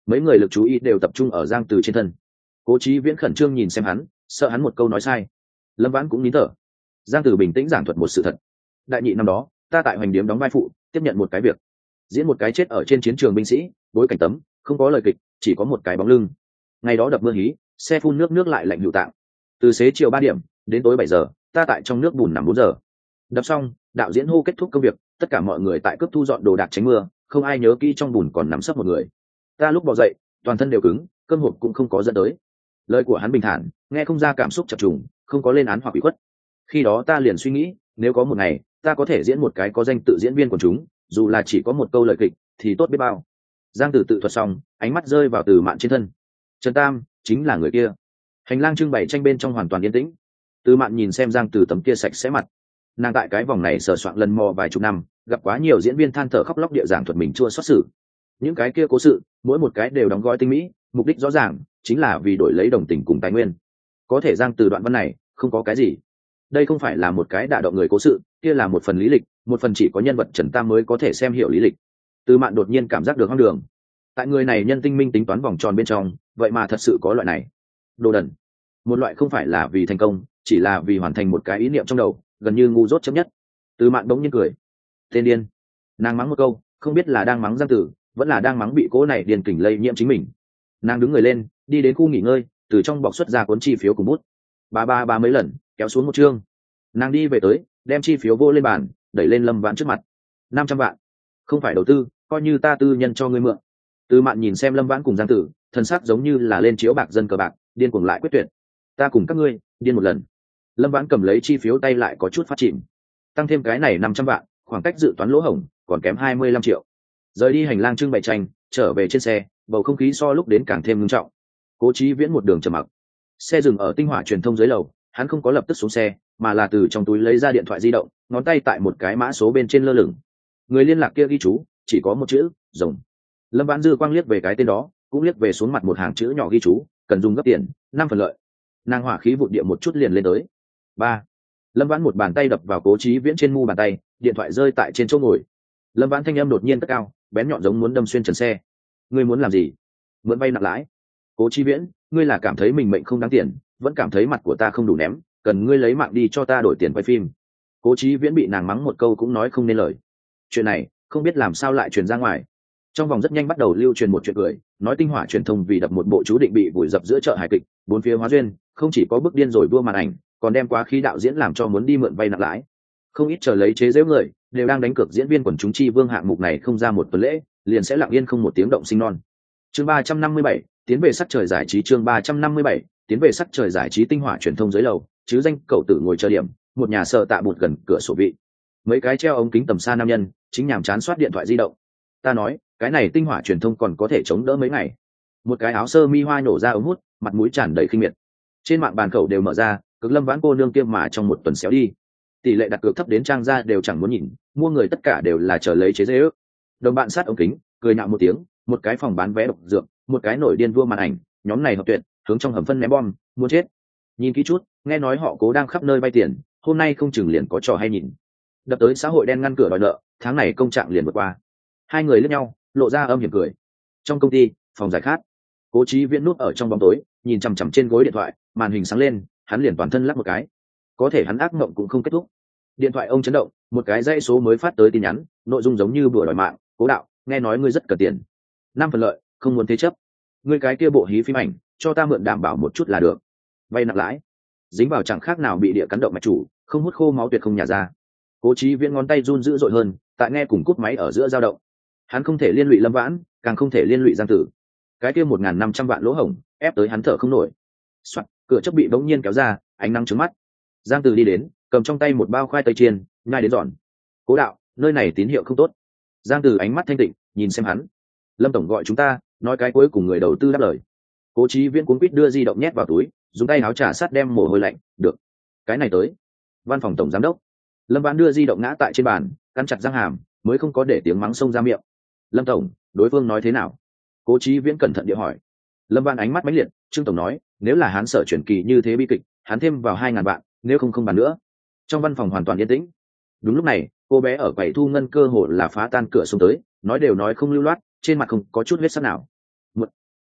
mấy người lực chú ý đều tập trung ở Giang Từ trên thân. Cố Chí Viễn khẩn trương nhìn xem hắn, sợ hắn một câu nói sai. Lâm Vãn cũng nín thở. Giang Từ bình tĩnh giảng thuật một sự thật. Đại nhị năm đó, ta tại Hoành Điếm đóng vai phụ, tiếp nhận một cái việc, diễn một cái chết ở trên chiến trường binh sĩ, bối cảnh tấm, không có lời kịch, chỉ có một cái bóng lưng. Ngày đó đập mưa hí, xe phun nước nước lại lạnh hữu tạng. Từ xế chiều ba điểm đến tối bảy giờ, ta tại trong nước bùn nằm bốn giờ. Đập xong, đạo diễn hô kết thúc công việc, tất cả mọi người tại cướp thu dọn đồ đạc tránh mưa, không ai nhớ kỹ trong bùn còn nằm sấp một người. Ta lúc bò dậy, toàn thân đều cứng, cơm hộp cũng không có dẫn tới. Lời của hắn bình thản, nghe không ra cảm xúc chập trùng, không có lên án hoặc bị khuất. Khi đó ta liền suy nghĩ, nếu có một ngày ta có thể diễn một cái có danh tự diễn viên của chúng, dù là chỉ có một câu lời kịch thì tốt biết bao. Giang Tử tự thuật xong, ánh mắt rơi vào Từ Mạn trên thân. Trần Tam chính là người kia. Hành lang trưng bày tranh bên trong hoàn toàn yên tĩnh. Từ Mạn nhìn xem Giang Tử tấm kia sạch sẽ mặt, nàng tại cái vòng này sờ soạn lần mò vài chục năm, gặp quá nhiều diễn viên than thở khóc lóc địa giảng thuật mình chua xót xử. Những cái kia cố sự, mỗi một cái đều đóng gói tinh mỹ, mục đích rõ ràng, chính là vì đổi lấy đồng tình cùng tài nguyên. Có thể Giang Từ đoạn văn này không có cái gì. Đây không phải là một cái đả động người cố sự, kia là một phần lý lịch, một phần chỉ có nhân vật Trần Tam mới có thể xem hiểu lý lịch. Từ Mạn đột nhiên cảm giác được hoang đường. Tại người này nhân tinh minh tính toán vòng tròn bên trong, vậy mà thật sự có loại này. Đồ đần. Một loại không phải là vì thành công, chỉ là vì hoàn thành một cái ý niệm trong đầu, gần như ngu dốt chấp nhất. Từ Mạn bỗng nhiên cười. Tên điên. Nàng mắng một câu, không biết là đang mắng Giang Tử, vẫn là đang mắng bị cố này điên kình lây nhiễm chính mình. Nàng đứng người lên, đi đến khu nghỉ ngơi, từ trong bọc xuất ra cuốn chi phiếu cùng bút. Ba ba ba mấy lần, kéo xuống một chương. Nàng đi về tới, đem chi phiếu vô lên bàn, đẩy lên Lâm Vãn trước mặt. Năm trăm vạn, không phải đầu tư, coi như ta tư nhân cho ngươi mượn. Từ Mạn nhìn xem Lâm Vãn cùng Giang Tử, thân sắc giống như là lên chiếu bạc dân cờ bạc, điên cuồng lại quyết tuyệt. Ta cùng các ngươi điên một lần. Lâm Vãn cầm lấy chi phiếu tay lại có chút phát chìm. Tăng thêm cái này năm trăm vạn, khoảng cách dự toán lỗ hổng còn kém hai mươi lăm triệu. Rời đi hành lang trưng bày tranh, trở về trên xe, bầu không khí so lúc đến càng thêm nghiêm trọng. Cố Chí Viễn một đường trầm mặc. Xe dừng ở Tinh Hỏa truyền thông dưới lầu, hắn không có lập tức xuống xe, mà là từ trong túi lấy ra điện thoại di động, ngón tay tại một cái mã số bên trên lơ lửng. Người liên lạc kia ghi chú chỉ có một chữ, rồng. Lâm Vãn dư quang liếc về cái tên đó, cũng liếc về xuống mặt một hàng chữ nhỏ ghi chú, cần dùng gấp tiền, năm phần lợi. Nàng hỏa khí vụt địa một chút liền lên tới. Ba. Lâm Vãn một bàn tay đập vào Cố Chí Viễn trên mu bàn tay, điện thoại rơi tại trên chỗ ngồi. Lâm Vãn thanh âm đột nhiên cất cao, bén nhọn giống muốn đâm xuyên trần xe. Ngươi muốn làm gì? Mượn vay nặng lãi. Cố Chí Viễn, ngươi là cảm thấy mình mệnh không đáng tiền, vẫn cảm thấy mặt của ta không đủ ném, cần ngươi lấy mạng đi cho ta đổi tiền quay phim. Cố Chí Viễn bị nàng mắng một câu cũng nói không nên lời. Chuyện này không biết làm sao lại truyền ra ngoài. Trong vòng rất nhanh bắt đầu lưu truyền một chuyện cười, nói Tinh Hỏa truyền thông vì đập một bộ chú định bị vùi dập giữa chợ hài kịch, bốn phía hóa duyên, không chỉ có bức điên rồi đua màn ảnh, còn đem quá khí đạo diễn làm cho muốn đi mượn vay nặng lãi. Không ít chờ lấy chế giễu người, đều đang đánh cược diễn viên quần chúng chi vương hạng mục này không ra một tuần lễ, liền sẽ lặng yên không một tiếng động sinh non. Chương ba trăm năm mươi bảy, tiến về sắc trời giải trí. Chương ba trăm năm mươi bảy, tiến về sắc trời giải trí. Tinh Hỏa truyền thông dưới lầu, chứ danh cậu tử ngồi chờ điểm, một nhà sợ tạ bụt gần cửa sổ vị. Mấy cái treo ống kính tầm xa nam nhân chính nhàm chán soát điện thoại di động. Ta nói, cái này Tinh Hỏa truyền thông còn có thể chống đỡ mấy ngày. Một cái áo sơ mi hoa nổ ra ống hút, mặt mũi tràn đầy khinh miệt. Trên mạng bàn khẩu đều mở ra, cực Lâm Vãn cô nương kia mà trong một tuần xéo đi. Tỷ lệ đặt cược thấp đến trang ra đều chẳng muốn nhìn, mua người tất cả đều là chờ lấy chế giễu. Đồng bạn sát ống kính, cười nhạo một tiếng, một cái phòng bán vé độc dược, một cái nổi điên vua màn ảnh, nhóm này hợp tuyệt, hướng trong hầm phân ném bom, muốn chết. Nhìn kỹ chút, nghe nói họ Cố đang khắp nơi vay tiền, hôm nay không chừng liền có trò hay nhìn. Đập tới xã hội đen ngăn cửa đòi nợ, tháng này công trạng liền vượt qua. Hai người liếc nhau, lộ ra âm hiểm cười. Trong công ty, phòng giải khát, Cố Chí Viễn núp ở trong bóng tối, nhìn chằm chằm trên gối điện thoại, màn hình sáng lên, hắn liền toàn thân lắc một cái. Có thể hắn ác mộng cũng không kết thúc. Điện thoại ông chấn động, một cái dãy số mới phát tới tin nhắn, nội dung giống như bữa đòi mạng. Cố đạo, nghe nói ngươi rất cần tiền, năm phần lợi, không muốn thế chấp. Ngươi cái kia bộ hí phim ảnh, cho ta mượn đảm bảo một chút là được. Vay nặng lãi, dính vào chẳng khác nào bị địa cắn động mạch chủ, không hút khô máu tuyệt không nhả ra. Cố Chí Viễn ngón tay run dữ dội hơn, tại nghe cùng cúp máy ở giữa dao động. Hắn không thể liên lụy Lâm Vãn, càng không thể liên lụy Giang Tử. Cái kia một ngàn năm trăm vạn lỗ hổng, ép tới hắn thở không nổi. Soạt, cửa chấp bị bỗng nhiên kéo ra, ánh nắng trướng mắt. Giang Tử đi đến, cầm trong tay một bao khoai tây chiên, nhai đến giòn. Cố đạo, nơi này tín hiệu không tốt. Giang Tử ánh mắt thanh tịnh, nhìn xem hắn. Lâm tổng gọi chúng ta, nói cái cuối cùng người đầu tư đáp lời. Cố Chí Viễn cuống quýt đưa di động nhét vào túi, dùng tay áo trà sát đem mồ hôi lạnh. Được, cái này tới. Văn phòng tổng giám đốc. Lâm Vãn đưa di động ngã tại trên bàn, cắn chặt răng hàm, mới không có để tiếng mắng xông ra miệng. Lâm tổng, đối phương nói thế nào? Cố Chí Viễn cẩn thận địa hỏi. Lâm Vãn ánh mắt mãnh liệt, Trương tổng nói, nếu là hắn sở chuyển kỳ như thế bi kịch, hắn thêm vào hai ngàn vạn, nếu không không bàn nữa. Trong văn phòng hoàn toàn yên tĩnh. Đúng lúc này, cô bé ở quầy thu ngân cơ hồ là phá tan cửa xuống tới, nói đều nói không lưu loát, trên mặt không có chút vết sắc nào. Một,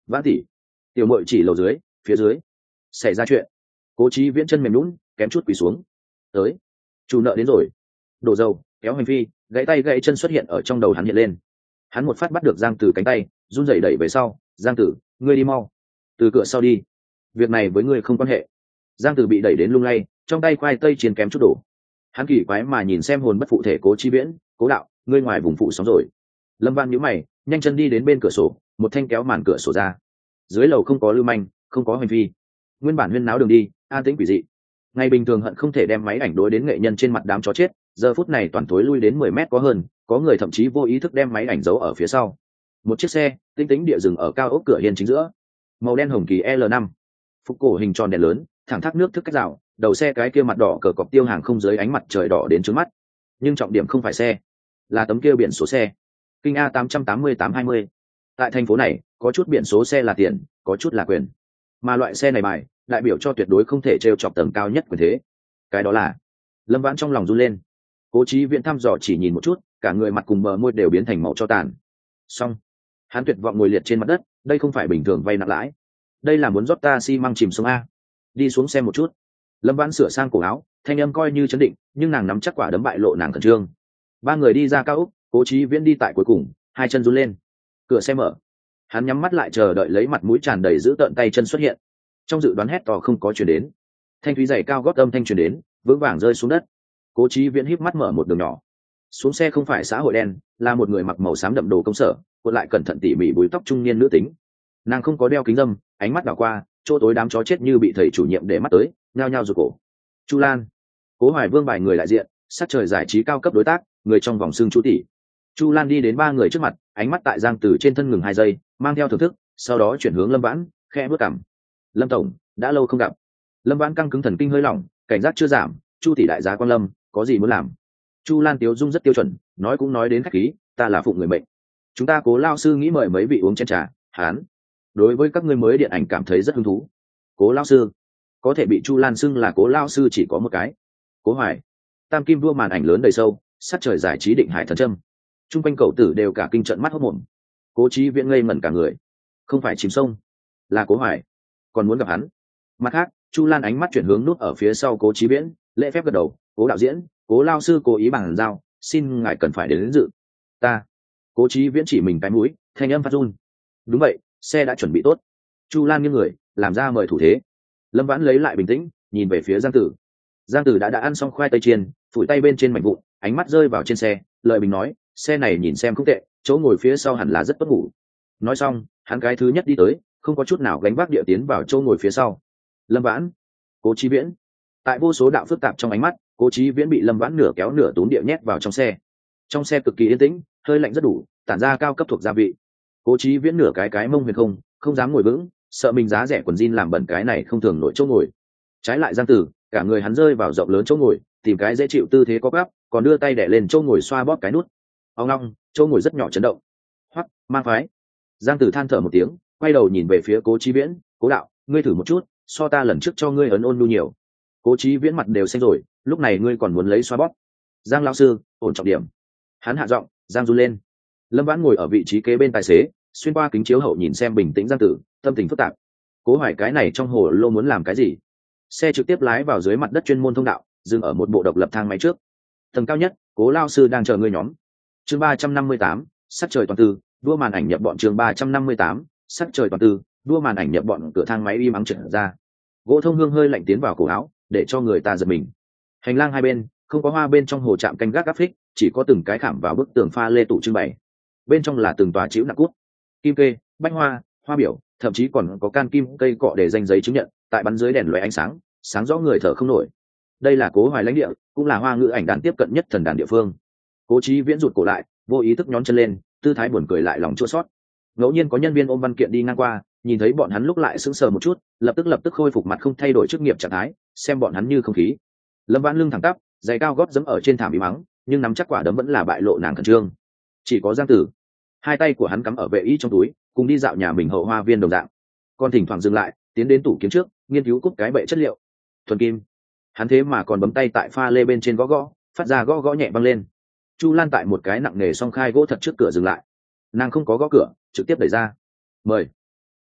Vãn tỷ, tiểu mội chỉ lầu dưới, phía dưới xảy ra chuyện. Cố Chí Viễn chân mềm nhũn, kém chút quỳ xuống. Tới, chủ nợ đến rồi. Đổ dầu, kéo hành phi, gãy tay gãy chân xuất hiện ở trong đầu hắn hiện lên. Hắn một phát bắt được Giang Tử cánh tay, run rẩy đẩy về sau. Giang Tử, ngươi đi mau, từ cửa sau đi, việc này với ngươi không quan hệ. Giang Tử bị đẩy đến lung lay, trong tay khoai tây chiên kém chút đổ. Hắn kỳ quái mà nhìn xem hồn bất phụ thể Cố Chí Viễn, Cố đạo, ngươi ngoài vùng phụ sóng rồi. Lâm Văn nhíu mày, nhanh chân đi đến bên cửa sổ, một thanh kéo màn cửa sổ ra. Dưới lầu không có lưu manh, không có hành phi, nguyên bản huyên náo đường đi, an tĩnh quỷ dị. Ngày bình thường hận không thể đem máy ảnh đối đến nghệ nhân trên mặt đám chó chết, giờ phút này toàn tối lui đến mười mét có hơn, có người thậm chí vô ý thức đem máy ảnh giấu ở phía sau. Một chiếc xe tinh tĩnh địa dừng ở cao ốc cửa hiên chính giữa, màu đen hồng kỳ L năm, phục cổ hình tròn đèn lớn, thẳng thác nước thức cách rào, đầu xe cái kia mặt đỏ cờ cọc tiêu hàng không dưới ánh mặt trời đỏ đến trước mắt. Nhưng trọng điểm không phải xe, là tấm kia biển số xe, kinh A tám tám tám hai mươi. Tại thành phố này, có chút biển số xe là tiền, có chút là quyền, mà loại xe này bài đại biểu cho tuyệt đối không thể trêu chọc tầng cao nhất quyền thế. Cái đó là Lâm Vãn trong lòng run lên. Cố Chí Viễn thăm dò chỉ nhìn một chút, cả người mặt cùng bờ môi đều biến thành màu cho tàn. Xong, hắn tuyệt vọng ngồi liệt trên mặt đất. Đây không phải bình thường vay nặng lãi, đây là muốn rót ta xi măng chìm sông a. Đi xuống xem một chút. Lâm Vãn sửa sang cổ áo, thanh âm coi như chấn định, nhưng nàng nắm chắc quả đấm bại lộ nàng khẩn trương. Ba người đi ra cao ốc, Cố Chí Viễn đi tại cuối cùng, hai chân run lên. Cửa xe mở, hắn nhắm mắt lại chờ đợi, lấy mặt mũi tràn đầy giữ tợn tay chân xuất hiện. Trong dự đoán hét to không có truyền đến, thanh thúy giày cao gót âm thanh truyền đến, vững vàng rơi xuống đất. Cố Chí Viễn híp mắt mở một đường nhỏ. Xuống xe không phải xã hội đen, là một người mặc màu xám đậm đồ công sở, cuộn lại cẩn thận tỉ mỉ búi tóc trung niên nữ tính. Nàng không có đeo kính râm, ánh mắt đảo qua, chỗ tối đám chó chết như bị thầy chủ nhiệm để mắt tới, nhao nhao rụt cổ. Chu Lan, Cố Hoài Vương bài người đại diện, sát trời giải trí cao cấp đối tác, người trong vòng xương chú tỷ. Chu Lan đi đến ba người trước mặt, ánh mắt tại Giang Tử trên thân ngừng hai giây, mang theo thưởng thức, sau đó chuyển hướng Lâm Vãn, khẽ bước cằm. Lâm tổng, đã lâu không gặp. Lâm Vãn căng cứng thần kinh hơi lỏng, cảnh giác chưa giảm. Chu tỷ đại giá quan lâm, có gì muốn làm? Chu Lan tiếu dung rất tiêu chuẩn, nói cũng nói đến khách khí, ta là phụng người mệnh. Chúng ta Cố lao sư nghĩ mời mấy vị uống chén trà. Hán, đối với các ngươi mới điện ảnh cảm thấy rất hứng thú. Cố lao sư, có thể bị Chu Lan xưng là Cố lao sư chỉ có một cái. Cố Hoài, tam kim vua màn ảnh lớn đầy sâu, sát trời giải trí định hải thần trâm. Trung quanh cậu tử đều cả kinh trận mắt hốt mồm. Cố Chí Viễn ngây ngẩn cả người, không phải chìm sông, là Cố Hoài, còn muốn gặp hắn. Mặt khác, Chu Lan ánh mắt chuyển hướng nút ở phía sau Cố Chí Viễn, lễ phép gật đầu. Cố đạo diễn, Cố lao sư cố ý bằng giao, xin ngài cần phải đến, đến dự. Ta. Cố Chí Viễn chỉ mình cái mũi, thanh âm phát run. Đúng vậy, xe đã chuẩn bị tốt. Chu Lan nghiêng người, làm ra mời thủ thế. Lâm Vãn lấy lại bình tĩnh, nhìn về phía Giang Tử. Giang Tử đã đã ăn xong khoai tây chiên, phủi tay bên trên mảnh vụn, ánh mắt rơi vào trên xe, lợi bình nói, xe này nhìn xem không tệ, chỗ ngồi phía sau hẳn là rất tốt ngủ. Nói xong, hắn cái thứ nhất đi tới, không có chút nào gánh vác địa tiến vào chỗ ngồi phía sau. Lâm Vãn, Cố Chí Viễn. Tại vô số đạo phức tạp trong ánh mắt, Cố Chí Viễn bị Lâm Vãn nửa kéo nửa túm địa nhét vào trong xe. Trong xe cực kỳ yên tĩnh, hơi lạnh rất đủ, tản ra cao cấp thuộc gia vị. Cố Chí Viễn nửa cái cái mông huyền không, không dám ngồi vững, sợ mình giá rẻ quần jean làm bẩn cái này không thường nổi chỗ ngồi. Trái lại Giang Tử, cả người hắn rơi vào rộng lớn chỗ ngồi, tìm cái dễ chịu tư thế có gấp, còn đưa tay đè lên chỗ ngồi xoa bóp cái nút. Ông long, chỗ ngồi rất nhỏ chấn động. Hoắc, mang phái. Giang Tử than thở một tiếng, quay đầu nhìn về phía Cố Chí Viễn, Cố đạo, ngươi thử một chút, so ta lần trước cho ngươi ấn ôn nhu nhiều. Cố Chí Viễn mặt đều xanh rồi, lúc này ngươi còn muốn lấy xoa bóp? Giang lão sư, ổn trọng điểm. Hắn hạ giọng, Giang run lên. Lâm Vãn ngồi ở vị trí kế bên tài xế, xuyên qua kính chiếu hậu nhìn xem bình tĩnh Giang Tử, tâm tình phức tạp. Cố Hoài cái này trong hồ lô muốn làm cái gì? Xe trực tiếp lái vào dưới mặt đất chuyên môn thông đạo, dừng ở một bộ độc lập thang máy trước. Tầng cao nhất, Cố lao sư đang chờ ngươi nhóm. Chương ba trăm năm mươi tám, sắc trời toàn tư, đua màn ảnh nhập bọn. Chương ba trăm năm mươi tám, sắc trời toàn tư, đua màn ảnh nhập bọn. Cửa thang máy im ắng trượt ra. Gỗ thông hương hơi lạnh tiến vào cổ áo, để cho người ta giật mình. Hành lang hai bên không có hoa, bên trong hồ trạm canh gác áp phích, chỉ có từng cái khảm vào bức tường pha lê tủ trưng bày. Bên trong là từng tòa chữ nặng cút, kim kê, bách hoa, hoa biểu, thậm chí còn có can kim cây cọ để danh giấy chứng nhận, tại bắn dưới đèn lóe ánh sáng, sáng rõ người thở không nổi. Đây là Cố Hoài lãnh địa, cũng là Hoa ngữ ảnh đàn tiếp cận nhất thần đàn địa phương. Cố Chí Viễn rụt cổ lại, vô ý thức nhón chân lên, tư thái buồn cười lại lòng chua xót. Ngẫu nhiên có nhân viên ôm văn kiện đi ngang qua, nhìn thấy bọn hắn lúc lại sững sờ một chút, lập tức lập tức khôi phục mặt không thay đổi chức nghiệp trạng thái, xem bọn hắn như không khí. Lâm Vãn lưng thẳng tắp, giày cao gót giẫm ở trên thảm bí mắng, nhưng nắm chắc quả đấm vẫn là bại lộ nàng khẩn trương. Chỉ có Giang Tử, hai tay của hắn cắm ở vệ y trong túi, cùng đi dạo nhà mình hậu hoa viên đồng dạng. Còn thỉnh thoảng dừng lại, tiến đến tủ kiếm trước, nghiên cứu cúp cái bệ chất liệu. Thuần kim. Hắn thế mà còn bấm tay tại pha lê bên trên gõ gõ, phát ra gõ gõ nhẹ vang lên. Chu Lan tại một cái nặng nề song khai gỗ thật trước cửa dừng lại. Nàng không có gõ cửa, trực tiếp đẩy ra. Mời.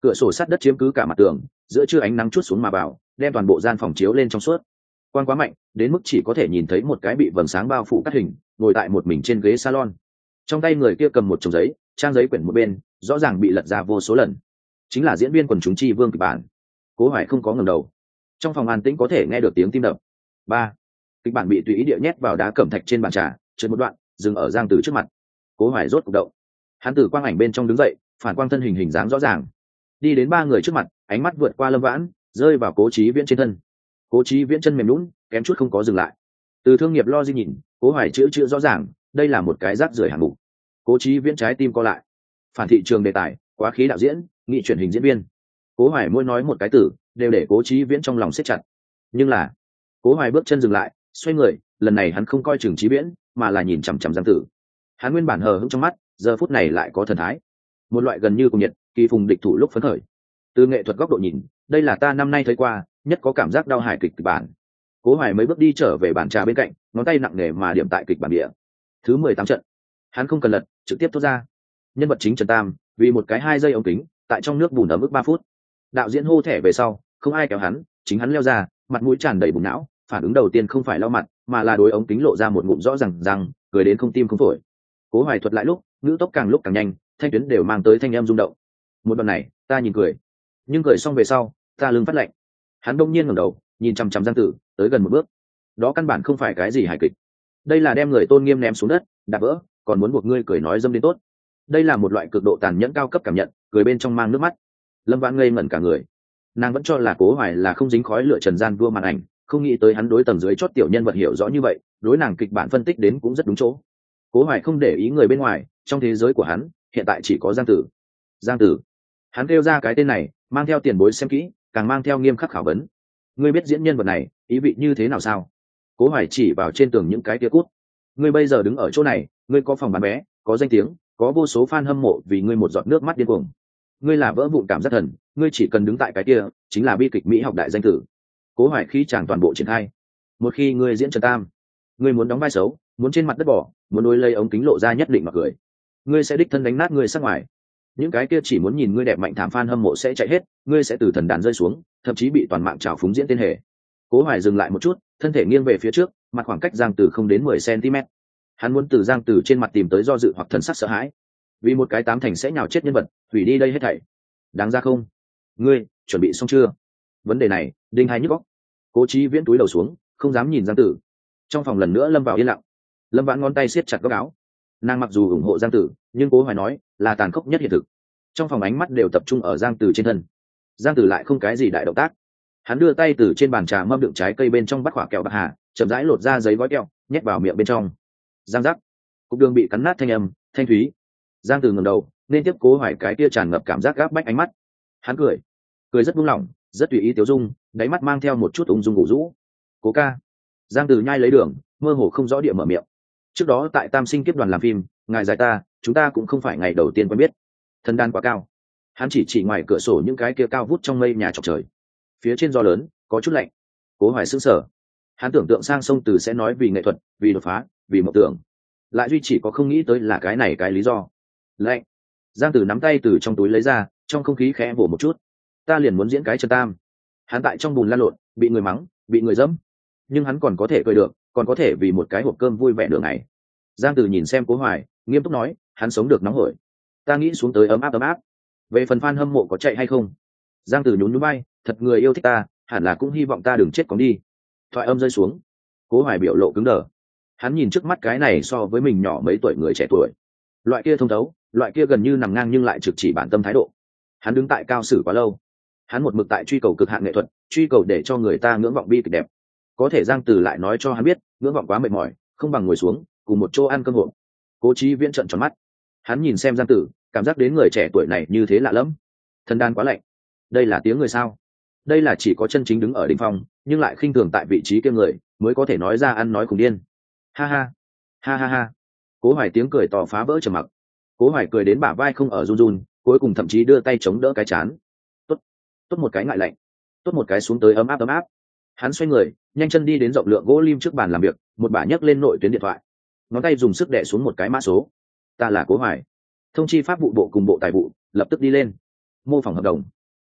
cửa sổ sắt đất chiếm cứ cả mặt tường, giữa trưa ánh nắng chút xuống mà vào, đem toàn bộ gian phòng chiếu lên trong suốt. Quang quá mạnh đến mức chỉ có thể nhìn thấy một cái bị vầng sáng bao phủ cắt hình ngồi tại một mình trên ghế salon, trong tay người kia cầm một chồng giấy, trang giấy quyển một bên rõ ràng bị lật ra vô số lần. Chính là diễn viên quần chúng chi vương kịch bản. Cố Hoài không có ngẩng đầu. Trong phòng an tĩnh có thể nghe được tiếng tim đập. Ba, kịch bản bị tùy ý địa nhét vào đá cẩm thạch trên bàn trà, trượt một đoạn dừng ở Giang Tử trước mặt. Cố Hoài rốt cục động. Hắn từ quang ảnh bên trong đứng dậy, phản quang thân hình hình dáng rõ ràng, đi đến ba người trước mặt, ánh mắt vượt qua Lâm Vãn, rơi vào Cố Chí Viễn trên thân. Cố Chí Viễn chân mềm nhũn, kém chút không có dừng lại. Từ thương nghiệp logic nhìn, Cố Hoài chữ chữ rõ ràng, đây là một cái rác rưởi hạng mục. Cố Chí Viễn trái tim co lại. Phản thị trường đề tài, quá khí đạo diễn, nghị truyền hình diễn viên. Cố Hoài mỗi nói một cái từ, đều để Cố Chí Viễn trong lòng siết chặt. Nhưng là, Cố Hoài bước chân dừng lại, xoay người, lần này hắn không coi chừng Chí Viễn, mà là nhìn chằm chằm Giang Tử. Hắn nguyên bản hờ hững trong mắt, giờ phút này lại có thần thái, một loại gần như cùng nhiệt, kỳ phùng địch thủ lúc phấn khởi. Từ nghệ thuật góc độ nhìn, đây là ta năm nay thấy qua nhất có cảm giác đau hài kịch, kịch bản. Cố Hoài mấy bước đi trở về bàn trà bên cạnh, ngón tay nặng nề mà điểm tại kịch bản địa. Thứ mười tám trận. Hắn không cần lật, trực tiếp thốt ra. Nhân vật chính Trần Tam, vì một cái hai giây ống kính, tại trong nước bùn ấm ức ba phút. Đạo diễn hô thẻ về sau, không ai kéo hắn, chính hắn leo ra, mặt mũi tràn đầy bùng não, phản ứng đầu tiên không phải lau mặt, mà là đối ống kính lộ ra một ngụm rõ ràng răng, cười đến không tim không phổi. Cố Hoài thuật lại lúc, ngữ tốc càng lúc càng nhanh, thanh tuyến đều mang tới thanh âm rung động. Một đoạn này, ta nhìn cười, nhưng cười xong về sau, ta lưng phát lạnh. Hắn đông nhiên ngẩng đầu, nhìn chằm chằm Giang Tử, tới gần một bước. Đó căn bản không phải cái gì hài kịch, đây là đem người tôn nghiêm ném xuống đất, đạp vỡ, còn muốn buộc ngươi cười nói dâm đến tốt. Đây là một loại cực độ tàn nhẫn cao cấp cảm nhận, cười bên trong mang nước mắt. Lâm Vãn ngây ngẩn cả người, nàng vẫn cho là Cố Hoài là không dính khói lửa trần gian vua màn ảnh, không nghĩ tới hắn đối tầng dưới chót tiểu nhân vật hiểu rõ như vậy, đối nàng kịch bản phân tích đến cũng rất đúng chỗ. Cố Hoài không để ý người bên ngoài, trong thế giới của hắn hiện tại chỉ có Giang Tử. Giang Tử, hắn kêu ra cái tên này, mang theo tiền bối xem kỹ, càng mang theo nghiêm khắc khảo vấn. Ngươi biết diễn nhân vật này ý vị như thế nào sao? Cố Hoài chỉ vào trên tường những cái tia cút. Ngươi bây giờ đứng ở chỗ này, ngươi có phòng bán vé, có danh tiếng, có vô số fan hâm mộ vì ngươi một giọt nước mắt điên cuồng. Ngươi là vỡ vụn cảm giác thần, ngươi chỉ cần đứng tại cái kia, chính là bi kịch mỹ học đại danh tử. Cố Hoài khí chàng toàn bộ triển khai. Một khi ngươi diễn Trần Tam, ngươi muốn đóng vai xấu, muốn trên mặt đất bỏ, muốn đối lấy ống kính lộ ra nhất định mà cười, ngươi sẽ đích thân đánh nát ngươi sát ngoài. Những cái kia chỉ muốn nhìn ngươi đẹp mạnh thảm fan hâm mộ sẽ chạy hết, ngươi sẽ từ thần đàn rơi xuống, thậm chí bị toàn mạng trào phúng diễn tên hề. Cố Hoài dừng lại một chút, thân thể nghiêng về phía trước, mặt khoảng cách Giang Tử không đến mười xăng-ti-mét. Hắn muốn từ Giang Tử trên mặt tìm tới do dự hoặc thần sắc sợ hãi, vì một cái tám thành sẽ nhào chết nhân vật, hủy đi đây hết thảy. Đáng ra không? Ngươi chuẩn bị xong chưa? Vấn đề này đinh hai nhức óc. Cố Chí Viễn túi đầu xuống, không dám nhìn Giang Tử. Trong phòng lần nữa lâm vào yên lặng. Lâm Vãn ngón tay siết chặt góc áo. Nàng mặc dù ủng hộ Giang Tử, nhưng Cố Hoài nói là tàn khốc nhất hiện thực. Trong phòng ánh mắt đều tập trung ở Giang Tử trên thân. Giang Tử lại không cái gì đại động tác. Hắn đưa tay từ trên bàn trà mâm đựng trái cây bên trong bắt quả kẹo bạc hà, chậm rãi lột ra giấy gói kẹo, nhét vào miệng bên trong. Giang giác, cục đường bị cắn nát thanh âm thanh thúy. Giang Tử ngẩng đầu, nên tiếp Cố Hoài cái kia tràn ngập cảm giác gáp bách ánh mắt. Hắn cười, cười rất buông lỏng, rất tùy ý tiêu dung, đáy mắt mang theo một chút ung dung ngủ rũ. Cố ca. Giang Tử nhai lấy đường, mơ hồ không rõ địa mở miệng. Trước đó tại Tam Sinh Kiếp đoàn làm phim, ngài giải ta, chúng ta cũng không phải ngày đầu tiên quen biết. Thần đan quá cao. Hắn chỉ chỉ ngoài cửa sổ những cái kia cao vút trong mây nhà chọc trời. Phía trên gió lớn, có chút lạnh. Cố Hoài sững sờ. Hắn tưởng tượng sang sông Từ sẽ nói vì nghệ thuật, vì đột phá, vì mộng tưởng, lại duy chỉ có không nghĩ tới là cái này cái lý do. Lạnh. Giang Tử nắm tay từ trong túi lấy ra, trong không khí khẽ vỗ một chút. Ta liền muốn diễn cái Trần Tam. Hắn tại trong bùn lăn lộn, bị người mắng, bị người dẫm, nhưng hắn còn có thể cười được, còn có thể vì một cái hộp cơm vui vẻ đường này. Giang Tử nhìn xem Cố Hoài, nghiêm túc nói, hắn sống được nóng hổi, ta nghĩ xuống tới ấm áp ấm áp. Về phần fan hâm mộ có chạy hay không, Giang Tử nhún nhún vai, thật người yêu thích ta, hẳn là cũng hy vọng ta đừng chết cóng đi. Thoại âm rơi xuống, Cố Hoài biểu lộ cứng đờ. Hắn nhìn trước mắt cái này so với mình nhỏ mấy tuổi người trẻ tuổi, loại kia thông thấu, loại kia gần như nằm ngang nhưng lại trực chỉ bản tâm thái độ. Hắn đứng tại cao sử quá lâu, hắn một mực tại truy cầu cực hạn nghệ thuật, truy cầu để cho người ta ngưỡng vọng bi kịch đẹp. Có thể Giang Tử lại nói cho hắn biết, ngưỡng vọng quá mệt mỏi, không bằng ngồi xuống cùng một chỗ ăn cơm hộp. Cố Chí Viễn trợn tròn mắt, hắn nhìn xem Giang Tử, cảm giác đến người trẻ tuổi này như thế lạ lẫm. Thần đan quá lạnh, đây là tiếng người sao? Đây là chỉ có chân chính đứng ở đỉnh phong, nhưng lại khinh thường tại vị trí kia người mới có thể nói ra ăn nói cùng điên. Ha ha, ha ha ha. Cố Hoài tiếng cười to phá vỡ trầm mặc. Cố Hoài cười đến bả vai không ở run run, cuối cùng thậm chí đưa tay chống đỡ cái chán. Tốt, tốt một cái ngại lạnh, tốt một cái xuống tới ấm áp ấm áp. Hắn xoay người, nhanh chân đi đến rộng lượng gỗ lim trước bàn làm việc, một bả nhấc lên nội tuyến điện thoại, ngón tay dùng sức đè xuống một cái mã số. Ta là Cố Hoài. Thông chi pháp vụ bộ cùng bộ tài vụ lập tức đi lên. Mô phỏng hợp đồng,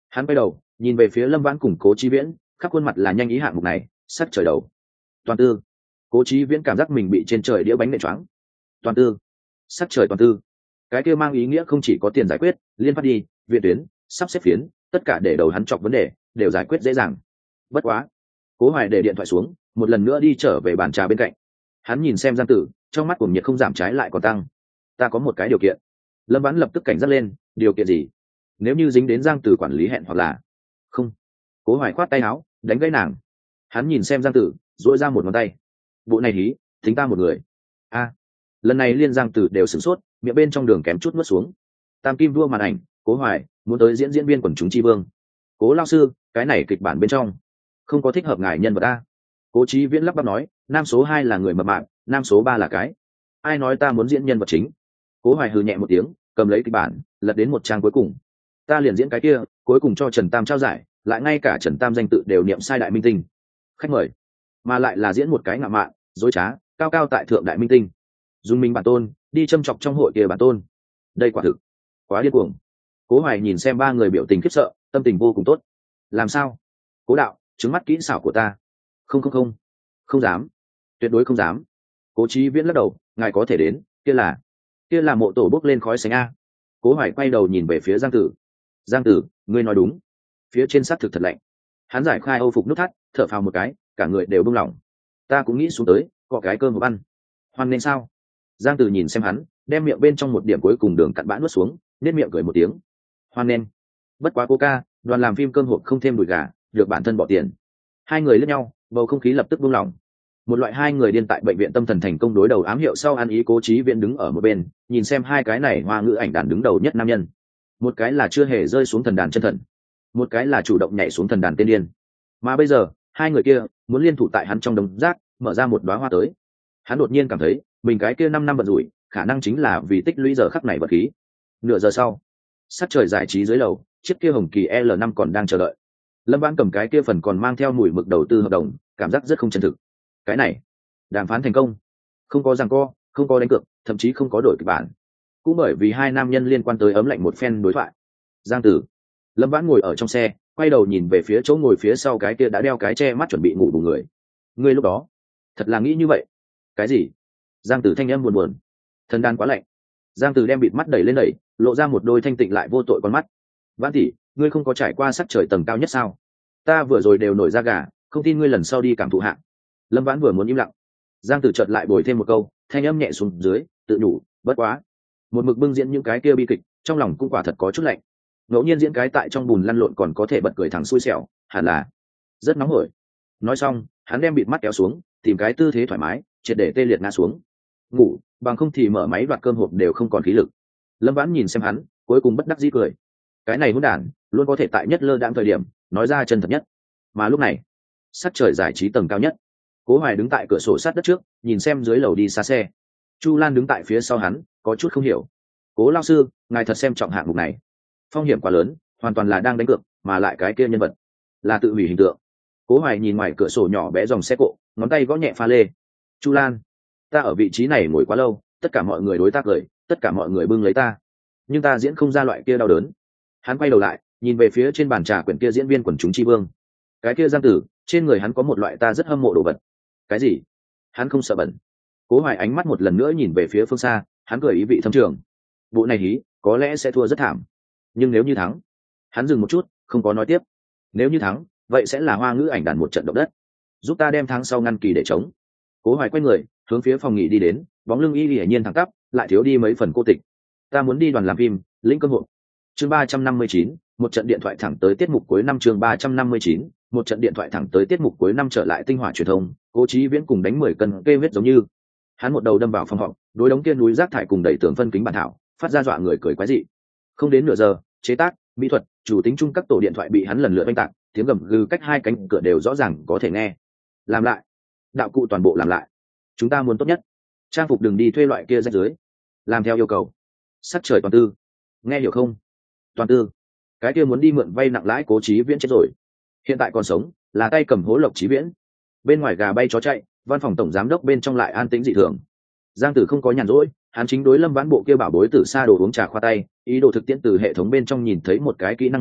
Hắn quay đầu nhìn về phía Lâm Vãn cùng Cố Chí Viễn, khắp khuôn mặt là nhanh ý hạng mục này, sắc trời đầu. Toàn tư. Cố Chí Viễn cảm giác mình bị trên trời đĩa bánh nện choáng. Toàn tư. Sắc trời toàn tư. Cái kia mang ý nghĩa không chỉ có tiền giải quyết, liên phát đi, viện tuyến, sắp xếp phiến, tất cả để đầu hắn chọc vấn đề, đều giải quyết dễ dàng. Bất quá, Cố Hoài để điện thoại xuống, một lần nữa đi trở về bàn trà bên cạnh. Hắn nhìn xem Giang Tử, trong mắt của nhiệt không giảm trái lại còn tăng. Ta có một cái điều kiện. Lâm Vãn lập tức cảnh giác lên, điều kiện gì? Nếu như dính đến Giang Tử quản lý hẹn hoặc là không. Cố Hoài khoát tay áo, đánh gãy nàng. Hắn nhìn xem Giang Tử, duỗi ra một ngón tay. Bộ này hí, tính ta một người. A. Lần này liên Giang Tử đều sửng sốt, miệng bên trong đường kém chút nuốt xuống. Tam kim vua màn ảnh, Cố Hoài muốn tới diễn diễn viên quần chúng tri vương. Cố lão sư, cái này kịch bản bên trong không có thích hợp ngài nhân vật a. Cố Chí Viễn lắp bắp nói, nam số hai là người mập mạp, nam số ba là cái. Ai nói ta muốn diễn nhân vật chính? Cố Hoài hừ nhẹ một tiếng, cầm lấy kịch bản, lật đến một trang cuối cùng. Ta liền diễn cái kia, cuối cùng cho Trần Tam trao giải, lại ngay cả Trần Tam danh tự đều niệm sai đại minh tinh. Khách mời, mà lại là diễn một cái ngạo mạn, dối trá, cao cao tại thượng đại minh tinh. Dùng mình bản tôn, đi châm chọc trong hội kia bản tôn. Đây quả thực quá điên cuồng. Cố Hoài nhìn xem ba người biểu tình khiếp sợ, tâm tình vô cùng tốt. Làm sao? Cố đạo, trứng mắt kỹ xảo của ta. Không không không, không dám, tuyệt đối không dám. Cố Chí Viễn lắc đầu, ngài có thể đến, kia là, kia là mộ tổ bốc lên khói sánh a. Cố Hoài quay đầu nhìn về phía Giang Tử. Giang Tử, ngươi nói đúng. Phía trên sát thực thật lạnh. Hắn giải khai âu phục nút thắt, thở phào một cái, cả người đều buông lỏng. Ta cũng nghĩ xuống tới, có cái cơm hộp ăn. Hoan nên sao? Giang Tử nhìn xem hắn, đem miệng bên trong một điểm cuối cùng đường cặn bã nuốt xuống, nét miệng cười một tiếng. Hoan nên. Bất quá cô ca, đoàn làm phim cơm hộp không thêm đùi gà, được bản thân bỏ tiền. Hai người liếc nhau, bầu không khí lập tức buông lỏng. Một loại hai người điên tại bệnh viện tâm thần thành công đối đầu ám hiệu sau ăn ý. Cố Chí Viễn đứng ở một bên, nhìn xem hai cái này hoa ngữ ảnh đàn đứng đầu nhất nam nhân. Một cái là chưa hề rơi xuống thần đàn chân thần, một cái là chủ động nhảy xuống thần đàn tiên điên. Mà bây giờ, hai người kia muốn liên thủ tại hắn trong đống rác, mở ra một đóa hoa tới. Hắn đột nhiên cảm thấy, mình cái kia năm năm bận rủi, khả năng chính là vì tích lũy giờ khắc này vật khí. Nửa giờ sau, sát trời giải trí dưới lầu, chiếc kia hồng kỳ L năm còn đang chờ đợi. Lâm Vãn cầm cái kia phần còn mang theo mùi mực đầu tư hợp đồng, cảm giác rất không chân thực. Cái này, đàm phán thành công, không có giằng co, không có đánh cược, thậm chí không có đổi kịch bản. Cũng bởi vì hai nam nhân liên quan tới ấm lạnh một phen đối thoại. Giang Tử, Lâm Vãn ngồi ở trong xe, quay đầu nhìn về phía chỗ ngồi phía sau cái kia đã đeo cái che mắt chuẩn bị ngủ bù người. Ngươi lúc đó, thật là nghĩ như vậy? Cái gì? Giang Tử thanh âm buồn buồn. Thần đàn quá lạnh. Giang Tử đem bịt mắt đẩy lên đẩy, lộ ra một đôi thanh tịnh lại vô tội con mắt. Vãn tỷ, ngươi không có trải qua sắc trời tầng cao nhất sao? Ta vừa rồi đều nổi da gà, không tin ngươi lần sau đi cảm thụ hạng. Lâm Vãn vừa muốn im lặng, Giang Tử chợt lại bồi thêm một câu, thanh âm nhẹ xuống dưới, tự nhủ, bất quá, một mực bưng diễn những cái kia bi kịch, trong lòng cũng quả thật có chút lạnh. Ngẫu nhiên diễn cái tại trong bùn lăn lộn còn có thể bật cười thẳng xui xẻo, hẳn là rất nóng hổi. Nói xong, hắn đem bịt mắt kéo xuống, tìm cái tư thế thoải mái, triệt để tê liệt ngã xuống. Ngủ, bằng không thì mở máy đoạt cơm hộp đều không còn khí lực. Lâm Vãn nhìn xem hắn, cuối cùng bất đắc dĩ cười. Cái này hỗn đản, luôn có thể tại nhất lơ đãng thời điểm, nói ra chân thật nhất. Mà lúc này, sát trời giải trí tầng cao nhất. Cố Hoài đứng tại cửa sổ sát đất trước, nhìn xem dưới lầu đi xa xe. Chu Lan đứng tại phía sau hắn, có chút không hiểu. Cố lão sư, ngài thật xem trọng hạng mục này. Phong hiểm quá lớn, hoàn toàn là đang đánh cược, mà lại cái kia nhân vật là tự hủy hình tượng. Cố Hoài nhìn ngoài cửa sổ nhỏ bé dòng xe cộ, ngón tay gõ nhẹ pha lê. Chu Lan, ta ở vị trí này ngồi quá lâu, tất cả mọi người đối tác cười, tất cả mọi người bưng lấy ta, nhưng ta diễn không ra loại kia đau đớn. Hắn quay đầu lại, nhìn về phía trên bàn trà quyển kia diễn viên quần chúng tri vương. Cái kia Giang Tử, trên người hắn có một loại ta rất hâm mộ đồ vật. Cái gì? Hắn không sợ bẩn. Cố Hoài ánh mắt một lần nữa nhìn về phía phương xa, hắn cười ý vị thâm trường. Bộ này hí có lẽ sẽ thua rất thảm, nhưng nếu như thắng. Hắn dừng một chút, không có nói tiếp. Nếu như thắng, vậy sẽ là hoa ngữ ảnh đàn một trận động đất, giúp ta đem tháng sau ngăn kỳ để chống. Cố Hoài quay người, hướng phía phòng nghỉ đi đến, bóng lưng y hiển nhiên thẳng tắp, lại thiếu đi mấy phần cô tịch. Ta muốn đi đoàn làm phim, lĩnh cơ hội. Chương ba trăm năm mươi chín, một trận điện thoại thẳng tới tiết mục cuối năm. Chương ba trăm năm mươi chín, một trận điện thoại thẳng tới tiết mục cuối năm trở lại tinh hỏa truyền thông. Cố Chí Viễn cùng đánh mười cân kê huyết giống như. Hắn một đầu đâm vào phòng họp, đối đống kia núi rác thải cùng đẩy tường phân kính bản thảo, phát ra dọa người cười quái dị. Không đến nửa giờ, chế tác, mỹ thuật, chủ tính chung các tổ điện thoại bị hắn lần lượt oanh tạc, tiếng gầm gừ cách hai cánh cửa đều rõ ràng có thể nghe. Làm lại, đạo cụ toàn bộ làm lại. Chúng ta muốn tốt nhất. Trang phục đừng đi thuê loại kia rách dưới. Làm theo yêu cầu. Sắc trời toàn tư. Nghe hiểu không? Toàn tư. Cái kia muốn đi mượn vay nặng lãi Cố Chí Viễn chết rồi. Hiện tại còn sống, là tay cầm hố Lộc Chí Viễn. Bên ngoài gà bay chó chạy, văn phòng tổng giám đốc bên trong lại an tĩnh dị thường. Giang Tử không có nhàn rỗi, hắn chính đối Lâm Vãn bộ kia bảo bối Tử Sa đồ uống trà khoa tay, ý đồ thực tiễn từ hệ thống bên trong nhìn thấy một cái kỹ năng mới,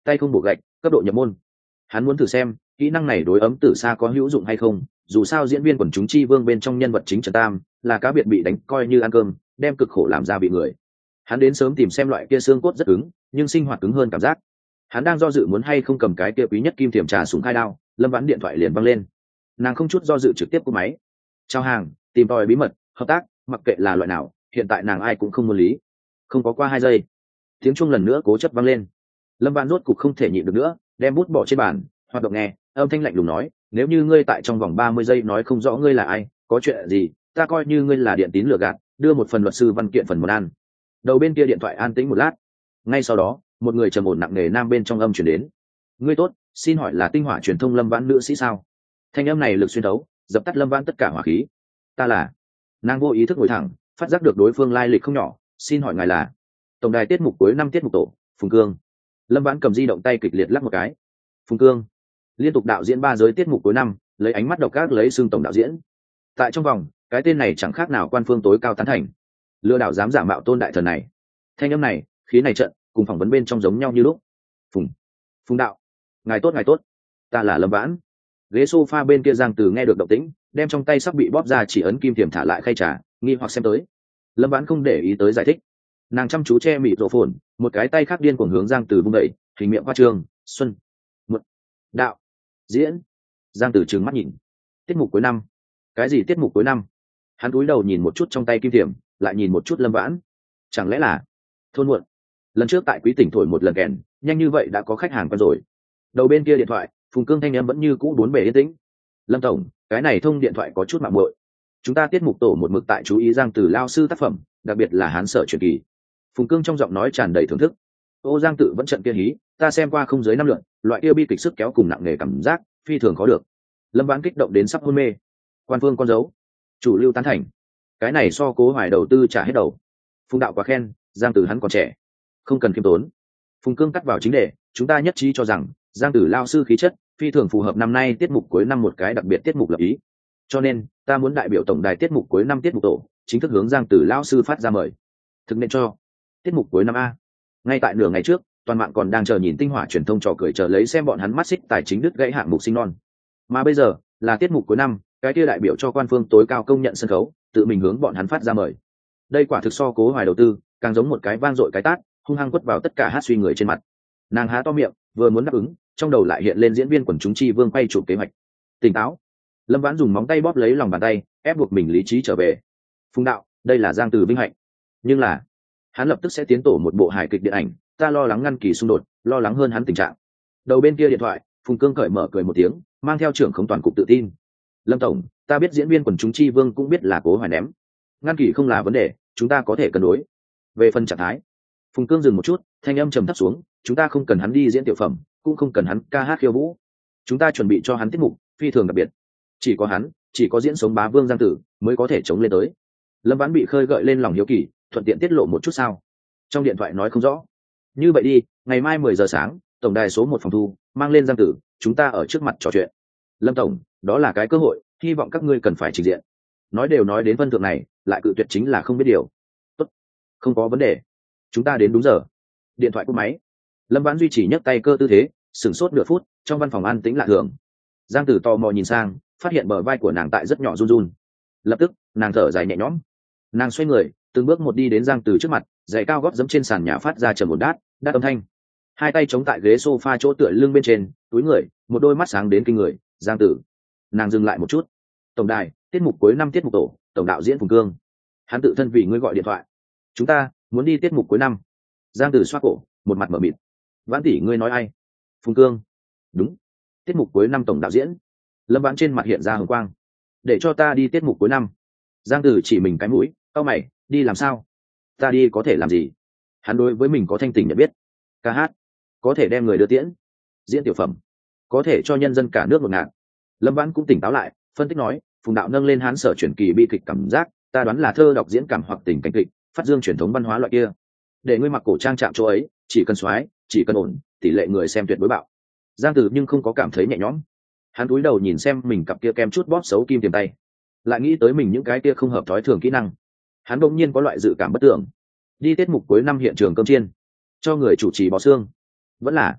tay không bổ gạch, cấp độ nhập môn. Hắn muốn thử xem kỹ năng này đối ấm tử sa có hữu dụng hay không, dù sao diễn viên quần chúng chi vương bên trong nhân vật chính Trần Tam là cá biệt bị đánh coi như ăn cơm, đem cực khổ làm ra bị người. Hắn đến sớm tìm xem loại kia xương cốt rất cứng nhưng sinh hoạt cứng hơn cảm giác. Hắn đang do dự muốn hay không cầm cái kia quý nhất kim tiềm trà súng khai đao, Lâm Vãn điện thoại liền văng lên. Nàng không chút do dự trực tiếp cúp máy. Chào hàng, tìm tòi bí mật, hợp tác, mặc kệ là loại nào, hiện tại nàng ai cũng không muốn lý. Không có qua hai giây, tiếng chuông lần nữa cố chấp vang lên. Lâm Vãn rốt cục không thể nhịn được nữa, đem bút bỏ trên bàn, hoạt động nghe, âm thanh lạnh lùng nói, nếu như ngươi tại trong vòng ba mươi giây nói không rõ ngươi là ai, có chuyện gì, ta coi như ngươi là điện tín lừa gạt, đưa một phần luật sư văn kiện phần món ăn. Đầu bên kia điện thoại an tĩnh một lát, ngay sau đó một người trầm ổn nặng nề nam bên trong âm chuyển đến. Ngươi tốt, xin hỏi là tinh hỏa truyền thông Lâm Vãn nữ sĩ sao? Thanh âm này lực xuyên thấu, dập tắt Lâm Vãn tất cả hỏa khí. Ta là. Nàng vô ý thức ngồi thẳng, phát giác được đối phương lai lịch không nhỏ. Xin hỏi ngài là? Tổng đài tiết mục cuối năm tiết mục tổ, Phùng Cương. Lâm Vãn cầm di động tay kịch liệt lắc một cái. Phùng Cương liên tục đạo diễn ba giới tiết mục cuối năm, lấy ánh mắt độc ác lấy xương tổng đạo diễn. Tại trong vòng, cái tên này chẳng khác nào quan phương tối cao tán thành. Lừa đảo dám giả mạo tôn đại thần này. Thanh âm này, khí này trận, cùng phỏng vấn bên trong giống nhau như lúc. Phùng, Phùng đạo, ngài tốt ngài tốt, ta là Lâm Vãn. Ghế sofa bên kia Giang Từ nghe được động tĩnh, đem trong tay sắp bị bóp ra chỉ ấn kim tiềm thả lại khay trà, nghi hoặc xem tới. Lâm Vãn không để ý tới giải thích, nàng chăm chú che mịt rộ phồn, một cái tay khác điên cuồng hướng Giang Từ vung đẩy, hình miệng hoa trương, xuân, một, đạo, diễn. Giang Từ trừng mắt nhìn, tiết mục cuối năm? Cái gì tiết mục cuối năm? Hắn cúi đầu nhìn một chút trong tay kim tiềm, lại nhìn một chút Lâm Vãn, chẳng lẽ là thôn muộn? Lần trước tại Quý Tỉnh thổi một lần kèn, nhanh như vậy đã có khách hàng quen rồi. Đầu bên kia điện thoại, Phùng Cương thanh âm vẫn như cũ bốn bề yên tĩnh. Lâm tổng, cái này thông điện thoại có chút mạng muội. Chúng ta tiết mục tổ một mực tại chú ý Giang Từ lao sư tác phẩm, đặc biệt là Hán Sở truyền kỳ. Phùng Cương trong giọng nói tràn đầy thưởng thức. Ô Giang Tự vẫn trận kia hí, ta xem qua không dưới năm lượt, loại kia bi kịch sức kéo cùng nặng nề cảm giác, phi thường khó được. Lâm Vãn kích động đến sắp hôn mê. Quan phương con dấu, chủ lưu tán thành. Cái này so Cố Hoài đầu tư trả hết đầu. Phùng đạo quá khen, Giang Từ hắn còn trẻ, không cần khiêm tốn. Phùng Cương cắt vào chính đề, chúng ta nhất trí cho rằng Giang Tử lao sư khí chất phi thường phù hợp năm nay tiết mục cuối năm một cái đặc biệt tiết mục lập ý, cho nên ta muốn đại biểu tổng đài tiết mục cuối năm tiết mục tổ chính thức hướng Giang Tử lao sư phát ra mời. Thực nên cho tiết mục cuối năm a. Ngay tại nửa ngày trước, toàn mạng còn đang chờ nhìn tinh hỏa truyền thông trò cười chờ lấy xem bọn hắn mắt xích tài chính đứt gãy hạng mục sinh non, mà bây giờ là tiết mục cuối năm, cái kia đại biểu cho quan phương tối cao công nhận sân khấu tự mình hướng bọn hắn phát ra mời. Đây quả thực so Cố Hoài đầu tư càng giống một cái vang dội cái tát hung hăng quất vào tất cả hát suy người trên mặt. Nàng há to miệng vừa muốn đáp ứng, trong đầu lại hiện lên diễn viên quần chúng chi vương quay chụp kế hoạch. Tỉnh táo. Lâm Vãn dùng móng tay bóp lấy lòng bàn tay, ép buộc mình lý trí trở về. Phùng đạo, đây là Giang Từ vinh hạnh, nhưng là hắn lập tức sẽ tiến tổ một bộ hài kịch điện ảnh, ta lo lắng ngăn kỳ xung đột, lo lắng hơn hắn tình trạng. Đầu bên kia điện thoại, Phùng Cương cởi mở cười một tiếng, mang theo trưởng không toàn cục tự tin. Lâm tổng, ta biết diễn viên quần chúng chi vương cũng biết là Cố Hoài ném, ngăn kỳ không là vấn đề, chúng ta có thể cân đối. Về phần trạng thái, Phùng Cương dừng một chút, thanh âm trầm thấp xuống, chúng ta không cần hắn đi diễn tiểu phẩm, cũng không cần hắn ca hát khiêu vũ, chúng ta chuẩn bị cho hắn tiết mục phi thường đặc biệt, chỉ có hắn, chỉ có diễn sống bá vương Giang Tử mới có thể chống lên tới. Lâm Vãn bị khơi gợi lên lòng hiếu kỳ, thuận tiện tiết lộ một chút sao? Trong điện thoại nói không rõ. Như vậy đi, ngày mai mười giờ sáng, tổng đài số một phòng thu mang lên Giang Tử, chúng ta ở trước mặt trò chuyện. Lâm tổng, đó là cái cơ hội, hy vọng các ngươi cần phải trình diện. Nói đều nói đến phân thượng này, lại cự tuyệt chính là không biết điều. Tốt, không có vấn đề, chúng ta đến đúng giờ. Điện thoại cúp máy. Lâm Vãn duy trì nhấc tay cơ tư thế, sửng sốt nửa phút, trong văn phòng an tĩnh lạ thường. Giang Tử tò mò nhìn sang, phát hiện bờ vai của nàng tại rất nhỏ run run. Lập tức, nàng thở dài nhẹ nhõm. Nàng xoay người, từng bước một đi đến Giang Tử trước mặt, giày cao gót giẫm trên sàn nhà phát ra trầm một đát, đát âm thanh. Hai tay chống tại ghế sofa chỗ tựa lưng bên trên, túi người, một đôi mắt sáng đến kinh người. Giang Tử. Nàng dừng lại một chút. Tổng đài, tiết mục cuối năm tiết mục tổ, tổng đạo diễn Phùng Cương. Hắn tự thân vì ngươi gọi điện thoại. Chúng ta muốn đi tiết mục cuối năm. Giang Tử xoa cổ, một mặt mở mịt. Vãn tỷ ngươi nói ai? Phùng Cương. Đúng, tiết mục cuối năm tổng đạo diễn. Lâm Vãn trên mặt hiện ra hồng quang. Để cho ta đi tiết mục cuối năm. Giang Tử chỉ mình cái mũi, cau mày, đi làm sao? Ta đi có thể làm gì? Hắn đối với mình có thanh tình nhận biết. Ca hát, có thể đem người đưa tiễn. Diễn tiểu phẩm, có thể cho nhân dân cả nước ngột ngạt. Lâm Vãn cũng tỉnh táo lại, phân tích nói, Phùng đạo nâng lên Hán Sở truyền kỳ bi kịch cảm giác, ta đoán là thơ đọc diễn cảm hoặc tình cảnh kịch, phát dương truyền thống văn hóa loại kia. Để ngươi mặc cổ trang chạm chỗ ấy, chỉ cần xoái, chỉ cần ổn, tỷ lệ người xem tuyệt đối bạo. Giang Tử nhưng không có cảm thấy nhẹ nhõm. Hắn cúi đầu nhìn xem mình cặp kia kem chút bóp xấu kim tiềm tay, lại nghĩ tới mình những cái kia không hợp thói thường kỹ năng. Hắn bỗng nhiên có loại dự cảm bất tưởng. Đi tiết mục cuối năm hiện trường cơm chiên, cho người chủ trì bò xương, vẫn là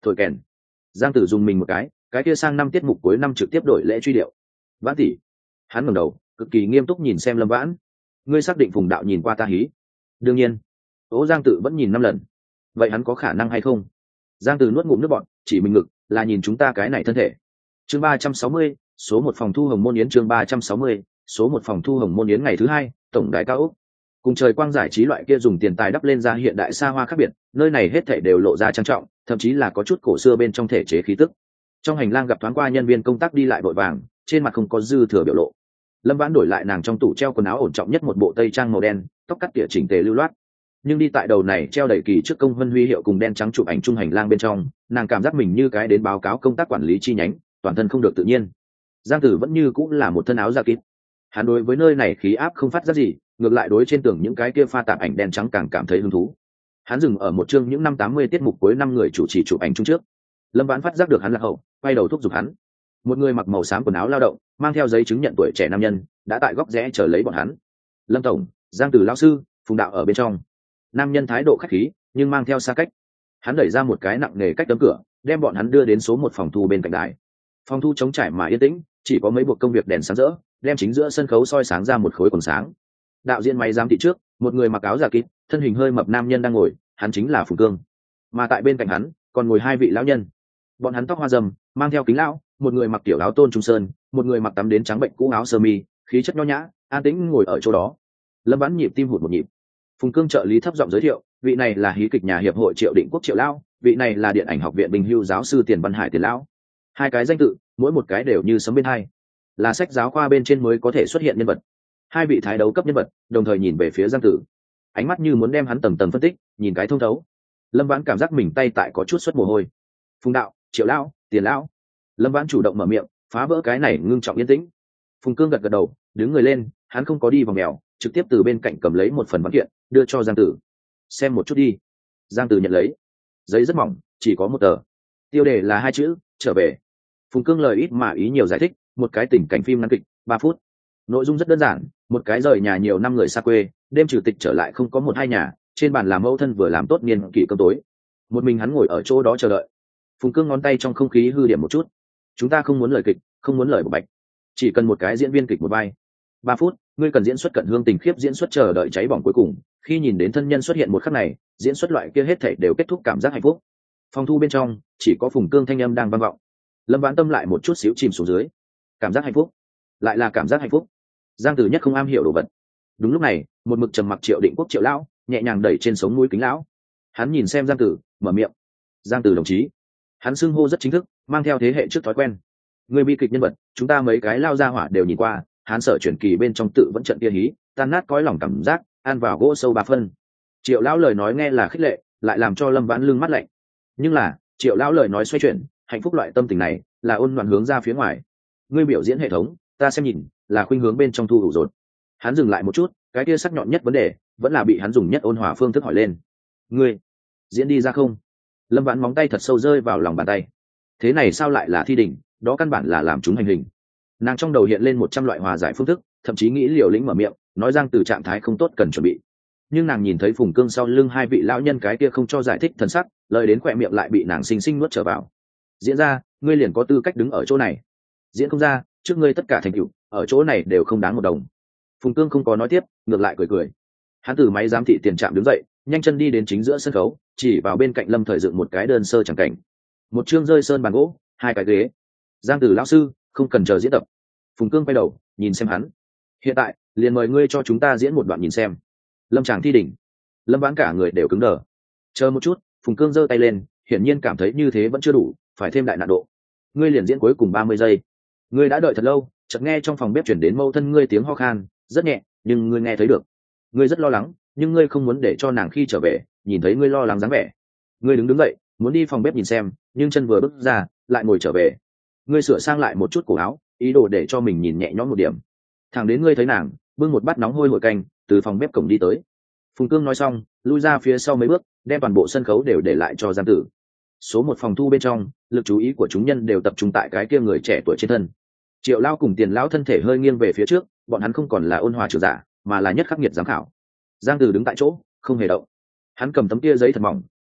thổi kèn. Giang Tử dùng mình một cái, cái kia sang năm tiết mục cuối năm trực tiếp đổi lễ truy điệu. Vãn tỷ. Hắn ngẩng đầu, cực kỳ nghiêm túc nhìn xem Lâm Vãn. Ngươi xác định Phùng đạo nhìn qua ta hí? Đương nhiên. Ố Giang Tử vẫn nhìn năm lần. Vậy hắn có khả năng hay không? Giang Tử nuốt ngụm nước bọt, chỉ mình ngực, là nhìn chúng ta cái này thân thể. Chương ba trăm sáu mươi, số một phòng thu hồng môn yến. Chương ba trăm sáu mươi, số một phòng thu hồng môn yến. Ngày thứ hai, tổng đài cao ốc. Cùng trời quang giải trí loại kia dùng tiền tài đắp lên ra hiện đại xa hoa khác biệt, nơi này hết thảy đều lộ ra trang trọng, thậm chí là có chút cổ xưa bên trong thể chế khí tức. Trong hành lang gặp thoáng qua nhân viên công tác đi lại vội vàng, trên mặt không có dư thừa biểu lộ. Lâm Vãn đổi lại nàng trong tủ treo quần áo ổn trọng nhất một bộ tây trang màu đen, tóc cắt tỉa chỉnh tề lưu loát. Nhưng đi tại đầu này treo đầy kỳ trước công vân huy hiệu cùng đen trắng chụp ảnh chung hành lang bên trong, nàng cảm giác mình như cái đến báo cáo công tác quản lý chi nhánh, toàn thân không được tự nhiên. Giang Tử vẫn như cũng là một thân áo da kín. Hắn đối với nơi này khí áp không phát ra gì, ngược lại đối trên tường những cái kia pha tạp ảnh đen trắng càng cảm thấy hứng thú. Hắn dừng ở một chương những năm tám mươi tiết mục cuối năm người chủ trì chụp ảnh chung trước. Lâm Vãn phát giác được hắn là hậu, quay đầu thúc giục hắn. Một người mặc màu xám quần áo lao động, mang theo giấy chứng nhận tuổi trẻ nam nhân, đã tại góc rẽ chờ lấy bọn hắn. Lâm tổng, Giang Tử lão sư, Phùng đạo ở bên trong. Nam nhân thái độ khách khí, nhưng mang theo xa cách. Hắn đẩy ra một cái nặng nề cách tấm cửa, đem bọn hắn đưa đến số một phòng thu bên cạnh đài. Phòng thu trống trải mà yên tĩnh, chỉ có mấy buộc công việc đèn sáng rỡ, đem chính giữa sân khấu soi sáng ra một khối quần sáng. Đạo diễn máy giám thị trước, một người mặc áo giả kín, thân hình hơi mập nam nhân đang ngồi, hắn chính là Phùng Cương. Mà tại bên cạnh hắn, còn ngồi hai vị lão nhân. Bọn hắn tóc hoa râm, mang theo kính lão, một người mặc tiểu áo tôn trung sơn, một người mặc tắm đến trắng bệnh cũ áo sơ mi, khí chất nho nhã, an tĩnh ngồi ở chỗ đó. Lâm Vãn nhịp tim hụt một nhịp. Phùng Cương trợ lý thấp giọng giới thiệu, vị này là hí kịch nhà hiệp hội Triệu Định Quốc Triệu lão, vị này là điện ảnh học viện Bình Hưu giáo sư Tiền Văn Hải Tiền lão. Hai cái danh tự, mỗi một cái đều như sấm bên hai, là sách giáo khoa bên trên mới có thể xuất hiện nhân vật. Hai vị thái đấu cấp nhân vật, đồng thời nhìn về phía Giang Tử, ánh mắt như muốn đem hắn tầng tầng phân tích, nhìn cái thông thấu. Lâm Vãn cảm giác mình tay tại có chút xuất mồ hôi. Phùng đạo, Triệu lão, Tiền lão. Lâm Vãn chủ động mở miệng, phá vỡ cái này ngưng trọng yên tĩnh. Phùng Cương gật gật đầu, đứng người lên, hắn không có đi vòng mèo, trực tiếp từ bên cạnh cầm lấy một phần văn kiện, đưa cho Giang Tử. Xem một chút đi. Giang Tử nhận lấy. Giấy rất mỏng, chỉ có một tờ. Tiêu đề là hai chữ, trở về. Phùng Cương lời ít mà ý nhiều giải thích, một cái tình cảnh phim ngắn kịch, ba phút. Nội dung rất đơn giản, một cái rời nhà nhiều năm người xa quê, đêm trừ tịch trở lại không có một hai nhà, trên bàn làm mẫu thân vừa làm tốt niên kỷ cơm tối. Một mình hắn ngồi ở chỗ đó chờ đợi. Phùng Cương ngón tay trong không khí hư điểm một chút. Chúng ta không muốn lời kịch, không muốn lời bộc bạch, chỉ cần một cái diễn viên kịch một vai. Ba phút, ngươi cần diễn xuất cận hương tình khiếp, diễn xuất chờ đợi cháy bỏng cuối cùng, khi nhìn đến thân nhân xuất hiện một khắc này, diễn xuất loại kia hết thảy đều kết thúc cảm giác hạnh phúc. Phòng thu bên trong chỉ có Phùng Cương thanh âm đang vang vọng. Lâm Vãn tâm lại một chút xíu chìm xuống dưới. Cảm giác hạnh phúc, lại là cảm giác hạnh phúc. Giang Tử nhất không am hiểu đồ vật. Đúng lúc này, một mực trầm mặc Triệu Định Quốc Triệu lão nhẹ nhàng đẩy trên sống mũi kính lão. Hắn nhìn xem Giang Tử, mở miệng. Giang Tử đồng chí. Hắn xưng hô rất chính thức, mang theo thế hệ trước thói quen. Người bi kịch nhân vật, chúng ta mấy cái lao ra hỏa đều nhìn qua, hắn sở truyền kỳ bên trong tự vẫn trận kia hí, tan nát cõi lòng cảm giác, ăn vào gỗ sâu ba phân. Triệu lão lời nói nghe là khích lệ, lại làm cho Lâm Vãn lưng mắt lạnh. Nhưng là, Triệu lão lời nói xoay chuyển, hạnh phúc loại tâm tình này, là ôn loạn hướng ra phía ngoài. Ngươi biểu diễn hệ thống, ta xem nhìn, là khuynh hướng bên trong thu đủ rồi. Hắn dừng lại một chút, cái kia sắc nhọn nhất vấn đề, vẫn là bị hắn dùng nhất ôn hòa phương thức hỏi lên. Ngươi, diễn đi ra không? Lâm Vãn móng tay thật sâu rơi vào lòng bàn tay. Thế này sao lại là thi đỉnh, đó căn bản là làm chúng hành hình. Nàng trong đầu hiện lên một trăm loại hòa giải phương thức, thậm chí nghĩ liều lĩnh mở miệng, nói Giang Từ trạng thái không tốt cần chuẩn bị. Nhưng nàng nhìn thấy Phùng Cương sau lưng hai vị lão nhân cái kia không cho giải thích thần sắc, lời đến khỏe miệng lại bị nàng xinh xinh nuốt trở vào. Diễn ra, ngươi liền có tư cách đứng ở chỗ này. Diễn không ra, trước ngươi tất cả thành tựu, ở chỗ này đều không đáng một đồng. Phùng Cương không có nói tiếp, ngược lại cười cười. Hắn từ máy giám thị tiền trạm đứng dậy, nhanh chân đi đến chính giữa sân khấu, chỉ vào bên cạnh Lâm Thời dựng một cái đơn sơ chẳng cảnh. Một chương rơi sơn bàn gỗ, hai cái ghế. Giang Tử lão sư, không cần chờ diễn tập. Phùng Cương quay đầu, nhìn xem hắn. Hiện tại, liền mời ngươi cho chúng ta diễn một đoạn nhìn xem. Lâm Tràng thi đỉnh. Lâm Vãn cả người đều cứng đờ. Chờ một chút, Phùng Cương giơ tay lên, hiển nhiên cảm thấy như thế vẫn chưa đủ, phải thêm đại nạn độ. Ngươi liền diễn cuối cùng ba mươi giây. Ngươi đã đợi thật lâu, chợt nghe trong phòng bếp chuyển đến mâu thân ngươi tiếng ho khan, rất nhẹ, nhưng ngươi nghe thấy được. Ngươi rất lo lắng, nhưng ngươi không muốn để cho nàng khi trở về nhìn thấy ngươi lo lắng dáng vẻ. Ngươi đứng đứng dậy, muốn đi phòng bếp nhìn xem, nhưng chân vừa bước ra, lại ngồi trở về. Ngươi sửa sang lại một chút cổ áo, ý đồ để cho mình nhìn nhẹ nhõm một điểm. Thẳng đến ngươi thấy nàng bưng một bát nóng hôi hổi canh từ phòng bếp cổng đi tới. Phùng Cương nói xong, lui ra phía sau mấy bước, đem toàn bộ sân khấu đều để lại cho Giang Tử. Số một phòng thu bên trong, lực chú ý của chúng nhân đều tập trung tại cái kia người trẻ tuổi trên thân. Triệu Lao cùng Tiền Lão thân thể hơi nghiêng về phía trước, bọn hắn không còn là ôn hòa trưởng giả, mà là nhất khắc nghiệt giám khảo. Giang Tử đứng tại chỗ, không hề động. Hắn cầm tấm kia giấy thật mỏng,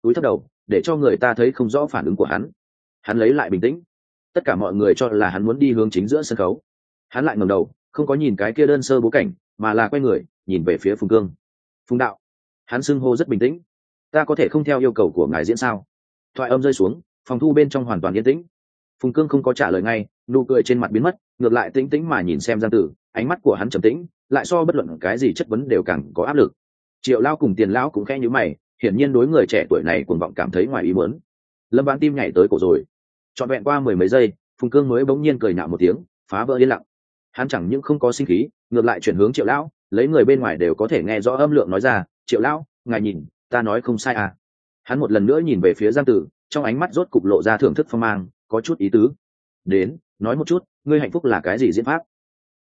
túi thấp đầu để cho người ta thấy không rõ phản ứng của hắn. Hắn lấy lại bình tĩnh. Tất cả mọi người cho là hắn muốn đi hướng chính giữa sân khấu. Hắn lại ngẩng đầu, không có nhìn cái kia đơn sơ bố cảnh, mà là quay người nhìn về phía Phùng Cương. Phùng đạo. Hắn xưng hô rất bình tĩnh. Ta có thể không theo yêu cầu của ngài diễn sao? Thoại âm rơi xuống, phòng thu bên trong hoàn toàn yên tĩnh. Phùng Cương không có trả lời ngay, nụ cười trên mặt biến mất, ngược lại tĩnh tĩnh mà nhìn xem Giang Tử, ánh mắt của hắn trầm tĩnh, lại so bất luận cái gì chất vấn đều càng có áp lực. Triệu Lao cùng Tiền Lão cũng khẽ nhíu mày, hiển nhiên đối người trẻ tuổi này cuồng vọng cảm thấy ngoài ý muốn. Lâm Vãn tim nhảy tới cổ rồi. Trọn vẹn qua mười mấy giây, Phùng Cương mới bỗng nhiên cười nhạo một tiếng, phá vỡ yên lặng. Hắn chẳng những không có sinh khí, ngược lại chuyển hướng Triệu Lão, lấy người bên ngoài đều có thể nghe rõ âm lượng nói ra, "Triệu Lão, ngài nhìn, ta nói không sai à?" Hắn một lần nữa nhìn về phía Giang Tử, trong ánh mắt rốt cục lộ ra thưởng thức phong mang, có chút ý tứ. "Đến, nói một chút, ngươi hạnh phúc là cái gì diễn pháp?"